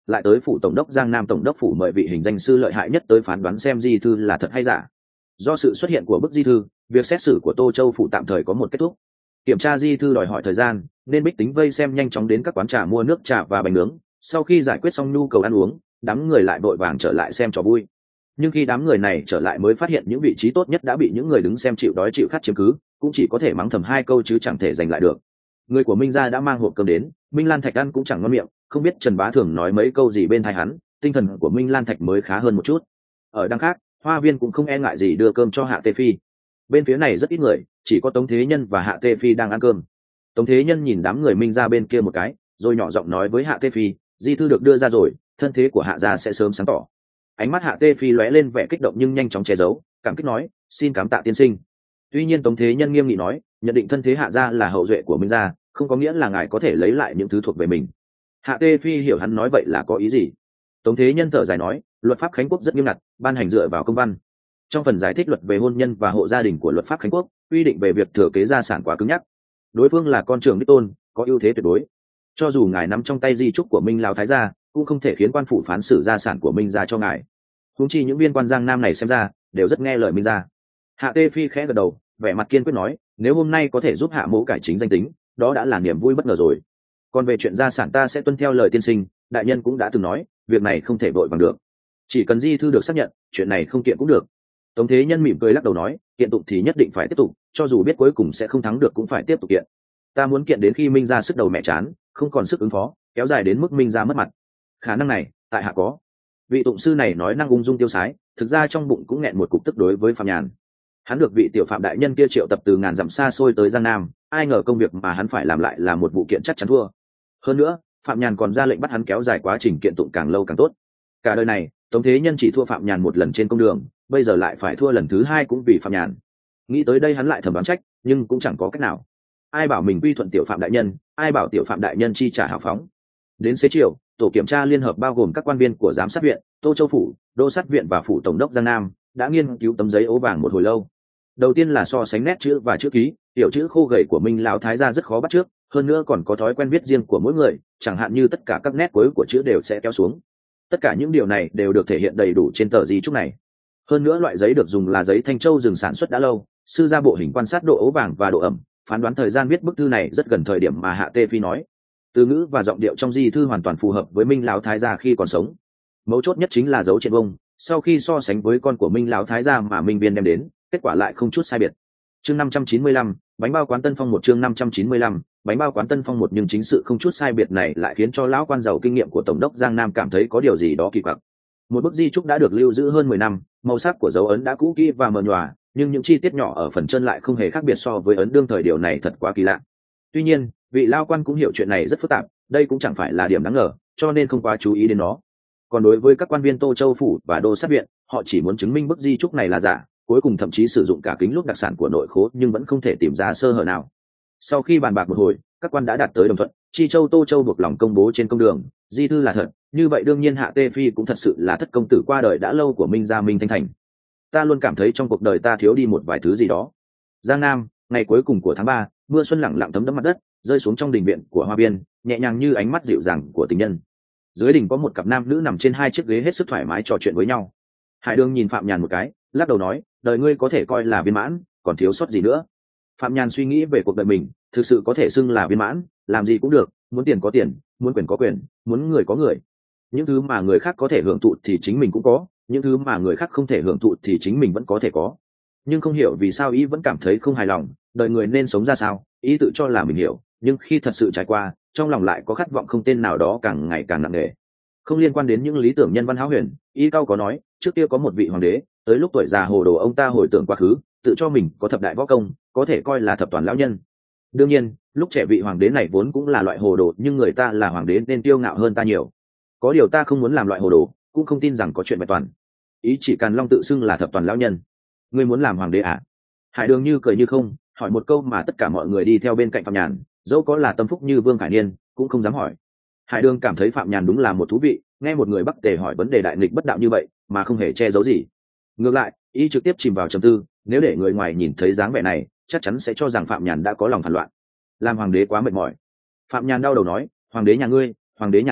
lại tới phủ tổng đốc Giang Nam tổng đốc phủ mời vị hình danh sư lợi hại nhất tới phán đoán xem di thư là thật hay giả. Do sự xuất hiện của bức di thư, việc xét xử của Tô Châu phủ tạm thời có một kết thúc. Kiểm tra di thư đòi hỏi thời gian, nên Bích Tính vây xem nhanh chóng đến các quán trà mua nước trà và bánh nướng. Sau khi giải quyết xong nhu cầu ăn uống, đám người lại vội vàng trở lại xem trò vui. Nhưng khi đám người này trở lại mới phát hiện những vị trí tốt nhất đã bị những người đứng xem chịu đói chịu khát chiếm cứ, cũng chỉ có thể mắng thầm hai câu chứ chẳng thể giành lại được. Người của Minh gia đã mang hộp cơm đến, Minh Lan Thạch ăn cũng chẳng ngon miệng, không biết Trần Bá Thường nói mấy câu gì bên tai hắn, tinh thần của Minh Lan Thạch mới khá hơn một chút. Ở đằng khác, Hoa Viên cũng không e ngại gì đưa cơm cho Hạ Tê Phi. Bên phía này rất ít người, chỉ có Tống Thế Nhân và Hạ Tê Phi đang ăn cơm. Tống Thế Nhân nhìn đám người Minh gia bên kia một cái, rồi nhỏ giọng nói với Hạ Tê Phi, di thư được đưa ra rồi, thân thế của Hạ gia sẽ sớm sáng tỏ. Ánh mắt Hạ Tê Phi lóe lên vẻ kích động nhưng nhanh chóng che giấu, cảm kích nói, xin cảm tạ tiên sinh. Tuy nhiên Tống Thế Nhân nghiêm nghị nói, nhận định thân thế Hạ gia là hậu duệ của Minh gia, không có nghĩa là ngài có thể lấy lại những thứ thuộc về mình. Hạ Tê Phi hiểu hắn nói vậy là có ý gì. Tống Thế Nhân thở dài nói, luật pháp Khánh Quốc rất nghiêm ngặt, ban hành dựa vào công văn. Trong phần giải thích luật về hôn nhân và hộ gia đình của luật pháp Khánh Quốc, quy định về việc thừa kế gia sản quá cứng nhắc. Đối phương là con trưởng đích tôn, có ưu thế tuyệt đối. Cho dù ngài nắm trong tay di chúc của Minh lão thái gia, cũng không thể khiến quan phủ phán xử gia sản của Minh gia cho ngài. Huống chi những viên quan Giang Nam này xem ra đều rất nghe lời Minh gia. Hạ Tê Phi khẽ gật đầu, vẻ mặt kiên quyết nói, nếu hôm nay có thể giúp Hạ mẫu cải chính danh tính, đó đã là niềm vui bất ngờ rồi. Còn về chuyện gia sản ta sẽ tuân theo lời tiên sinh, đại nhân cũng đã từng nói, việc này không thể vội vàng được. Chỉ cần di thư được xác nhận, chuyện này không kiện cũng được. Tống Thế Nhân mỉm cười lắc đầu nói, kiện tụng thì nhất định phải tiếp tục, cho dù biết cuối cùng sẽ không thắng được cũng phải tiếp tục kiện. Ta muốn kiện đến khi Minh gia sức đầu mẹ chán, không còn sức ứng phó, kéo dài đến mức Minh gia mất mặt. Khả năng này, tại hạ có. Vị tụng sư này nói năng ung dung tiêu sái, thực ra trong bụng cũng nghẹn một cục tức đối với Phạm Nhàn. Hắn được vị tiểu phạm đại nhân kia triệu tập từ ngàn dặm xa xôi tới Giang Nam, ai ngờ công việc mà hắn phải làm lại là một vụ kiện chắc chắn thua. Hơn nữa, Phạm Nhàn còn ra lệnh bắt hắn kéo dài quá trình kiện tụng càng lâu càng tốt. Cả đời này, Tống Thế Nhân chỉ thua Phạm Nhàn một lần trên công đường, bây giờ lại phải thua lần thứ hai cũng vì Phạm Nhàn. Nghĩ tới đây hắn lại thầm đoán trách, nhưng cũng chẳng có cách nào. Ai bảo mình quy thuận tiểu phạm đại nhân, ai bảo tiểu phạm đại nhân chi trả hào phóng. Đến xế chiều, tổ kiểm tra liên hợp bao gồm các quan viên của giám sát viện, Tô Châu phủ, đô sát viện và phủ tổng đốc Giang Nam đã nghiên cứu tấm giấy ố vàng một hồi lâu. Đầu tiên là so sánh nét chữ và chữ ký, tiểu chữ khô gầy của Minh lão thái gia rất khó bắt chước, hơn nữa còn có thói quen viết riêng của mỗi người, chẳng hạn như tất cả các nét cuối của chữ đều sẽ kéo xuống. Tất cả những điều này đều được thể hiện đầy đủ trên tờ di chúc này. Hơn nữa loại giấy được dùng là giấy Thanh Châu rừng sản xuất đã lâu, sư gia bộ hình quan sát độ ố vàng và độ ẩm, phán đoán thời gian viết bức thư này rất gần thời điểm mà Hạ Tê Phi nói. Từ ngữ và giọng điệu trong di thư hoàn toàn phù hợp với Minh lão thái gia khi còn sống. Mấu chốt nhất chính là dấu trên bông, sau khi so sánh với con của Minh lão thái gia mà Minh Viên đem đến, kết quả lại không chút sai biệt. Chương 595, bánh bao quán Tân Phong một. Chương 595, bánh bao quán Tân Phong một. Nhưng chính sự không chút sai biệt này lại khiến cho lão quan giàu kinh nghiệm của tổng đốc Giang Nam cảm thấy có điều gì đó kỳ quặc. Một bức di chúc đã được lưu giữ hơn 10 năm, màu sắc của dấu ấn đã cũ kỹ và mờ nhòa, nhưng những chi tiết nhỏ ở phần chân lại không hề khác biệt so với ấn đương thời, điều này thật quá kỳ lạ. Tuy nhiên, vị lao quan cũng hiểu chuyện này rất phức tạp, đây cũng chẳng phải là điểm đáng ngờ, cho nên không quá chú ý đến nó. Còn đối với các quan viên Tô Châu phủ và đô sát viện, họ chỉ muốn chứng minh bức di chúc này là giả, cuối cùng thậm chí sử dụng cả kính lúp đặc sản của nội khố nhưng vẫn không thể tìm ra sơ hở nào. Sau khi bàn bạc một hồi, các quan đã đạt tới đồng thuận, Chi Châu Tô Châu buộc lòng công bố trên công đường, di thư là thật, như vậy đương nhiên Hạ Tê Phi cũng thật sự là thất công tử qua đời đã lâu của Minh gia Minh Thanh Thành. Ta luôn cảm thấy trong cuộc đời ta thiếu đi một vài thứ gì đó. Giang Nam, ngày cuối cùng của tháng 3, mưa xuân lặng lặng thấm đẫm mặt đất, rơi xuống trong đình viện của Hoa Viên, nhẹ nhàng như ánh mắt dịu dàng của tình nhân. Dưới đình có một cặp nam nữ nằm trên hai chiếc ghế hết sức thoải mái trò chuyện với nhau. Hải Đường nhìn Phạm Nhàn một cái, lắc đầu nói, đời ngươi có thể coi là viên mãn, còn thiếu sót gì nữa. Phạm Nhàn suy nghĩ về cuộc đời mình, thực sự có thể xưng là viên mãn, làm gì cũng được, muốn tiền có tiền, muốn quyền có quyền, muốn người có người. Những thứ mà người khác có thể hưởng thụ thì chính mình cũng có, những thứ mà người khác không thể hưởng thụ thì chính mình vẫn có thể có. Nhưng không hiểu vì sao ý vẫn cảm thấy không hài lòng, đời người nên sống ra sao, ý tự cho là mình hiểu, nhưng khi thật sự trải qua, trong lòng lại có khát vọng không tên nào đó càng ngày càng nặng nề. Không liên quan đến những lý tưởng nhân văn hão huyền, ý cao có nói, trước kia có một vị hoàng đế, tới lúc tuổi già hồ đồ ông ta hồi tưởng quá khứ, tự cho mình có thập đại võ công, có thể coi là thập toàn lão nhân. Đương nhiên, lúc trẻ vị hoàng đế này vốn cũng là loại hồ đồ, nhưng người ta là hoàng đế nên kiêu ngạo hơn ta nhiều. Có điều ta không muốn làm loại hồ đồ, cũng không tin rằng có chuyện vẹn toàn. Ý chỉ Càn Long tự xưng là thập toàn lão nhân. Ngươi muốn làm hoàng đế à? Hải Đường như cười như không, hỏi một câu mà tất cả mọi người đi theo bên cạnh Phạm Nhàn, dẫu có là tâm phúc như Vương Khải Niên cũng không dám hỏi. Hải Đường cảm thấy Phạm Nhàn đúng là một thú vị, nghe một người Bắc Tề hỏi vấn đề đại nghịch bất đạo như vậy mà không hề che giấu gì. Ngược lại, y trực tiếp chìm vào trầm tư, nếu để người ngoài nhìn thấy dáng vẻ này, chắc chắn sẽ cho rằng Phạm Nhàn đã có lòng phản loạn. Làm hoàng đế quá mệt mỏi. Phạm Nhàn đau đầu nói, hoàng đế nhà ngươi, hoàng đế nhà ta,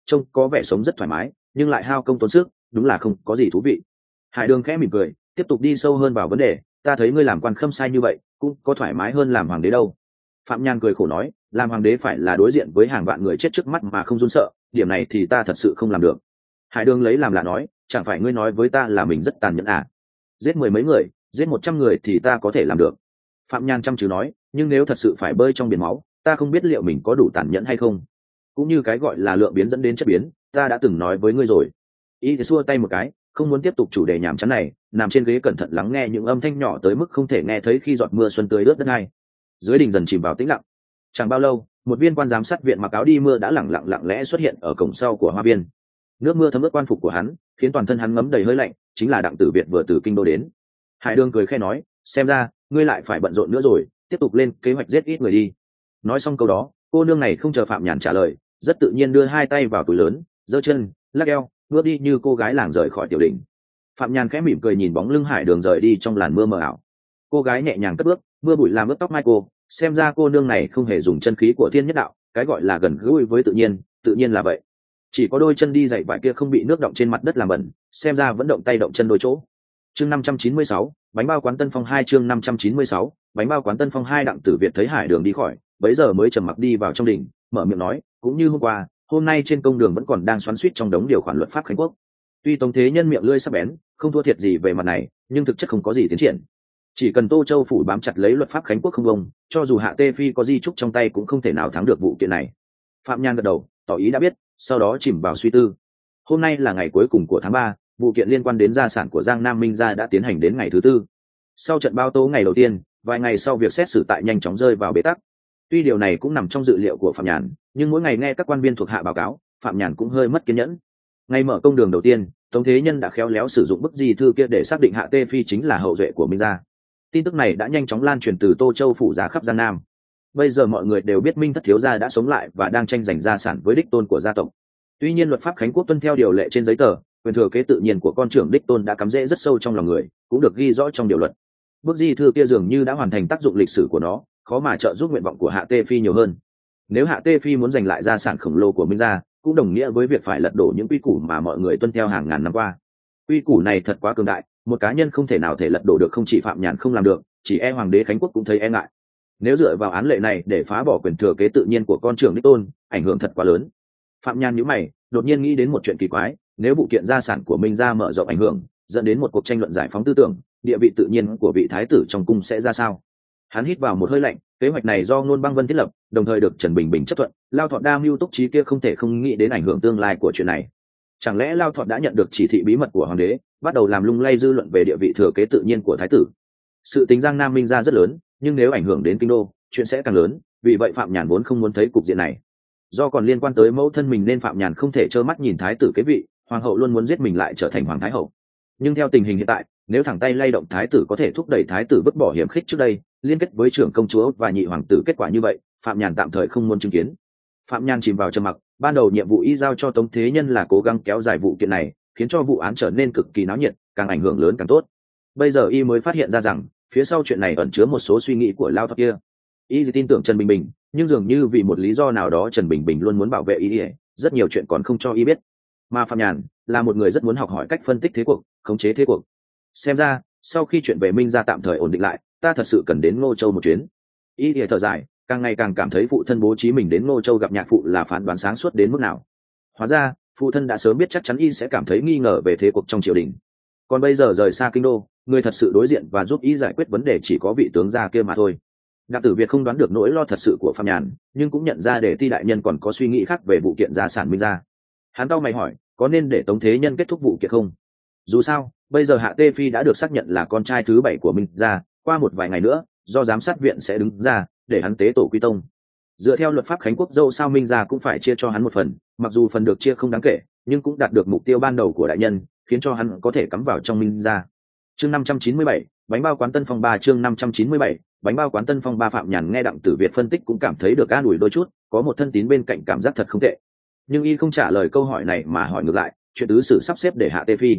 trông có vẻ sống rất thoải mái nhưng lại hao công tốn sức, đúng là không có gì thú vị. Hải Đường khẽ mỉm cười, tiếp tục đi sâu hơn vào vấn đề. Ta thấy ngươi làm quan khâm sai như vậy cũng có thoải mái hơn làm hoàng đế đâu. Phạm Nhan cười khổ nói, làm hoàng đế phải là đối diện với hàng vạn người chết trước mắt mà không run sợ, điểm này thì ta thật sự không làm được. Hải Đường lấy làm lạ nói, chẳng phải ngươi nói với ta là mình rất tàn nhẫn à? Giết mười mấy người, giết 100 người thì ta có thể làm được. Phạm Nhan chăm chú nói, nhưng nếu thật sự phải bơi trong biển máu, ta không biết liệu mình có đủ tàn nhẫn hay không. Cũng như cái gọi là lượng biến dẫn đến chất biến, ta đã từng nói với ngươi rồi. Y thì xua tay một cái, không muốn tiếp tục chủ đề nhảm chán này, nằm trên ghế cẩn thận lắng nghe những âm thanh nhỏ tới mức không thể nghe thấy khi giọt mưa xuân tươi ướt đất ngay. Dưới đình dần chìm vào tĩnh lặng. Chẳng bao lâu, một viên quan giám sát viện mặc áo đi mưa đã lặng lẽ xuất hiện ở cổng sau của hoa viên. Nước mưa thấm ướt quan phục của hắn, khiến toàn thân hắn ngấm đầy hơi lạnh, chính là Đặng Tử Việt vừa từ kinh đô đến. Hải Đường cười khẽ nói, xem ra ngươi lại phải bận rộn nữa rồi, tiếp tục lên kế hoạch giết ít người đi. Nói xong câu đó, cô nương này không chờ Phạm Nhàn trả lời, rất tự nhiên đưa hai tay vào túi lớn, giơ chân, lắc eo, bước đi như cô gái làng rời khỏi tiểu đình. Phạm Nhàn khẽ mỉm cười nhìn bóng lưng Hải Đường rời đi trong làn mưa mờ ảo. Cô gái nhẹ nhàng cất bước, mưa bụi làm ướt tóc mai cô, xem ra cô nương này không hề dùng chân khí của thiên nhất đạo, cái gọi là gần gũi với tự nhiên là vậy. Chỉ có đôi chân đi giày vải kia không bị nước động trên mặt đất làm bẩn, xem ra vẫn động tay động chân đôi chỗ. Chương 596, bánh bao quán Tân Phong 2. Chương 596, bánh bao quán Tân Phong 2. Đặng Tử Việt thấy Hải Đường đi khỏi, bấy giờ mới trầm mặc đi vào trong đình, mở miệng nói, cũng như hôm qua, hôm nay trên công đường vẫn còn đang xoắn xuýt trong đống điều khoản luật pháp khánh quốc. Tuy Tống Thế Nhân miệng lưỡi sắc bén, không thua thiệt gì về mặt này, nhưng thực chất không có gì tiến triển. Chỉ cần Tô Châu phủ bám chặt lấy luật pháp khánh quốc không bông, cho dù Hạ Tê Phi có di trúc trong tay cũng không thể nào thắng được vụ kiện này. Phạm Nhan gật đầu, tỏ ý đã biết, sau đó chìm vào suy tư. Hôm nay là ngày cuối cùng của tháng 3, vụ kiện liên quan đến gia sản của Giang Nam Minh gia đã tiến hành đến ngày thứ tư. Sau trận bao tố ngày đầu tiên, vài ngày sau việc xét xử tại nhanh chóng rơi vào bế tắc. Tuy điều này cũng nằm trong dự liệu của Phạm Nhàn, nhưng mỗi ngày nghe các quan viên thuộc hạ báo cáo, Phạm Nhàn cũng hơi mất kiên nhẫn. Ngày mở công đường đầu tiên, Tống Thế Nhân đã khéo léo sử dụng bức di thư kia để xác định Hạ Tê Phi chính là hậu duệ của Minh gia. Tin tức này đã nhanh chóng lan truyền từ Tô Châu phủ ra khắp Giang Nam. Bây giờ mọi người đều biết Minh thất thiếu gia đã sống lại và đang tranh giành gia sản với đích tôn của gia tộc. Tuy nhiên luật pháp khánh quốc tuân theo điều lệ trên giấy tờ, quyền thừa kế tự nhiên của con trưởng đích tôn đã cắm rễ rất sâu trong lòng người, cũng được ghi rõ trong điều luật. Bức di thư kia dường như đã hoàn thành tác dụng lịch sử của nó, khó mà trợ giúp nguyện vọng của Hạ Tê Phi nhiều hơn. Nếu Hạ Tê Phi muốn giành lại gia sản khổng lồ của Minh gia, cũng đồng nghĩa với việc phải lật đổ những quy củ mà mọi người tuân theo hàng ngàn năm qua. Quy củ này thật quá cường đại, một cá nhân không thể nào thể lật đổ được, không chỉ Phạm Nhàn không làm được, chỉ e hoàng đế khánh quốc cũng thấy e ngại. Nếu dựa vào án lệ này để phá bỏ quyền thừa kế tự nhiên của con trưởng đích tôn, ảnh hưởng thật quá lớn. Phạm Nhàn nhíu mày, đột nhiên nghĩ đến một chuyện kỳ quái, nếu vụ kiện gia sản của Minh gia mở rộng ảnh hưởng, dẫn đến một cuộc tranh luận giải phóng tư tưởng, địa vị tự nhiên của vị thái tử trong cung sẽ ra sao? Hắn hít vào một hơi lạnh, kế hoạch này do Nôn Băng Vân thiết lập, đồng thời được Trần Bình Bình chấp thuận, Lao Thọ đa mưu túc trí kia không thể không nghĩ đến ảnh hưởng tương lai của chuyện này. Chẳng lẽ Lao Thọ đã nhận được chỉ thị bí mật của hoàng đế, bắt đầu làm lung lay dư luận về địa vị thừa kế tự nhiên của thái tử? Sự tính Giang Nam Minh gia rất lớn, nhưng nếu ảnh hưởng đến kinh đô, chuyện sẽ càng lớn, vì vậy Phạm Nhàn vốn không muốn thấy cục diện này. Do còn liên quan tới mẫu thân mình nên Phạm Nhàn không thể trơ mắt nhìn thái tử kế vị, hoàng hậu luôn muốn giết mình lại trở thành hoàng thái hậu. Nhưng theo tình hình hiện tại, nếu thẳng tay lay động thái tử có thể thúc đẩy thái tử vứt bỏ hiểm khích trước đây, liên kết với trưởng công chúa và nhị hoàng tử, kết quả như vậy Phạm Nhàn tạm thời không muốn chứng kiến. Phạm Nhàn chìm vào trầm mặc, ban đầu nhiệm vụ y giao cho Tống Thế Nhân là cố gắng kéo dài vụ kiện này, khiến cho vụ án trở nên cực kỳ náo nhiệt, càng ảnh hưởng lớn càng tốt. Bây giờ y mới phát hiện ra rằng phía sau chuyện này ẩn chứa một số suy nghĩ của Lao Thọ kia. Y tin tưởng Trần Bình Bình, nhưng dường như vì một lý do nào đó Trần Bình Bình luôn muốn bảo vệ y, rất nhiều chuyện còn không cho y biết. Mà Phạm Nhàn là một người rất muốn học hỏi cách phân tích thế cuộc, khống chế thế cuộc. Xem ra sau khi chuyện về Minh gia tạm thời ổn định lại, ta thật sự cần đến Ngô Châu một chuyến. Y thở dài, càng ngày càng cảm thấy phụ thân bố trí mình đến Ngô Châu gặp nhạc phụ là phán đoán sáng suốt đến mức nào. Hóa ra phụ thân đã sớm biết chắc chắn y sẽ cảm thấy nghi ngờ về thế cuộc trong triều đình. Còn bây giờ rời xa kinh đô, người thật sự đối diện và giúp y giải quyết vấn đề chỉ có vị tướng gia kia mà thôi. Đặng Tử Việt không đoán được nỗi lo thật sự của Phạm Nhàn, nhưng cũng nhận ra để Ti đại nhân còn có suy nghĩ khác về vụ kiện gia sản Minh gia. Hắn cau mày hỏi, có nên để Tống Thế Nhân kết thúc vụ kiện không? Dù sao bây giờ Hạ Tê Phi đã được xác nhận là con trai thứ 7 của Minh gia, qua một vài ngày nữa do giám sát viện sẽ đứng ra để hắn tế tổ quy tông. Dựa theo luật pháp khánh quốc, dâu sao Minh gia cũng phải chia cho hắn một phần, mặc dù phần được chia không đáng kể, nhưng cũng đạt được mục tiêu ban đầu của đại nhân, khiến cho hắn có thể cắm vào trong Minh gia. Chương 597, bánh bao quán Tân Phong 3. Chương 597, bánh bao quán Tân Phong 3. Phạm Nhàn nghe Đặng Tử Việt phân tích cũng cảm thấy được an ủi đôi chút, có một thân tín bên cạnh cảm giác thật không tệ. Nhưng y không trả lời câu hỏi này mà hỏi ngược lại, chuyện tứ sử sắp xếp để Hạ Tê Phi.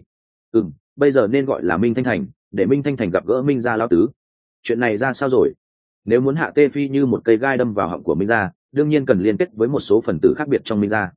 Bây giờ nên gọi là Minh Thanh Thành, để Minh Thanh Thành gặp gỡ Minh gia lão tứ. Chuyện này ra sao rồi? Nếu muốn Hạ Tê Phi như một cây gai đâm vào họng của Minh gia, đương nhiên cần liên kết với một số phần tử khác biệt trong Minh gia.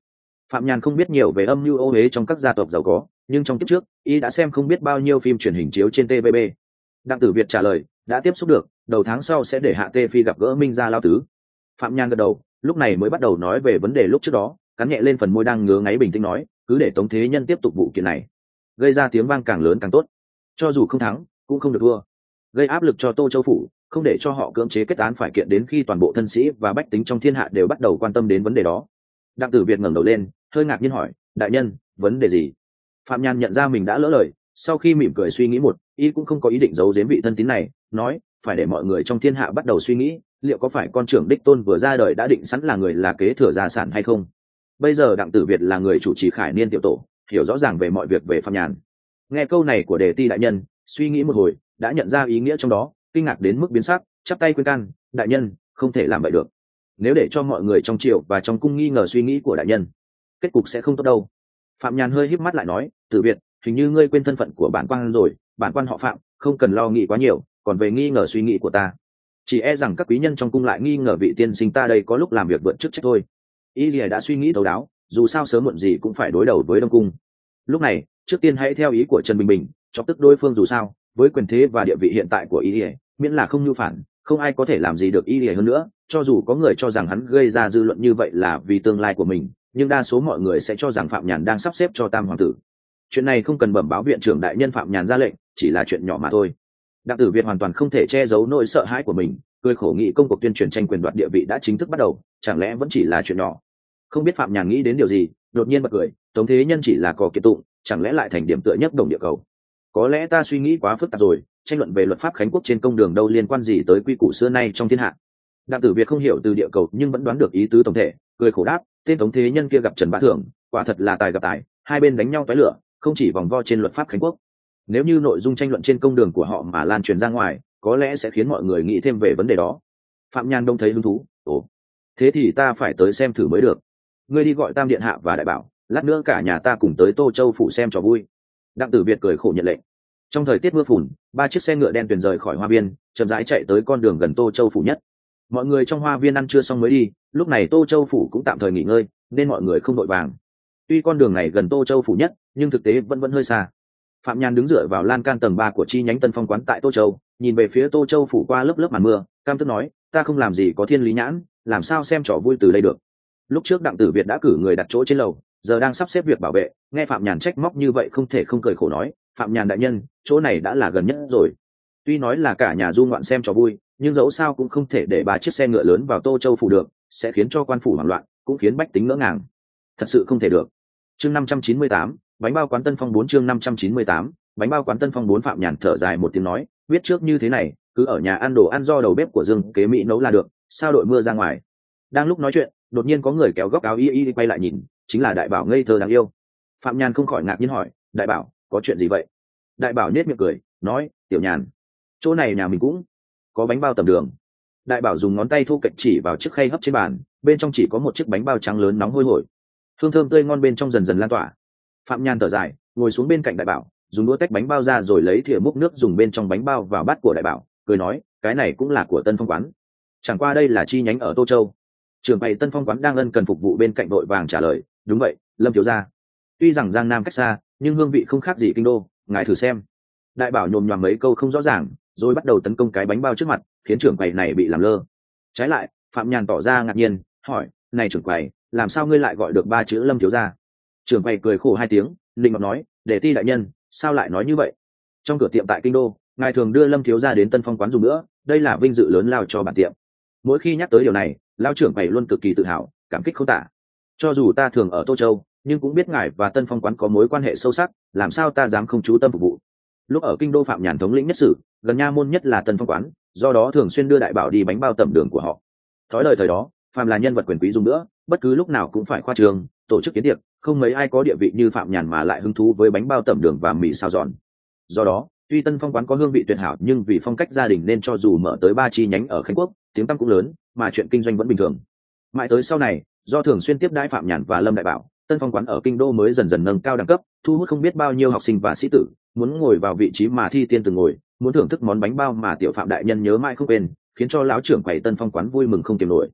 Phạm Nhàn không biết nhiều về âm mưu ô uế trong các gia tộc giàu có, nhưng trong kiếp trước y đã xem không biết bao nhiêu phim truyền hình chiếu trên TVB. Đặng Tử Việt trả lời, đã tiếp xúc được, đầu tháng sau sẽ để Hạ Tê Phi gặp gỡ Minh Gia Lão Tứ. Phạm Nhàn gật đầu, lúc này mới bắt đầu nói về vấn đề lúc trước đó, cắn nhẹ lên phần môi đang ngứa ngáy, bình tĩnh nói, cứ để Tống Thế Nhân tiếp tục vụ kiện này, gây ra tiếng vang càng lớn càng tốt, cho dù không thắng cũng không được thua, gây áp lực cho Tô Châu phủ, không để cho họ cưỡng chế kết án phải kiện đến khi toàn bộ thân sĩ và bách tính trong thiên hạ đều bắt đầu quan tâm đến vấn đề đó. Đặng Tử Việt ngẩng đầu lên, hơi ngạc nhiên hỏi, đại nhân, vấn đề gì? Phạm Nhàn nhận ra mình đã lỡ lời, sau khi mỉm cười suy nghĩ một, y cũng không có ý định giấu giếm vị thân tín này, nói, phải để mọi người trong thiên hạ bắt đầu suy nghĩ, liệu có phải con trưởng đích tôn vừa ra đời đã định sẵn là người là kế thừa gia sản hay không? Bây giờ Đặng Tử Việt là người chủ trì Khải Niên tiểu tổ, hiểu rõ ràng về mọi việc về Phạm Nhàn. Nghe câu này của đề ti đại nhân, suy nghĩ một hồi, đã nhận ra ý nghĩa trong đó, kinh ngạc đến mức biến sắc, chắp tay khuyên can, đại nhân, không thể làm vậy được. Nếu để cho mọi người trong triều và trong cung nghi ngờ suy nghĩ của đại nhân, kết cục sẽ không tốt đâu. Phạm Nhàn hơi híp mắt lại nói, Tử Việt, hình như ngươi quên thân phận của bản quan rồi, bản quan họ Phạm, không cần lo nghĩ quá nhiều, còn về nghi ngờ suy nghĩ của ta, chỉ e rằng các quý nhân trong cung lại nghi ngờ vị tiên sinh ta đây có lúc làm việc vượt chức trách thôi. Y Lìa đã suy nghĩ thấu đáo, dù sao sớm muộn gì cũng phải đối đầu với Đông cung. Lúc này, trước tiên hãy theo ý của Trần Bình Bình, chọc tức đối phương, dù sao, với quyền thế và địa vị hiện tại của Y Lìa, miễn là không nhu phản, không ai có thể làm gì được Y Lìa hơn nữa. Cho dù có người cho rằng hắn gây ra dư luận như vậy là vì tương lai của mình, nhưng đa số mọi người sẽ cho rằng Phạm Nhàn đang sắp xếp cho Tam hoàng tử. Chuyện này không cần bẩm báo viện trưởng đại nhân Phạm Nhàn ra lệnh, chỉ là chuyện nhỏ mà thôi. Đặng Tử Việt hoàn toàn không thể che giấu nỗi sợ hãi của mình, cười khổ nghĩ công cuộc tuyên truyền tranh quyền đoạt địa vị đã chính thức bắt đầu, chẳng lẽ vẫn chỉ là chuyện nhỏ? Không biết Phạm Nhàn nghĩ đến điều gì, đột nhiên bật cười, Tống Thế Nhân chỉ là cò kiệt tụng, chẳng lẽ lại thành điểm tựa nhấc đồng địa cầu? Có lẽ ta suy nghĩ quá phức tạp rồi, tranh luận về luật pháp khánh quốc trên công đường đâu liên quan gì tới quy củ xưa nay trong thiên hạ. Đặng Tử Việt không hiểu từ địa cầu nhưng vẫn đoán được ý tứ tổng thể, cười khổ đáp, tên Tống Thế Nhân kia gặp Trần Bá Thưởng, quả thật là tài gặp tài, hai bên đánh nhau tóe lửa, không chỉ vòng vo trên luật pháp khánh quốc. Nếu như nội dung tranh luận trên công đường của họ mà lan truyền ra ngoài, có lẽ sẽ khiến mọi người nghĩ thêm về vấn đề đó. Phạm Nhàn đông thấy hứng thú, ồ, thế thì ta phải tới xem thử mới được. Ngươi đi gọi Tam điện hạ và đại bảo, lát nữa cả nhà ta cùng tới Tô Châu phủ xem trò vui. Đặng Tử Việt cười khổ nhận lệnh. Trong thời tiết mưa phùn, 3 chiếc xe ngựa đen tuyền rời khỏi hoa viên, chậm rãi chạy tới con đường gần Tô Châu phủ nhất. Mọi người trong hoa viên ăn trưa xong mới đi, lúc này Tô Châu phủ cũng tạm thời nghỉ ngơi, nên mọi người không vội vàng. Tuy con đường này gần Tô Châu phủ nhất, nhưng thực tế vẫn hơi xa. Phạm Nhàn đứng dựa vào lan can tầng 3 của chi nhánh Tân Phong quán tại Tô Châu, nhìn về phía Tô Châu phủ qua lớp lớp màn mưa, cam tức nói, ta không làm gì có thiên lý nhãn, làm sao xem trò vui từ đây được. Lúc trước Đặng Tử Việt đã cử người đặt chỗ trên lầu, giờ đang sắp xếp việc bảo vệ, nghe Phạm Nhàn trách móc như vậy không thể không cười khổ nói, Phạm Nhàn đại nhân, chỗ này đã là gần nhất rồi. Tuy nói là cả nhà du ngoạn xem trò vui, nhưng dẫu sao cũng không thể để 3 chiếc xe ngựa lớn vào Tô Châu phủ được, sẽ khiến cho quan phủ hoảng loạn, cũng khiến bách tính ngỡ ngàng. Thật sự không thể được. Chương 598, bánh bao quán Tân Phong 4 chương 598, bánh bao quán Tân Phong 4. Phạm Nhàn thở dài một tiếng nói, biết trước như thế này, cứ ở nhà ăn đồ ăn do đầu bếp của Dương Kế Mỹ nấu là được, sao đội mưa ra ngoài. Đang lúc nói chuyện, đột nhiên có người kéo góc áo y quay lại nhìn, chính là Đại Bảo ngây thơ đáng yêu. Phạm Nhàn không khỏi ngạc nhiên hỏi, Đại Bảo, có chuyện gì vậy? Đại Bảo nhếch miệng cười, nói, Tiểu Nhàn, chỗ này nhà mình cũng có bánh bao tầm đường. Đại Bảo dùng ngón tay thu cạnh chỉ vào chiếc khay hấp trên bàn, bên trong chỉ có một chiếc bánh bao trắng lớn nóng hôi hổi, hương thơm tươi ngon bên trong dần dần lan tỏa. Phạm Nhàn thở dài, ngồi xuống bên cạnh Đại Bảo, dùng đũa tách bánh bao ra rồi lấy thìa múc nước dùng bên trong bánh bao vào bát của Đại Bảo, cười nói, cái này cũng là của Tân Phong quán, chẳng qua đây là chi nhánh ở Tô Châu. Trưởng quầy Tân Phong quán đang ân cần phục vụ bên cạnh vội vàng trả lời, đúng vậy, Lâm thiếu gia. Tuy rằng Giang Nam cách xa, nhưng hương vị không khác gì kinh đô, ngài thử xem. Đại Bảo nhồm nhoàm mấy câu không rõ ràng, rồi bắt đầu tấn công cái bánh bao trước mặt, khiến trưởng quầy này bị làm lơ. Trái lại, Phạm Nhàn tỏ ra ngạc nhiên, hỏi, này trưởng quầy, làm sao ngươi lại gọi được 3 chữ Lâm thiếu gia? Trưởng quầy cười khổ 2 tiếng, định ngọt nói, để ti đại nhân, sao lại nói như vậy? Trong cửa tiệm tại kinh đô, ngài thường đưa Lâm thiếu gia đến Tân Phong quán dùng nữa, đây là vinh dự lớn lao cho bản tiệm. Mỗi khi nhắc tới điều này, lão trưởng quầy luôn cực kỳ tự hào, cảm kích không tả. Cho dù ta thường ở Tô Châu, nhưng cũng biết ngài và Tân Phong quán có mối quan hệ sâu sắc, làm sao ta dám không chú tâm phục vụ. Lúc ở kinh đô, Phạm Nhàn thống lĩnh nhất sử, gần nha môn nhất là Tân Phong quán, do đó thường xuyên đưa Đại Bảo đi bánh bao tẩm đường của họ. Thói lời thời đó, Phạm là nhân vật quyền quý dùng nữa, bất cứ lúc nào cũng phải khoa trương, tổ chức kiến tiệc, không mấy ai có địa vị như Phạm Nhàn mà lại hứng thú với bánh bao tẩm đường và mì xào giòn. Do đó, tuy Tân Phong quán có hương vị tuyệt hảo, nhưng vì phong cách gia đình nên cho dù mở tới 3 chi nhánh ở Khánh Quốc, tiếng tăm cũng lớn, mà chuyện kinh doanh vẫn bình thường. Mãi tới sau này, do thường xuyên tiếp đãi Phạm Nhàn và Lâm Đại Bảo, Tân Phong quán ở kinh đô mới dần dần nâng cao đẳng cấp, thu hút không biết bao nhiêu học sinh và sĩ tử, muốn ngồi vào vị trí mà thi tiên từng ngồi, muốn thưởng thức món bánh bao mà tiểu Phạm đại nhân nhớ mãi không quên, khiến cho lão trưởng quầy Tân Phong quán vui mừng không kiềm nổi.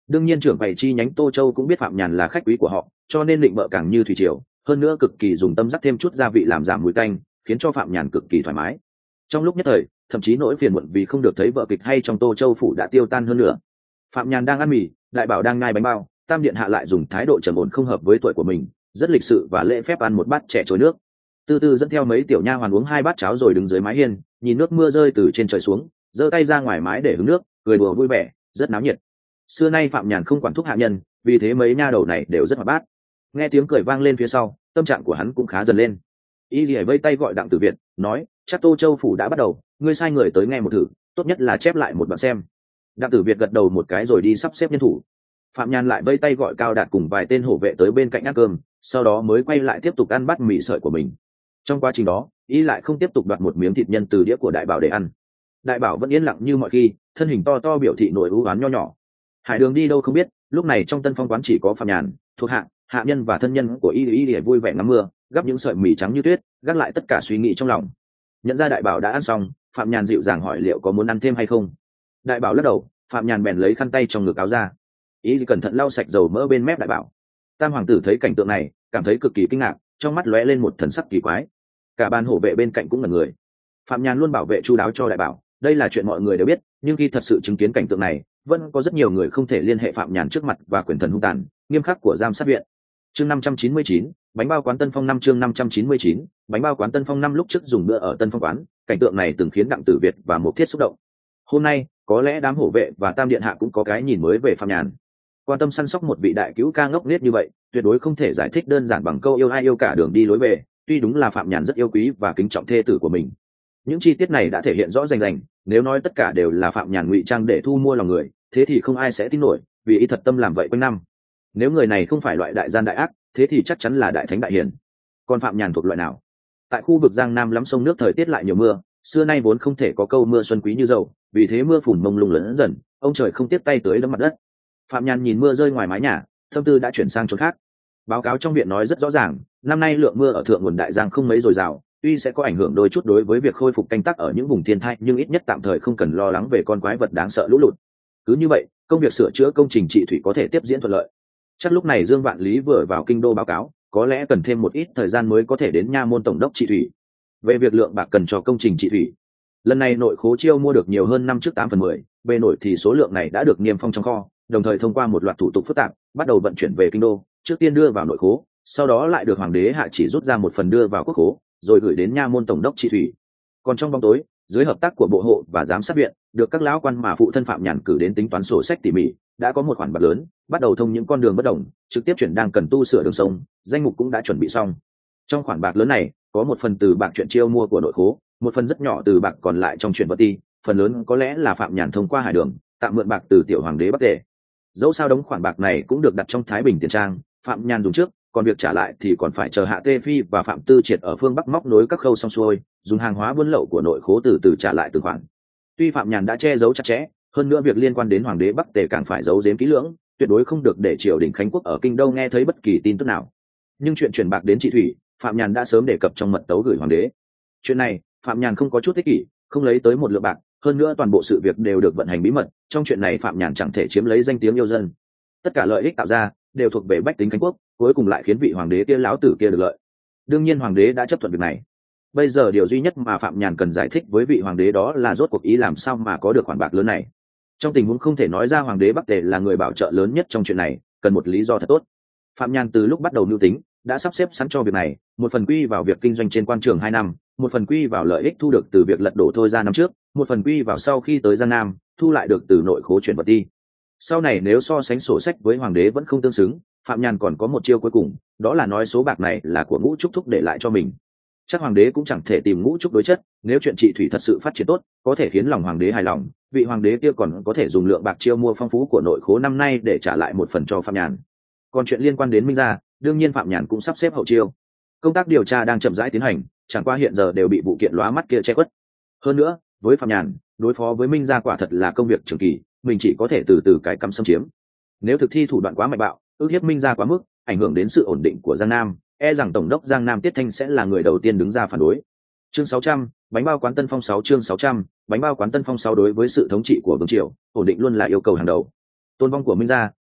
đương nhiên trưởng quầy chi nhánh Tô Châu cũng biết Phạm Nhàn là khách quý của họ, cho nên định bợ càng như thủy triều, hơn nữa cực kỳ dùng tâm rắc thêm chút gia vị làm giảm mùi canh, khiến cho Phạm Nhàn cực kỳ thoải mái. Trong lúc nhất thời, thậm chí nỗi phiền muộn vì không được thấy vợ kịch hay trong Tô Châu phủ đã tiêu tan hơn nữa. Phạm Nhàn đang ăn mì, đại bảo đang nhai bánh bao, Tam điện hạ lại dùng thái độ trầm ổn không hợp với tuổi của mình, rất lịch sự và lễ phép ăn một bát chè trôi nước. Từ từ dẫn theo mấy tiểu nha hoàn uống 2 bát cháo rồi đứng dưới mái hiên, nhìn nước mưa rơi từ trên trời xuống, giơ tay ra ngoài mái để hứng nước, cười đùa vui vẻ, rất náo nhiệt. Xưa nay Phạm Nhàn không quản thúc hạ nhân, vì thế mấy nha đầu này đều rất hoạt bát. Nghe tiếng cười vang lên phía sau, tâm trạng của hắn cũng khá dần lên. Y Lìa vây tay gọi Đặng Tử Việt, nói: chắc Tô Châu phủ đã bắt đầu, ngươi sai người tới nghe một thử, tốt nhất là chép lại một đoạn xem. Đặng Tử Việt gật đầu một cái rồi đi sắp xếp nhân thủ. Phạm Nhàn lại vây tay gọi Cao Đạt cùng vài tên hổ vệ tới bên cạnh ăn cơm, sau đó mới quay lại tiếp tục ăn bát mì sợi của mình. Trong quá trình đó, y lại không tiếp tục đoạt một miếng thịt nhân từ đĩa của đại bảo để ăn. Đại bảo vẫn yên lặng như mọi khi, thân hình to to biểu thị nỗi ưu oán nho nhỏ. Hải Đường đi đâu không biết, lúc này trong Tân Phong quán chỉ có Phạm Nhàn, thuộc hạ nhân và thân nhân của y để vui vẻ ngắm mưa, gắp những sợi mì trắng như tuyết, gác lại tất cả suy nghĩ trong lòng. Nhận ra đại bảo đã ăn xong, Phạm Nhàn dịu dàng hỏi liệu có muốn ăn thêm hay không. Đại bảo lắc đầu, Phạm Nhàn bèn lấy khăn tay trong ngực áo ra. Y cẩn thận lau sạch dầu mỡ bên mép đại bảo. Tam hoàng tử thấy cảnh tượng này, cảm thấy cực kỳ kinh ngạc, trong mắt lóe lên một thần sắc kỳ quái. Cả ban hổ vệ bên cạnh cũng là người. Phạm Nhàn luôn bảo vệ chu đáo cho đại bảo, đây là chuyện mọi người đều biết, nhưng khi thật sự chứng kiến cảnh tượng này, vẫn có rất nhiều người không thể liên hệ Phạm Nhàn trước mặt và quyền thần hung tàn nghiêm khắc của giám sát viện. Chương 599, bánh bao quán Tân Phong năm. Chương 599, bánh bao quán Tân Phong năm. Lúc trước dùng bữa ở Tân Phong quán, cảnh tượng này từng khiến Đặng Tử Việt và Mục Thiết xúc động. Hôm nay, có lẽ đám hổ vệ và Tam điện hạ cũng có cái nhìn mới về Phạm Nhàn. Quan tâm săn sóc một vị đại cứu ca ngốc nghếch như vậy, tuyệt đối không thể giải thích đơn giản bằng câu yêu ai yêu cả đường đi lối về. Tuy đúng là Phạm Nhàn rất yêu quý và kính trọng thê tử của mình, những chi tiết này đã thể hiện rõ rành rành. Nếu nói tất cả đều là Phạm Nhàn ngụy trang để thu mua lòng người, thế thì không ai sẽ tin nổi, vì y thật tâm làm vậy quanh năm. Nếu người này không phải loại đại gian đại ác, thế thì chắc chắn là đại thánh đại hiền. Còn Phạm Nhàn thuộc loại nào? Tại khu vực Giang Nam lắm sông nước, thời tiết lại nhiều mưa, xưa nay vốn không thể có câu mưa xuân quý như dầu, vì thế mưa phùn mông lung lớn dần, ông trời không tiếp tay tới đấm mặt đất. Phạm Nhàn nhìn mưa rơi ngoài mái nhà, tâm tư đã chuyển sang chỗ khác. Báo cáo trong viện nói rất rõ ràng, năm nay lượng mưa ở thượng nguồn đại giang không mấy dồi dào, tuy sẽ có ảnh hưởng đôi chút đối với việc khôi phục canh tác ở những vùng thiên tai, nhưng ít nhất tạm thời không cần lo lắng về con quái vật đáng sợ lũ lụt. Cứ như vậy, công việc sửa chữa công trình trị thủy có thể tiếp diễn thuận lợi. Chắc lúc này Dương Vạn Lý vừa vào kinh đô báo cáo, có lẽ cần thêm một ít thời gian mới có thể đến nha môn tổng đốc trị thủy. Về việc lượng bạc cần cho công trình trị thủy, lần này nội khố chiêu mua được nhiều hơn năm trước 8/10, về nổi thì số lượng này đã được niêm phong trong kho, đồng thời thông qua một loạt thủ tục phức tạp, bắt đầu vận chuyển về kinh đô, trước tiên đưa vào nội khố, sau đó lại được hoàng đế hạ chỉ rút ra một phần đưa vào quốc khố, rồi gửi đến nha môn tổng đốc trị thủy. Còn trong bóng tối, dưới hợp tác của bộ hộ và giám sát viện, được các lão quan mà phụ thân Phạm Nhàn cử đến tính toán sổ sách tỉ mỉ, đã có một khoản bạc lớn, bắt đầu thông những con đường bất đồng, trực tiếp chuyển đang cần tu sửa đường sông, danh mục cũng đã chuẩn bị xong. Trong khoản bạc lớn này, có một phần từ bạc chuyện chiêu mua của nội khố, một phần rất nhỏ từ bạc còn lại trong chuyện vật ti, phần lớn có lẽ là Phạm Nhàn thông qua Hải Đường tạm mượn bạc từ tiểu hoàng đế Bắc Tề. Dẫu sao đống khoản bạc này cũng được đặt trong Thái Bình tiền trang, Phạm Nhàn dùng trước, còn việc trả lại thì còn phải chờ Hạ Tê Phi và Phạm Tư Triệt ở phương Bắc móc nối các khâu xong xuôi, dùng hàng hóa buôn lậu của nội khố từ từ trả lại từng khoản. Tuy Phạm Nhàn đã che giấu chặt chẽ, hơn nữa việc liên quan đến hoàng đế Bắc Tề càng phải giấu giếm kỹ lưỡng, tuyệt đối không được để triều đình Khánh Quốc ở kinh đô nghe thấy bất kỳ tin tức nào. Nhưng chuyện chuyển bạc đến trị thủy, Phạm Nhàn đã sớm đề cập trong mật tấu gửi hoàng đế. Chuyện này, Phạm Nhàn không có chút ích kỷ, không lấy tới một lượng bạc, hơn nữa toàn bộ sự việc đều được vận hành bí mật, trong chuyện này Phạm Nhàn chẳng thể chiếm lấy danh tiếng yêu dân. Tất cả lợi ích tạo ra đều thuộc về bách tính Khánh Quốc, cuối cùng lại khiến vị hoàng đế kia láo tử kia được lợi. Đương nhiên hoàng đế đã chấp thuận việc này. Bây giờ điều duy nhất mà Phạm Nhàn cần giải thích với vị hoàng đế đó là rốt cuộc ý làm sao mà có được khoản bạc lớn này. Trong tình huống không thể nói ra hoàng đế Bắc Tề là người bảo trợ lớn nhất trong chuyện này, cần một lý do thật tốt. Phạm Nhàn từ lúc bắt đầu mưu tính đã sắp xếp sẵn cho việc này, một phần quy vào việc kinh doanh trên quan trường 2 năm, một phần quy vào lợi ích thu được từ việc lật đổ Thôi Ra năm trước, một phần quy vào sau khi tới Giang Nam thu lại được từ nội khố chuyển vật ti. Sau này nếu so sánh sổ sách với hoàng đế vẫn không tương xứng, Phạm Nhàn còn có một chiêu cuối cùng, đó là nói số bạc này là của Ngũ Trúc Thúc để lại cho mình. Chắc hoàng đế cũng chẳng thể tìm Ngũ Trúc đối chất, nếu chuyện trị thủy thật sự phát triển tốt, có thể khiến lòng hoàng đế hài lòng, vị hoàng đế kia còn có thể dùng lượng bạc chiêu mua phong phú của nội khố năm nay để trả lại một phần cho Phạm Nhàn. Còn chuyện liên quan đến Minh gia, đương nhiên Phạm Nhàn cũng sắp xếp hậu chiêu. Công tác điều tra đang chậm rãi tiến hành, chẳng qua hiện giờ đều bị vụ kiện lóa mắt kia che khuất. Hơn nữa, với Phạm Nhàn, đối phó với Minh gia quả thật là công việc trường kỳ, mình chỉ có thể từ từ cái cắm xâm chiếm. Nếu thực thi thủ đoạn quá mạnh bạo, ức hiếp Minh gia quá mức, ảnh hưởng đến sự ổn định của Giang Nam, e rằng tổng đốc Giang Nam Tiết Thanh sẽ là người đầu tiên đứng ra phản đối. Chương 600, bánh bao quán Tân Phong 6. Chương 600, bánh bao quán Tân Phong 6. Đối với sự thống trị của vương triều, ổn định luôn là yêu cầu hàng đầu. Tôn vong của Minh gia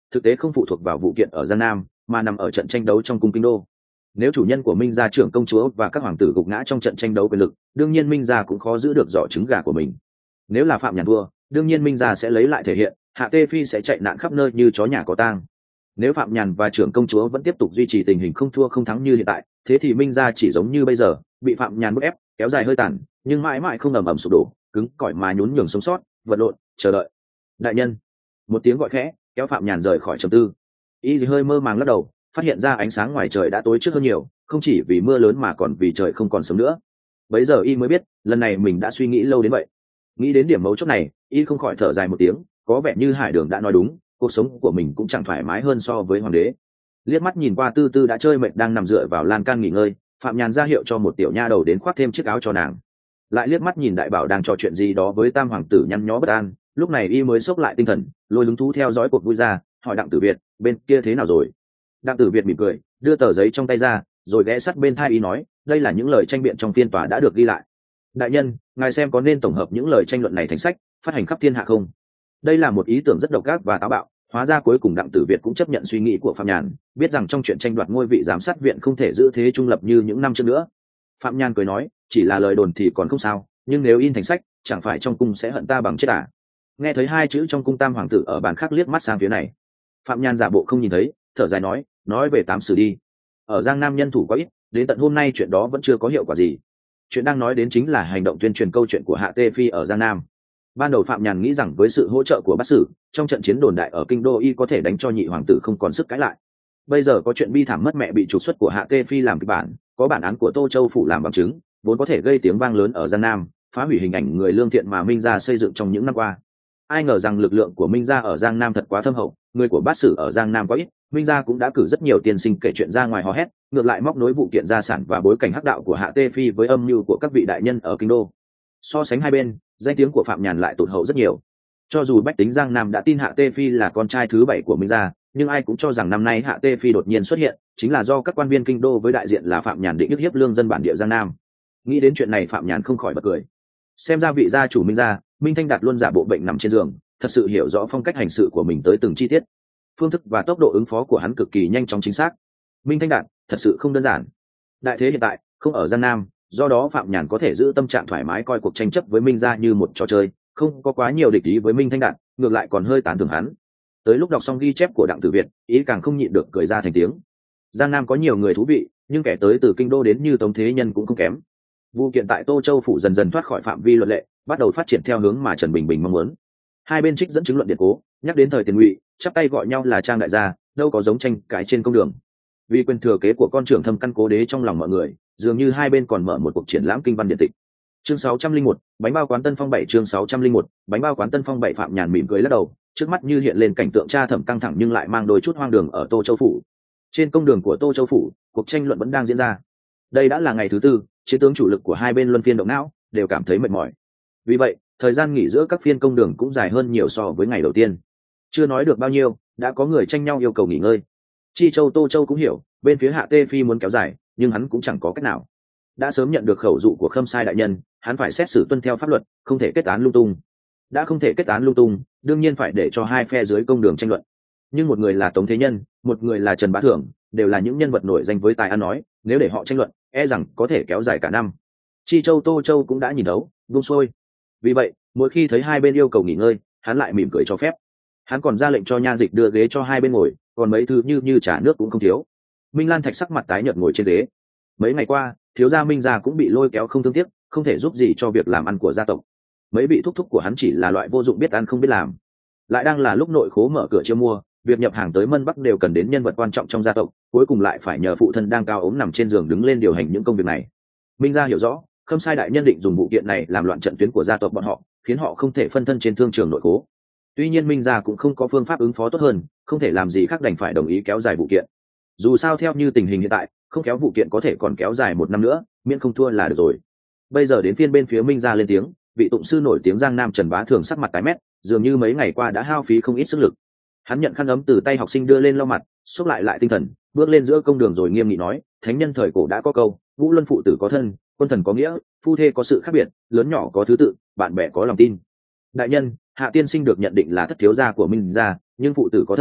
thực tế không phụ thuộc vào vụ kiện ở Giang Nam, mà nằm ở trận tranh đấu trong cung kinh đô. Nếu chủ nhân của Minh gia trưởng công chúa và các hoàng tử gục ngã trong trận tranh đấu quyền lực, đương nhiên Minh gia cũng khó giữ được giỏ trứng gà của mình. Nếu là Phạm Nhàn thua, đương nhiên Minh gia sẽ lấy lại thể hiện, Hạ Tê Phi sẽ chạy nạn khắp nơi như chó nhà có tang. Nếu Phạm Nhàn và trưởng công chúa vẫn tiếp tục duy trì tình hình không thua không thắng như hiện tại, thế thì Minh gia chỉ giống như bây giờ, bị Phạm Nhàn bức ép, kéo dài hơi tàn, nhưng mãi mãi không ầm ầm sụp đổ, cứng cỏi mà nhún nhường sống sót, vật lộn, chờ đợi. Đại nhân, một tiếng gọi khẽ kéo Phạm Nhàn rời khỏi trầm tư. Y hơi mơ màng lắc đầu, phát hiện ra ánh sáng ngoài trời đã tối trước hơn nhiều, không chỉ vì mưa lớn mà còn vì trời không còn sớm nữa. Bấy giờ Y mới biết, lần này mình đã suy nghĩ lâu đến vậy. Nghĩ đến điểm mấu chốt này, Y không khỏi thở dài một tiếng, có vẻ như Hải Đường đã nói đúng, cuộc sống của mình cũng chẳng thoải mái hơn so với hoàng đế. Liếc mắt nhìn qua Tư Tư đã chơi mệt đang nằm dựa vào lan can nghỉ ngơi, Phạm Nhàn ra hiệu cho một tiểu nha đầu đến khoác thêm chiếc áo cho nàng. Lại liếc mắt nhìn Đại Bảo đang trò chuyện gì đó với Tam hoàng tử nhăn nhó bất an, lúc này Y mới xốc lại tinh thần, lôi hứng thú theo dõi cuộc vui ra, hỏi Đặng Tử Việt, bên kia thế nào rồi? Đặng Tử Việt mỉm cười, đưa tờ giấy trong tay ra, rồi ghé sát bên tai Y nói, đây là những lời tranh biện trong phiên tòa đã được ghi lại. Đại nhân, ngài xem có nên tổng hợp những lời tranh luận này thành sách, phát hành khắp thiên hạ không? Đây là một ý tưởng rất độc ác và táo bạo, hóa ra cuối cùng Đặng Tử Việt cũng chấp nhận suy nghĩ của Phạm Nhàn, biết rằng trong chuyện tranh đoạt ngôi vị giám sát viện không thể giữ thế trung lập như những năm trước nữa. Phạm Nhàn cười nói, chỉ là lời đồn thì còn không sao, nhưng nếu in thành sách, chẳng phải trong cung sẽ hận ta bằng chết à? Nghe thấy hai chữ trong cung Tam hoàng tử ở bàn khác liếc mắt sang phía này. Phạm Nhàn giả bộ không nhìn thấy, thở dài nói về tám sử đi. Ở Giang Nam nhân thủ quá ít, đến tận hôm nay chuyện đó vẫn chưa có hiệu quả gì. Chuyện đang nói đến chính là hành động tuyên truyền câu chuyện của Hạ Tê Phi ở Giang Nam. Ban đầu Phạm Nhàn nghĩ rằng với sự hỗ trợ của Bát Sử, trong trận chiến đồn đại ở kinh đô Y có thể đánh cho nhị hoàng tử không còn sức cãi lại. Bây giờ có chuyện bi thảm mất mẹ bị trục xuất của Hạ Tê Phi làm kịch bản, có bản án của Tô Châu phủ làm bằng chứng, vốn có thể gây tiếng vang lớn ở Giang Nam, phá hủy hình ảnh người lương thiện mà Minh gia xây dựng trong những năm qua. Ai ngờ rằng lực lượng của Minh gia ở Giang Nam thật quá thâm hậu, người của Bát Sử ở Giang Nam quá ít, Minh gia cũng đã cử rất nhiều tiên sinh kể chuyện ra ngoài hò hét, ngược lại móc nối vụ kiện gia sản và bối cảnh hắc đạo của Hạ Tê Phi với âm mưu của các vị đại nhân ở kinh đô. So sánh hai bên, danh tiếng của Phạm Nhàn lại tụt hậu rất nhiều. Cho dù bách tính Giang Nam đã tin Hạ Tê Phi là con trai thứ 7 của Minh gia, nhưng ai cũng cho rằng năm nay Hạ Tê Phi đột nhiên xuất hiện, chính là do các quan viên kinh đô với đại diện là Phạm Nhàn định ức hiếp lương dân bản địa Giang Nam. Nghĩ đến chuyện này Phạm Nhàn không khỏi bật cười. Xem ra vị gia chủ Minh gia, Minh Thanh Đạt luôn giả bộ bệnh nằm trên giường, thật sự hiểu rõ phong cách hành sự của mình tới từng chi tiết. Phương thức và tốc độ ứng phó của hắn cực kỳ nhanh chóng chính xác. Minh Thanh Đạt thật sự không đơn giản. Đại thế hiện tại không ở Giang Nam, do đó Phạm Nhàn có thể giữ tâm trạng thoải mái coi cuộc tranh chấp với Minh gia như một trò chơi, không có quá nhiều địch ý với Minh Thanh Đạt, ngược lại còn hơi tán thưởng hắn. Tới lúc đọc xong ghi chép của Đặng Tử Việt, ý càng không nhịn được cười ra thành tiếng. Giang Nam có nhiều người thú vị, nhưng kẻ tới từ kinh đô đến như Tống Thế Nhân cũng không kém. Vụ kiện tại Tô Châu phủ dần dần thoát khỏi phạm vi luật lệ, bắt đầu phát triển theo hướng mà Trần Bình Bình mong muốn. Hai bên trích dẫn chứng luận điện cố, nhắc đến thời tiền Ngụy, chắp tay gọi nhau là Trang đại gia, đâu có giống tranh cãi trên công đường. Vì quyền thừa kế của con trưởng thâm căn cố đế trong lòng mọi người, dường như hai bên còn mở một cuộc triển lãm kinh văn điện tịch. Chương 601, bánh bao quán Tân Phong 7 chương 601, bánh bao quán Tân Phong 7 Phạm Nhàn mỉm cười lắc đầu, trước mắt như hiện lên cảnh tượng tra thẩm căng thẳng nhưng lại mang đôi chút hoang đường ở Tô Châu phủ. Trên công đường của Tô Châu phủ, cuộc tranh luận vẫn đang diễn ra. Đây đã là ngày thứ tư, chiến tướng chủ lực của hai bên luân phiên động não, đều cảm thấy mệt mỏi. Vì vậy, thời gian nghỉ giữa các phiên công đường cũng dài hơn nhiều so với ngày đầu tiên. Chưa nói được bao nhiêu, đã có người tranh nhau yêu cầu nghỉ ngơi. Chi Châu Tô Châu cũng hiểu, bên phía Hạ Tê Phi muốn kéo dài, nhưng hắn cũng chẳng có cách nào. Đã sớm nhận được khẩu dụ của Khâm Sai đại nhân, hắn phải xét xử tuân theo pháp luật, không thể kết án lung tung. Đã không thể kết án lung tung, đương nhiên phải để cho hai phe dưới công đường tranh luận. Nhưng một người là Tống Thế Nhân, một người là Trần Bá Thưởng, đều là những nhân vật nổi danh với tài ăn nói, nếu để họ tranh luận, e rằng có thể kéo dài cả năm. Chi Châu Tô Châu cũng đã nhìn đấu, buông xuôi. Vì vậy, mỗi khi thấy hai bên yêu cầu nghỉ ngơi, hắn lại mỉm cười cho phép. Hắn còn ra lệnh cho nha dịch đưa ghế cho hai bên ngồi, còn mấy thứ như trà nước cũng không thiếu. Minh Lan Thạch sắc mặt tái nhợt ngồi trên ghế. Mấy ngày qua, thiếu gia Minh gia cũng bị lôi kéo không thương tiếc, không thể giúp gì cho việc làm ăn của gia tộc. Mấy vị thúc thúc của hắn chỉ là loại vô dụng biết ăn không biết làm. Lại đang là lúc nội khố mở cửa chiêu mua, việc nhập hàng tới Mân Bắc đều cần đến nhân vật quan trọng trong gia tộc, cuối cùng lại phải nhờ phụ thân đang cao ốm nằm trên giường đứng lên điều hành những công việc này. Minh gia hiểu rõ, Khâm Sai đại nhân định dùng vụ kiện này làm loạn trận tuyến của gia tộc bọn họ, khiến họ không thể phân thân trên thương trường nội khố. Tuy nhiên Minh gia cũng không có phương pháp ứng phó tốt hơn, không thể làm gì khác đành phải đồng ý kéo dài vụ kiện. Dù sao theo như tình hình hiện tại, không kéo vụ kiện có thể còn kéo dài 1 năm nữa, miễn không thua là được rồi. Bây giờ đến phiên bên phía Minh gia lên tiếng, vị tụng sư nổi tiếng Giang Nam Trần Bá Thường sắc mặt tái mét, dường như mấy ngày qua đã hao phí không ít sức lực. Hắn nhận khăn ấm từ tay học sinh đưa lên lau mặt, xúc lại tinh thần, bước lên giữa công đường rồi nghiêm nghị nói, thánh nhân thời cổ đã có câu, ngũ luân phụ tử có thân, quân thần có nghĩa, phu thê có sự khác biệt, lớn nhỏ có thứ tự, bạn bè có lòng tin. Đại nhân, Hạ tiên sinh được nhận định là thất thiếu gia của Minh gia, nhưng phụ tử có thân,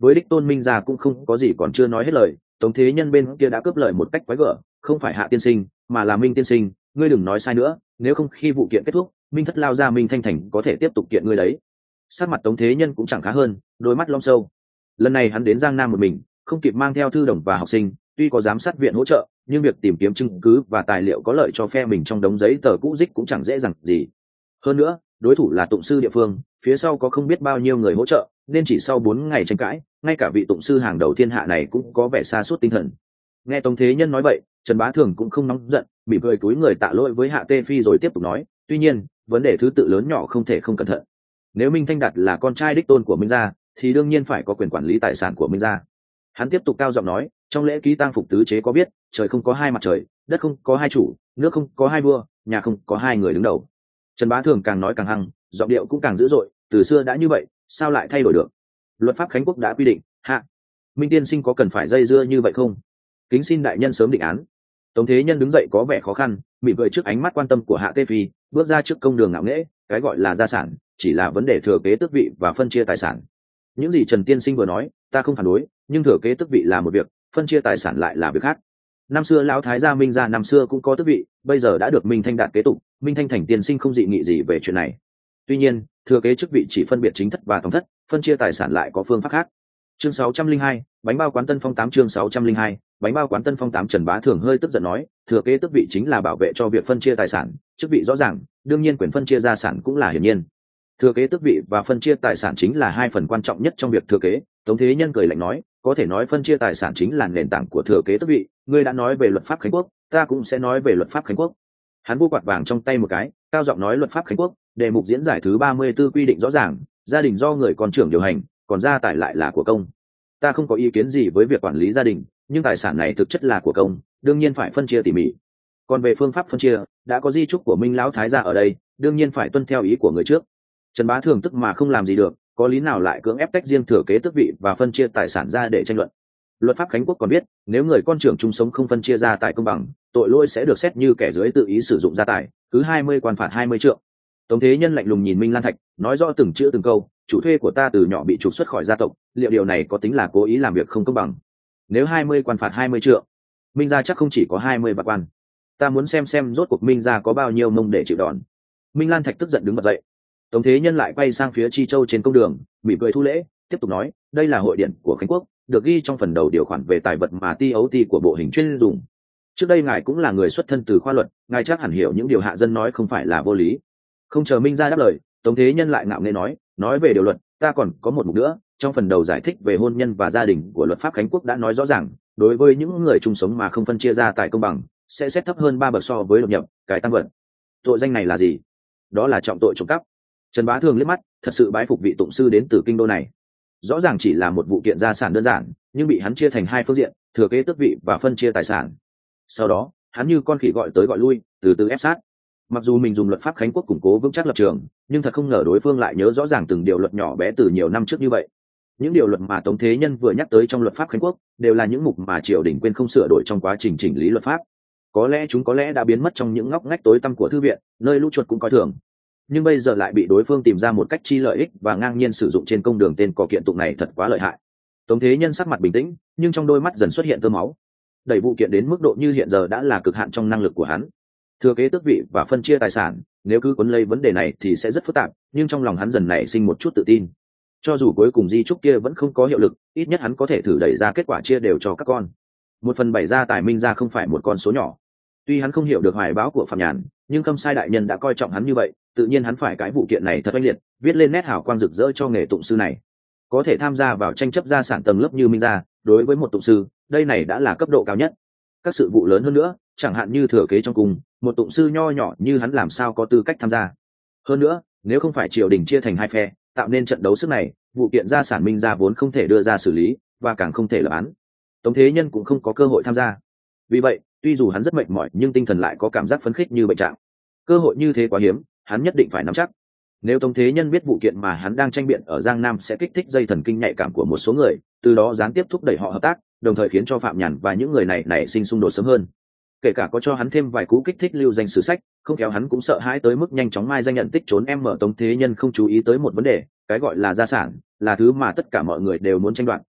với đích tôn Minh gia cũng không có gì còn chưa nói hết lời, Tống Thế Nhân bên kia đã cướp lời một cách quái gở, không phải Hạ tiên sinh mà là Minh tiên sinh, ngươi đừng nói sai nữa, nếu không khi vụ kiện kết thúc Minh thất lao ra Minh Thanh Thành có thể tiếp tục kiện ngươi đấy. Sát mặt Tống Thế Nhân cũng chẳng khá hơn, đôi mắt long sâu. Lần này hắn đến Giang Nam một mình, không kịp mang theo thư đồng và học sinh, tuy có giám sát viện hỗ trợ nhưng việc tìm kiếm chứng cứ và tài liệu có lợi cho phe mình trong đống giấy tờ cũ rích cũng chẳng dễ dàng gì. Hơn nữa đối thủ là tụng sư địa phương, phía sau có không biết bao nhiêu người hỗ trợ, nên chỉ sau 4 ngày tranh cãi, ngay cả vị tụng sư hàng đầu thiên hạ này cũng có vẻ sa sút tinh thần. Nghe Tống Thế Nhân nói vậy, Trần Bá Thường cũng không nóng giận, mỉm cười cúi người tạ lỗi với Hạ Tê Phi rồi tiếp tục nói, tuy nhiên vấn đề thứ tự lớn nhỏ không thể không cẩn thận. Nếu Minh Thanh Đạt là con trai đích tôn của Minh gia thì đương nhiên phải có quyền quản lý tài sản của Minh gia. Hắn tiếp tục cao giọng nói, trong lễ ký tang phục tứ chế có biết, trời không có hai mặt trời, đất không có hai chủ, nước không có hai vua, nhà không có hai người đứng đầu. Trần Bá Thường càng nói càng hăng, giọng điệu cũng càng dữ dội, từ xưa đã như vậy sao lại thay đổi được? Luật pháp Khánh Quốc đã quy định. Hạ Minh tiên sinh có cần phải dây dưa như vậy không? Kính xin đại nhân sớm định án. Tống Thế Nhân đứng dậy có vẻ khó khăn, mỉm cười trước ánh mắt quan tâm của Hạ Tê Phi, bước ra trước công đường ngạo nghễ, cái gọi là gia sản chỉ là vấn đề thừa kế tước vị và phân chia tài sản. Những gì Trần tiên sinh vừa nói ta không phản đối, nhưng thừa kế tước vị là một việc, phân chia tài sản lại là việc khác. Năm xưa lão thái gia Minh gia năm xưa cũng có tước vị, bây giờ đã được Minh Thanh Đạt kế tục, Minh Thanh Thành tiên sinh không dị nghị gì về chuyện này. Tuy nhiên thừa kế chức vị chỉ phân biệt chính thất và tổng thất, phân chia tài sản lại có phương pháp khác. Chương 602, bánh bao quán Tân Phong 8. Chương 602, bánh bao quán Tân Phong 8. Trần Bá Thường hơi tức giận nói, thừa kế tước vị chính là bảo vệ cho việc phân chia tài sản, chức vị rõ ràng, đương nhiên quyền phân chia gia sản cũng là hiển nhiên. Thừa kế tước vị và phân chia tài sản chính là hai phần quan trọng nhất trong việc thừa kế. Tống Thế Nhân cười lạnh nói, có thể nói phân chia tài sản chính là nền tảng của thừa kế tước vị, ngươi đã nói về luật pháp Khánh Quốc, ta cũng sẽ nói về luật pháp Khánh Quốc. Hắn vô quạt vàng trong tay một cái, cao giọng nói, luật pháp Khánh Quốc đề mục diễn giải thứ 34 quy định rõ ràng, gia đình do người con trưởng điều hành, còn gia tài lại là của công. Ta không có ý kiến gì với việc quản lý gia đình, nhưng tài sản này thực chất là của công, đương nhiên phải phân chia tỉ mỉ. Còn về phương pháp phân chia, đã có di chúc của Minh lão thái gia ở đây, đương nhiên phải tuân theo ý của người trước. Trần Bá Thường tức mà không làm gì được, có lý nào lại cưỡng ép tách riêng thừa kế tước vị và phân chia tài sản ra để tranh luận. Luật pháp Khánh Quốc còn biết, nếu người con trưởng chung sống không phân chia gia tài công bằng, tội lỗi sẽ được xét như kẻ dưới tự ý sử dụng gia tài, cứ 20 quan phạt 20 trượng. Tống Thế Nhân lạnh lùng nhìn Minh Lan Thạch, nói rõ từng chữ từng câu, chủ thuê của ta từ nhỏ bị trục xuất khỏi gia tộc, liệu điều này có tính là cố ý làm việc không công bằng? Nếu 20 quan phạt 20 trượng, Minh gia chắc không chỉ có 20 bạc quan. Ta muốn xem rốt cuộc Minh gia có bao nhiêu mông để chịu đòn. Minh Lan Thạch tức giận đứng bật dậy. Tống Thế Nhân lại quay sang phía Chi Châu trên công đường, mỉm cười thu lễ, tiếp tục nói, đây là hội điện của Khánh Quốc, được ghi trong phần đầu điều khoản về tài vật mà ti ấu ti của bộ hình chuyên dùng. Trước đây ngài cũng là người xuất thân từ khoa luật, ngài chắc hẳn hiểu những điều hạ dân nói không phải là vô lý. Không chờ Minh gia đáp lời, Tống Thế Nhân lại ngạo nghễ nói về điều luật, ta còn có một mục nữa, trong phần đầu giải thích về hôn nhân và gia đình của luật pháp Khánh Quốc đã nói rõ ràng, đối với những người chung sống mà không phân chia gia tài công bằng, sẽ xét thấp hơn 3 bậc so với đột nhập, cải tăng vật. Tội danh này là gì? Đó là trọng tội trộm cắp. Trần Bá Thường liếc mắt, thật sự bái phục vị tụng sư đến từ kinh đô này. Rõ ràng chỉ là một vụ kiện gia sản đơn giản, nhưng bị hắn chia thành hai phương diện, thừa kế tước vị và phân chia tài sản. Sau đó hắn như con khỉ gọi tới gọi lui, từ từ ép sát. Mặc dù mình dùng luật pháp Khánh Quốc củng cố vững chắc lập trường, nhưng thật không ngờ đối phương lại nhớ rõ ràng từng điều luật nhỏ bé từ nhiều năm trước như vậy. Những điều luật mà Tống Thế Nhân vừa nhắc tới trong luật pháp Khánh Quốc đều là những mục mà triều đình quên không sửa đổi trong quá trình chỉnh lý luật pháp. Có lẽ chúng đã biến mất trong những ngóc ngách tối tăm của thư viện, nơi lũ chuột cũng coi thường. Nhưng bây giờ lại bị đối phương tìm ra một cách chi lợi ích và ngang nhiên sử dụng trên công đường tên cò kiện tụng này, thật quá lợi hại. Tống Thế Nhân sắc mặt bình tĩnh, nhưng trong đôi mắt dần xuất hiện tơ máu. Đẩy vụ kiện đến mức độ như hiện giờ đã là cực hạn trong năng lực của hắn. Thừa kế tước vị và phân chia tài sản, nếu cứ cuốn lấy vấn đề này thì sẽ rất phức tạp, nhưng trong lòng hắn dần nảy sinh một chút tự tin. Cho dù cuối cùng di trúc kia vẫn không có hiệu lực, ít nhất hắn có thể thử đẩy ra kết quả chia đều cho các con. 1/7 gia tài Minh gia không phải một con số nhỏ. Tuy hắn không hiểu được hoài bão của Phạm Nhàn, nhưng Khâm Sai đại nhân đã coi trọng hắn như vậy, tự nhiên hắn phải cái vụ kiện này thật oanh liệt, viết lên nét hào quang rực rỡ cho nghề tụng sư này. Có thể tham gia vào tranh chấp gia sản tầng lớp như Minh gia, đối với một tụng sư, đây này đã là cấp độ cao nhất. Các sự vụ lớn hơn nữa, chẳng hạn như thừa kế trong cung, một tụng sư nho nhỏ như hắn làm sao có tư cách tham gia. Hơn nữa, nếu không phải triều đình chia thành hai phe, tạo nên trận đấu sức này, vụ kiện gia sản Minh gia vốn không thể đưa ra xử lý, và càng không thể lập án. Tống Thế Nhân cũng không có cơ hội tham gia. Vì vậy, tuy dù hắn rất mệt mỏi nhưng tinh thần lại có cảm giác phấn khích như bệnh trạng. Cơ hội như thế quá hiếm, hắn nhất định phải nắm chắc. Nếu Tống Thế Nhân biết vụ kiện mà hắn đang tranh biện ở Giang Nam sẽ kích thích dây thần kinh nhạy cảm của một số người, từ đó gián tiếp thúc đẩy họ hợp tác, đồng thời khiến cho Phạm Nhàn và những người này nảy sinh xung đột sớm hơn. Kể cả có cho hắn thêm vài cú kích thích lưu danh sử sách, không khéo hắn cũng sợ hãi tới mức nhanh chóng mai danh nhận tích trốn. Mở Tống Thế Nhân không chú ý tới một vấn đề, cái gọi là gia sản là thứ mà tất cả mọi người đều muốn tranh đoạt,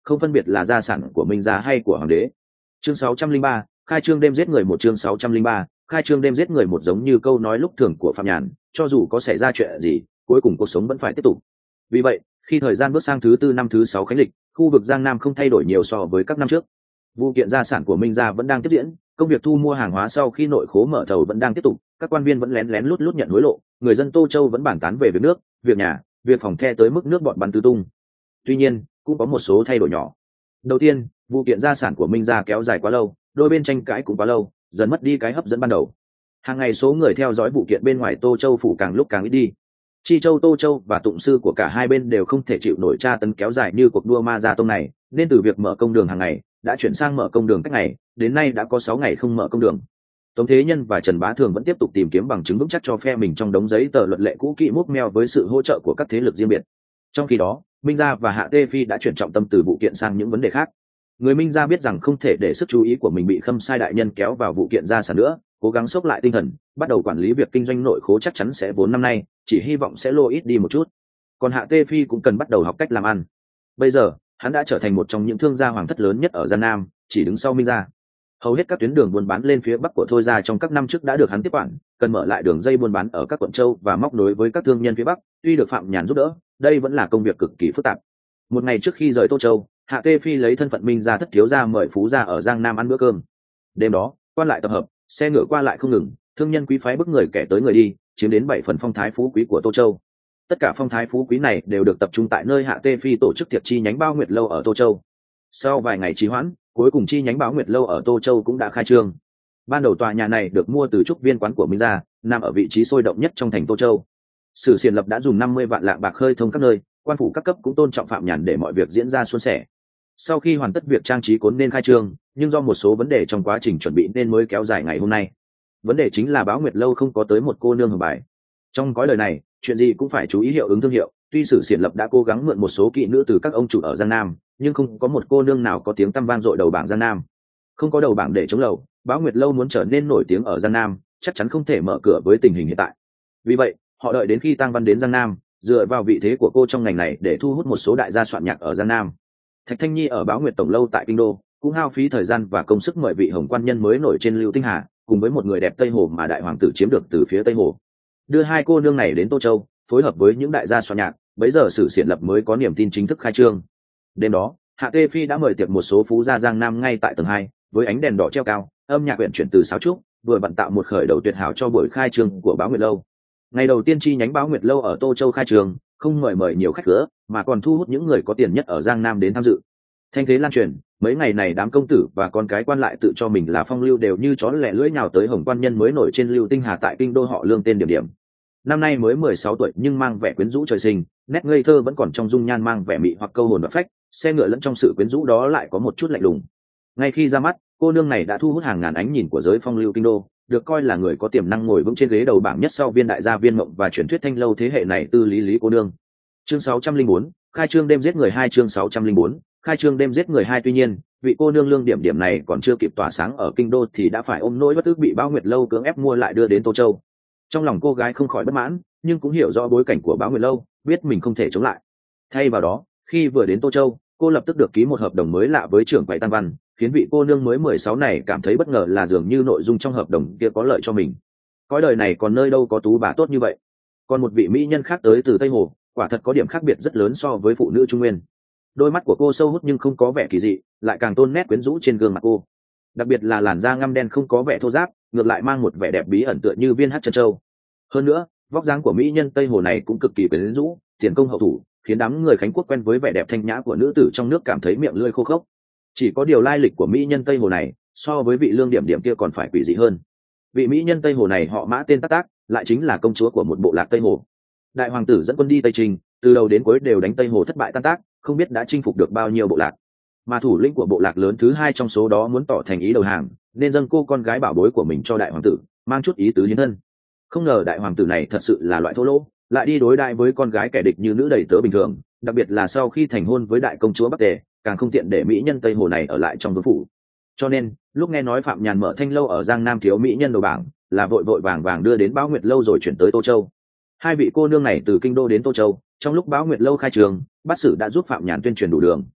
không phân biệt là gia sản của Minh gia hay của hoàng đế. Chương 603, khai trương đêm giết người một. Chương 603, khai trương đêm giết người một. Giống như câu nói lúc thường của Phạm Nhàn, cho dù có xảy ra chuyện gì, cuối cùng cuộc sống vẫn phải tiếp tục. Vì vậy, khi thời gian bước sang thứ tư năm thứ 6 khánh lịch, khu vực Giang Nam không thay đổi nhiều so với các năm trước. Vụ kiện gia sản của Minh gia vẫn đang tiếp diễn, công việc thu mua hàng hóa sau khi nội khố mở thầu vẫn đang tiếp tục, các quan viên vẫn lén lén lút lút nhận hối lộ, người dân Tô Châu vẫn bàn tán về việc nước, việc nhà, việc phòng the tới mức nước bọn bắn tứ tung. Tuy nhiên, cũng có một số thay đổi nhỏ. Đầu tiên, vụ kiện gia sản của Minh gia kéo dài quá lâu, đôi bên tranh cãi cũng quá lâu, dần mất đi cái hấp dẫn ban đầu. Hàng ngày số người theo dõi vụ kiện bên ngoài Tô Châu phủ càng lúc càng ít đi. Chi Châu, Tô Châu và Tụng Sư của cả hai bên đều không thể chịu nổi tra tấn kéo dài như cuộc đua ma gia tông này, nên từ việc mở công đường hàng ngày đã chuyển sang mở công đường cách ngày, đến nay đã có 6 ngày không mở công đường. Tống Thế Nhân và Trần Bá Thường vẫn tiếp tục tìm kiếm bằng chứng vững chắc cho phe mình trong đống giấy tờ luật lệ cũ kỹ múc meo với sự hỗ trợ của các thế lực riêng biệt. Trong khi đó, Minh gia và Hạ Tê Phi đã chuyển trọng tâm từ vụ kiện sang những vấn đề khác. Người Minh gia biết rằng không thể để sức chú ý của mình bị Khâm Sai đại nhân kéo vào vụ kiện gia sản nữa, cố gắng xốc lại tinh thần, bắt đầu quản lý việc kinh doanh nội khố chắc chắn sẽ vốn năm nay, chỉ hy vọng sẽ lô ít đi một chút. Còn Hạ Tê Phi cũng cần bắt đầu học cách làm ăn. Bây giờ, hắn đã trở thành một trong những thương gia hoàng thất lớn nhất ở Giang Nam, chỉ đứng sau Minh gia. Hầu hết các tuyến đường buôn bán lên phía bắc của Thôi gia trong các năm trước đã được hắn tiếp quản, cần mở lại đường dây buôn bán ở các quận châu và móc nối với các thương nhân phía bắc, tuy được Phạm Nhàn giúp đỡ, đây vẫn là công việc cực kỳ phức tạp. Một ngày trước khi rời Tô Châu, Hạ Tê Phi lấy thân phận Minh gia thất thiếu gia mời phú gia ở Giang Nam ăn bữa cơm. Đêm đó, quan lại tập hợp, xe ngựa qua lại không ngừng, thương nhân quý phái bức người kẻ tới người đi, chiếm đến 7 phần phong thái phú quý của Tô Châu. Tất cả phong thái phú quý này đều được tập trung tại nơi Hạ Tê Phi tổ chức tiệc chi nhánh Bao Nguyệt lâu ở Tô Châu. Sau vài ngày trì hoãn, cuối cùng chi nhánh Báo Nguyệt lâu ở Tô Châu cũng đã khai trương. Ban đầu tòa nhà này được mua từ trúc viên quán của Minh gia, nằm ở vị trí sôi động nhất trong thành Tô Châu. Sử Xiển Lập đã dùng 50 vạn lạng bạc khơi thông các nơi, quan phủ các cấp cũng tôn trọng Phạm Nhàn để mọi việc diễn ra suôn sẻ. Sau khi hoàn tất việc trang trí cốn nên khai trương, nhưng do một số vấn đề trong quá trình chuẩn bị nên mới kéo dài ngày hôm nay. Vấn đề chính là Báo Nguyệt lâu không có tới một cô nương hưởng bài. Trong cõi đời này, chuyện gì cũng phải chú ý hiệu ứng thương hiệu. Tuy Sử Xiển Lập đã cố gắng mượn một số kỵ nữ từ các ông chủ ở Giang Nam, nhưng không có một cô nương nào có tiếng tăm vang dội đầu bảng Giang Nam. Không có đầu bảng để chống lầu, Báo Nguyệt lâu muốn trở nên nổi tiếng ở Giang Nam, chắc chắn không thể mở cửa với tình hình hiện tại. Vì vậy, họ đợi đến khi Tăng Văn đến Giang Nam, dựa vào vị thế của cô trong ngành này để thu hút một số đại gia soạn nhạc ở Giang Nam. Thạch Thanh Nhi ở Báo Nguyệt tổng lâu tại kinh đô cũng hao phí thời gian và công sức mời vị hồng quan nhân mới nổi trên Lưu Tinh Hà, cùng với một người đẹp Tây Hồ mà đại hoàng tử chiếm được từ phía Tây Hồ, đưa hai cô nương này đến Tô Châu, phối hợp với những đại gia soạn nhạc. Bấy giờ Sử Xiển Lập mới có niềm tin chính thức khai trương. Đêm đó, Hạ Tê Phi đã mời tiệc một số phú gia Giang Nam ngay tại tầng 2, với ánh đèn đỏ treo cao, âm nhạc quyển chuyển từ sáo trúc, vừa bận tạo một khởi đầu tuyệt hảo cho buổi khai trương của Báo Nguyệt lâu. Ngày đầu tiên chi nhánh Báo Nguyệt lâu ở Tô Châu khai trương, không mời nhiều khách khứa, mà còn thu hút những người có tiền nhất ở Giang Nam đến tham dự. Thanh thế lan truyền, mấy ngày này đám công tử và con cái quan lại tự cho mình là phong lưu đều như chó lẻ lưỡi nhào tới hồng quan nhân mới nổi trên Lưu Tinh Hà tại kinh đô họ Lương tên Điểm Điểm. Năm nay mới 16 tuổi nhưng mang vẻ quyến rũ trời sinh, nét ngây thơ vẫn còn trong dung nhan mang vẻ mị hoặc câu hồn và phách, xe ngựa lẫn trong sự quyến rũ đó lại có một chút lạnh lùng. Ngay khi ra mắt, cô nương này đã thu hút hàng ngàn ánh nhìn của giới phong lưu kinh đô, được coi là người có tiềm năng ngồi vững trên ghế đầu bảng nhất sau Viên đại gia Viên Mộng và truyền thuyết thanh lâu thế hệ này Tư Lý cô nương. Chương 604, khai trương đêm giết người 2. Chương 604, khai trương đêm giết người 2. Tuy nhiên, vị cô nương Lương Điểm Điểm này còn chưa kịp tỏa sáng ở kinh đô thì đã phải ôm nỗi bất ức bị Báo Nguyệt lâu cưỡng ép mua lại đưa đến Tô Châu. Trong lòng cô gái không khỏi bất mãn, nhưng cũng hiểu rõ bối cảnh của Báo Nguyệt lâu, biết mình không thể chống lại. Thay vào đó, khi vừa đến Tô Châu, cô lập tức được ký một hợp đồng mới lạ với trưởng quầy Tam Văn, khiến vị cô nương mới 16 này cảm thấy bất ngờ là dường như nội dung trong hợp đồng kia có lợi cho mình. Cõi đời này còn nơi đâu có tú bà tốt như vậy. Còn một vị mỹ nhân khác tới từ Tây Hồ, quả thật có điểm khác biệt rất lớn so với phụ nữ Trung Nguyên. Đôi mắt của cô sâu hút nhưng không có vẻ kỳ dị, lại càng tôn nét quyến rũ trên gương mặt cô. Đặc biệt là làn da ngăm đen không có vẻ thô ráp, ngược lại mang một vẻ đẹp bí ẩn tựa như viên hắc chân châu. Hơn nữa, vóc dáng của mỹ nhân Tây Hồ này cũng cực kỳ quyến rũ, tiền công hậu thủ, khiến đám người Khánh Quốc quen với vẻ đẹp thanh nhã của nữ tử trong nước cảm thấy miệng lưỡi khô khốc. Chỉ có điều lai lịch của mỹ nhân Tây Hồ này so với vị Lương Điểm Điểm kia còn phải quỷ dị hơn. Vị mỹ nhân Tây Hồ này họ Mã tên Tắc Tác, lại chính là công chúa của một bộ lạc Tây Hồ. Đại hoàng tử dẫn quân đi Tây Trình, từ đầu đến cuối đều đánh Tây Hồ thất bại tan tác, không biết đã chinh phục được bao nhiêu bộ lạc. Mà thủ lĩnh của bộ lạc lớn thứ 2 trong số đó muốn tỏ thành ý đầu hàng, nên dâng cô con gái bảo bối của mình cho đại hoàng tử, mang chút ý tứ hiến thân. Không ngờ đại hoàng tử này thật sự là loại thô lỗ, lại đi đối đãi với con gái kẻ địch như nữ đầy tớ bình thường, đặc biệt là sau khi thành hôn với đại công chúa Bắc Tề, càng không tiện để mỹ nhân Tây Hồ này ở lại trong vương phủ. Cho nên, lúc nghe nói Phạm Nhàn mở thanh lâu ở Giang Nam thiếu mỹ nhân đầu bảng, là vội vội vàng vàng đưa đến Báo Nguyệt lâu rồi chuyển tới Tô Châu. Hai vị cô nương này từ kinh đô đến Tô Châu, trong lúc Báo Nguyệt lâu khai trường, bát sử đã giúp Phạm Nhàn tuyên truyền đủ đường.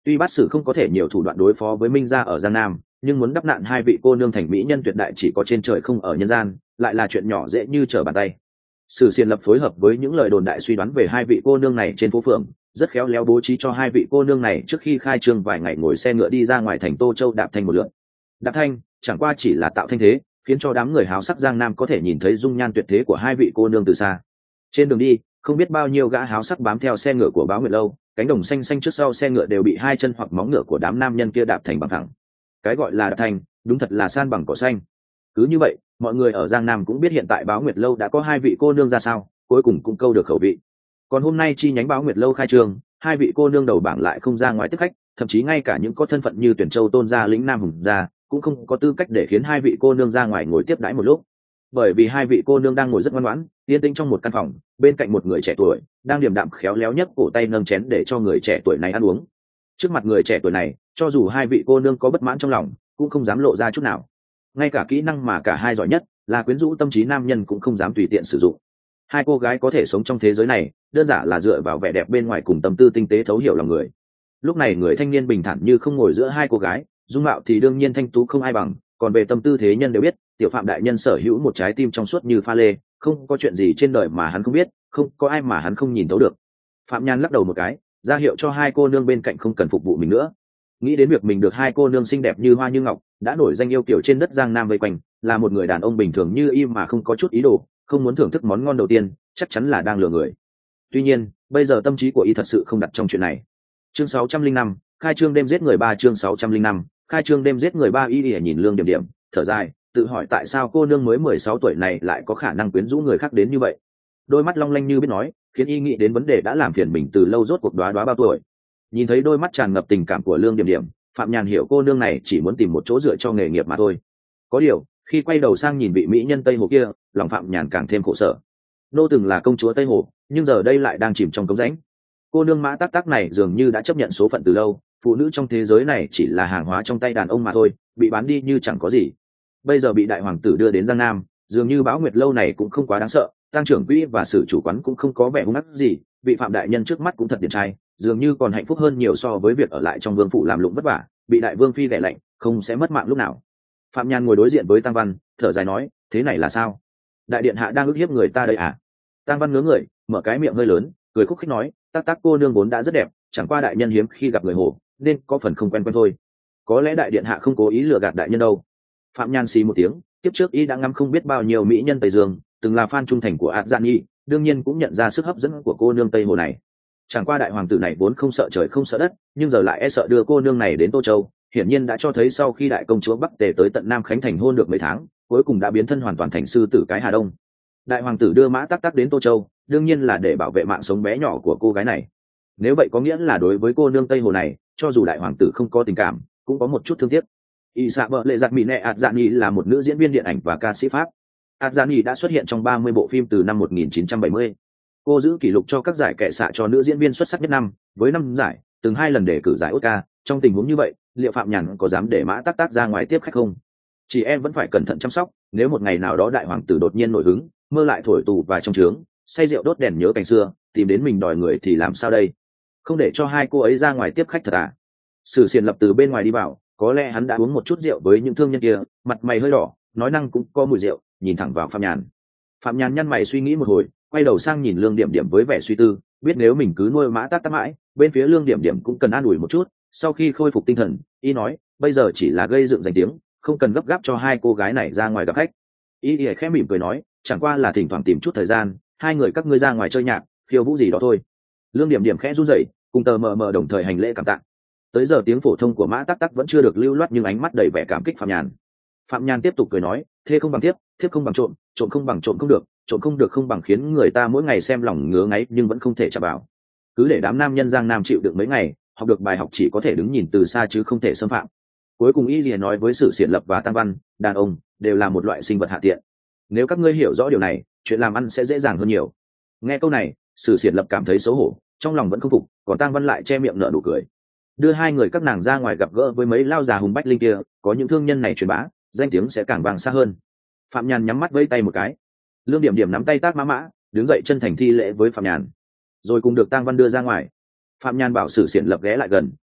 Tuy bát sử không có thể nhiều thủ đoạn đối phó với Minh gia ở Giang Nam, nhưng muốn đắp nạn hai vị cô nương thành mỹ nhân tuyệt đại chỉ có trên trời không ở nhân gian, lại là chuyện nhỏ dễ như trở bàn tay. Sử Xiển Lập phối hợp với những lời đồn đại suy đoán về hai vị cô nương này trên phố phường, rất khéo léo bố trí cho hai vị cô nương này trước khi khai trương vài ngày ngồi xe ngựa đi ra ngoài thành Tô Châu đạp thanh một lượt. Đạp thanh chẳng qua chỉ là tạo thanh thế, khiến cho đám người háo sắc Giang Nam có thể nhìn thấy dung nhan tuyệt thế của hai vị cô nương từ xa. Trên đường đi, không biết bao nhiêu gã háo sắc bám theo xe ngựa của Báo Nguyệt Lâu, cánh đồng xanh xanh trước sau xe ngựa đều bị hai chân hoặc móng ngựa của đám nam nhân kia đạp thành bằng thẳng. Cái gọi là đạp thành, đúng thật là san bằng cỏ xanh. Cứ như vậy, mọi người ở Giang Nam cũng biết hiện tại Báo Nguyệt Lâu đã có hai vị cô nương ra sao, cuối cùng cũng câu được khẩu vị. Còn hôm nay chi nhánh Báo Nguyệt Lâu khai trương, hai vị cô nương đầu bảng lại không ra ngoài tiếp khách, thậm chí ngay cả những có thân phận như Tuyển Châu Tôn gia lĩnh Nam Hùng gia cũng không có tư cách để khiến hai vị cô nương ra ngoài ngồi tiếp đãi một lúc. Bởi vì hai vị cô nương đang ngồi rất ngoan ngoãn, yên tĩnh trong một căn phòng, bên cạnh một người trẻ tuổi đang điềm đạm khéo léo nhấc cổ tay nâng chén để cho người trẻ tuổi này ăn uống. Trước mặt người trẻ tuổi này, cho dù hai vị cô nương có bất mãn trong lòng, cũng không dám lộ ra chút nào. Ngay cả kỹ năng mà cả hai giỏi nhất là quyến rũ tâm trí nam nhân cũng không dám tùy tiện sử dụng. Hai cô gái có thể sống trong thế giới này, đơn giản là dựa vào vẻ đẹp bên ngoài cùng tâm tư tinh tế thấu hiểu lòng người. Lúc này người thanh niên bình thản như không ngồi giữa hai cô gái, dung mạo thì đương nhiên thanh tú không ai bằng, còn về tâm tư thế nhân đều biết, tiểu Phạm đại nhân sở hữu một trái tim trong suốt như pha lê, không có chuyện gì trên đời mà hắn không biết, không có ai mà hắn không nhìn thấu được. Phạm Nhan lắc đầu một cái, ra hiệu cho hai cô nương bên cạnh không cần phục vụ mình nữa. Nghĩ đến việc mình được hai cô nương xinh đẹp như hoa như ngọc, đã nổi danh yêu kiều trên đất Giang Nam vây quanh, là một người đàn ông bình thường như im mà không có chút ý đồ, không muốn thưởng thức món ngon đầu tiên, chắc chắn là đang lừa người. Tuy nhiên, bây giờ tâm trí của y thật sự không đặt trong chuyện này. Chương 605, khai trương đêm giết người 3 chương 605, khai trương đêm giết người 3 y nhìn Lương Điểm Điểm, thở dài, tự hỏi tại sao cô nương mới 16 tuổi này lại có khả năng quyến rũ người khác đến như vậy. Đôi mắt long lanh như biết nói, khiến y nghĩ đến vấn đề đã làm phiền mình từ lâu rốt cuộc đóa bao tuổi. Nhìn thấy đôi mắt tràn ngập tình cảm của Lương Điểm Điểm, Phạm Nhàn hiểu cô nương này chỉ muốn tìm một chỗ dựa cho nghề nghiệp mà thôi. Có điều, khi quay đầu sang nhìn vị mỹ nhân Tây Hồ kia, lòng Phạm Nhàn càng thêm khổ sở. Nô từng là công chúa Tây Hồ, nhưng giờ đây lại đang chìm trong cống rãnh. Cô nương Mã Tắc Tắc này dường như đã chấp nhận số phận từ lâu, phụ nữ trong thế giới này chỉ là hàng hóa trong tay đàn ông mà thôi, bị bán đi như chẳng có gì. Bây giờ bị đại hoàng tử đưa đến Giang Nam, dường như Báo Nguyệt Lâu này cũng không quá đáng sợ, tăng trưởng quỹ và sử chủ quán cũng không có vẻ hung ác gì, vị Phạm đại nhân trước mắt cũng thật điển trai, dường như còn hạnh phúc hơn nhiều so với việc ở lại trong vương phủ làm lụng vất vả, bị đại vương phi ghẻ lạnh, không sẽ mất mạng lúc nào. Phạm Nhan ngồi đối diện với Tăng Văn, thở dài nói, thế này là sao? Đại điện hạ đang ức hiếp người ta đây à? Tăng Văn ngớ người, mở cái miệng hơi lớn, cười khúc khích nói, Tắc Tắc cô nương vốn đã rất đẹp, chẳng qua đại nhân hiếm khi gặp người hồ, nên có phần không quen thôi. Có lẽ đại điện hạ không cố ý lừa gạt đại nhân đâu. Phạm Nhan xì một tiếng, tiếp trước y đã ngắm không biết bao nhiêu mỹ nhân Tây Dương, từng là fan trung thành của Át Gian Nhi, đương nhiên cũng nhận ra sức hấp dẫn của cô nương Tây Hồ này. Chẳng qua đại hoàng tử này vốn không sợ trời không sợ đất, nhưng giờ lại e sợ đưa cô nương này đến Tô Châu, hiển nhiên đã cho thấy sau khi đại công chúa Bắc Tề tới tận Nam Khánh thành hôn được mấy tháng, cuối cùng đã biến thân hoàn toàn thành sư tử cái Hà Đông. Đại hoàng tử đưa Mã Tắc Tắc đến Tô Châu, đương nhiên là để bảo vệ mạng sống bé nhỏ của cô gái này. Nếu vậy có nghĩa là đối với cô nương Tây Hồ này, cho dù đại hoàng tử không có tình cảm, cũng có một chút thương tiếc. Y Sạ Bợ Lệ Giặt Mỹ Nệ Ạt Dạ Nhi là một nữ diễn viên điện ảnh và ca sĩ Pháp. Ạt Dạ Nhi đã xuất hiện trong 30 bộ phim từ năm 1970. Cô giữ kỷ lục cho các giải kệ xạ cho nữ diễn viên xuất sắc nhất năm, với 5 giải, từng 2 lần đề cử giải Oscar. Trong tình huống như vậy, liệu Phạm Nhàn có dám để Mã Tắc Tắc ra ngoài tiếp khách không? Chị em vẫn phải cẩn thận chăm sóc, nếu một ngày nào đó đại hoàng tử đột nhiên nổi hứng, mơ lại thổi tù và trong trướng, say rượu đốt đèn nhớ cảnh xưa, tìm đến mình đòi người thì làm sao đây? Không để cho hai cô ấy ra ngoài tiếp khách thật à? Sử Xiển Lập từ bên ngoài đi vào, có lẽ hắn đã uống một chút rượu với những thương nhân kia, mặt mày hơi đỏ, nói năng cũng có mùi rượu, nhìn thẳng vào Phạm Nhàn. Phạm Nhàn nhăn mày suy nghĩ một hồi, quay đầu sang nhìn Lương Điểm Điểm với vẻ suy tư, biết nếu mình cứ nuôi Mã Tắc Tắc mãi, bên phía Lương Điểm Điểm cũng cần an ủi một chút. Sau khi khôi phục tinh thần, y nói, bây giờ chỉ là gây dựng danh tiếng, không cần gấp gáp cho hai cô gái này ra ngoài gặp khách. Y khẽ mỉm cười nói, chẳng qua là thỉnh thoảng tìm chút thời gian, hai người các ngươi ra ngoài chơi nhạc, khiêu vũ gì đó thôi. Lương Điểm Điểm khẽ run rẩy, cùng tờ mờ đồng thời hành lễ cảm tạ. Tới giờ tiếng phổ thông của Mã Tắc Tắc vẫn chưa được lưu loát nhưng ánh mắt đầy vẻ cảm kích Phạm Nhàn. Phạm Nhàn tiếp tục cười nói, thê không bằng thiếp, thiếp không bằng trộm, trộm không bằng trộm không được, trộm không được không bằng khiến người ta mỗi ngày xem lòng ngứa ngáy nhưng vẫn không thể chạm vào. Cứ để đám nam nhân Giang Nam chịu đựng mấy ngày, học được bài học chỉ có thể đứng nhìn từ xa chứ không thể xâm phạm. Cuối cùng y liền nói với Sử Xiển Lập và Tăng Văn, đàn ông đều là một loại sinh vật hạ tiện. Nếu các ngươi hiểu rõ điều này, chuyện làm ăn sẽ dễ dàng hơn nhiều. Nghe câu này, Sử Xiển Lập cảm thấy xấu hổ, trong lòng vẫn không phục, còn Tăng Văn lại che miệng nở nụ cười. Đưa hai người các nàng ra ngoài gặp gỡ với mấy lao già hùng bách linh kia, có những thương nhân này truyền bá, danh tiếng sẽ càng vang xa hơn. Phạm Nhàn nhắm mắt vẫy tay một cái. Lương Điểm Điểm nắm tay Tác Mã, đứng dậy chân thành thi lễ với Phạm Nhàn, rồi cùng được Tăng Văn đưa ra ngoài. Phạm Nhàn bảo Sử Xiển Lập ghé lại gần,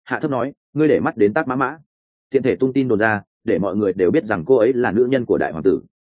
hạ thấp nói, ngươi để mắt đến tác mã mã. Tiện thể tung tin đồn ra để mọi người đều biết rằng cô ấy là nữ nhân của đại hoàng tử.